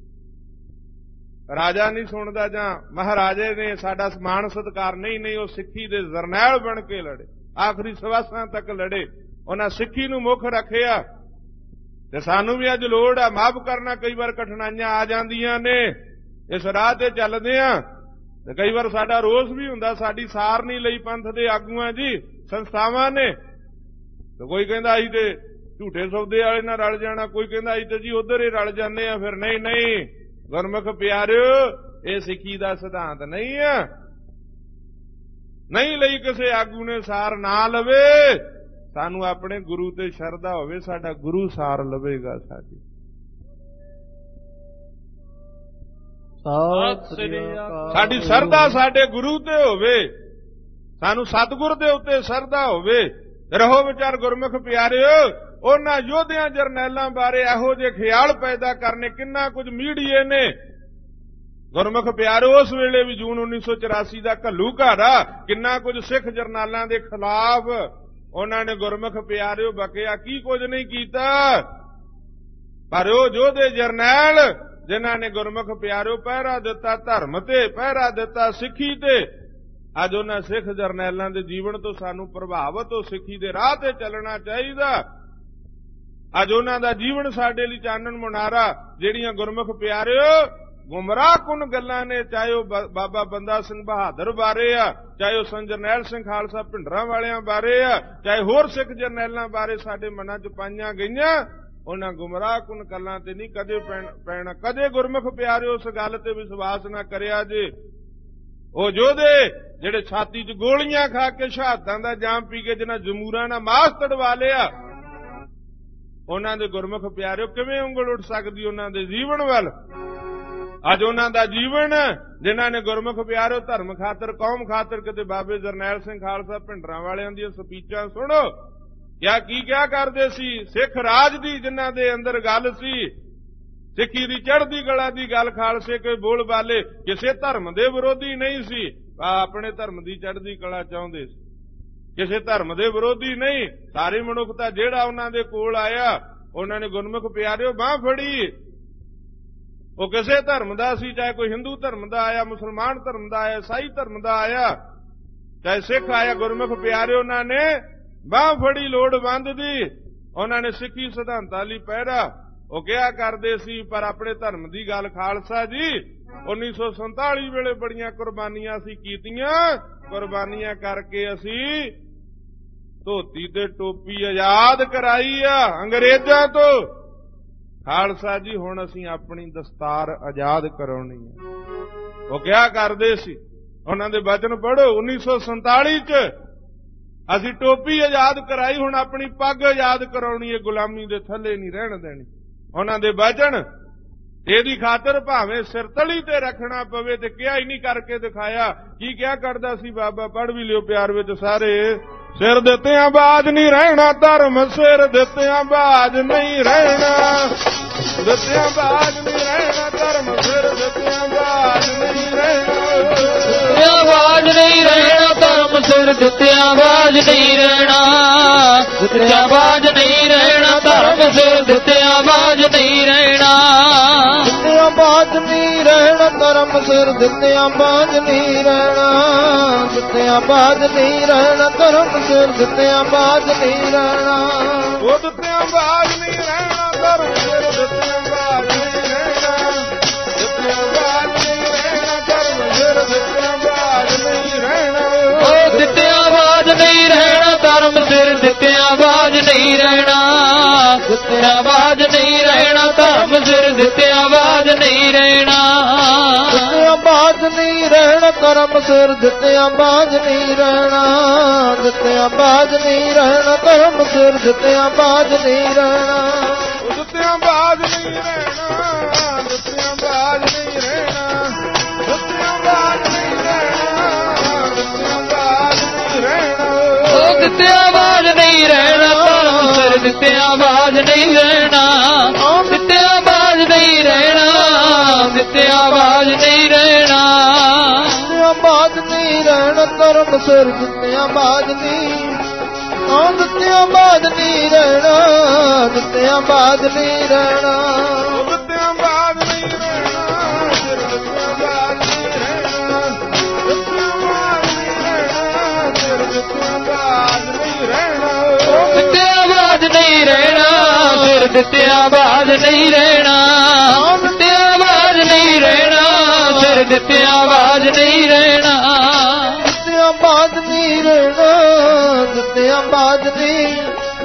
[SPEAKER 1] ਰਾਜਾ ਨਹੀਂ ਸੁਣਦਾ ਜਾਂ ਮਹਾਰਾਜੇ ਨੇ ਸਾਡਾ ਸਮਾਨ ਸਤਿਕਾਰ ਨਹੀਂ। ਨਹੀਂ, ਉਹ ਸਿੱਖੀ ਦੇ ਜਰਨੈਲ ਬਣ ਕੇ ਲੜੇ, ਆਖਰੀ ਸਵਾਸਾਂ ਤੱਕ ਲੜੇ। ਉਹਨਾਂ ਸਿੱਖੀ ਨੂੰ ਮੁੱਖ ਰੱਖਿਆ। ਤੇ ਸਾਨੂੰ ਵੀ ਅੱਜ ਲੋੜ ਆ ਮਾਫ ਕਰਨਾ। ਕਈ ਵਾਰ ਕਠਿਨਾਈਆਂ ਆ ਜਾਂਦੀਆਂ ਨੇ, ਇਸ ਰਾਹ ਤੇ ਚੱਲਦੇ ਆ ਤੇ ਕਈ ਵਾਰ ਸਾਡਾ ਰੋਸ ਵੀ ਹੁੰਦਾ, ਸਾਡੀ ਸਾਰ ਨਹੀਂ ਲਈ ਪੰਥ ਦੇ ਆਗੂਆਂ ਜੀ, ਸੰਸਥਾਵਾਂ ਨੇ। ਤੇ ਕੋਈ ਕਹਿੰਦਾ ਅਸੀਂ ਤੇ ਝੂਠੇ ਸੌਦੇ ਵਾਲੇ ਨਾਲ ਰਲ ਜਾਣਾ, ਕੋਈ ਕਹਿੰਦਾ ਅਸੀਂ ਤੇ ਜੀ ਉਧਰ ਹੀ ਰਲ ਜਾਂਦੇ ਆ। ਫਿਰ ਨਹੀਂ ਨਹੀਂ ਗੁਰਮੁਖ ਪਿਆਰਿਓ, ਇਹ ਸਿੱਖੀ ਦਾ ਸਿਧਾਂਤ ਨਹੀਂ ਆ। ਨਹੀਂ ਲਈ ਕਿਸੇ ਆਗੂ ਨੇ ਸਾਰ ਨਾ ਲਵੇ, ਸਾਨੂੰ ਆਪਣੇ ਗੁਰੂ ਤੇ ਸ਼ਰਧਾ ਹੋਵੇ, ਸਾਡਾ ਗੁਰੂ ਸਾਰ ਲਵੇਗਾ ਸਾਡੀ। ਸਾਡੀ ਸ਼ਰਧਾ ਸਾਡੇ ਗੁਰੂ ਤੇ ਹੋਵੇ, ਸਾਨੂੰ ਸਤਿਗੁਰ ਦੇ ਉੱਤੇ ਸ਼ਰਧਾ ਹੋਵੇ। ਰਹੋ ਵਿਚਾਰ ਗੁਰਮੁਖ ਪਿਆਰਿਓ, ਉਹਨਾਂ ਯੋਧਿਆਂ ਜਰਨੈਲਾਂ ਬਾਰੇ ਇਹੋ ਜਿਹੇ ਖਿਆਲ ਪੈਦਾ ਕਰਨੇ ਕਿੰਨਾ ਕੁਝ ਮੀਡੀਏ ਨੇ। ਗੁਰਮੁਖ ਪਿਆਰਿਓ, ਉਸ ਵੇਲੇ ਵੀ ਜੂਨ ਉੱਨੀ ਸੌ ਚੁਰਾਸੀ ਦਾ ਘੱਲੂ ਘਾਰਾ, ਕਿੰਨਾ ਕੁਝ ਸਿੱਖ ਜਰਨੈਲਾਂ ਦੇ ਖਿਲਾਫ ਉਹਨਾਂ ਨੇ ਗੁਰਮੁਖ ਪਿਆਰਿਓ ਬਕਿਆ, ਕੀ ਕੁਝ ਨਹੀਂ ਕੀਤਾ। ਪਰ ਉਹ ਯੋਧੇ ਜਰਨੈਲ ਜਿਨ੍ਹਾਂ ਨੇ ਗੁਰਮੁਖ ਪਿਆਰਿਓ ਪਹਿਰਾ ਦਿੱਤਾ ਧਰਮ ਤੇ, ਪਹਿਰਾ ਦਿੱਤਾ ਸਿੱਖੀ ਤੇ, ਅੱਜ ਉਹਨਾਂ ਸਿੱਖ ਜਰਨੈਲਾਂ ਦੇ ਜੀਵਨ ਤੋਂ ਸਾਨੂੰ ਪ੍ਰਭਾਵਿਤ ਹੋ ਸਿੱਖੀ ਦੇ ਰਾਹ ਤੇ ਚੱਲਣਾ ਚਾਹੀਦਾ। ਅੱਜ ਉਹਨਾਂ ਦਾ ਜੀਵਨ ਸਾਡੇ ਲਈ ਚਾਨਣ ਮੁਨਾਰਾ। ਜਿਹੜੀਆਂ ਗੁਰਮੁਖ ਪਿਆਰਿਓ ਗੁੰਮਰਾਹ ਕੁਨ ਗੱਲਾਂ ਨੇ, ਚਾਹੇ ਉਹ ਬਾਬਾ ਬੰਦਾ ਸਿੰਘ ਬਹਾਦਰ ਬਾਰੇ ਆ, ਚਾਹੇ ਉਹ ਸੰਤ ਜਰਨੈਲ ਸਿੰਘ ਖਾਲਸਾ ਭਿੰਡਰਾਂ ਵਾਲਿਆਂ ਬਾਰੇ ਆ, ਚਾਹੇ ਹੋਰ ਸਿੱਖ ਜਰਨੈਲਾਂ ਬਾਰੇ ਸਾਡੇ ਮਨਾਂ 'ਚ ਪਾਈਆਂ ਗਈਆਂ, ਉਹਨਾਂ ਗੁੰਮਰਾਹ ਕੁਨ ਗੱਲਾਂ ਤੇ ਨਹੀਂ ਕਦੇ ਪੈਣਾ। ਕਦੇ ਗੁਰਮੁਖ ਪਿਆਰਿਓ ਉਸ ਗੱਲ ਤੇ ਵਿਸ਼ਵਾਸ ਨਾ ਕਰਿਆ ਜੇ। ਉਹ ਯੋਧੇ ਜਿਹੜੇ ਛਾਤੀ 'ਚ ਗੋਲੀਆਂ ਖਾ ਕੇ ਸ਼ਹਾਦਤਾਂ ਦਾ ਜਾਮ ਪੀ ਕੇ ਜਿਨ੍ਹਾਂ ਜਮੂਰਾਂ ਨਾਲ ਮਾਸ ਤੜਵਾ ਲਿਆ, ਉਹਨਾਂ ਦੇ ਗੁਰਮੁਖ ਪਿਆਰਿਓ ਕਿਵੇਂ ਉਂਗਲ ਉੱਠ ਸਕਦੀ ਉਹਨਾਂ ਦੇ ਜੀਵਨ ਵੱਲ। ਅੱਜ ਉਹਨਾਂ ਦਾ ਜੀਵਨ, ਜਿਨ੍ਹਾਂ ਨੇ ਗੁਰਮੁਖ ਪਿਆਰਿਓ ਧਰਮ ਖਾਤਰ, ਕੌਮ ਖਾਤਰ, ਕਿਤੇ ਬਾਬੇ ਜਰਨੈਲ ਸਿੰਘ ਖਾਲਸਾ ਭਿੰਡਰਾਂ ਵਾਲਿਆਂ ਦੀਆਂ ਸਪੀਚਾਂ ਸੁਣੋ, ਕਿਆ ਕੀ ਕਿਆ ਕਰਦੇ ਸੀ। ਸਿੱਖ ਰਾਜ ਦੀ ਜਿਨ੍ਹਾਂ ਦੇ ਅੰਦਰ ਗੱਲ ਸੀ, ਸਿੱਖੀ ਦੀ ਚੜ੍ਹਦੀ ਕਲਾ ਦੀ ਗੱਲ, ਖਾਲਸੇ ਕੇ ਬੋਲ ਬਾਲੇ, ਕਿਸੇ ਧਰਮ ਦੇ ਵਿਰੋਧੀ ਨਹੀਂ ਸੀ, ਆਪਣੇ ਧਰਮ ਦੀ ਚੜ੍ਹਦੀ ਕਲਾ ਚਾਹੁੰਦੇ ਸੀ। ਕਿਸੇ ਧਰਮ ਦੇ ਵਿਰੋਧੀ ਨਹੀਂ। ਸਾਰੀ ਮਨੁੱਖਤਾ ਜਿਹੜਾ ਉਹਨਾਂ ਦੇ ਕੋਲ ਆਇਆ, ਉਹਨਾਂ ਨੇ ਗੁਰਮੁਖ ਪਿਆਰਿਓ ਬਾਂਹ ਫੜੀ। ਉਹ ਕਿਸੇ ਧਰਮ ਦਾ ਸੀ, ਚਾਹੇ ਕੋਈ ਹਿੰਦੂ ਧਰਮ ਦਾ ਆਇਆ, ਮੁਸਲਮਾਨ ਧਰਮ ਦਾ ਆਇਆ, ਈਸਾਈ ਧਰਮ ਦਾ ਆਇਆ, ਚਾਹੇ ਸਿੱਖ ਆਇਆ, ਗੁਰਮੁਖ ਪਿਆਰਿਓ ਉਹਨਾਂ ਨੇ ਬਾਂਹ ਫੜੀ ਲੋੜਵੰਦ ਦੀ। ਉਹਨਾਂ ਨੇ ਸਿੱਖੀ ਸਿਧਾਂਤਾਂ ਲਈ ਪਹਿਰਾ ਉਹ ਕਿਹਾ ਕਰਦੇ ਸੀ। ਪਰ ਆਪਣੇ ਧਰਮ ਦੀ ਗੱਲ ਖਾਲਸਾ ਜੀ ਉੱਨੀ ਸੌ ਸੰਤਾਲੀ ਵੇਲੇ ਬੜੀਆਂ ਕੁਰਬਾਨੀਆਂ ਸੀ ਕੀਤੀਆਂ। ਕੁਰਬਾਨੀਆਂ ਕਰਕੇ ਅਸੀਂ ਧੋਤੀ ਤੇ ਟੋਪੀ ਆਜ਼ਾਦ ਕਰਾਈ ਆ ਅੰਗਰੇਜ਼ਾਂ ਤੋਂ। ਖਾਲਸਾ ਜੀ ਹੁਣ ਅਸੀਂ ਆਪਣੀ ਦਸਤਾਰ ਆਜ਼ਾਦ ਕਰਾਉਣੀ ਹੈ। ਉਹ ਕਿਹਾ ਕਰਦੇ ਸੀ, ਉਹਨਾਂ ਦੇ ਬਚਨ ਪੜ੍ਹੋ, ਉੱਨੀ ਸੌ ਸੰਤਾਲੀ ਚ ਅਸੀਂ ਟੋਪੀ ਆਜ਼ਾਦ ਕਰਾਈ, ਹੁਣ ਆਪਣੀ ਪੱਗ ਆਜ਼ਾਦ ਕਰਾਉਣੀ ਹੈ, ਗੁਲਾਮੀ ਦੇ ਥੱਲੇ ਨਹੀਂ ਰਹਿਣ ਦੇਣੀ। ਉਹਨਾਂ ਦੇ ਬਚਨ, ਇਹਦੀ ਖਾਤਰ ਭਾਵੇਂ ਸਿਰ ਤਲੀ ਤੇ ਰੱਖਣਾ ਪਵੇ, ਤੇ ਕਿਹਾ ਹੀ ਨਹੀਂ ਕਰਕੇ ਦਿਖਾਇਆ। ਕੀ ਕਿਹਾ ਕਰਦਾ ਸੀ ਬਾਬਾ, ਪੜ੍ਹ ਵੀ ਲਿਓ ਪਿਆਰ ਵਿੱਚ ਸਾਰੇ। ਸਿਰ ਦਿੱਤਿਆਂ ਬਾਜ ਨਹੀਂ ਰਹਿਣਾ ਧਰਮ, ਸਿਰ ਦਿੱਤਿਆਂ ਬਾਜ ਨਹੀਂ ਰਹਿਣਾ, ਦਿੱਤਿਆਂ ਬਾਜ ਨਹੀਂ ਰਹਿਣਾ ਧਰਮ, ਸਿਰ ਦਿੱਤਿਆਂ ਬਾਜ ਨਹੀਂ ਰਹਿਣਾ,
[SPEAKER 3] ਬਾਜ ਨਹੀਂ ਰਹਿਣਾ ਧਰਮ, ਸਿਰ ਦਿੱਤਿਆਂ ਬਾਜ ਨਹੀਂ ਰਹਿਣਾ, ਦਿੱਤਿਆਂ ਬਾਜ ਨਹੀਂ ਰਹਿਣਾ ਧਰਮ, ਸਿਰ ਦਿੱਤਿਆਂ ਬਾਜ ਨਹੀਂ ਰਹਿਣਾ, ਦਿੱਤਿਆਂ ਬਾਜ ਨਹੀਂ ਰਹਿਣਾ ਧਰਮ ਸਿਰ ਦਿੱਤਿਆਂ ਬਾਝ ਨਹੀਂ ਰਹਿਣਾ, ਦਿੱਤਿਆਂ ਬਾਝ ਨਹੀਂ ਰਹਿਣਾ, ਧਰਮ ਸਿਰ ਦਿੱਤਿਆਂ ਬਾਝ ਨਹੀਂ ਰਹਿਣਾ।
[SPEAKER 1] ਉਹ ਦਿੱਤਿਆਂ ਬਾਝ ਨਹੀਂ ਰਹਿਣਾ, ਧਰਮ ਸਿਰ ਦਿੱਤਿਆਂ ਬਾਝ ਨਹੀਂ ਰਹਿਣਾ, ਦਿੱਤਿਆਂ ਬਾਝ ਨਹੀਂ ਰਹਿਣਾ, ਧਰਮ ਸਿਰ ਦਿੱਤਿਆਂ ਬਾਝ ਨਹੀਂ ਰਹਿਣਾ।
[SPEAKER 3] ਉਹ ਦਿੱਤਿਆਂ ਬਾਝ ਨਹੀਂ ਰਹਿਣਾ, ਧਰਮ ਸਿਰ ਦਿੱਤਿਆਂ ਬਾਝ ਨਹੀਂ ਰਹਿਣਾ, ਦਿੱਤਿਆਂ ਬਾਝ ਨਹੀਂ ਰਹਿਣਾ, ਧਰਮ ਸਿਰ ਦਿੱਤਿਆਂ ਬਾਝ ਨਹੀਂ ਰਹਿਣਾ। ਦਿੱਤਿਆਂ ਬਾਝ ਨਹੀਂ ਰਹਿਣਾ, ਧਰਮ ਸਿਰ ਦਿੱਤਿਆਂ ਬਾਝ ਨਹੀਂ ਰਹਿਣਾ, ਦਿੱਤਿਆਂ ਬਾਝ ਨਹੀਂ ਰਹਿਣਾ, ਧਰਮ ਸਿਰ ਦਿੱਤਿਆਂ ਬਾਝ ਨਹੀਂ ਰਹਿਣਾ।
[SPEAKER 1] ਉਹ ਦਿੱਤਿਆਂ ਬਾਝ ਨਹੀਂ ਰਹਿਣਾ, ਦਿੱਤਿਆਂ ਬਾਝ ਨਹੀਂ ਰਹਿਣਾ, ਦਿੱਤਿਆਂ ਬਾਝ ਨਹੀਂ ਰਹਿਣਾ, ਦਿੱਤਿਆਂ ਬਾਝ ਨਹੀਂ ਰਹਿਣਾ।
[SPEAKER 3] ਉਹ ਦਿੱਤਿਆਂ ਬਾਝ ਨਹੀਂ ਰਹਿਣਾ, ਧਰਮ ਸਿਰ ਦਿੱਤਿਆਂ ਬਾਝ ਨਹੀਂ ਰਹਿਣਾ, ਦਿੱਤਿਆਂ ਬਾਝ ਨਹੀਂ ਰਹਿਣਾ, ਦਿੱਤਿਆਂ ਬਾਝ ਨਹੀਂ ਰਹਿਣਾ। ਦਿੱਤਿਆਂ ਬਾਝ ਨਹੀਂ ਰਹਿਣਾ, ਧਰਮ ਸਿਰ ਦਿੱਤਿਆਂ ਬਾਝ ਨਹੀਂ, ਹਾਂ ਦਿੱਤਿਆਂ ਬਾਝ ਨਹੀਂ ਰਹਿਣਾ, ਦਿੱਤਿਆਂ ਬਾਝ ਨਹੀਂ ਰਹਿਣਾ।
[SPEAKER 1] ਉਹ ਦਿੱਤਿਆਂ ਬਾਝ ਨਹੀਂ ਰਹਿਣਾ, ਸਿਰ ਦਿੱਤਿਆਂ ਬਾਝ ਨਹੀਂ ਰਹਿਣਾ, ਦਿੱਤਿਆਂ ਬਾਝ ਨਹੀਂ ਰਹਿਣਾ, ਸਿਰ ਦਿੱਤਿਆਂ ਬਾਝ ਨਹੀਂ ਰਹਿਣਾ।
[SPEAKER 3] ਉਹ ਦਿੱਤਿਆਂ ਬਾਝ ਨਹੀਂ ਰਹਿਣਾ, ਸਿਰ ਦਿੱਤਿਆਂ ਬਾਝ ਨਹੀਂ ਰਹਿਣਾ, ਦਿੱਤਿਆਂ ਬਾਝ ਨਹੀਂ ਰਹਿਣਾ, ਸਿਰ ਦਿੱਤਿਆਂ ਬਾਝ ਨਹੀਂ ਰਹਿਣਾ। ਦਿੱਤਿਆਂ ਬਾਝ ਨਹੀਂ ਰਹਿਣਾ, ਦਿੱਤਿਆਂ ਬਾਝ ਨਹੀਂ,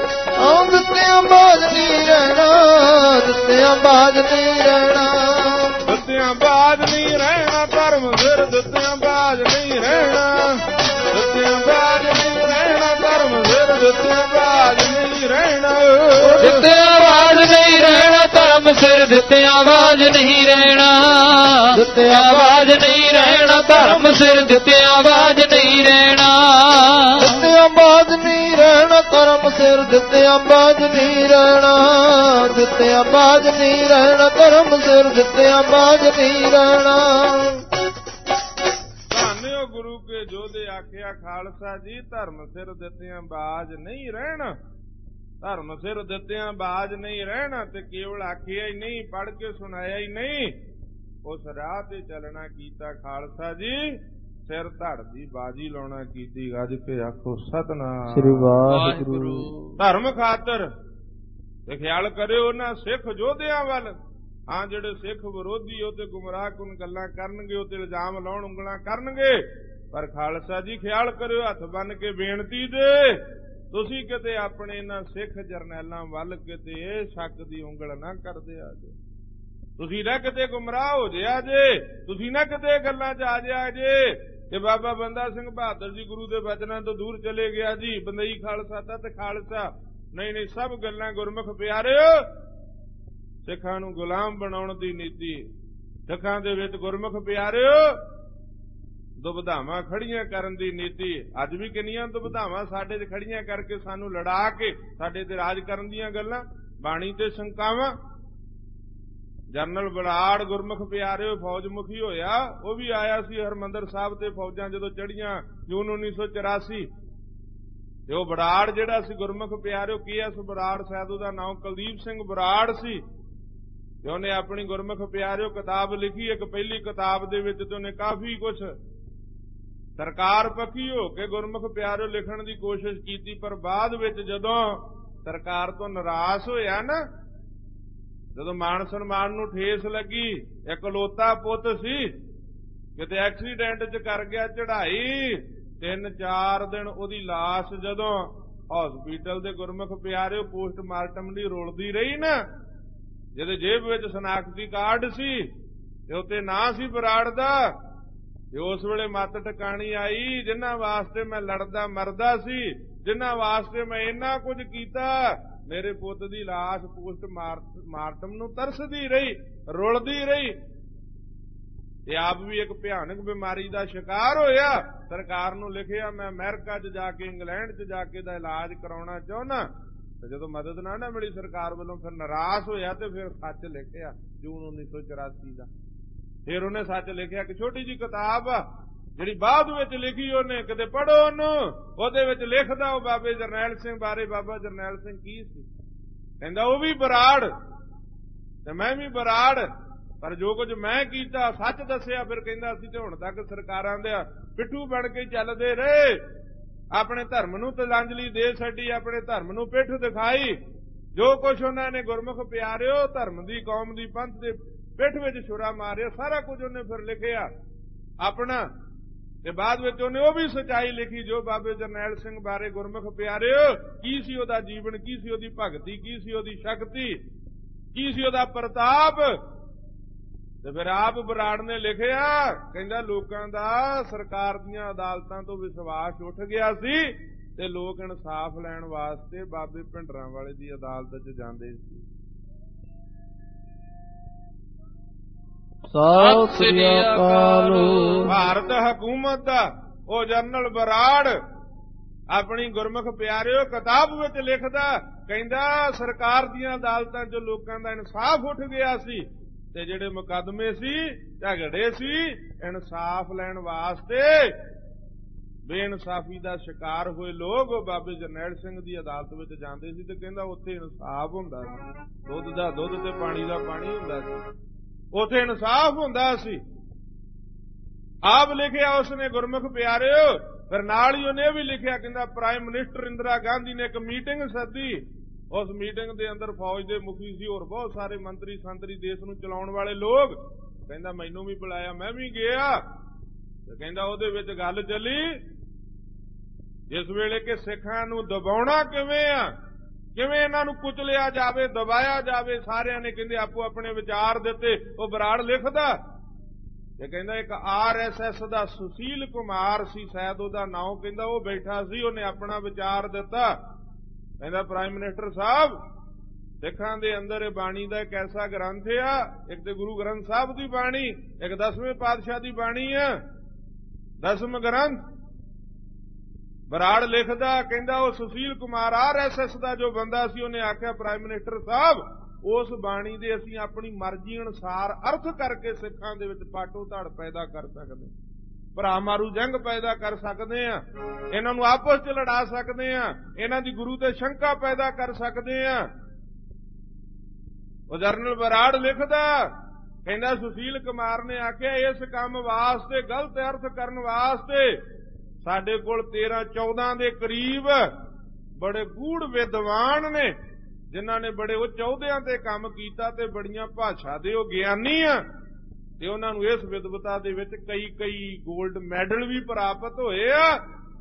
[SPEAKER 3] ਹਾਂ ਦਿੱਤਿਆਂ ਬਾਝ ਨਹੀਂ ਰਹਿਣਾ, ਦਿੱਤਿਆਂ ਬਾਝ ਨਹੀਂ ਰਹਿਣਾ।
[SPEAKER 1] ਦਿੱਤਿਆਂ ਬਾਝ ਨਹੀਂ ਰਹਿਣਾ, ਧਰਮ ਸਿਰ ਦਿੱਤਿਆਂ ਬਾਝ ਨਹੀਂ ਰਹਿਣਾ, ਦਿੱਤਿਆਂ ਬਾਝ ਨਹੀਂ ਰਹਿਣਾ, ਧਰਮ ਸਿਰ ਦਿੱਤਿਆਂ ਬਾਝ ਨਹੀਂ ਰਹਿਣਾ।
[SPEAKER 3] ਦਿੱਤਿਆਂ ਬਾਝ ਨਹੀਂ ਰਹਿਣਾ, ਧਰਮ ਸਿਰ ਦਿੱਤਿਆਂ ਬਾਝ ਨਹੀਂ ਰਹਿਣਾ, ਦਿੱਤਿਆਂ ਬਾਝ ਨਹੀਂ ਰਹਿਣਾ, ਧਰਮ ਸਿਰ ਦਿੱਤਿਆਂ ਬਾਝ ਨਹੀਂ ਰਹਿਣਾ। ਦਿੱਤਿਆਂ ਬਾਝ ਨਹੀਂ ਰਹਿਣਾ, ਧਰਮ ਸਿਰ ਦਿੱਤਿਆਂ ਬਾਝ ਨਹੀਂ ਰਹਿਣਾ, ਦਿੱਤਿਆਂ ਬਾਝ ਨਹੀਂ ਰਹਿਣਾ, ਧਰਮ ਸਿਰ ਦਿੱਤਿਆਂ ਬਾਝ ਨਹੀਂ ਰਹਿਣਾ।
[SPEAKER 1] ਧੰਨਿਓ ਗੁਰੂ ਕੇ ਜੋਧੇ ਆਖਿਆ ਖਾਲਸਾ ਜੀ, ਧਰਮ ਸਿਰ ਦਿੱਤਿਆਂ ਬਾਝ ਨਹੀਂ ਰਹਿਣਾ, ਧਰਮ ਸਿਰ ਦਿੱਤਿਆਂ ਬਾਝ ਨਹੀਂ ਰਹਿਣਾ। ਤੇ ਕੇਵਲ ਆਖਿਆ ਹੀ ਨਹੀਂ, ਪੜ੍ਹ ਕੇ ਸੁਣਾਇਆ ਹੀ ਨਹੀਂ, ਉਸ ਰਾਹ ਤੇ ਚੱਲਣਾ ਕੀਤਾ ਖਾਲਸਾ ਜੀ, ਸਿਰ ਧੜ ਦੀ ਬਾਜੀ ਲਾਉਣਾ ਕੀਤੀ। ਗੱਜ ਕੇ ਆਖੋ ਸਤਿਨਾਮ
[SPEAKER 3] ਸ੍ਰੀ ਵਾਹਿਗੁਰੂ।
[SPEAKER 1] ਧਰਮ ਖਾਤਰ ਤੇ ਖਿਆਲ ਕਰਿਓ ਉਹਨਾਂ ਸਿੱਖ ਯੋਧਿਆਂ ਵੱਲ। ਹਾਂ, ਜਿਹੜੇ ਸਿੱਖ ਵਿਰੋਧੀ ਉਹ ਤੇ ਗੁੰਮਰਾਹ ਕੁਨ ਗੱਲਾਂ ਕਰਨਗੇ, ਉਹ ਤੇ ਇਲਜ਼ਾਮ ਲਾਉਣ, ਉਂਗਲਾਂ ਕਰਨਗੇ, ਪਰ ਖਾਲਸਾ ਜੀ ਖਿਆਲ ਕਰਿਓ, ਹੱਥ ਬੰਨ ਕੇ ਬੇਨਤੀ ਜੇ, ਤੁਸੀਂ ਕਿਤੇ ਆਪਣੇ ਇਹਨਾਂ ਸਿੱਖ ਜਰਨੈਲਾਂ ਵੱਲ ਕਿਤੇ ਇਹ ਸ਼ੱਕ ਦੀ ਉਂਗਲ ਨਾ ਕਰਦੇ ਆ ਜੇ, ਤੁਸੀਂ ਨਾ ਕਿਤੇ ਗੁੰਮਰਾਹ ਹੋ ਜਿਆ ਜੇ, ਤੁਸੀਂ ਨਾ ਕਿਤੇ ਗੱਲਾਂ ਚ ਆ ਜਿਆ ਜੇ ਕਿ ਬਾਬਾ ਬੰਦਾ ਸਿੰਘ ਬਹਾਦਰ ਜੀ ਗੁਰੂ ਦੇ ਬਚਨਾਂ ਤੋਂ ਦੂਰ ਚਲੇ ਗਿਆ ਜੀ, ਬੰਦਈ ਖਾਲਸਾ ਤਤ ਖਾਲਸਾ। ਨਹੀਂ ਨਹੀਂ, ਸਭ ਗੱਲਾਂ ਗੁਰਮੁਖ ਪਿਆਰਿਓ, ਸਿੱਖਾਂ ਨੂੰ ਗੁਲਾਮ ਬਣਾਉਣ ਦੀ ਨੀਤੀ, ਸਿੱਖਾਂ ਦੇ ਵਿੱਚ ਗੁਰਮੁਖ ਪਿਆਰਿਓ ਦੁਬਧਾਵਾਂ ਖੜੀਆਂ ਕਰਨ ਦੀ ਨੀਤੀ। ਅੱਜ ਵੀ ਕਿੰਨੀਆਂ ਦੁਬਧਾਵਾਂ ਸਾਡੇ ਤੇ ਖੜੀਆਂ ਕਰਕੇ ਸਾਨੂੰ ਲੜਾ ਕੇ ਸਾਡੇ ਤੇ ਰਾਜ ਕਰਨ ਦੀਆਂ ਗੱਲਾਂ, ਬਾਣੀ ਤੇ ਸ਼ੰਕਾਵਾਂ। ਜਨਰਲ ਬਰਾੜ ਗੁਰਮੁਖ ਪਿਆਰਿਓ ਫੌਜ ਮੁਖੀ ਹੋਇਆ, ਉਹ ਵੀ ਆਇਆ ਸੀ ਹਰਮੰਦਰ ਸਾਹਿਬ ਤੇ ਫੌਜਾਂ ਜਦੋਂ ਚੜੀਆਂ ਜੂਨ ਉੱਨੀ ਸੌ ਚੁਰਾਸੀ, ਤੇ ਉਹ ਬਰਾੜ ਜਿਹੜਾ ਸੀ ਗੁਰਮੁਖ ਪਿਆਰਿਓ, ਕੀ ਐਸ ਬਰਾੜ ਸਾਹਿਬ ਦਾ ਨਾਮ ਕੁਲਦੀਪ ਸਿੰਘ ਬਰਾੜ ਸੀ, ਤੇ ਉਹਨੇ ਆਪਣੀ ਗੁਰਮੁਖ ਪਿਆਰਿਓ ਕਿਤਾਬ ਲਿਖੀ। ਇੱਕ ਪਹਿਲੀ ਕਿਤਾਬ ਦੇ ਵਿੱਚ ਤੇ ਉਹਨੇ ਕਾਫੀ ਕੁਝ ਸਰਕਾਰ ਪੱਖੀ ਹੋ ਕੇ ਗੁਰਮੁਖ ਪਿਆਰਿਓ ਲਿਖਣ ਦੀ ਕੋਸ਼ਿਸ਼ ਕੀਤੀ, ਪਰ ਬਾਅਦ ਵਿੱਚ ਜਦੋਂ ਸਰਕਾਰ ਤੋਂ ਨਿਰਾਸ਼ ਹੋਇਆ ਨਾ, ਜਦੋਂ ਮਾਣ ਸਨਮਾਨ ਨੂੰ ਠੇਸ ਲੱਗੀ, ਇਕਲੌਤਾ ਪੁੱਤ ਸੀ, ਕਿਤੇ ਐਕਸੀਡੈਂਟ ਚ ਕਰ ਗਿਆ ਚੜਾਈ, ਤਿੰਨ ਚਾਰ ਦਿਨ ਉਹਦੀ ਲਾਸ਼ ਜਦੋਂ ਹਸਪੀਟਲ ਦੇ ਗੁਰਮੁਖ ਪਿਆਰਿਓ ਪੋਸਟਮਾਰਟਮ ਲਈ ਰੋਲਦੀ ਰਹੀ ਨਾ, ਜਿਹਦੇ ਜੇਬ ਵਿੱਚ ਸ਼ਨਾਖਤੀ ਕਾਰਡ ਸੀ ਤੇ ਉੱਤੇ ਨਾਂ ਸੀ ਬਰਾੜ ਦਾ, ਤੇ ਉਸ ਵੇਲੇ ਮੱਤ ਟਿਕਾਣੀ ਆਈ, ਜਿਨ੍ਹਾਂ ਵਾਸਤੇ ਮੈਂ ਲੜਦਾ ਮਰਦਾ ਸੀ, ਜਿਨ੍ਹਾਂ ਵਾਸਤੇ ਮੈਂ ਇੰਨਾ ਕੁਝ ਕੀਤਾ, ਮੇਰੇ ਪੁੱਤ ਦੀ ਲਾਸ਼ ਪੋਸਟ ਮਾਰਟਮ ਨੂੰ ਤਰਸਦੀ ਰਹੀ, ਰੁਲਦੀ ਰਹੀ, ਤੇ ਆਪ ਵੀ ਇੱਕ ਭਿਆਨਕ ਬਿਮਾਰੀ ਦਾ ਸ਼ਿਕਾਰ ਹੋਇਆ। ਸਰਕਾਰ ਨੂੰ ਲਿਖਿਆ, ਮੈਂ ਅਮਰੀਕਾ 'ਚ ਜਾ ਕੇ, ਇੰਗਲੈਂਡ 'ਚ ਜਾ ਕੇ ਦਾ ਇਲਾਜ ਕਰਾਉਣਾ ਚਾਹੁੰਦਾ, ਤੇ ਜਦੋਂ ਮਦਦ ਨਾ ਨਾ ਮਿਲੀ ਸਰਕਾਰ ਵੱਲੋਂ, ਫਿਰ ਨਿਰਾਸ਼ ਹੋਇਆ ਤੇ ਫਿਰ ਸੱਚ ਲਿਖਿਆ ਜੂਨ ਉੱਨੀ ਸੌ ਚੁਰਾਸੀ ਦਾ। ਫਿਰ ਉਹਨੇ ਸੱਚ ਲਿਖਿਆ, ਇੱਕ ਛੋਟੀ ਜਿਹੀ ਕਿਤਾਬ ਜਿਹੜੀ ਬਾਅਦ ਵਿੱਚ ਲਿਖੀ ਉਹਨੇ, ਕਿਤੇ ਪੜ੍ਹੋ ਉਹਨੂੰ, ਉਹਦੇ ਵਿੱਚ ਲਿਖਦਾ ਉਹ ਬਾਬੇ ਜਰਨੈਲ ਸਿੰਘ ਬਾਰੇ। ਬਾਬਾ ਜਰਨੈਲ ਸਿੰਘ ਕੀ ਸੀ? ਕਹਿੰਦਾ ਉਹ ਵੀ ਬਰਾੜ ਤੇ ਮੈਂ ਵੀ ਬਰਾੜ, ਪਰ ਜੋ ਕੁਝ ਮੈਂ ਕੀਤਾ ਸੱਚ ਦੱਸਿਆ। ਫਿਰ ਕਹਿੰਦਾ ਅਸੀਂ ਤੇ ਹੁਣ ਤੱਕ ਸਰਕਾਰਾਂ ਦੇ ਪਿੱਠੂ ਬਣ ਕੇ ਚੱਲਦੇ ਰਹੇ, ਆਪਣੇ ਧਰਮ ਨੂੰ ਤਲਾਂਜਲੀ ਦੇ ਛੱਡੀ, ਆਪਣੇ ਧਰਮ ਨੂੰ ਪਿੱਠ ਦਿਖਾਈ। ਜੋ ਕੁਝ ਉਹਨਾਂ ਨੇ ਗੁਰਮੁਖ ਪਿਆਰਿਓ ਧਰਮ ਦੀ, ਕੌਮ ਦੀ, ਪੰਥ ਦੇ ਪਿੱਠ ਵਿੱਚ ਛੁਰਾ ਮਾਰਿਆ, ਸਾਰਾ ਕੁਝ ਉਹਨੇ ਫਿਰ ਲਿਖਿਆ ਆਪਣਾ। ਤੇ ਬਾਅਦ ਵਿੱਚ ਉਹਨੇ ਉਹ ਵੀ ਸੱਚਾਈ ਲਿਖੀ ਜੋ ਬਾਬੇ ਜਰਨੈਲ ਸਿੰਘ ਬਾਰੇ ਗੁਰਮੁਖ ਪਿਆਰਿਓ ਕੀ ਸੀ ਉਹਦਾ ਜੀਵਨ, ਕੀ ਸੀ ਉਹਦੀ ਭਗਤੀ, ਕੀ ਸੀ ਉਹਦੀ ਸ਼ਕਤੀ, ਕੀ ਸੀ ਉਹਦਾ ਪ੍ਰਤਾਪ। ਤੇ ਫਿਰ ਆਪ ਬਰਾੜ ਨੇ ਲਿਖਿਆ, ਕਹਿੰਦਾ ਲੋਕਾਂ ਦਾ ਸਰਕਾਰ ਦੀਆਂ ਅਦਾਲਤਾਂ ਤੋਂ ਵਿਸ਼ਵਾਸ ਉੱਠ ਗਿਆ ਸੀ ਤੇ ਲੋਕ ਇਨਸਾਫ ਲੈਣ ਵਾਸਤੇ ਬਾਬੇ ਭਿੰਡਰਾਂ ਵਾਲੇ ਦੀ ਅਦਾਲਤ 'ਚ ਜਾਂਦੇ ਸੀ।
[SPEAKER 3] ਸਤਿ ਸ੍ਰੀ ਅਕਾਲ।
[SPEAKER 1] ਭਾਰਤ ਹਕੂਮਤ ਦਾ ਉਹ ਜਨਰਲ ਬਰਾੜ ਆਪਣੀ ਗੁਰਮੁਖ ਪਿਆਰਿਓ ਕਿਤਾਬ ਵਿੱਚ ਲਿਖਦਾ, ਕਹਿੰਦਾ ਸਰਕਾਰ ਦੀਆਂ ਅਦਾਲਤਾਂ 'ਚ ਲੋਕਾਂ ਦਾ ਇਨਸਾਫ ਉੱਠ ਗਿਆ ਸੀ ਤੇ ਜਿਹੜੇ ਮੁਕੱਦਮੇ ਸੀ, ਝਗੜੇ ਸੀ, ਇਨਸਾਫ ਲੈਣ ਵਾਸਤੇ ਬੇਇਨਸਾਫੀ ਦਾ ਸ਼ਿਕਾਰ ਹੋਏ ਲੋਕ ਬਾਬੇ ਜਰਨੈਲ ਸਿੰਘ ਦੀ ਅਦਾਲਤ ਵਿੱਚ ਜਾਂਦੇ ਸੀ ਤੇ ਕਹਿੰਦਾ ਉੱਥੇ ਇਨਸਾਫ ਹੁੰਦਾ ਸੀ, ਦੁੱਧ ਦਾ ਦੁੱਧ ਤੇ ਪਾਣੀ ਦਾ ਪਾਣੀ ਹੁੰਦਾ ਸੀ, ਉੱਥੇ ਇਨਸਾਫ ਹੁੰਦਾ ਸੀ। ਆਪ ਲਿਖਿਆ ਉਸਨੇ ਗੁਰਮੁਖ ਪਿਆਰਿਓ। ਫਿਰ ਨਾਲ ਹੀ ਉਹਨੇ ਵੀ ਲਿਖਿਆ, ਕਹਿੰਦਾ ਪ੍ਰਾਈਮ ਮਿਨਿਸਟਰ ਇੰਦਰਾ ਗਾਂਧੀ ਨੇ ਇੱਕ ਮੀਟਿੰਗ ਸੱਦੀ, ਉਸ ਮੀਟਿੰਗ ਦੇ ਅੰਦਰ ਫੌਜ ਦੇ ਮੁਖੀ ਸੀ, ਹੋਰ ਬਹੁਤ ਸਾਰੇ ਮੰਤਰੀ ਸੰਤਰੀ, ਦੇਸ਼ ਨੂੰ ਚਲਾਉਣ ਵਾਲੇ ਲੋਕ। ਕਹਿੰਦਾ ਮੈਨੂੰ ਵੀ ਬੁਲਾਇਆ, ਮੈਂ ਵੀ ਗਿਆ। ਤੇ ਕਹਿੰਦਾ ਉਹਦੇ ਵਿੱਚ ਗੱਲ ਚੱਲੀ ਜਿਸ ਵੇਲੇ ਕਿ ਸਿੱਖਾਂ ਨੂੰ ਦਬਾਉਣਾ ਕਿਵੇਂ ਆ, ਕਿਵੇਂ ਇਹਨਾਂ ਨੂੰ ਕੁਚਲਿਆ ਜਾਵੇ, ਦਬਾਇਆ ਜਾਵੇ। ਸਾਰਿਆਂ ਨੇ ਕਹਿੰਦੇ ਆਪੋ ਆਪਣੇ ਵਿਚਾਰ ਦਿੱਤੇ। ਉਹ ਬਰਾੜ ਲਿਖਦਾ ਤੇ ਕਹਿੰਦਾ ਇੱਕ ਆਰ ਐਸ ਐਸ ਦਾ ਸੁਸ਼ੀਲ ਕੁਮਾਰ ਸੀ ਸ਼ਾਇਦ ਉਹਦਾ ਨਾਮ, ਕਹਿੰਦਾ ਉਹ ਬੈਠਾ ਸੀ, ਉਹਨੇ ਆਪਣਾ ਵਿਚਾਰ ਦਿੱਤਾ। ਕਹਿੰਦਾ ਪ੍ਰਾਈਮ ਮਿਨਿਸਟਰ ਸਾਹਿਬ, ਸਿੱਖਾਂ ਦੇ ਅੰਦਰ ਇਹ ਬਾਣੀ ਦਾ ਇੱਕ ਐਸਾ ਗ੍ਰੰਥ ਆ, ਇੱਕ ਤੇ ਗੁਰੂ ਗ੍ਰੰਥ ਸਾਹਿਬ ਦੀ ਬਾਣੀ, ਇੱਕ ਦਸਵੇਂ ਪਾਤਸ਼ਾਹ ਦੀ ਬਾਣੀ ਆ, ਦਸਮ ਗ੍ਰੰਥ। ਬਰਾੜ ਲਿਖਦਾ, ਕਹਿੰਦਾ ਉਹ Sushil Kumar R S S ਦਾ ਜੋ ਬੰਦਾ ਸੀ, ਉਹਨੇ ਆਖਿਆ ਪ੍ਰਾਈਮ ਮਿਨਿਸਟਰ ਸਾਹਿਬ ਉਸ ਬਾਣੀ ਦੇ ਅਸੀਂ ਆਪਣੀ ਮਰਜ਼ੀ ਅਨੁਸਾਰ ਅਰਥ ਕਰਕੇ ਸਿੱਖਾਂ ਦੇ ਵਿੱਚ ਪਾਟੋ ਧੜ ਪੈਦਾ ਕਰ ਸਕਦੇ, ਭਰਾ ਮਾਰੂ ਜੰਗ ਪੈਦਾ ਕਰ ਸਕਦੇ ਆ, ਇਹਨਾਂ ਨੂੰ ਆਪਸ 'ਚ ਲੜਾ ਸਕਦੇ ਆ, ਇਹਨਾਂ ਦੀ ਗੁਰੂ ਤੇ ਸ਼ੰਕਾ ਪੈਦਾ ਕਰ ਸਕਦੇ ਆ। ਉਹ ਜਰਨਲ ਬਰਾੜ ਲਿਖਦਾ, ਕਹਿੰਦਾ ਸੁਸ਼ੀਲ ਕੁਮਾਰ ਨੇ ਆਖਿਆ ਇਸ ਕੰਮ ਵਾਸਤੇ, ਗਲਤ ਅਰਥ ਕਰਨ ਵਾਸਤੇ ਸਾਡੇ ਕੋਲ ਤੇਰਾਂ ਚੌਦਾਂ ਦੇ ਕਰੀਬ ਬੜੇ ਗੂੜ ਵਿਦਵਾਨ ਨੇ, ਜਿਨ੍ਹਾਂ ਨੇ ਬੜੇ ਉੱਚ ਅਹੁਦਿਆਂ ਤੇ ਕੰਮ ਕੀਤਾ ਤੇ ਬੜੀਆਂ ਭਾਸ਼ਾ ਦੇ ਉਹ ਗਿਆਨੀ ਆ, ਤੇ ਉਹਨਾਂ ਨੂੰ ਇਸ ਵਿਦਵਤਾ ਦੇ ਵਿੱਚ ਕਈ ਕਈ ਗੋਲਡ ਮੈਡਲ ਵੀ ਪ੍ਰਾਪਤ ਹੋਏ ਆ।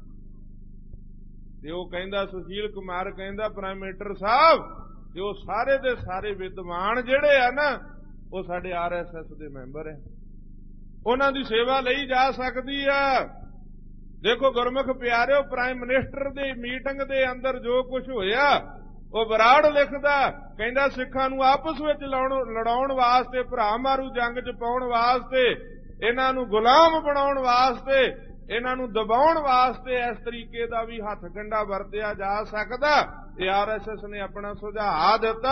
[SPEAKER 1] ਤੇ ਉਹ ਕਹਿੰਦਾ ਸੁਸ਼ੀਲ ਕੁਮਾਰ ਕਹਿੰਦਾ ਪ੍ਰਾਈਮ ਮਿਨਿਸਟਰ ਸਾਹਿਬ, ਤੇ ਉਹ ਸਾਰੇ ਦੇ ਸਾਰੇ ਵਿਦਵਾਨ ਜਿਹੜੇ ਆ ਨਾ, ਉਹ ਸਾਡੇ ਆਰ ਐਸ ਐਸ ਦੇ ਮੈਂਬਰ ਆ, ਉਹਨਾਂ ਦੀ ਸੇਵਾ ਲਈ ਜਾ ਸਕਦੀ ਆ। ਦੇਖੋ ਗੁਰਮੁਖ ਪਿਆਰਿਓ, ਪ੍ਰਾਈਮ ਮਿਨਿਸਟਰ ਦੀ ਮੀਟਿੰਗ ਦੇ ਅੰਦਰ ਜੋ ਕੁਝ ਹੋਇਆ, ਉਹ ਬਰਾੜ ਲਿਖਦਾ, ਕਹਿੰਦਾ ਸਿੱਖਾਂ ਨੂੰ ਆਪਸ ਵਿੱਚ ਲੜਾਉਣ ਵਾਸਤੇ, ਭਰਾ ਮਾਰੂ ਜੰਗ 'ਚ ਪਾਉਣ ਵਾਸਤੇ, ਇਹਨਾਂ ਨੂੰ ਗੁਲਾਮ ਬਣਾਉਣ ਵਾਸਤੇ, ਇਹਨਾਂ ਨੂੰ ਦਬਾਉਣ ਵਾਸਤੇ ਇਸ ਤਰੀਕੇ ਦਾ ਵੀ ਹੱਥ ਕੰਡਾ ਵਰਤਿਆ ਜਾ ਸਕਦਾ। ਇਹ ਆਰ ਐਸ ਐਸ ਨੇ ਆਪਣਾ ਸੁਝਾਅ ਦਿੱਤਾ।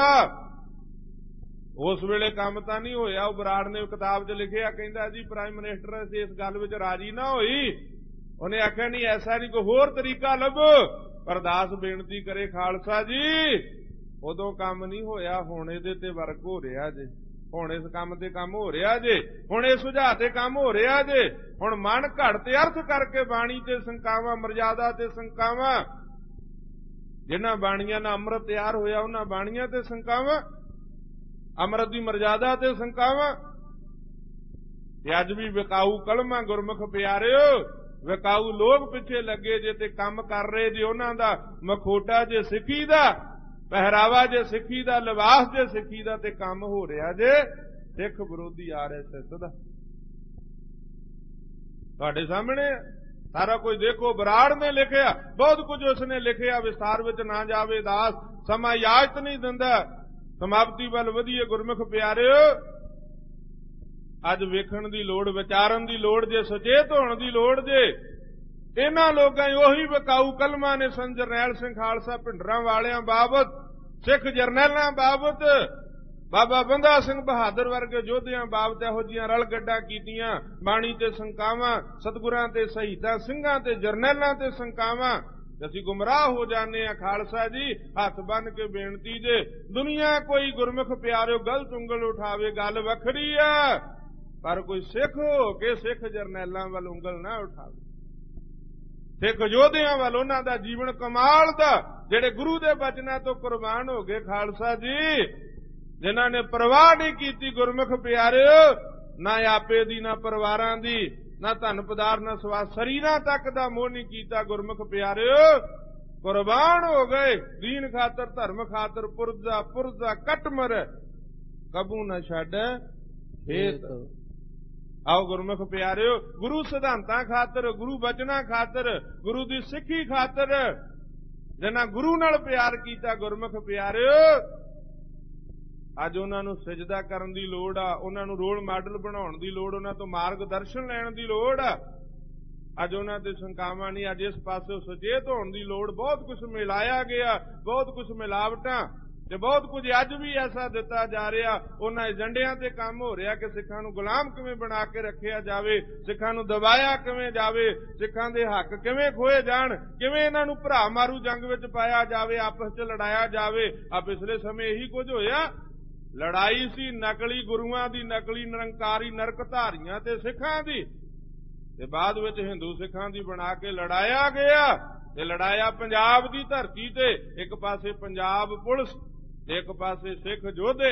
[SPEAKER 1] ਉਸ ਵੇਲੇ ਕੰਮ ਤਾਂ ਨਹੀਂ ਹੋਇਆ। ਉਹ ਬਰਾੜ ਨੇ ਕਿਤਾਬ 'ਚ ਲਿਖਿਆ, ਕਹਿੰਦਾ ਜੀ ਪ੍ਰਾਈਮ ਮਿਨਿਸਟਰ ਇਸ ਗੱਲ ਵਿੱਚ ਰਾਜੀ ਨਾ ਹੋਈ। ਉਹਨੇ ਆਖਿਆ ਨਹੀਂ, ਐਸਾ ਨਹੀਂ, ਕੋਈ ਹੋਰ ਤਰੀਕਾ ਲੱਭੋ। ਅਰਦਾਸ ਬੇਨਤੀ ਕਰੇ ਖਾਲਸਾ ਜੀ, ਉਦੋਂ ਕੰਮ ਨਹੀਂ ਹੋਇਆ, ਹੁਣ ਇਹਦੇ ਤੇ ਵਰਕ ਹੋ ਰਿਹਾ ਜੇ, ਹੁਣ ਇਸ ਕੰਮ ਤੇ ਕੰਮ ਹੋ ਰਿਹਾ ਜੇ, ਹੁਣ ਇਹ ਸੁਝਾਅ ਤੇ ਕੰਮ ਹੋ ਰਿਹਾ ਜੇ। ਹੁਣ ਮਨ ਘੜ ਤੇ ਅਰਥ ਕਰਕੇ ਬਾਣੀ ਤੇ ਸੰਕਾਵਾਂ, ਮਰਜ਼ਾਦਾ ਤੇ ਸੰਕਾਵਾਂ, ਜਿਨ੍ਹਾਂ ਬਾਣੀਆਂ ਨਾਲ ਅੰਮ੍ਰਿਤ ਤਿਆਰ ਹੋਇਆ ਉਹਨਾਂ ਬਾਣੀਆਂ ਤੇ ਸੰਕਾਵਾਂ, ਅੰਮ੍ਰਿਤ ਦੀ ਮਰਜ਼ਾਦਾ ਤੇ ਸੰਕਾਵਾਂ। ਤੇ ਅੱਜ ਵੀ ਵਿਕਾਊ ਕਲਮਾਂ ਗੁਰਮੁਖ ਪਿਆਰਿਓ, ਵਿਕਾਊ ਲੋਕ ਪਿੱਛੇ ਲੱਗੇ ਜੇ ਤੇ ਕੰਮ ਕਰ ਰਹੇ ਜੇ। ਉਹਨਾਂ ਦਾ ਮਖੋਟਾ ਜੇ ਸਿੱਖੀ ਦਾ, ਪਹਿਰਾਵਾ ਜੇ ਸਿੱਖੀ ਦਾ, ਲਿਬਾਸ ਜੇ ਸਿੱਖੀ ਦਾ, ਤੇ ਕੰਮ ਹੋ ਰਿਹਾ ਜੇ ਸਿੱਖ ਵਿਰੋਧੀ ਆਰ ਐਸ ਐਸ ਦਾ। ਤੁਹਾਡੇ ਸਾਹਮਣੇ ਸਾਰਾ ਕੁਝ ਦੇਖੋ। ਬਰਾੜ ਨੇ ਲਿਖਿਆ, ਬਹੁਤ ਕੁਝ ਉਸਨੇ ਲਿਖਿਆ, ਵਿਸਤਾਰ ਵਿੱਚ ਨਾ ਜਾਵੇ ਦਾਸ, ਸਮਾਂ ਇਜਾਜ਼ਤ ਨਹੀਂ ਦਿੰਦਾ। ਸਮਾਪਤੀ ਵੱਲ ਵਧੀਏ ਗੁਰਮੁਖ ਪਿਆਰਿਓ। ਅੱਜ ਵੇਖਣ ਦੀ ਲੋੜ, ਵਿਚਾਰਨ ਦੀ ਲੋੜ ਜੇ, ਸੁਚੇਤ ਹੋਣ ਦੀ ਲੋੜ ਜੇ। ਇਹਨਾਂ ਲੋਕਾਂ ਉਹੀ ਵਿਕਾਊ ਕਲਮਾਂ ਨੇ ਸੰਤ ਜਰਨੈਲ ਸਿੰਘ ਖਾਲਸਾ ਭਿੰਡਰਾਂ ਵਾਲਿਆਂ ਬਾਬਤ, ਸਿੱਖ ਜਰਨੈਲਾਂ ਬਾਬਤ, ਬਾਬਾ ਬੰਦਾ ਸਿੰਘ ਬਹਾਦਰ ਵਰਗੇ ਯੋਧਿਆਂ ਬਾਬਤ ਇਹੋ ਜਿਹੀਆਂ ਰਲ ਗੱਡਾਂ ਕੀਤੀਆਂ। ਬਾਣੀ ਤੇ ਸੰਕਾਵਾਂ, ਸਤਿਗੁਰਾਂ ਤੇ ਸ਼ਹੀਦਾਂ ਸਿੰਘਾਂ ਤੇ ਜਰਨੈਲਾਂ ਤੇ ਸੰਕਾਵਾਂ, ਅਸੀਂ ਗੁੰਮਰਾਹ ਹੋ ਜਾਂਦੇ ਆ। ਖਾਲਸਾ ਜੀ ਹੱਥ ਬੰਨ ਕੇ ਬੇਨਤੀ ਜੇ, ਦੁਨੀਆ ਕੋਈ ਗੁਰਮੁਖ ਪਿਆਰਿਓ ਗਲਤ ਉਂਗਲ ਉਠਾਵੇ ਗੱਲ ਵੱਖਰੀ ਆ, ਪਰ ਕੋਈ ਸਿੱਖ ਹੋ ਕੇ ਸਿੱਖ ਜਰਨੈਲਾਂ ਵੱਲ ਉਂਗਲ ਨਾ ਉਠਾਵੇ। ਸਿੱਖ ਯੋਧਿਆਂ ਵੱਲ, ਉਹਨਾਂ ਦਾ ਜੀਵਨ ਕਮਾਲ ਦਾ, ਜਿਹੜੇ ਗੁਰੂ ਦੇ ਬਚਨਾਂ ਤੋਂ ਕੁਰਬਾਨ ਹੋ ਗਏ। ਖਾਲਸਾ ਜੀ ਜਿਨ੍ਹਾਂ ਨੇ ਪਰਵਾਹ ਨਹੀਂ ਕੀਤੀ ਗੁਰਮੁਖ ਪਿਆਰਿਓ, ਨਾ ਆਪੇ ਦੀ, ਨਾ ਪਰਿਵਾਰਾਂ ਦੀ, ਨਾ ਧਨ ਪਦਾਰਥ, ਨਾ ਸਵਾਸ, ਸਰੀਰਾਂ ਤੱਕ ਦਾ ਮੋਹ ਨਹੀਂ ਕੀਤਾ ਗੁਰਮੁਖ ਪਿਆਰਿਓ, ਕੁਰਬਾਨ ਹੋ ਗਏ ਦੀਨ ਖਾਤਰ, ਧਰਮ ਖਾਤਰ, ਪੁਰਜ਼ਾ ਪੁਰਜ਼ਾ ਕੱਟ ਮਰ ਕਬੂ ਨਾ ਛੱਡ ਖੇਤ। ਆਓ ਗੁਰਮੁਖ ਪਿਆਰਿਓ, ਗੁਰੂ ਸਿਧਾਂਤਾਂ ਖਾਤਰ, ਗੁਰੂ ਬਚਨਾਂ ਖਾਤਰ, ਗੁਰੂ ਦੀ ਸਿੱਖੀ ਖਾਤਰ, ਜਿਨ੍ਹਾਂ ਗੁਰੂ ਨਾਲ ਪਿਆਰ ਕੀਤਾ ਗੁਰਮੁਖ ਪਿਆਰਿਓ, ਅੱਜ ਉਹਨਾਂ ਨੂੰ ਸਜਦਾ ਕਰਨ ਦੀ ਲੋੜ ਆ, ਉਹਨਾਂ ਨੂੰ ਰੋਲ ਮਾਡਲ ਬਣਾਉਣ ਦੀ ਲੋੜ, ਉਹਨਾਂ ਤੋਂ ਮਾਰਗ ਦਰਸ਼ਨ ਲੈਣ ਦੀ ਲੋੜ ਆ। ਅੱਜ ਉਹਨਾਂ ਤੇ ਸ਼ੰਕਾਵਾਂ ਨਹੀਂ, ਅੱਜ ਇਸ ਪਾਸੇ ਸੁਚੇਤ ਹੋਣ ਦੀ ਲੋੜ। ਬਹੁਤ ਕੁਝ ਮਿਲਾਇਆ ਗਿਆ, ਬਹੁਤ ਕੁਝ ਮਿਲਾਵਟਾਂ, ਤੇ ਬਹੁਤ ਕੁਝ ਅੱਜ ਵੀ ਐਸਾ ਦਿੱਤਾ ਜਾ ਰਿਹਾ। ਉਹਨਾਂ ਏਜੰਡਿਆਂ ਤੇ ਕੰਮ ਹੋ ਰਿਹਾ ਕਿ ਸਿੱਖਾਂ ਨੂੰ ਗੁਲਾਮ ਕਿਵੇਂ ਬਣਾ ਕੇ ਰੱਖਿਆ ਜਾਵੇ, ਸਿੱਖਾਂ ਨੂੰ ਦਬਾਇਆ ਕਿਵੇਂ ਜਾਵੇ, ਸਿੱਖਾਂ ਦੇ ਹੱਕ ਕਿਵੇਂ ਖੋਏ ਜਾਣ, ਕਿਵੇਂ ਇਹਨਾਂ ਨੂੰ ਭਰਾ ਮਾਰੂ ਜੰਗ ਵਿੱਚ ਪਾਇਆ ਜਾਵੇ, ਆਪਸ 'ਚ ਲੜਾਇਆ ਜਾਵੇ। ਆ ਪਿਛਲੇ ਸਮੇਂ ਇਹੀ ਕੁਝ ਹੋਇਆ। ਲੜਾਈ ਸੀ ਨਕਲੀ ਗੁਰੂਆਂ ਦੀ, ਨਕਲੀ ਨਿਰੰਕਾਰੀ ਨਰਕ ਧਾਰੀਆਂ ਤੇ ਸਿੱਖਾਂ ਦੀ, ਤੇ ਬਾਅਦ ਵਿੱਚ ਹਿੰਦੂ ਸਿੱਖਾਂ ਦੀ ਬਣਾ ਕੇ ਲੜਾਇਆ ਗਿਆ। ਤੇ ਲੜਾਇਆ ਪੰਜਾਬ ਦੀ ਧਰਤੀ ਤੇ, ਇੱਕ ਪਾਸੇ ਪੰਜਾਬ ਪੁਲਿਸ ਤੇ ਇੱਕ ਪਾਸੇ ਸਿੱਖ ਯੋਧੇ।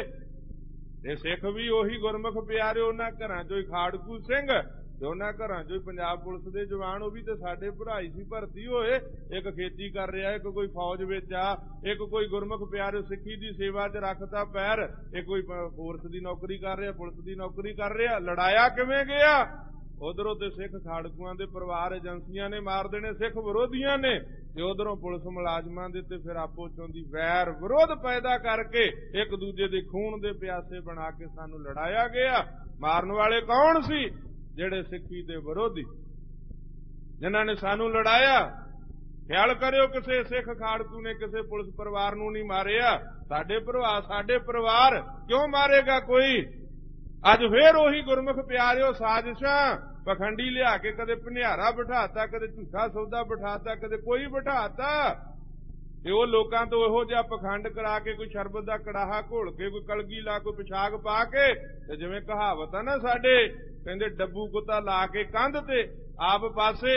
[SPEAKER 1] ਤੇ ਸਿੱਖ ਵੀ ਉਹੀ ਗੁਰਮੁਖ ਪਿਆਰੇ, ਉਹਨਾਂ ਘਰਾਂ ਚੋਂ ਹੀ ਖਾੜਕੂ ਸਿੰਘ, ਤੇ ਉਹਨਾਂ ਘਰਾਂ ਚੋਂ ਹੀ ਪੰਜਾਬ ਪੁਲਿਸ ਦੇ ਜਵਾਨ। ਉਹ ਵੀ ਤੇ ਸਾਡੇ ਭਰਾਈ ਸੀ, ਭਰਤੀ ਹੋਏ। ਇੱਕ ਖੇਤੀ ਕਰ ਰਿਹਾ, ਇੱਕ ਕੋਈ ਫੌਜ ਵਿੱਚ ਆ, ਇੱਕ ਕੋਈ ਗੁਰਮੁਖ ਪਿਆਰੇ ਸਿੱਖੀ ਦੀ ਸੇਵਾ 'ਚ ਰੱਖਦਾ ਪੈਰ, ਇੱਕ ਕੋਈ ਫੋਰਸ ਦੀ ਨੌਕਰੀ ਕਰ ਰਿਹਾ, ਪੁਲਿਸ ਦੀ ਨੌਕਰੀ ਕਰ ਰਿਹਾ। ਲੜਾਇਆ ਕਿਵੇਂ ਗਿਆ? ਉਧਰੋਂ ਤੇ ਸਿੱਖ ਖਾੜਕੂਆਂ ਦੇ ਪਰਿਵਾਰ ਏਜੰਸੀਆਂ ਨੇ ਮਾਰ ਦੇਣੇ, ਸਿੱਖ ਵਿਰੋਧੀਆਂ ਨੇ, ਤੇ ਉਧਰੋਂ ਪੁਲਿਸ ਮੁਲਾਜ਼ਮਾਂ ਦੇ, ਤੇ ਫਿਰ ਆਪੋ ਚੋਂ ਦੀ ਵੈਰ ਵਿਰੋਧ ਪੈਦਾ ਕਰਕੇ ਇੱਕ ਦੂਜੇ ਦੇ ਖੂਨ ਦੇ ਪਿਆਸੇ ਬਣਾ ਕੇ ਸਾਨੂੰ ਲੜਾਇਆ ਗਿਆ। ਮਾਰਨ ਵਾਲੇ ਕੌਣ ਸੀ? ਜਿਹੜੇ ਸਿੱਖੀ ਦੇ ਵਿਰੋਧੀ, ਜਿਨ੍ਹਾਂ ਨੇ ਸਾਨੂੰ ਲੜਾਇਆ। ਖਿਆਲ ਕਰਿਓ, ਕਿਸੇ ਸਿੱਖ ਖਾੜਕੂ ਨੇ ਕਿਸੇ ਪੁਲਿਸ ਪਰਿਵਾਰ ਨੂੰ ਨਹੀਂ ਮਾਰਿਆ। ਸਾਡੇ ਭਰਾ, ਸਾਡੇ ਪਰਿਵਾਰ ਕਿਉਂ ਮਾਰੇਗਾ ਕੋਈ? ਅੱਜ ਫੇਰ ਉਹੀ ਗੁਰਮੁਖ ਪਿਆਰਿਓ ਸਾਜ਼ਿਸ਼ਾਂ, ਪਖੰਡੀ ਲਿਆ ਕੇ ਕਦੇ ਭਨਿਆਰਾ ਬਿਠਾਤਾ, ਕਦੇ ਝੂਠਾ ਸੌਦਾ ਬਿਠਾਤਾ, ਕਦੇ ਕੋਈ ਬਿਠਾਤਾ। ਤੇ ਉਹ ਲੋਕਾਂ ਤੋਂ ਇਹੋ ਜਿਹਾ ਪਖੰਡ ਕਰਾ ਕੇ, ਕੋਈ ਸ਼ਰਬਤ ਦਾ ਕੜਾਹਾ ਘੋਲ ਕੇ, ਕੋਈ ਕਲਗੀ ਲਾ, ਕੋਈ ਪਿਸ਼ਾਗ ਪਾ ਕੇ, ਤੇ ਜਿਵੇਂ ਕਹਾਵਤ ਆ ਨਾ ਸਾਡੇ, ਕਹਿੰਦੇ ਡੱਬੂ ਕੁੱਤਾ ਲਾ ਕੇ ਕੰਧ ਤੇ ਆਪ ਪਾਸੇ।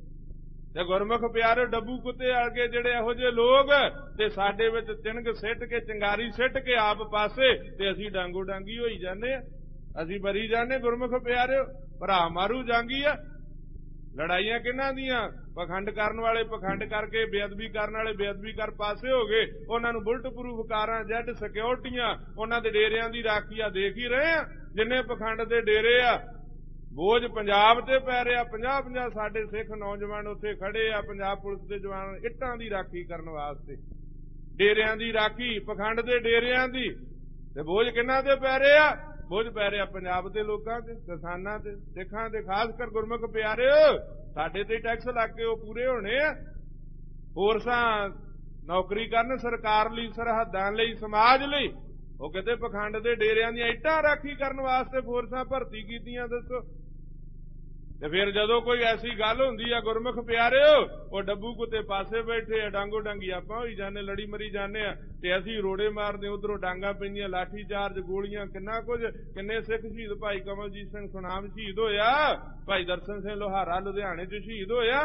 [SPEAKER 1] ਤੇ ਗੁਰਮੁਖ ਪਿਆਰੇ ਡੱਬੂ ਕੁੱਤੇ ਅਰਗੇ ਜਿਹੜੇ ਇਹੋ ਜਿਹੇ ਲੋਕ, ਤੇ ਸਾਡੇ ਵਿੱਚ ਤਿਣਗ ਸਿੱਟ ਕੇ, ਚਿੰਗਾਰੀ ਸਿੱਟ ਕੇ ਆਪ ਪਾਸੇ, ਤੇ ਅਸੀਂ ਡਾਂਗੋ ਡਾਂਗੀ ਹੋਈ ਜਾਂਦੇ ਆ, ਅਸੀਂ ਮਰੀ ਜਾਂਦੇ। ਗੁਰਮੁਖ ਪਿਆਰਿਓ ਭਰਾ ਮਾਰੂ ਜਾਂਗੀ ਆ। ਲੜਾਈਆਂ ਕਿਹਨਾਂ ਦੀਆਂ? ਪਖੰਡ ਕਰਨ ਵਾਲੇ ਪਖੰਡ ਕਰਕੇ, ਬੇਅਦਬੀ ਕਰਨ ਵਾਲੇ ਬੇਅਦਬੀ ਕਰ ਪਾਸੇ ਹੋ ਗਏ। ਉਹਨਾਂ ਨੂੰ ਬੁਲਟ ਪ੍ਰੂਫ ਕਾਰਾਂ, ਜੈਡ ਸਿਕਿਉਰਟੀਆਂ, ਉਹਨਾਂ ਦੇ ਡੇਰਿਆਂ ਦੀ ਰਾਖੀ ਆ ਦੇਖ ਹੀ ਰਹੇ ਆ। ਜਿੰਨੇ ਪਖੰਡ ਦੇ ਡੇਰੇ ਆ, ਬੋਝ ਪੰਜਾਬ ਤੇ ਪੈ ਰਿਹਾ। ਪੰਜਾਹ ਪੰਜਾਹ ਸਾਡੇ ਸਿੱਖ ਨੌਜਵਾਨ ਉੱਥੇ ਖੜੇ ਆ, ਪੰਜਾਬ ਪੁਲਿਸ ਦੇ ਜਵਾਨ, ਇੱਟਾਂ ਦੀ ਰਾਖੀ ਕਰਨ ਵਾਸਤੇ, ਡੇਰਿਆਂ ਦੀ ਰਾਖੀ, ਪਖੰਡ ਦੇ ਡੇਰਿਆਂ ਦੀ। ਤੇ ਬੋਝ ਕਿਹਨਾਂ ਤੇ ਪੈ ਰਿਹਾ? ਬੋਝ ਪੈ ਰਿਹਾ ਪੰਜਾਬ ਦੇ ਲੋਕਾਂ ਤੇ, ਕਿਸਾਨਾਂ ਤੇ, ਸਿੱਖਾਂ ਤੇ। ਖਾਸ ਕਰ ਗੁਰਮੁਖ ਪਿਆਰਿਓ, ਸਾਡੇ ਤੇ ਟੈਕਸ ਲੱਗ ਕੇ ਉਹ ਪੂਰੇ ਹੋਣੇ ਆ। ਫੋਰਸਾਂ ਨੌਕਰੀ ਕਰਨ ਸਰਕਾਰ ਲਈ, ਸਰਹੱਦਾਂ ਲਈ, ਸਮਾਜ ਲਈ। ਉਹ ਕਿਤੇ ਪਖੰਡ ਦੇ ਡੇਰਿਆਂ ਦੀਆਂ ਇੱਟਾਂ ਰਾਖੀ ਕਰਨ ਵਾਸਤੇ ਫੋਰਸਾਂ ਭਰਤੀ ਕੀਤੀਆਂ, ਦੱਸੋ। ਤੇ ਫਿਰ ਜਦੋਂ ਕੋਈ ਐਸੀ ਗੱਲ ਹੁੰਦੀ ਆ ਗੁਰਮੁਖ ਪਿਆਰਿਓ, ਉਹ ਡੱਬੂ ਕੁੱਤੇ ਪਾਸੇ ਬੈਠੇ ਆ, ਡਾਂਗੋ ਡਾਂਗੀ ਆਪਾਂ ਹੋਈ ਜਾਂਦੇ, ਲੜੀ ਮਰੀ ਜਾਂਦੇ ਆ, ਤੇ ਅਸੀਂ ਰੋੜੇ ਮਾਰਦੇ, ਉਧਰੋਂ ਡਾਂਗਾ ਪੈਂਦੀਆਂ, ਲਾਠੀ ਚਾਰਜ, ਗੋਲੀਆਂ, ਕਿੰਨਾ ਕੁਝ। ਕਿੰਨੇ ਸਿੱਖ ਸ਼ਹੀਦ, ਭਾਈ ਕਮਲਜੀਤ ਸਿੰਘ ਸੁਨਾਮ ਸ਼ਹੀਦ ਹੋਇਆ, ਭਾਈ ਦਰਸ਼ਨ ਸਿੰਘ ਲੋਹਾਰਾ ਲੁਧਿਆਣੇ 'ਚ ਸ਼ਹੀਦ ਹੋਇਆ।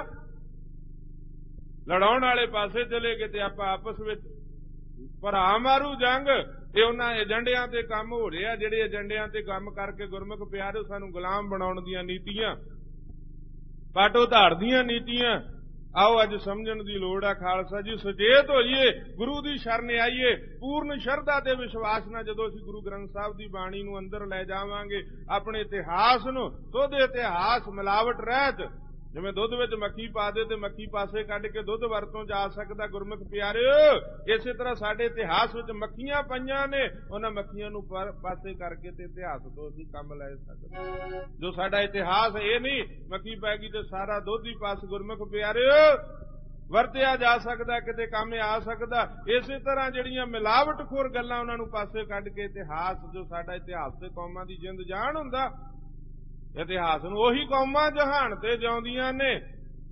[SPEAKER 1] ਲੜਾਉਣ ਵਾਲੇ ਪਾਸੇ ਚਲੇ ਗਏ ਤੇ ਆਪਾਂ ਆਪਸ ਵਿੱਚ ਭਰਾ ਮਾਰੂ ਜੰਗ। ਇਹ ਉਹਨਾਂ ਏਜੰਡਿਆਂ ਤੇ ਕੰਮ ਹੋ ਰਿਹਾ, ਜਿਹੜੇ ਏਜੰਡਿਆਂ ਤੇ ਕੰਮ ਕਰਕੇ ਗੁਰਮੁਖ ਪਿਆਰਿਓ ਸਾਨੂੰ ਗੁਲਾਮ ਬਣਾਉਣ ਦੀਆਂ ਨੀਤੀਆਂ, ਪਾਟੋ ਧਾੜ ਦੀਆਂ ਨੀਤੀਆਂ, ਆਓ ਅੱਜ ਸਮਝਣ ਦੀ ਲੋੜ ਆ। ਖਾਲਸਾ ਜੀ ਸੁਚੇਤ ਹੋਈਏ, ਗੁਰੂ ਦੀ ਸ਼ਰਨ ਆਈਏ, ਪੂਰਨ ਸ਼ਰਧਾ ਤੇ ਵਿਸ਼ਵਾਸ ਨਾਲ। ਜਦੋਂ ਅਸੀਂ ਗੁਰੂ ਗ੍ਰੰਥ ਸਾਹਿਬ ਦੀ ਬਾਣੀ ਨੂੰ ਅੰਦਰ ਲੈ ਜਾਵਾਂਗੇ, ਆਪਣੇ ਇਤਿਹਾਸ ਨੂੰ, ਦੁੱਧ ਇਤਿਹਾਸ ਮਿਲਾਵਟ ਰਹਿਤ, ਜਿਵੇਂ ਦੁੱਧ ਵਿੱਚ ਮੱਖੀ ਪਾ ਦੇ ਤੇ ਮੱਖੀ ਪਾਸੇ ਕੱਢ ਕੇ ਦੁੱਧ ਵਰਤੋਂ ਜਾ ਸਕਦਾ ਗੁਰਮੁਖ ਪਿਆਰਿਓ, ਇਸੇ ਤਰ੍ਹਾਂ ਸਾਡੇ ਇਤਿਹਾਸ ਵਿੱਚ ਮੱਖੀਆਂ ਪਈਆਂ ਨੇ, ਉਹਨਾਂ ਮੱਖੀਆਂ ਨੂੰ ਪਾਸੇ ਕਰਕੇ ਤੇ ਇਤਿਹਾਸ ਤੋਂ ਅਸੀਂ ਕੰਮ ਲੈ ਸਕਦੇ। ਜੋ ਸਾਡਾ ਇਤਿਹਾਸ ਇਹ ਨਹੀਂ ਮੱਖੀ ਪੈ ਗਈ ਤੇ ਸਾਰਾ ਦੁੱਧ ਹੀ ਪਾਸ, ਗੁਰਮੁਖ ਪਿਆਰਿਓ ਵਰਤਿਆ ਜਾ ਸਕਦਾ, ਕਿਤੇ ਕੰਮ ਆ ਸਕਦਾ। ਇਸੇ ਤਰ੍ਹਾਂ ਜਿਹੜੀਆਂ ਮਿਲਾਵਟਖੋਰ ਗੱਲਾਂ, ਉਹਨਾਂ ਨੂੰ ਪਾਸੇ ਕੱਢ ਕੇ ਇਤਿਹਾਸ, ਜੋ ਸਾਡਾ ਇਤਿਹਾਸ ਤੇ ਕੌਮਾਂ ਦੀ ਜਿੰਦ ਜਾਨ ਹੁੰਦਾ, ਇਤਿਹਾਸ ਨੂੰ ਉਹੀ ਕੌਮਾਂ ਜਹਾਨ ਤੇ ਜਿਉਂਦੀਆਂ ਨੇ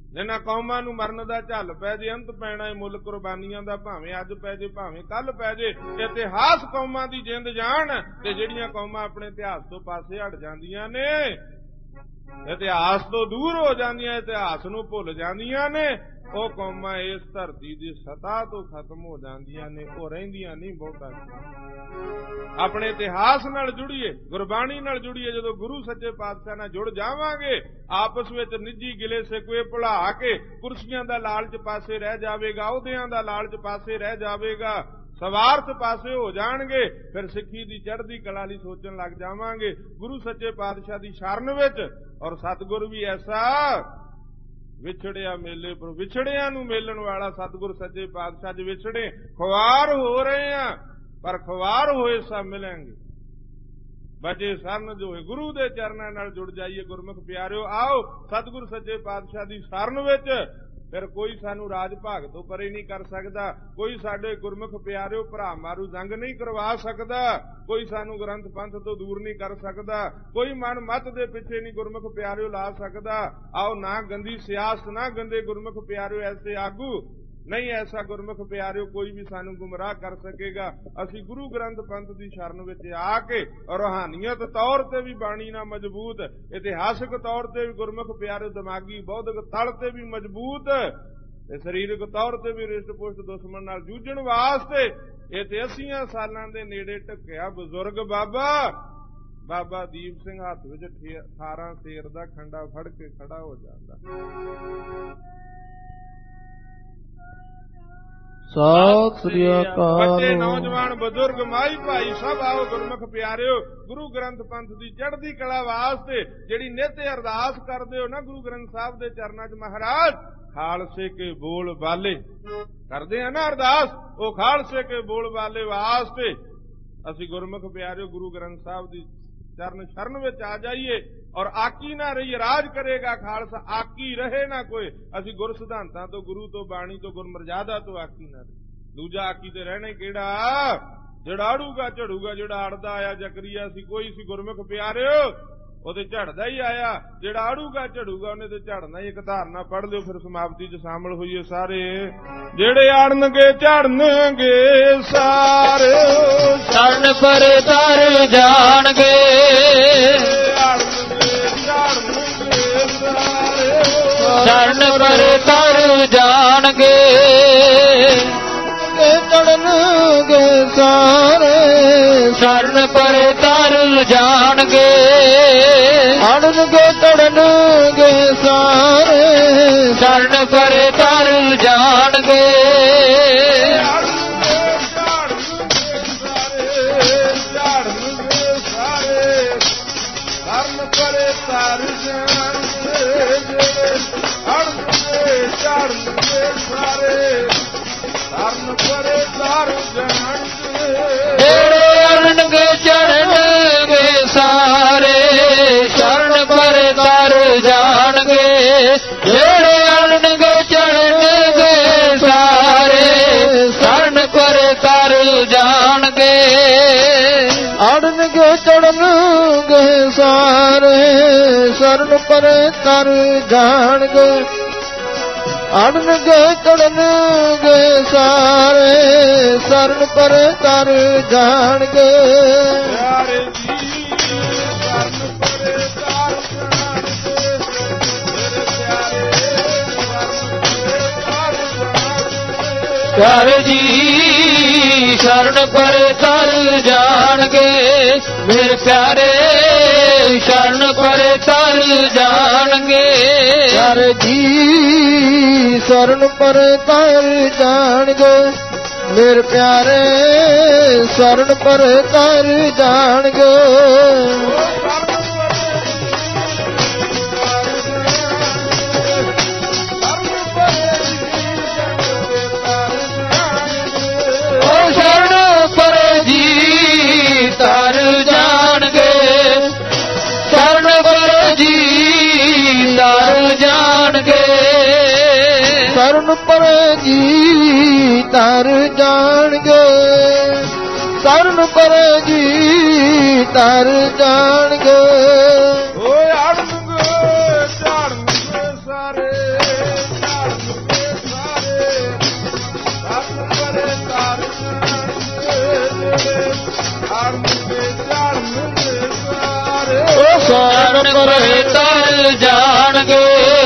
[SPEAKER 1] ਜਿਨ੍ਹਾਂ ਕੌਮਾਂ ਨੂੰ ਮਰਨ ਦਾ ਝੱਲ ਪੈ ਜੇ, ਅੰਤ ਪੈਣਾ ਏ ਮੁੱਲ ਕੁਰਬਾਨੀਆਂ ਦਾ, ਭਾਵੇਂ ਅੱਜ ਪੈ ਜੇ ਭਾਵੇਂ ਕੱਲ ਪੈ ਜੇ। ਇਤਿਹਾਸ ਕੌਮਾਂ ਦੀ ਜਿੰਦ ਜਾਣ, ਤੇ ਜਿਹੜੀਆਂ ਕੌਮਾਂ ਆਪਣੇ ਇਤਿਹਾਸ ਤੋਂ ਪਾਸੇ ਹਟ ਜਾਂਦੀਆਂ ਨੇ, ਇਤਿਹਾਸ ਤੋਂ ਦੂਰ ਹੋ ਜਾਂਦੀਆਂ, ਇਤਿਹਾਸ ਨੂੰ ਭੁੱਲ ਜਾਂਦੀਆਂ ਨੇ, ਉਹ ਕੌਮਾਂ ਇਸ ਧਰਤੀ ਦੀ ਸਤ੍ਹਾ ਤੋਂ ਖਤਮ ਹੋ ਜਾਂਦੀਆਂ ਨੇ, ਉਹ ਰਹਿੰਦੀਆਂ ਨਹੀਂ ਬਹੁਤਾ। ਆਪਣੇ ਇਤਿਹਾਸ ਨਾਲ ਜੁੜੀਏ, ਗੁਰਬਾਣੀ ਨਾਲ ਜੁੜੀਏ। ਜਦੋਂ ਗੁਰੂ ਸੱਚੇ ਪਾਤਸ਼ਾਹ ਨਾਲ ਜੁੜ ਜਾਵਾਂਗੇ, ਆਪਸ ਵਿੱਚ ਨਿੱਜੀ ਗਿਲੇ ਸਿਕਵੇ ਭੁਲਾ ਕੇ ਕੁਰਸੀਆਂ ਦਾ ਲਾਲਚ ਪਾਸੇ ਰਹਿ ਜਾਵੇਗਾ, ਅਹੁਦਿਆਂ ਦਾ ਲਾਲਚ ਪਾਸੇ ਰਹਿ ਜਾਵੇਗਾ, ਸਵਾਰਥ ਪਾਸੇ ਹੋ ਜਾਣਗੇ। ਫਿਰ ਸਿੱਖੀ ਦੀ ਚੜ੍ਹਦੀ ਕਲਾ ਲਈ ਸੋਚਣ ਲੱਗ ਜਾਵਾਂਗੇ। ਗੁਰੂ ਸੱਚੇ ਪਾਤਸ਼ਾਹ ਦੀ ਸ਼ਰਨ ਵਿੱਚ, ਔਰ ਸਤਿਗੁਰ ਵੀ ਐਸਾ ਵਿਛੜਿਆ ਮੇਲੇ ਪਰ, ਵਿਛੜਿਆਂ ਨੂੰ ਮੇਲਣ ਵਾਲਾ ਸਤਿਗੁਰ ਸੱਚੇ ਪਾਤਸ਼ਾਹ ਜੀ ਵਿਛੜੇ ਖੁਆਰ ਹੋ ਰਹੇ ਆ, ਪਰ ਖੁਆਰ ਹੋਏ ਸਭ ਮਿਲਾਂਗੇ। ਬਚੇ ਸਰਨ ਜੋ ਹੈ ਗੁਰੂ ਦੇ ਚਰਨਾਂ ਨਾਲ ਜੁੜ ਜਾਈਏ। ਗੁਰਮੁਖ ਪਿਆਰਿਓ, ਆਓ ਸਤਿਗੁਰ ਸੱਚੇ ਪਾਤਸ਼ਾਹ ਦੀ ਸ਼ਰਨ ਵਿੱਚ। ਫਿਰ ਕੋਈ ਸਾਨੂੰ ਰਾਜ ਭਾਗ ਤੋਂ ਪਰੇ ਨਹੀਂ ਕਰ ਸਕਦਾ, ਕੋਈ ਸਾਡੇ ਗੁਰਮੁਖ ਪਿਆਰਿਓ ਭਰਾ ਮਾਰੂ ਜੰਗ ਨਹੀਂ ਕਰਵਾ ਸਕਦਾ, ਕੋਈ ਸਾਨੂੰ ਗ੍ਰੰਥ ਪੰਥ ਤੋਂ ਦੂਰ ਨਹੀਂ ਕਰ ਸਕਦਾ, ਕੋਈ ਮਨ ਮਤ ਦੇ ਪਿੱਛੇ ਨਹੀਂ ਗੁਰਮੁਖ ਪਿਆਰਿਓ ਲਾ ਸਕਦਾ। ਆਓ, ਨਾ ਗੰਦੀ ਸਿਆਸਤ, ਨਾ ਗੰਦੇ ਗੁਰਮੁਖ ਪਿਆਰਿਓ ਐਸੇ ਆਗੂ, ਨਹੀਂ ਐਸਾ ਗੁਰਮੁਖ ਪਿਆਰਿਓ ਕੋਈ ਵੀ ਸਾਨੂੰ ਗੁੰਮਰਾਹ ਕਰ ਸਕੇਗਾ। ਅਸੀਂ ਗੁਰੂ ਗ੍ਰੰਥ ਪੰਥ ਦੀ ਸ਼ਰਨ ਵਿੱਚ ਆ ਕੇ ਰੂਹਾਨੀਅਤ ਤੌਰ ਤੇ ਵੀ ਬਾਣੀ ਨਾਲ ਮਜ਼ਬੂਤ, ਇਤਿਹਾਸਕ ਤੌਰ ਤੇ ਵੀ ਗੁਰਮੁਖ ਪਿਆਰਿਓ ਦਿਮਾਗੀ ਬੌਧਿਕ ਤਲ ਤੇ ਵੀ ਮਜ਼ਬੂਤ, ਤੇ ਸਰੀਰਕ ਤੌਰ ਤੇ ਵੀ ਰਿਸ਼ਟ ਪੁਸ਼ਟ ਦੁਸ਼ਮਣ ਨਾਲ ਜੂਝਣ ਵਾਸਤੇ ਇਹ ਤੇ ਅੱਸੀਆਂ ਸਾਲਾਂ ਦੇ ਨੇੜੇ ਢੱਕਿਆ ਬਜ਼ੁਰਗ ਬਾਬਾ ਬਾਬਾ ਦੀਪ ਸਿੰਘ ਹੱਥ ਵਿੱਚ ਅਠਾਰਾਂ ਸੇਰ ਦਾ ਖੰਡਾ ਫੜ ਕੇ ਖੜਾ ਹੋ ਜਾਂਦਾ।
[SPEAKER 3] ਸਤਿ ਸ੍ਰੀ ਅਕਾਲ।
[SPEAKER 1] ਬੱਚੇ, ਨੌਜਵਾਨ, ਬਜ਼ੁਰਗ, ਮਾਈ ਭਾਈ ਸਭ ਆਓ ਗੁਰਮੁਖ ਪਿਆਰਿਓ, ਗੁਰੂ ਗ੍ਰੰਥ ਪੰਥ ਦੀ ਚੜ੍ਹਦੀ ਕਲਾ ਵਾਸਤੇ ਜਿਹੜੀ ਨਿੱਤ ਅਰਦਾਸ ਕਰਦੇ ਹੋ ਨਾ ਗੁਰੂ ਗ੍ਰੰਥ ਸਾਹਿਬ ਦੇ ਚਰਨਾਂ 'ਚ, ਮਹਾਰਾਜ ਖਾਲਸੇ ਕੇ ਬੋਲ ਬਾਲੇ ਕਰਦੇ ਆ ਨਾ ਅਰਦਾਸ, ਉਹ ਖਾਲਸੇ ਕੇ ਬੋਲ ਬਾਲੇ ਵਾਸਤੇ ਅਸੀਂ ਗੁਰਮੁਖ ਪਿਆਰਿਓ ਗੁਰੂ ਗ੍ਰੰਥ ਸਾਹਿਬ ਦੀ ਚਰਨ ਸ਼ਰਨ ਵਿੱਚ ਆ ਜਾਈਏ। ਔਰ ਆਕੀ ਨਾ ਰਹੀਏ, ਰਾਜ ਕਰੇਗਾ ਖਾਲਸਾ, ਆਕੀ ਰਹੇ ਨਾ ਕੋਈ। ਅਸੀਂ ਗੁਰ ਸਿਧਾਂਤਾਂ ਤੋਂ, ਗੁਰੂ ਤੋਂ, ਬਾਣੀ ਤੋਂ, ਗੁਰਮਰਜ਼ਾਦਾ ਤੋਂ ਆਕੀ ਨਾ ਰਹੇ। ਦੂਜਾ ਆਕੀ ਤੇ ਰਹਿਣਾ ਕਿਹੜਾ? ਜਿਹੜਾ ਆੜੂਗਾ ਝੜੂਗਾ, ਜਿਹੜਾ ਅੜਦਾ ਆਇਆ ਜ਼ਕਰੀਆ ਸੀ, ਕੋਈ ਸੀ ਗੁਰਮੁਖ ਪਿਆਰਿਓ, ਉਹ ਤੇ ਝੜਦਾ ਹੀ ਆਇਆ। ਜਿਹੜਾ ਆੜੂਗਾ ਝੜੂਗਾ ਉਹਨੇ ਤੇ ਝੜਨਾ ਹੀ। ਇੱਕ ਧਾਰਨਾ ਪੜ੍ਹ ਲਿਓ, ਫਿਰ ਸਮਾਪਤੀ 'ਚ ਸ਼ਾਮਲ ਹੋਈਏ ਸਾਰੇ। ਜਿਹੜੇ ਆੜਨਗੇ ਝੜਨਗੇ ਸਾਰੇ,
[SPEAKER 3] ਚਰਨ ਪਰ ਤਰ ਜਾਣਗੇ। ਚਰਨ ਪਰ ਤਰ ਜਾਣਗੇ, ਚੜਨਗੇ ਸਾਰੇ। ਚਰਨ ਪਰ ਤਰ ਜਾਣਗੇ, ਅੜਨਗੇ ਚੜਨਗੇ ਸਾਰੇ। ਚਰਨ ਪਰ ਤਰ ਜਾਣਗੇ, ਜਿਹੜੇ ਅੜਨਗੇ ਚੜਨਗੇ ਸਾਰੇ। ਸ਼ਰਨ ਪਰ ਤਰ ਜਾਣਗੇ, ਜਿਹੜੇ ਅੜਨਗੇ ਚੜਨਗੇ ਸਾਰੇ। ਸ਼ਰਨ ਪਰ ਤਰ ਜਾਣਗੇ, ਅੜਨਗੇ ਚੜਨਗੇ ਸਾਰੇ। ਸ਼ਰਨ ਪਰ ਤਰ ਜਾਣਗੇ, ਅੜਨਗੇ ਚੜਨਗੇ ਸਾਰੇ। ਸ਼ਰਨ ਪਰ ਤਰ ਜਾਣਗੇ। ਪਿਆਰੇ ਜੀ ਸ਼ਰਨ ਪਰ ਤਰ ਜਾਣਗੇ, ਮੇਰੇ ਪਿਆਰੇ ਸ਼ਰਨ ਪਰ ਤਰ ਜਾਣਗੇ। ਪਿਆਰੇ ਜੀ ਸ਼ਰਨ ਪਰ ਤਰ ਜਾਣਗੇ, ਮੇਰੇ ਪਿਆਰੇ ਸ਼ਰਨ ਪਰ ਤਰ ਜਾਣਗੇ। ਤਰ ਜਾਣਗੇ, ਸ਼ਰਨ ਪਰ ਜੀ ਤਰ ਜਾਣਗੇ। ਸ਼ਰਨ ਪਰ ਜੀ ਤਰ ਜਾਣਗੇ, ਸ਼ਰਨ ਪਰ ਜੀ ਤਰ ਜਾਣਗੇ।
[SPEAKER 1] ਓਏ ਅੜਨਗੇ ਝੜਨਗੇ ਸਾਰੇ।
[SPEAKER 3] ਪਰੇ ਤਰ ਜਾਣਗੇ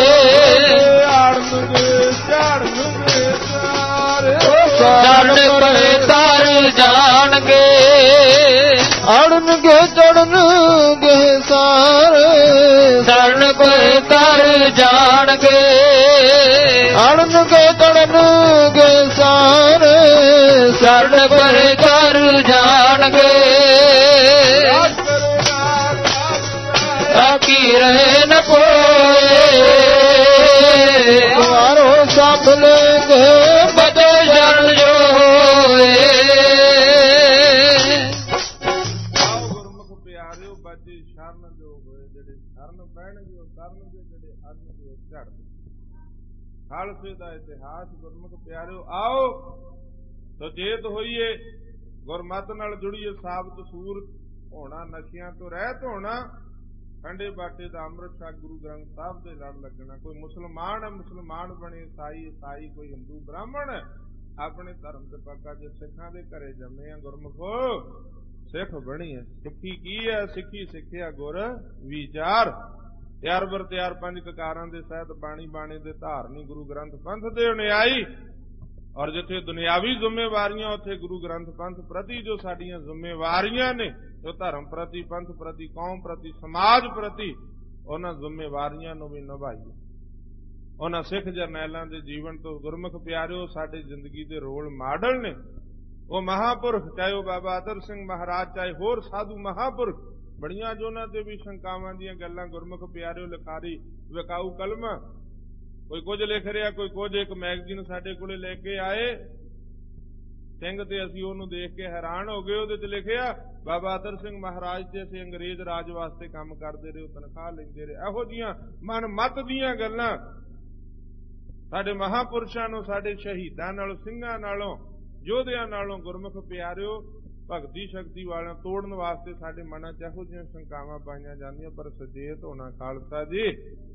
[SPEAKER 2] ਆੜਨਗੇ ਚੜਨਗੇ ਸਾਰੇ
[SPEAKER 3] ਚਰਨ ਪਰੇ ਤਰ ਜਾਣਗੇ
[SPEAKER 2] ਆੜਨਗੇ ਚੜਨਗੇ ਸਾਰੇ
[SPEAKER 3] ਚਰਨ ਪਰੇ ਤਰ ਜਾਣਗੇ
[SPEAKER 2] ਆੜਨਗੇ ਚੜਨਗੇ ਸਾਰੇ
[SPEAKER 3] ਚਰਨ ਪਰੇ ਤਰ ਜਾਣਗੇ ਤਾਕੀ ਰਹੇ ਨ ਕੋਏ
[SPEAKER 2] ਦੁਆਰੋ ਸੰਭ ਲੈਂਗੇ
[SPEAKER 3] ਬਦੋ ਸ਼ਰਨ ਜੋ ਹੋਏ
[SPEAKER 2] ਆਓ ਗੁਰਮੁਖ ਪਿਆਰਿਓ ਬਾਜੀ ਸ਼ਰਨ ਜੋ ਹੋਏ ਜਿਹੜੇ ਸ਼ਰਨ ਪੈਣਗੇ ਉਹ ਤਰਨਗੇ ਜਿਹੜੇ ਅੜਨਗੇ ਉਹ ਝੜਨਗੇ ਖਾਲਸੇ ਦਾ ਇਤਿਹਾਸ ਗੁਰਮੁਖ ਪਿਆਰਿਓ ਆਓ ਸੁਚੇਤ ਹੋਈਏ ਗੁਰਮਤਿ ਨਾਲ ਜੁੜੀਏ ਸਾਬਤ ਸੂਰਤ ਹੋਣਾ ਨਸ਼ਿਆਂ ਤੋਂ ਰਹਿਤ ਹੋਣਾ ਠੰਡੇ ਬਾਟੇ ਦਾ ਅੰਮ੍ਰਿਤ ਛਕ ਗੁਰੂ ਗ੍ਰੰਥ ਸਾਹਿਬ ਦੇ ਲੜ ਲੱਗਣਾ ਕੋਈ ਮੁਸਲਮਾਨ ਹੈ ਮੁਸਲਮਾਨ ਬਣੇ ਈਸਾਈ ਈਸਾਈ ਕੋਈ ਹਿੰਦੂ ਬ੍ਰਾਹਮਣ ਆਪਣੇ ਧਰਮ ਤੇ ਪੱਕਾ ਜੇ ਸਿੱਖਾਂ ਦੇ ਘਰੇ ਜੰਮੇ ਆ ਗੁਰਮੁਖੋ ਸਿੱਖ ਬਣੀ ਹੈ ਸਿੱਖੀ ਕੀ ਹੈ ਸਿੱਖੀ ਸਿੱਖਿਆ ਗੁਰ ਵਿਚਾਰ ਤਿਆਰ ਬਰ ਤਿਆਰ ਪੰਜ ਕਕਾਰਾਂ ਦੇ ਸਹਿਤ ਬਾਣੀ ਬਾਣੇ ਦੇ ਧਾਰਨੀ ਗੁਰੂ ਗ੍ਰੰਥ ਪੰਥ ਦੇ ਅਨਿਆਈ ਔਰ ਜਿੱਥੇ ਦੁਨਿਆਵੀ ਜ਼ਿੰਮੇਵਾਰੀਆਂ ਉੱਥੇ ਗੁਰੂ ਗ੍ਰੰਥ ਪੰਥ ਪ੍ਰਤੀ ਜੋ ਸਾਡੀਆਂ ਜ਼ਿੰਮੇਵਾਰੀਆਂ ਨੇ ਜੋ ਧਰਮ ਪ੍ਰਤੀ ਪੰਥ ਪ੍ਰਤੀ ਕੌਮ ਪ੍ਰਤੀ ਸਮਾਜ ਪ੍ਰਤੀ ਉਹਨਾਂ ਜ਼ਿੰਮੇਵਾਰੀਆਂ ਨੂੰ ਵੀ ਨਿਭਾਈਏ ਉਹਨਾਂ ਸਿੱਖ ਜਰਨੈਲਾਂ ਦੇ ਜੀਵਨ ਤੋਂ ਗੁਰਮੁਖ ਪਿਆਰਿਓ ਸਾਡੇ ਜ਼ਿੰਦਗੀ ਦੇ ਰੋਲ ਮਾਡਲ ਨੇ ਉਹ ਮਹਾਪੁਰਖ ਚਾਹੇ ਉਹ ਬਾਬਾ ਅਤਰ ਸਿੰਘ ਮਹਾਰਾਜ ਚਾਹੇ ਹੋਰ ਸਾਧੂ ਮਹਾਪੁਰਖ ਬੜੀਆਂ ਜੋ ਉਹਨਾਂ ਤੇ ਵੀ ਸ਼ੰਕਾਵਾਂ ਦੀਆਂ ਗੱਲਾਂ ਗੁਰਮੁਖ ਪਿਆਰਿਓ ਲਿਖਾਰੀ ਵਿਕਾਊ ਕਲਮਾਂ ਕੋਈ ਕੁਝ ਲਿਖ ਰਿਹਾ ਕੋਈ ਕੁਝ ਇੱਕ ਮੈਗਜ਼ੀਨ ਸਾਡੇ ਕੋਲੇ ਲੈ ਕੇ ਆਏ ਸਿੰਘ ਤੇ ਅਸੀਂ ਉਹਨੂੰ ਦੇਖ ਕੇ ਹੈਰਾਨ ਹੋ ਗਏ ਉਹਦੇ ਚ ਲਿਖਿਆ ਬਾਬਾ ਅਤਰ ਸਿੰਘ ਮਹਾਰਾਜ ਤੇ ਅਸੀਂ ਅੰਗਰੇਜ਼ ਰਾਜ ਵਾਸਤੇ ਕੰਮ ਕਰਦੇ ਰਹੇ ਤਨਖਾਹ ਲੈਂਦੇ ਰਹੇ ਇਹੋ ਜੀਆਂ ਮਨ ਮਤ ਦੀਆਂ ਗੱਲਾਂ ਸਾਡੇ ਮਹਾਪੁਰਸ਼ਾਂ ਨੂੰ ਸਾਡੇ ਸ਼ਹੀਦਾਂ ਨਾਲੋਂ ਸਿੰਘਾਂ ਨਾਲੋਂ ਯੋਧਿਆਂ ਨਾਲੋਂ ਗੁਰਮੁਖ ਪਿਆਰਿਓ ਭਗਤੀ ਸ਼ਕਤੀ ਵਾਲਿਆਂ ਤੋੜਨ ਵਾਸਤੇ ਸਾਡੇ ਮਨਾਂ 'ਚ ਇਹੋ ਜਿਹੀਆਂ ਸ਼ੰਕਾਵਾਂ ਪਾਈਆਂ ਜਾਂਦੀਆਂ ਪਰ ਸੁਚੇਤ ਹੋਣਾ ਖਾਲਸਾ ਜੀ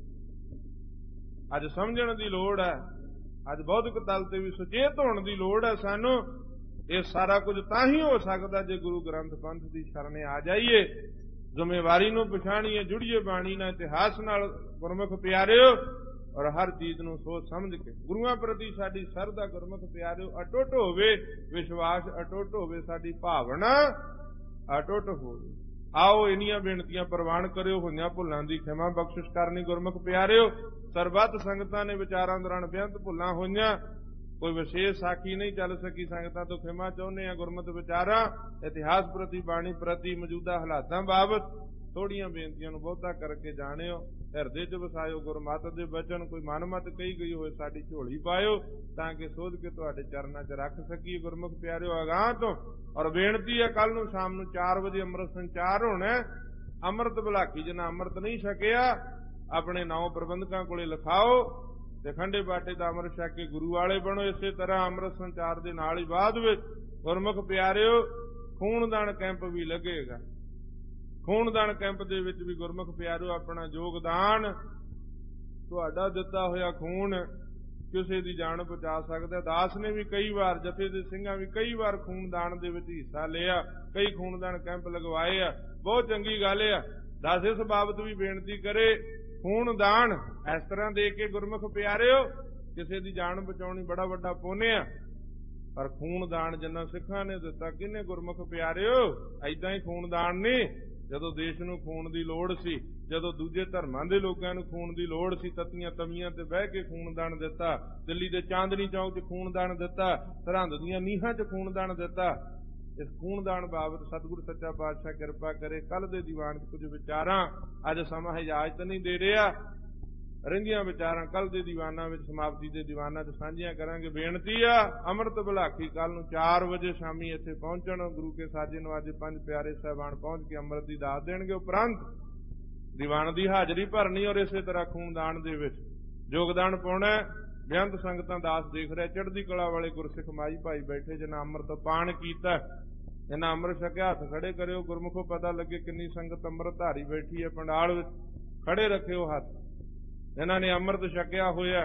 [SPEAKER 2] ਅੱਜ ਸਮਝਣ ਦੀ ਲੋੜ ਹੈ ਅੱਜ ਬੌਧਿਕ ਤਲ ਤੇ ਵੀ ਸੁਚੇਤ ਹੋਣ ਦੀ ਲੋੜ ਹੈ ਸਾਨੂੰ ਇਹ ਸਾਰਾ ਕੁਝ ਤਾਂ ਹੀ ਹੋ ਸਕਦਾ ਜੇ ਗੁਰੂ ਗ੍ਰੰਥ ਪੰਥ ਦੀ ਸ਼ਰਨੇ ਆ ਜਾਈਏ ਜ਼ਿੰਮੇਵਾਰੀ ਨੂੰ ਪਛਾਣੀਏ ਜੁੜੀਏ ਬਾਣੀ ਨਾਲ ਇਤਿਹਾਸ ਨਾਲ ਗੁਰਮੁਖ ਪਿਆਰਿਓ ਔਰ ਹਰ ਚੀਜ਼ ਨੂੰ ਸੋਚ ਸਮਝ ਕੇ ਗੁਰੂਆਂ ਪ੍ਰਤੀ ਸਾਡੀ ਸਰਧਾ ਗੁਰਮੁਖ ਪਿਆਰਿਓ ਅਟੁੱਟ ਹੋਵੇ ਵਿਸ਼ਵਾਸ ਅਟੁੱਟ ਹੋਵੇ ਸਾਡੀ ਭਾਵਨਾ ਅਟੁੱਟ ਹੋਵੇ ਆਓ ਇੰਨੀਆਂ ਬੇਨਤੀਆਂ ਪ੍ਰਵਾਨ ਕਰਿਓ ਹੋਈਆਂ ਭੁੱਲਾਂ ਦੀ ਖਿਮਾ ਬਖਸ਼ਿਸ਼ ਕਰਨੀ ਗੁਰਮੁਖ ਪਿਆਰਿਓ ਸਰਬੱਤ ਸੰਗਤਾਂ ਨੇ ਵਿਚਾਰਾਂ ਦੌਰਾਨ ਬੇਅੰਤ ਭੁੱਲਾਂ ਹੋਈਆਂ ਕੋਈ ਵਿਸ਼ੇਸ਼ ਸਾਖੀ ਨਹੀਂ ਚੱਲ ਸਕੀ ਸੰਗਤਾਂ ਤੋਂ ਖਿਮਾ ਚਾਹੁੰਦੇ ਆ ਗੁਰਮਤਿ ਵਿਚਾਰਾਂ ਇਤਿਹਾਸ ਪ੍ਰਤੀ ਬਾਣੀ ਪ੍ਰਤੀ ਮੌਜੂਦਾ ਹਾਲਾਤਾਂ ਬਾਬਤ ਥੋੜੀਆਂ ਬੇਨਤੀਆਂ ਨੂੰ ਬਹੁਤਾ ਕਰਕੇ ਜਾਣਿਓ ਹਿਰਦੇ 'ਚ ਵਸਾਇਓ ਗੁਰਮਤਿ ਦੇ ਬਚਨ ਕੋਈ ਮਨਮਤ ਕਹੀ ਗਈ ਹੋਏ ਸਾਡੀ ਝੋਲੀ ਪਾਇਓ ਤਾਂ ਕਿ ਸੋਧ ਕੇ ਤੁਹਾਡੇ ਚਰਨਾਂ 'ਚ ਰੱਖ ਸਕੀਏ ਗੁਰਮੁਖ ਪਿਆਰਿਓ ਅਗਾਂਹ ਤੋਂ ਔਰ ਬੇਨਤੀ ਹੈ ਕੱਲ ਨੂੰ ਸ਼ਾਮ ਨੂੰ ਚਾਰ ਵਜੇ ਅੰਮ੍ਰਿਤ ਸੰਚਾਰ ਹੋਣਾ ਅੰਮ੍ਰਿਤ ਭਲਾਕੀ ਜਿਨ੍ਹਾਂ ਅੰਮ੍ਰਿਤ ਨਹੀਂ ਛਕਿਆ ਆਪਣੇ ਨਾਮ ਪ੍ਰਬੰਧਕਾਂ ਕੋਲੇ ਲਿਖਾਓ ਤੇ ਖੰਡੇ ਬਾਟੇ ਦਾ ਅੰਮ੍ਰਿਤ ਛਕ ਕੇ ਗੁਰੂ ਵਾਲੇ ਬਣੋ ਇਸੇ ਤਰ੍ਹਾਂ ਅੰਮ੍ਰਿਤ ਸੰਚਾਰ ਦੇ ਨਾਲ ਹੀ ਬਾਅਦ ਵਿੱਚ ਗੁਰਮੁਖ ਪਿਆਰਿਓ ਖੂਨਦਾਨ ਕੈਂਪ ਵੀ ਲੱਗੇਗਾ ਖੂਨਦਾਨ ਕੈਂਪ ਦੇ ਵਿੱਚ ਵੀ ਗੁਰਮੁਖ ਪਿਆਰਿਓ ਆਪਣਾ ਯੋਗਦਾਨ ਤੁਹਾਡਾ ਦਿੱਤਾ ਹੋਇਆ ਖੂਨ ਕਿਸੇ ਦੀ ਜਾਨ ਬਚਾ ਸਕਦਾ ਦਾਸ ਨੇ ਵੀ ਕਈ ਵਾਰ ਜਥੇ ਦੇ ਸਿੰਘਾਂ ਵੀ ਕਈ ਵਾਰ ਖੂਨਦਾਨ ਦੇ ਵਿੱਚ ਹਿੱਸਾ ਲਿਆ ਕਈ ਖੂਨਦਾਨ ਕੈਂਪ ਲਗਵਾਏ ਆ ਬਹੁਤ ਚੰਗੀ ਗੱਲ ਆ ਦਾਸ ਇਸ ਬਾਬਤ ਵੀ ਬੇਨਤੀ ਕਰੇ ਖੂਨਦਾਨ ਇਸ ਤਰ੍ਹਾਂ ਦੇ ਕੇ ਗੁਰਮੁਖ ਪਿਆਰਿਓ ਕਿਸੇ ਦੀ ਜਾਨ ਬਚਾਉਣੀ ਬੜਾ ਵੱਡਾ ਪੁੰਨ ਆ ਪਰ ਖੂਨਦਾਨ ਜਿੰਨਾ ਸਿੱਖਾਂ ਨੇ ਦਿੱਤਾ ਕਿਹਨੇ ਗੁਰਮੁਖ ਪਿਆਰਿਓ ਐਦਾਂ ਹੀ ਖੂਨਦਾਨ ਨਹੀਂ ਜਦੋਂ ਦੇਸ਼ ਨੂੰ ਖੂਨ ਦੀ ਲੋੜ ਸੀ ਜਦੋਂ ਦੂਜੇ ਧਰਮਾਂ ਦੇ ਲੋਕਾਂ ਨੂੰ ਖੂਨ ਦੀ ਲੋੜ ਸੀ ਤਤੀਆਂ ਤਵੀਆਂ ਤੇ ਬਹਿ ਕੇ ਖੂਨਦਾਨ ਦਿੱਤਾ ਦਿੱਲੀ ਦੇ ਚਾਂਦਨੀ ਚੌਕ 'ਚ ਖੂਨਦਾਨ ਦਿੱਤਾ ਸਰਹੰਦ ਦੀਆਂ ਨੀਹਾਂ 'ਚ ਖੂਨਦਾਨ ਦਿੱਤਾ ਇਸ ਖੂਨਦਾਨ ਬਾਬਤ ਸਤਿਗੁਰੂ ਸੱਚਾ ਪਾਤਸ਼ਾਹ ਕਿਰਪਾ ਕਰੇ ਕੱਲ ਦੇ ਦੀਵਾਨ 'ਚ ਕੁਝ ਵਿਚਾਰਾਂ ਅੱਜ ਸਮਾਂ ਇਜਾਜ਼ਤ ਨਹੀਂ ਦੇ ਰਿਹਾ ਰਹਿੰਦੀਆਂ ਵਿਚਾਰਾਂ ਕੱਲ ਦੇ ਦੀਵਾਨਾਂ ਵਿੱਚ ਸਮਾਪਤੀ ਦੇ ਦੀਵਾਨਾਂ 'ਚ ਸਾਂਝੀਆਂ ਕਰਾਂਗੇ ਬੇਨਤੀ ਆ ਅੰਮ੍ਰਿਤ ਭਲਾਕੀ ਕੱਲ ਨੂੰ ਚਾਰ ਵਜੇ ਸ਼ਾਮੀ ਇੱਥੇ ਪਹੁੰਚਣ ਗੁਰੂ ਕੇ ਸਾਜੇ ਨੂੰ ਅੱਜ ਪੰਜ ਪਿਆਰੇ ਸਾਹਿਬਾਨ ਪਹੁੰਚ ਕੇ ਅੰਮ੍ਰਿਤ ਦੀ ਦਾਤ ਦੇਣਗੇ ਉਪਰੰਤ ਦੀਵਾਨ ਦੀ ਹਾਜ਼ਰੀ ਭਰਨੀ ਔਰ ਇਸੇ ਤਰ੍ਹਾਂ ਖੂਨਦਾਨ ਦੇ ਵਿੱਚ ਯੋਗਦਾਨ ਪਾਉਣਾ ਬੇਅੰਤ ਸੰਗਤਾਂ ਦਾਸ ਦੇਖ ਰਿਹਾ ਚੜ੍ਹਦੀ ਕਲਾ ਵਾਲੇ ਗੁਰਸਿੱਖ ਮਾਈ ਭਾਈ ਬੈਠੇ ਜਿਨ੍ਹਾਂ ਅੰਮ੍ਰਿਤ ਪਾਣ ਕੀਤਾ ਇਹਨਾਂ ਅੰਮ੍ਰਿਤ ਛਕਿਆ ਹੱਥ ਖੜੇ ਕਰਿਓ ਗੁਰਮੁਖੋ ਪਤਾ ਲੱਗੇ ਕਿੰਨੀ ਸੰਗਤ ਅੰਮ੍ਰਿਤ ਧਾਰੀ ਬੈਠੀ ਹੈ ਪੰਡਾਲ ਵਿੱਚ ਖੜੇ ਰੱਖਿਓ ਹੱਥ ਇਹਨਾਂ ਨੇ ਅੰਮ੍ਰਿਤ ਛਕਿਆ ਹੋਇਆ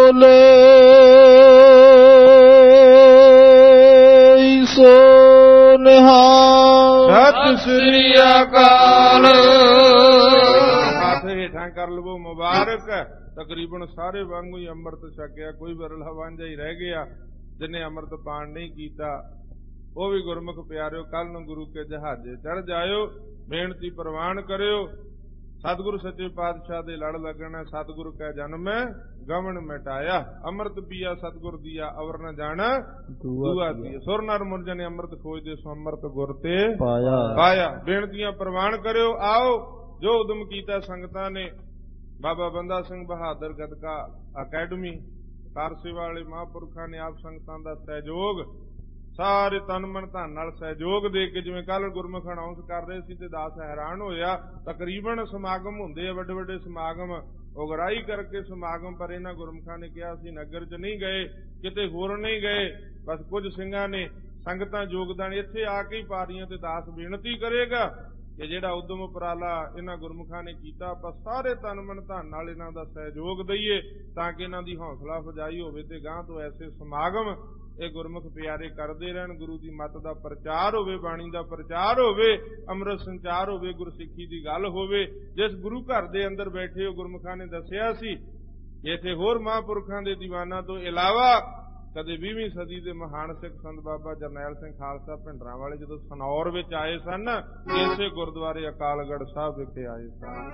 [SPEAKER 2] ਬੋਲੇ ਸੋ
[SPEAKER 3] ਨਿਹਾਲ।
[SPEAKER 1] ਸਤਿ ਸ੍ਰੀ ਅਕਾਲ। ਹੱਥ ਹੇਠਾਂ ਕਰ ਲਵੋ ਮੁਬਾਰਕ। ਤਕਰੀਬਨ ਸਾਰੇ ਵਾਂਗੂ ਹੀ ਅੰਮ੍ਰਿਤ ਛਕਿਆ, ਕੋਈ ਵਿਰਲਾ ਵਾਂਝਾ ਹੀ ਰਹਿ ਗਿਆ ਜਿਹਨੇ ਅੰਮ੍ਰਿਤ ਪਾਨ ਨਹੀਂ ਕੀਤਾ। ਉਹ ਵੀ ਗੁਰਮੁਖ ਪਿਆਰਿਓ ਕੱਲ ਨੂੰ ਗੁਰੂ ਕੇ ਜਹਾਜ਼ੇ ਚੜ ਜਾਇਓ। ਬੇਨਤੀ ਪ੍ਰਵਾਨ ਕਰਿਓ। ਸਤਿਗੁਰੂ ਸੱਚੇ ਪਾਤਸ਼ਾਹ ਦੇ ਲੜ ਲੱਗਣਾ। ਸਤਿਗੁਰੂ ਕੈ ਜਨਮ ਗਵਨ ਮਿਟਾਇਆ। ਅੰਮ੍ਰਿਤ ਪੀਆ ਸਤਿਗੁਰ ਦੀਆ ਅਵਰ ਨ ਜਾਣਾ ਦੂਆ ਦੀਆ। ਸੁਰ ਨਰ ਮੁਰਜਨ ਅੰਮ੍ਰਿਤ ਖੋਜਦੇ ਸੋ ਅੰਮ੍ਰਿਤ ਗੁਰ ਤੇ ਪਾਇਆ ਪਾਇਆ। ਬੇਨਤੀਆਂ ਪ੍ਰਵਾਨ ਕਰਿਓ। ਆਓ ਜੋ ਉਦਮ ਕੀਤਾ ਸੰਗਤਾਂ ਨੇ, ਬਾਬਾ ਬੰਦਾ ਸਿੰਘ ਬਹਾਦਰ ਗਦਕਾ ਅਕੈਡਮੀ ਕਾਰ ਸੇਵਾ ਵਾਲੇ ਮਹਾਂਪੁਰਖਾਂ ਨੇ ਆਪ ਸੰਗਤਾਂ ਦਾ ਸਹਿਯੋਗ, ਸਾਰੇ ਤਨ ਮਨ ਧਨ ਨਾਲ ਸਹਿਯੋਗ ਦੇ ਕੇ, ਜਿਵੇਂ ਕੱਲ ਗੁਰਮੁਖ ਅਨਾਉਂਸ ਕਰ ਰਹੇ ਸੀ ਤੇ ਦਾਸ ਹੈਰਾਨ ਹੋਇਆ, ਤਕਰੀਬਨ ਸਮਾਗਮ ਹੁੰਦੇ ਆ ਵੱਡੇ ਵੱਡੇ ਸਮਾਗਮ, ਉਗਰਾਹੀ ਕਰਕੇ ਸਮਾਗਮ, ਪਰ ਇਹਨਾਂ ਗੁਰਮੁਖਾਂ ਨੇ ਕਿਹਾ ਅਸੀਂ ਨਗਰ 'ਚ ਨਹੀਂ ਗਏ, ਕਿਤੇ ਹੋਰ ਨਹੀਂ ਗਏ, ਬਸ ਕੁਝ ਸਿੰਘਾਂ ਨੇ ਸੰਗਤਾਂ ਯੋਗਦਾਨ ਇੱਥੇ ਆ ਕੇ ਹੀ ਪਾ ਰਹੀਆਂ। ਤੇ ਦਾਸ ਬੇਨਤੀ ਕਰੇਗਾ ਕਿ ਜਿਹੜਾ ਉਦਮ ਉਪਰਾਲਾ ਇਹਨਾਂ ਗੁਰਮੁਖਾਂ ਨੇ ਕੀਤਾ, ਆਪਾਂ ਸਾਰੇ ਤਨ ਮਨ ਧਨ ਨਾਲ ਇਹਨਾਂ ਦਾ ਸਹਿਯੋਗ ਦਈਏ ਤਾਂ ਕਿ ਇਹਨਾਂ ਦੀ ਹੌਸਲਾ ਅਫਜ਼ਾਈ ਹੋਵੇ ਤੇ ਗਾਂਹ ਤੋਂ ਐਸੇ ਸਮਾਗਮ ਇਹ ਗੁਰਮੁਖ ਪਿਆਰੇ ਕਰਦੇ ਰਹਿਣ। ਗੁਰੂ ਦੀ ਮੱਤ ਦਾ ਪ੍ਰਚਾਰ ਹੋਵੇ, ਬਾਣੀ ਦਾ ਪ੍ਰਚਾਰ ਹੋਵੇ, ਅੰਮ੍ਰਿਤ ਸੰਚਾਰ ਹੋਵੇ, ਗੁਰਸਿੱਖੀ ਦੀ ਗੱਲ ਹੋਵੇ। ਜਿਸ ਗੁਰੂ ਘਰ ਦੇ ਅੰਦਰ ਬੈਠੇ ਹੋ ਗੁਰਮੁਖਾਂ ਨੇ ਦੱਸਿਆ ਸੀ ਇੱਥੇ ਹੋਰ ਮਹਾਂਪੁਰਖਾਂ ਦੇ ਦੀਵਾਨਾਂ ਤੋਂ ਇਲਾਵਾ ਕਦੇ ਵੀਹਵੀਂ ਸਦੀ ਦੇ ਮਹਾਨ ਸਿੱਖ ਸੰਤ ਬਾਬਾ ਜਰਨੈਲ ਸਿੰਘ ਖਾਲਸਾ ਭਿੰਡਰਾਂ ਵਾਲੇ ਜਦੋਂ ਸਨੌਰ ਵਿੱਚ ਆਏ ਸਨ, ਇਸੇ ਗੁਰਦੁਆਰੇ ਅਕਾਲਗੜ੍ਹ ਸਾਹਿਬ ਵਿਖੇ ਆਏ ਸਨ।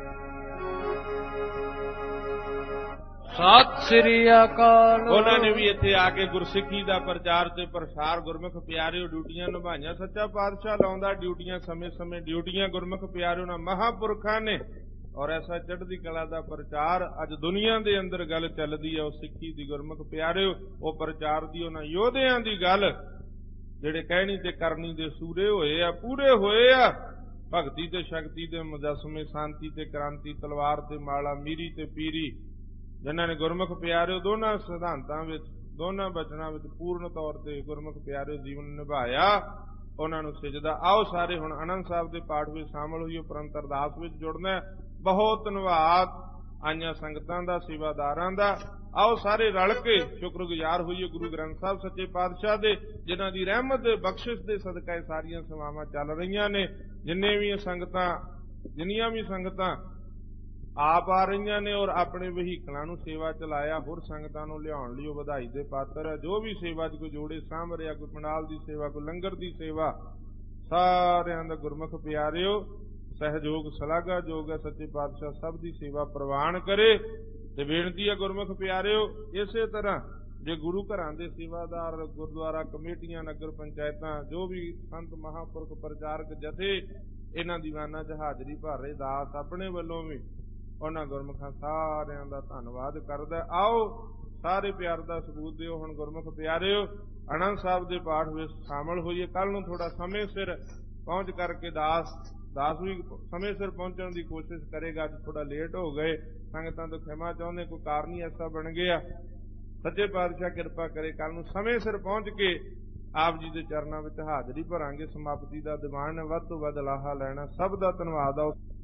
[SPEAKER 3] ਸਤਿ ਸ੍ਰੀ ਅਕਾਲ।
[SPEAKER 1] ਉਹਨਾਂ ਨੇ ਵੀ ਇੱਥੇ ਆ ਕੇ ਗੁਰਸਿੱਖੀ ਦਾ ਪ੍ਰਚਾਰ ਤੇ ਪ੍ਰਸਾਰ, ਗੁਰਮੁਖ ਪਿਆਰਿਓ ਡਿਊਟੀਆਂ ਨਿਭਾਈਆਂ। ਸੱਚਾ ਪਾਤਸ਼ਾਹ ਲਾਉਂਦਾ ਡਿਊਟੀਆਂ, ਸਮੇਂ ਸਮੇਂ ਡਿਊਟੀਆਂ ਗੁਰਮੁਖ ਪਿਆਰਿਓ ਨਾਲ ਮਹਾਂਪੁਰਖਾਂ ਨੇ। ਔਰ ਐਸਾ ਚੜ੍ਹਦੀ ਕਲਾ ਦਾ ਪ੍ਰਚਾਰ ਅੱਜ ਦੁਨੀਆ ਦੇ ਅੰਦਰ ਗੱਲ ਚੱਲਦੀ ਹੈ ਉਹ ਸਿੱਖੀ ਦੀ। ਗੁਰਮੁਖ ਪਿਆਰਿਓ ਉਹ ਪ੍ਰਚਾਰ ਦੀ, ਉਹਨਾਂ ਯੋਧਿਆਂ ਦੀ ਗੱਲ ਜਿਹੜੇ ਕਹਿਣੀ ਤੇ ਕਰਨੀ ਦੇ ਸੂਰੇ ਹੋਏ ਆ, ਪੂਰੇ ਹੋਏ ਆ। ਭਗਤੀ ਤੇ ਸ਼ਕਤੀ ਦੇ ਮੁਜੱਸਮੇ, ਸ਼ਾਂਤੀ ਤੇ ਕ੍ਰਾਂਤੀ, ਤਲਵਾਰ ਤੇ ਮਾਲਾ, ਮੀਰੀ ਤੇ ਪੀਰੀ, ਜਿਨ੍ਹਾਂ ਨੇ ਗੁਰਮੁਖ ਪਿਆਰਿਓ ਦੋਨਾਂ ਸਿਧਾਂਤਾਂ ਵਿੱਚ, ਦੋਨਾਂ ਬਚਨਾਂ ਵਿੱਚ ਪੂਰਨ ਤੌਰ ਤੇ ਗੁਰਮੁਖ ਪਿਆਰਿਓ ਜੀਵਨ ਨਿਭਾਇਆ, ਉਹਨਾਂ ਨੂੰ ਸਿਜਦਾ। ਆਓ ਸਾਰੇ ਹੁਣ ਆਨੰਦ ਸਾਹਿਬ ਦੇ ਪਾਠ ਵਿੱਚ ਸ਼ਾਮਲ ਹੋਈਏ, ਉਪਰੰਤ ਅਰਦਾਸ ਵਿੱਚ ਜੁੜਨਾ। ਬਹੁਤ ਧੰਨਵਾਦ ਆਈਆਂ ਸੰਗਤਾਂ ਦਾ, ਸੇਵਾਦਾਰਾਂ ਦਾ। ਆਓ ਸਾਰੇ ਰਲ ਕੇ ਸ਼ੁਕਰਗੁਜ਼ਾਰ ਹੋਈਏ ਗੁਰੂ ਗ੍ਰੰਥ ਸਾਹਿਬ ਸੱਚੇ ਪਾਤਸ਼ਾਹ ਦੇ, ਜਿਨ੍ਹਾਂ ਦੀ ਰਹਿਮਤ ਦੇ ਬਖਸ਼ਿਸ਼ ਦੇ ਸਦਕਾ ਇਹ ਸਾਰੀਆਂ ਸੇਵਾਵਾਂ ਚੱਲ ਰਹੀਆਂ ਨੇ। ਜਿੰਨੇ ਵੀ ਸੰਗਤਾਂ, ਜਿੰਨੀਆਂ ਵੀ ਸੰਗਤਾਂ ਆਪ ਆ ਰਹੀਆਂ ਨੇ ਔਰ ਆਪਣੇ ਵਹੀਕਲਾਂ ਨੂੰ ਸੇਵਾ ਚਲਾਇਆ, ਹੋਰ ਸੰਗਤਾਂ ਨੂੰ ਲਿਆਉਣ ਲਈ ਉਹ ਵਧਾਈ ਦੇ ਪਾਤਰ ਹੈ। ਜੋ ਵੀ ਸੇਵਾ 'ਚ ਕੋਈ ਜੋੜੇ ਸਾਂਭ ਰਿਹਾ, ਕੋਈ ਪੰਡਾਲ ਦੀ ਸੇਵਾ, ਕੋਈ ਲੰਗਰ ਦੀ ਸੇਵਾ, ਸਾਰਿਆਂ ਦਾ ਗੁਰਮੁਖ ਪਿਆਰਿਓ ਸਹਿਯੋਗ ਸ਼ਲਾਘਾਯੋਗ ਹੈ। ਸੱਚੇ ਪਾਤਸ਼ਾਹ ਸਭ ਦੀ ਸੇਵਾ ਪ੍ਰਵਾਨ ਕਰੇ। ਤੇ ਬੇਨਤੀ ਹੈ ਗੁਰਮੁਖ ਪਿਆਰਿਓ, ਇਸੇ ਤਰ੍ਹਾਂ ਜੇ ਗੁਰੂ ਘਰਾਂ ਦੇ ਸੇਵਾਦਾਰ, ਗੁਰਦੁਆਰਾ ਕਮੇਟੀਆਂ, ਨਗਰ ਪੰਚਾਇਤਾਂ, ਜੋ ਵੀ ਸੰਤ ਮਹਾਂਪੁਰਖ ਪ੍ਰਚਾਰਕ ਜਥੇ ਇਹਨਾਂ ਦੀਵਾਨਾਂ 'ਚ ਹਾਜ਼ਰੀ ਭਰ ਰਹੇ, ਦਾਸ ਆਪਣੇ ਵੱਲੋਂ ਵੀ ਉਹਨਾਂ ਗੁਰਮੁਖਾਂ ਸਾਰਿਆਂ ਦਾ ਧੰਨਵਾਦ ਕਰਦਾ। ਆਓ ਸਾਰੇ ਪਿਆਰ ਦਾ ਸਬੂਤ ਦਿਓ। ਹੁਣ ਗੁਰਮੁਖ ਪਿਆਰਿਓ ਆਨੰਦ ਸਾਹਿਬ ਦੇ ਪਾਠ ਵਿੱਚ ਸ਼ਾਮਲ ਹੋਈਏ। ਕੱਲ ਨੂੰ ਥੋੜਾ ਸਮੇਂ ਸਿਰ ਪਹੁੰਚ ਕਰਕੇ ਦਾਸ ਦਾਸ ਵੀ ਸਮੇਂ ਸਿਰ ਪਹੁੰਚਣ ਦੀ ਕੋਸ਼ਿਸ਼ ਕਰੇਗਾ। ਅੱਜ ਥੋੜਾ ਲੇਟ ਹੋ ਗਏ, ਸੰਗਤਾਂ ਤੋਂ ਖਿਮਾ ਚਾਹੁੰਦੇ, ਕੋਈ ਕਾਰਨ ਹੀ ਐਸਾ ਬਣ ਗਿਆ। ਸੱਚੇ ਪਾਤਸ਼ਾਹ ਕਿਰਪਾ ਕਰੇ ਕੱਲ ਨੂੰ ਸਮੇਂ ਸਿਰ ਪਹੁੰਚ ਕੇ ਆਪ ਜੀ ਦੇ ਚਰਨਾਂ ਵਿੱਚ ਹਾਜ਼ਰੀ ਭਰਾਂਗੇ। ਸਮਾਪਤੀ ਦਾ ਦੀਵਾਨ ਵੱਧ ਤੋਂ ਵੱਧ ਲਾਹਾ ਲੈਣਾ। ਸਭ ਦਾ ਧੰਨਵਾਦ।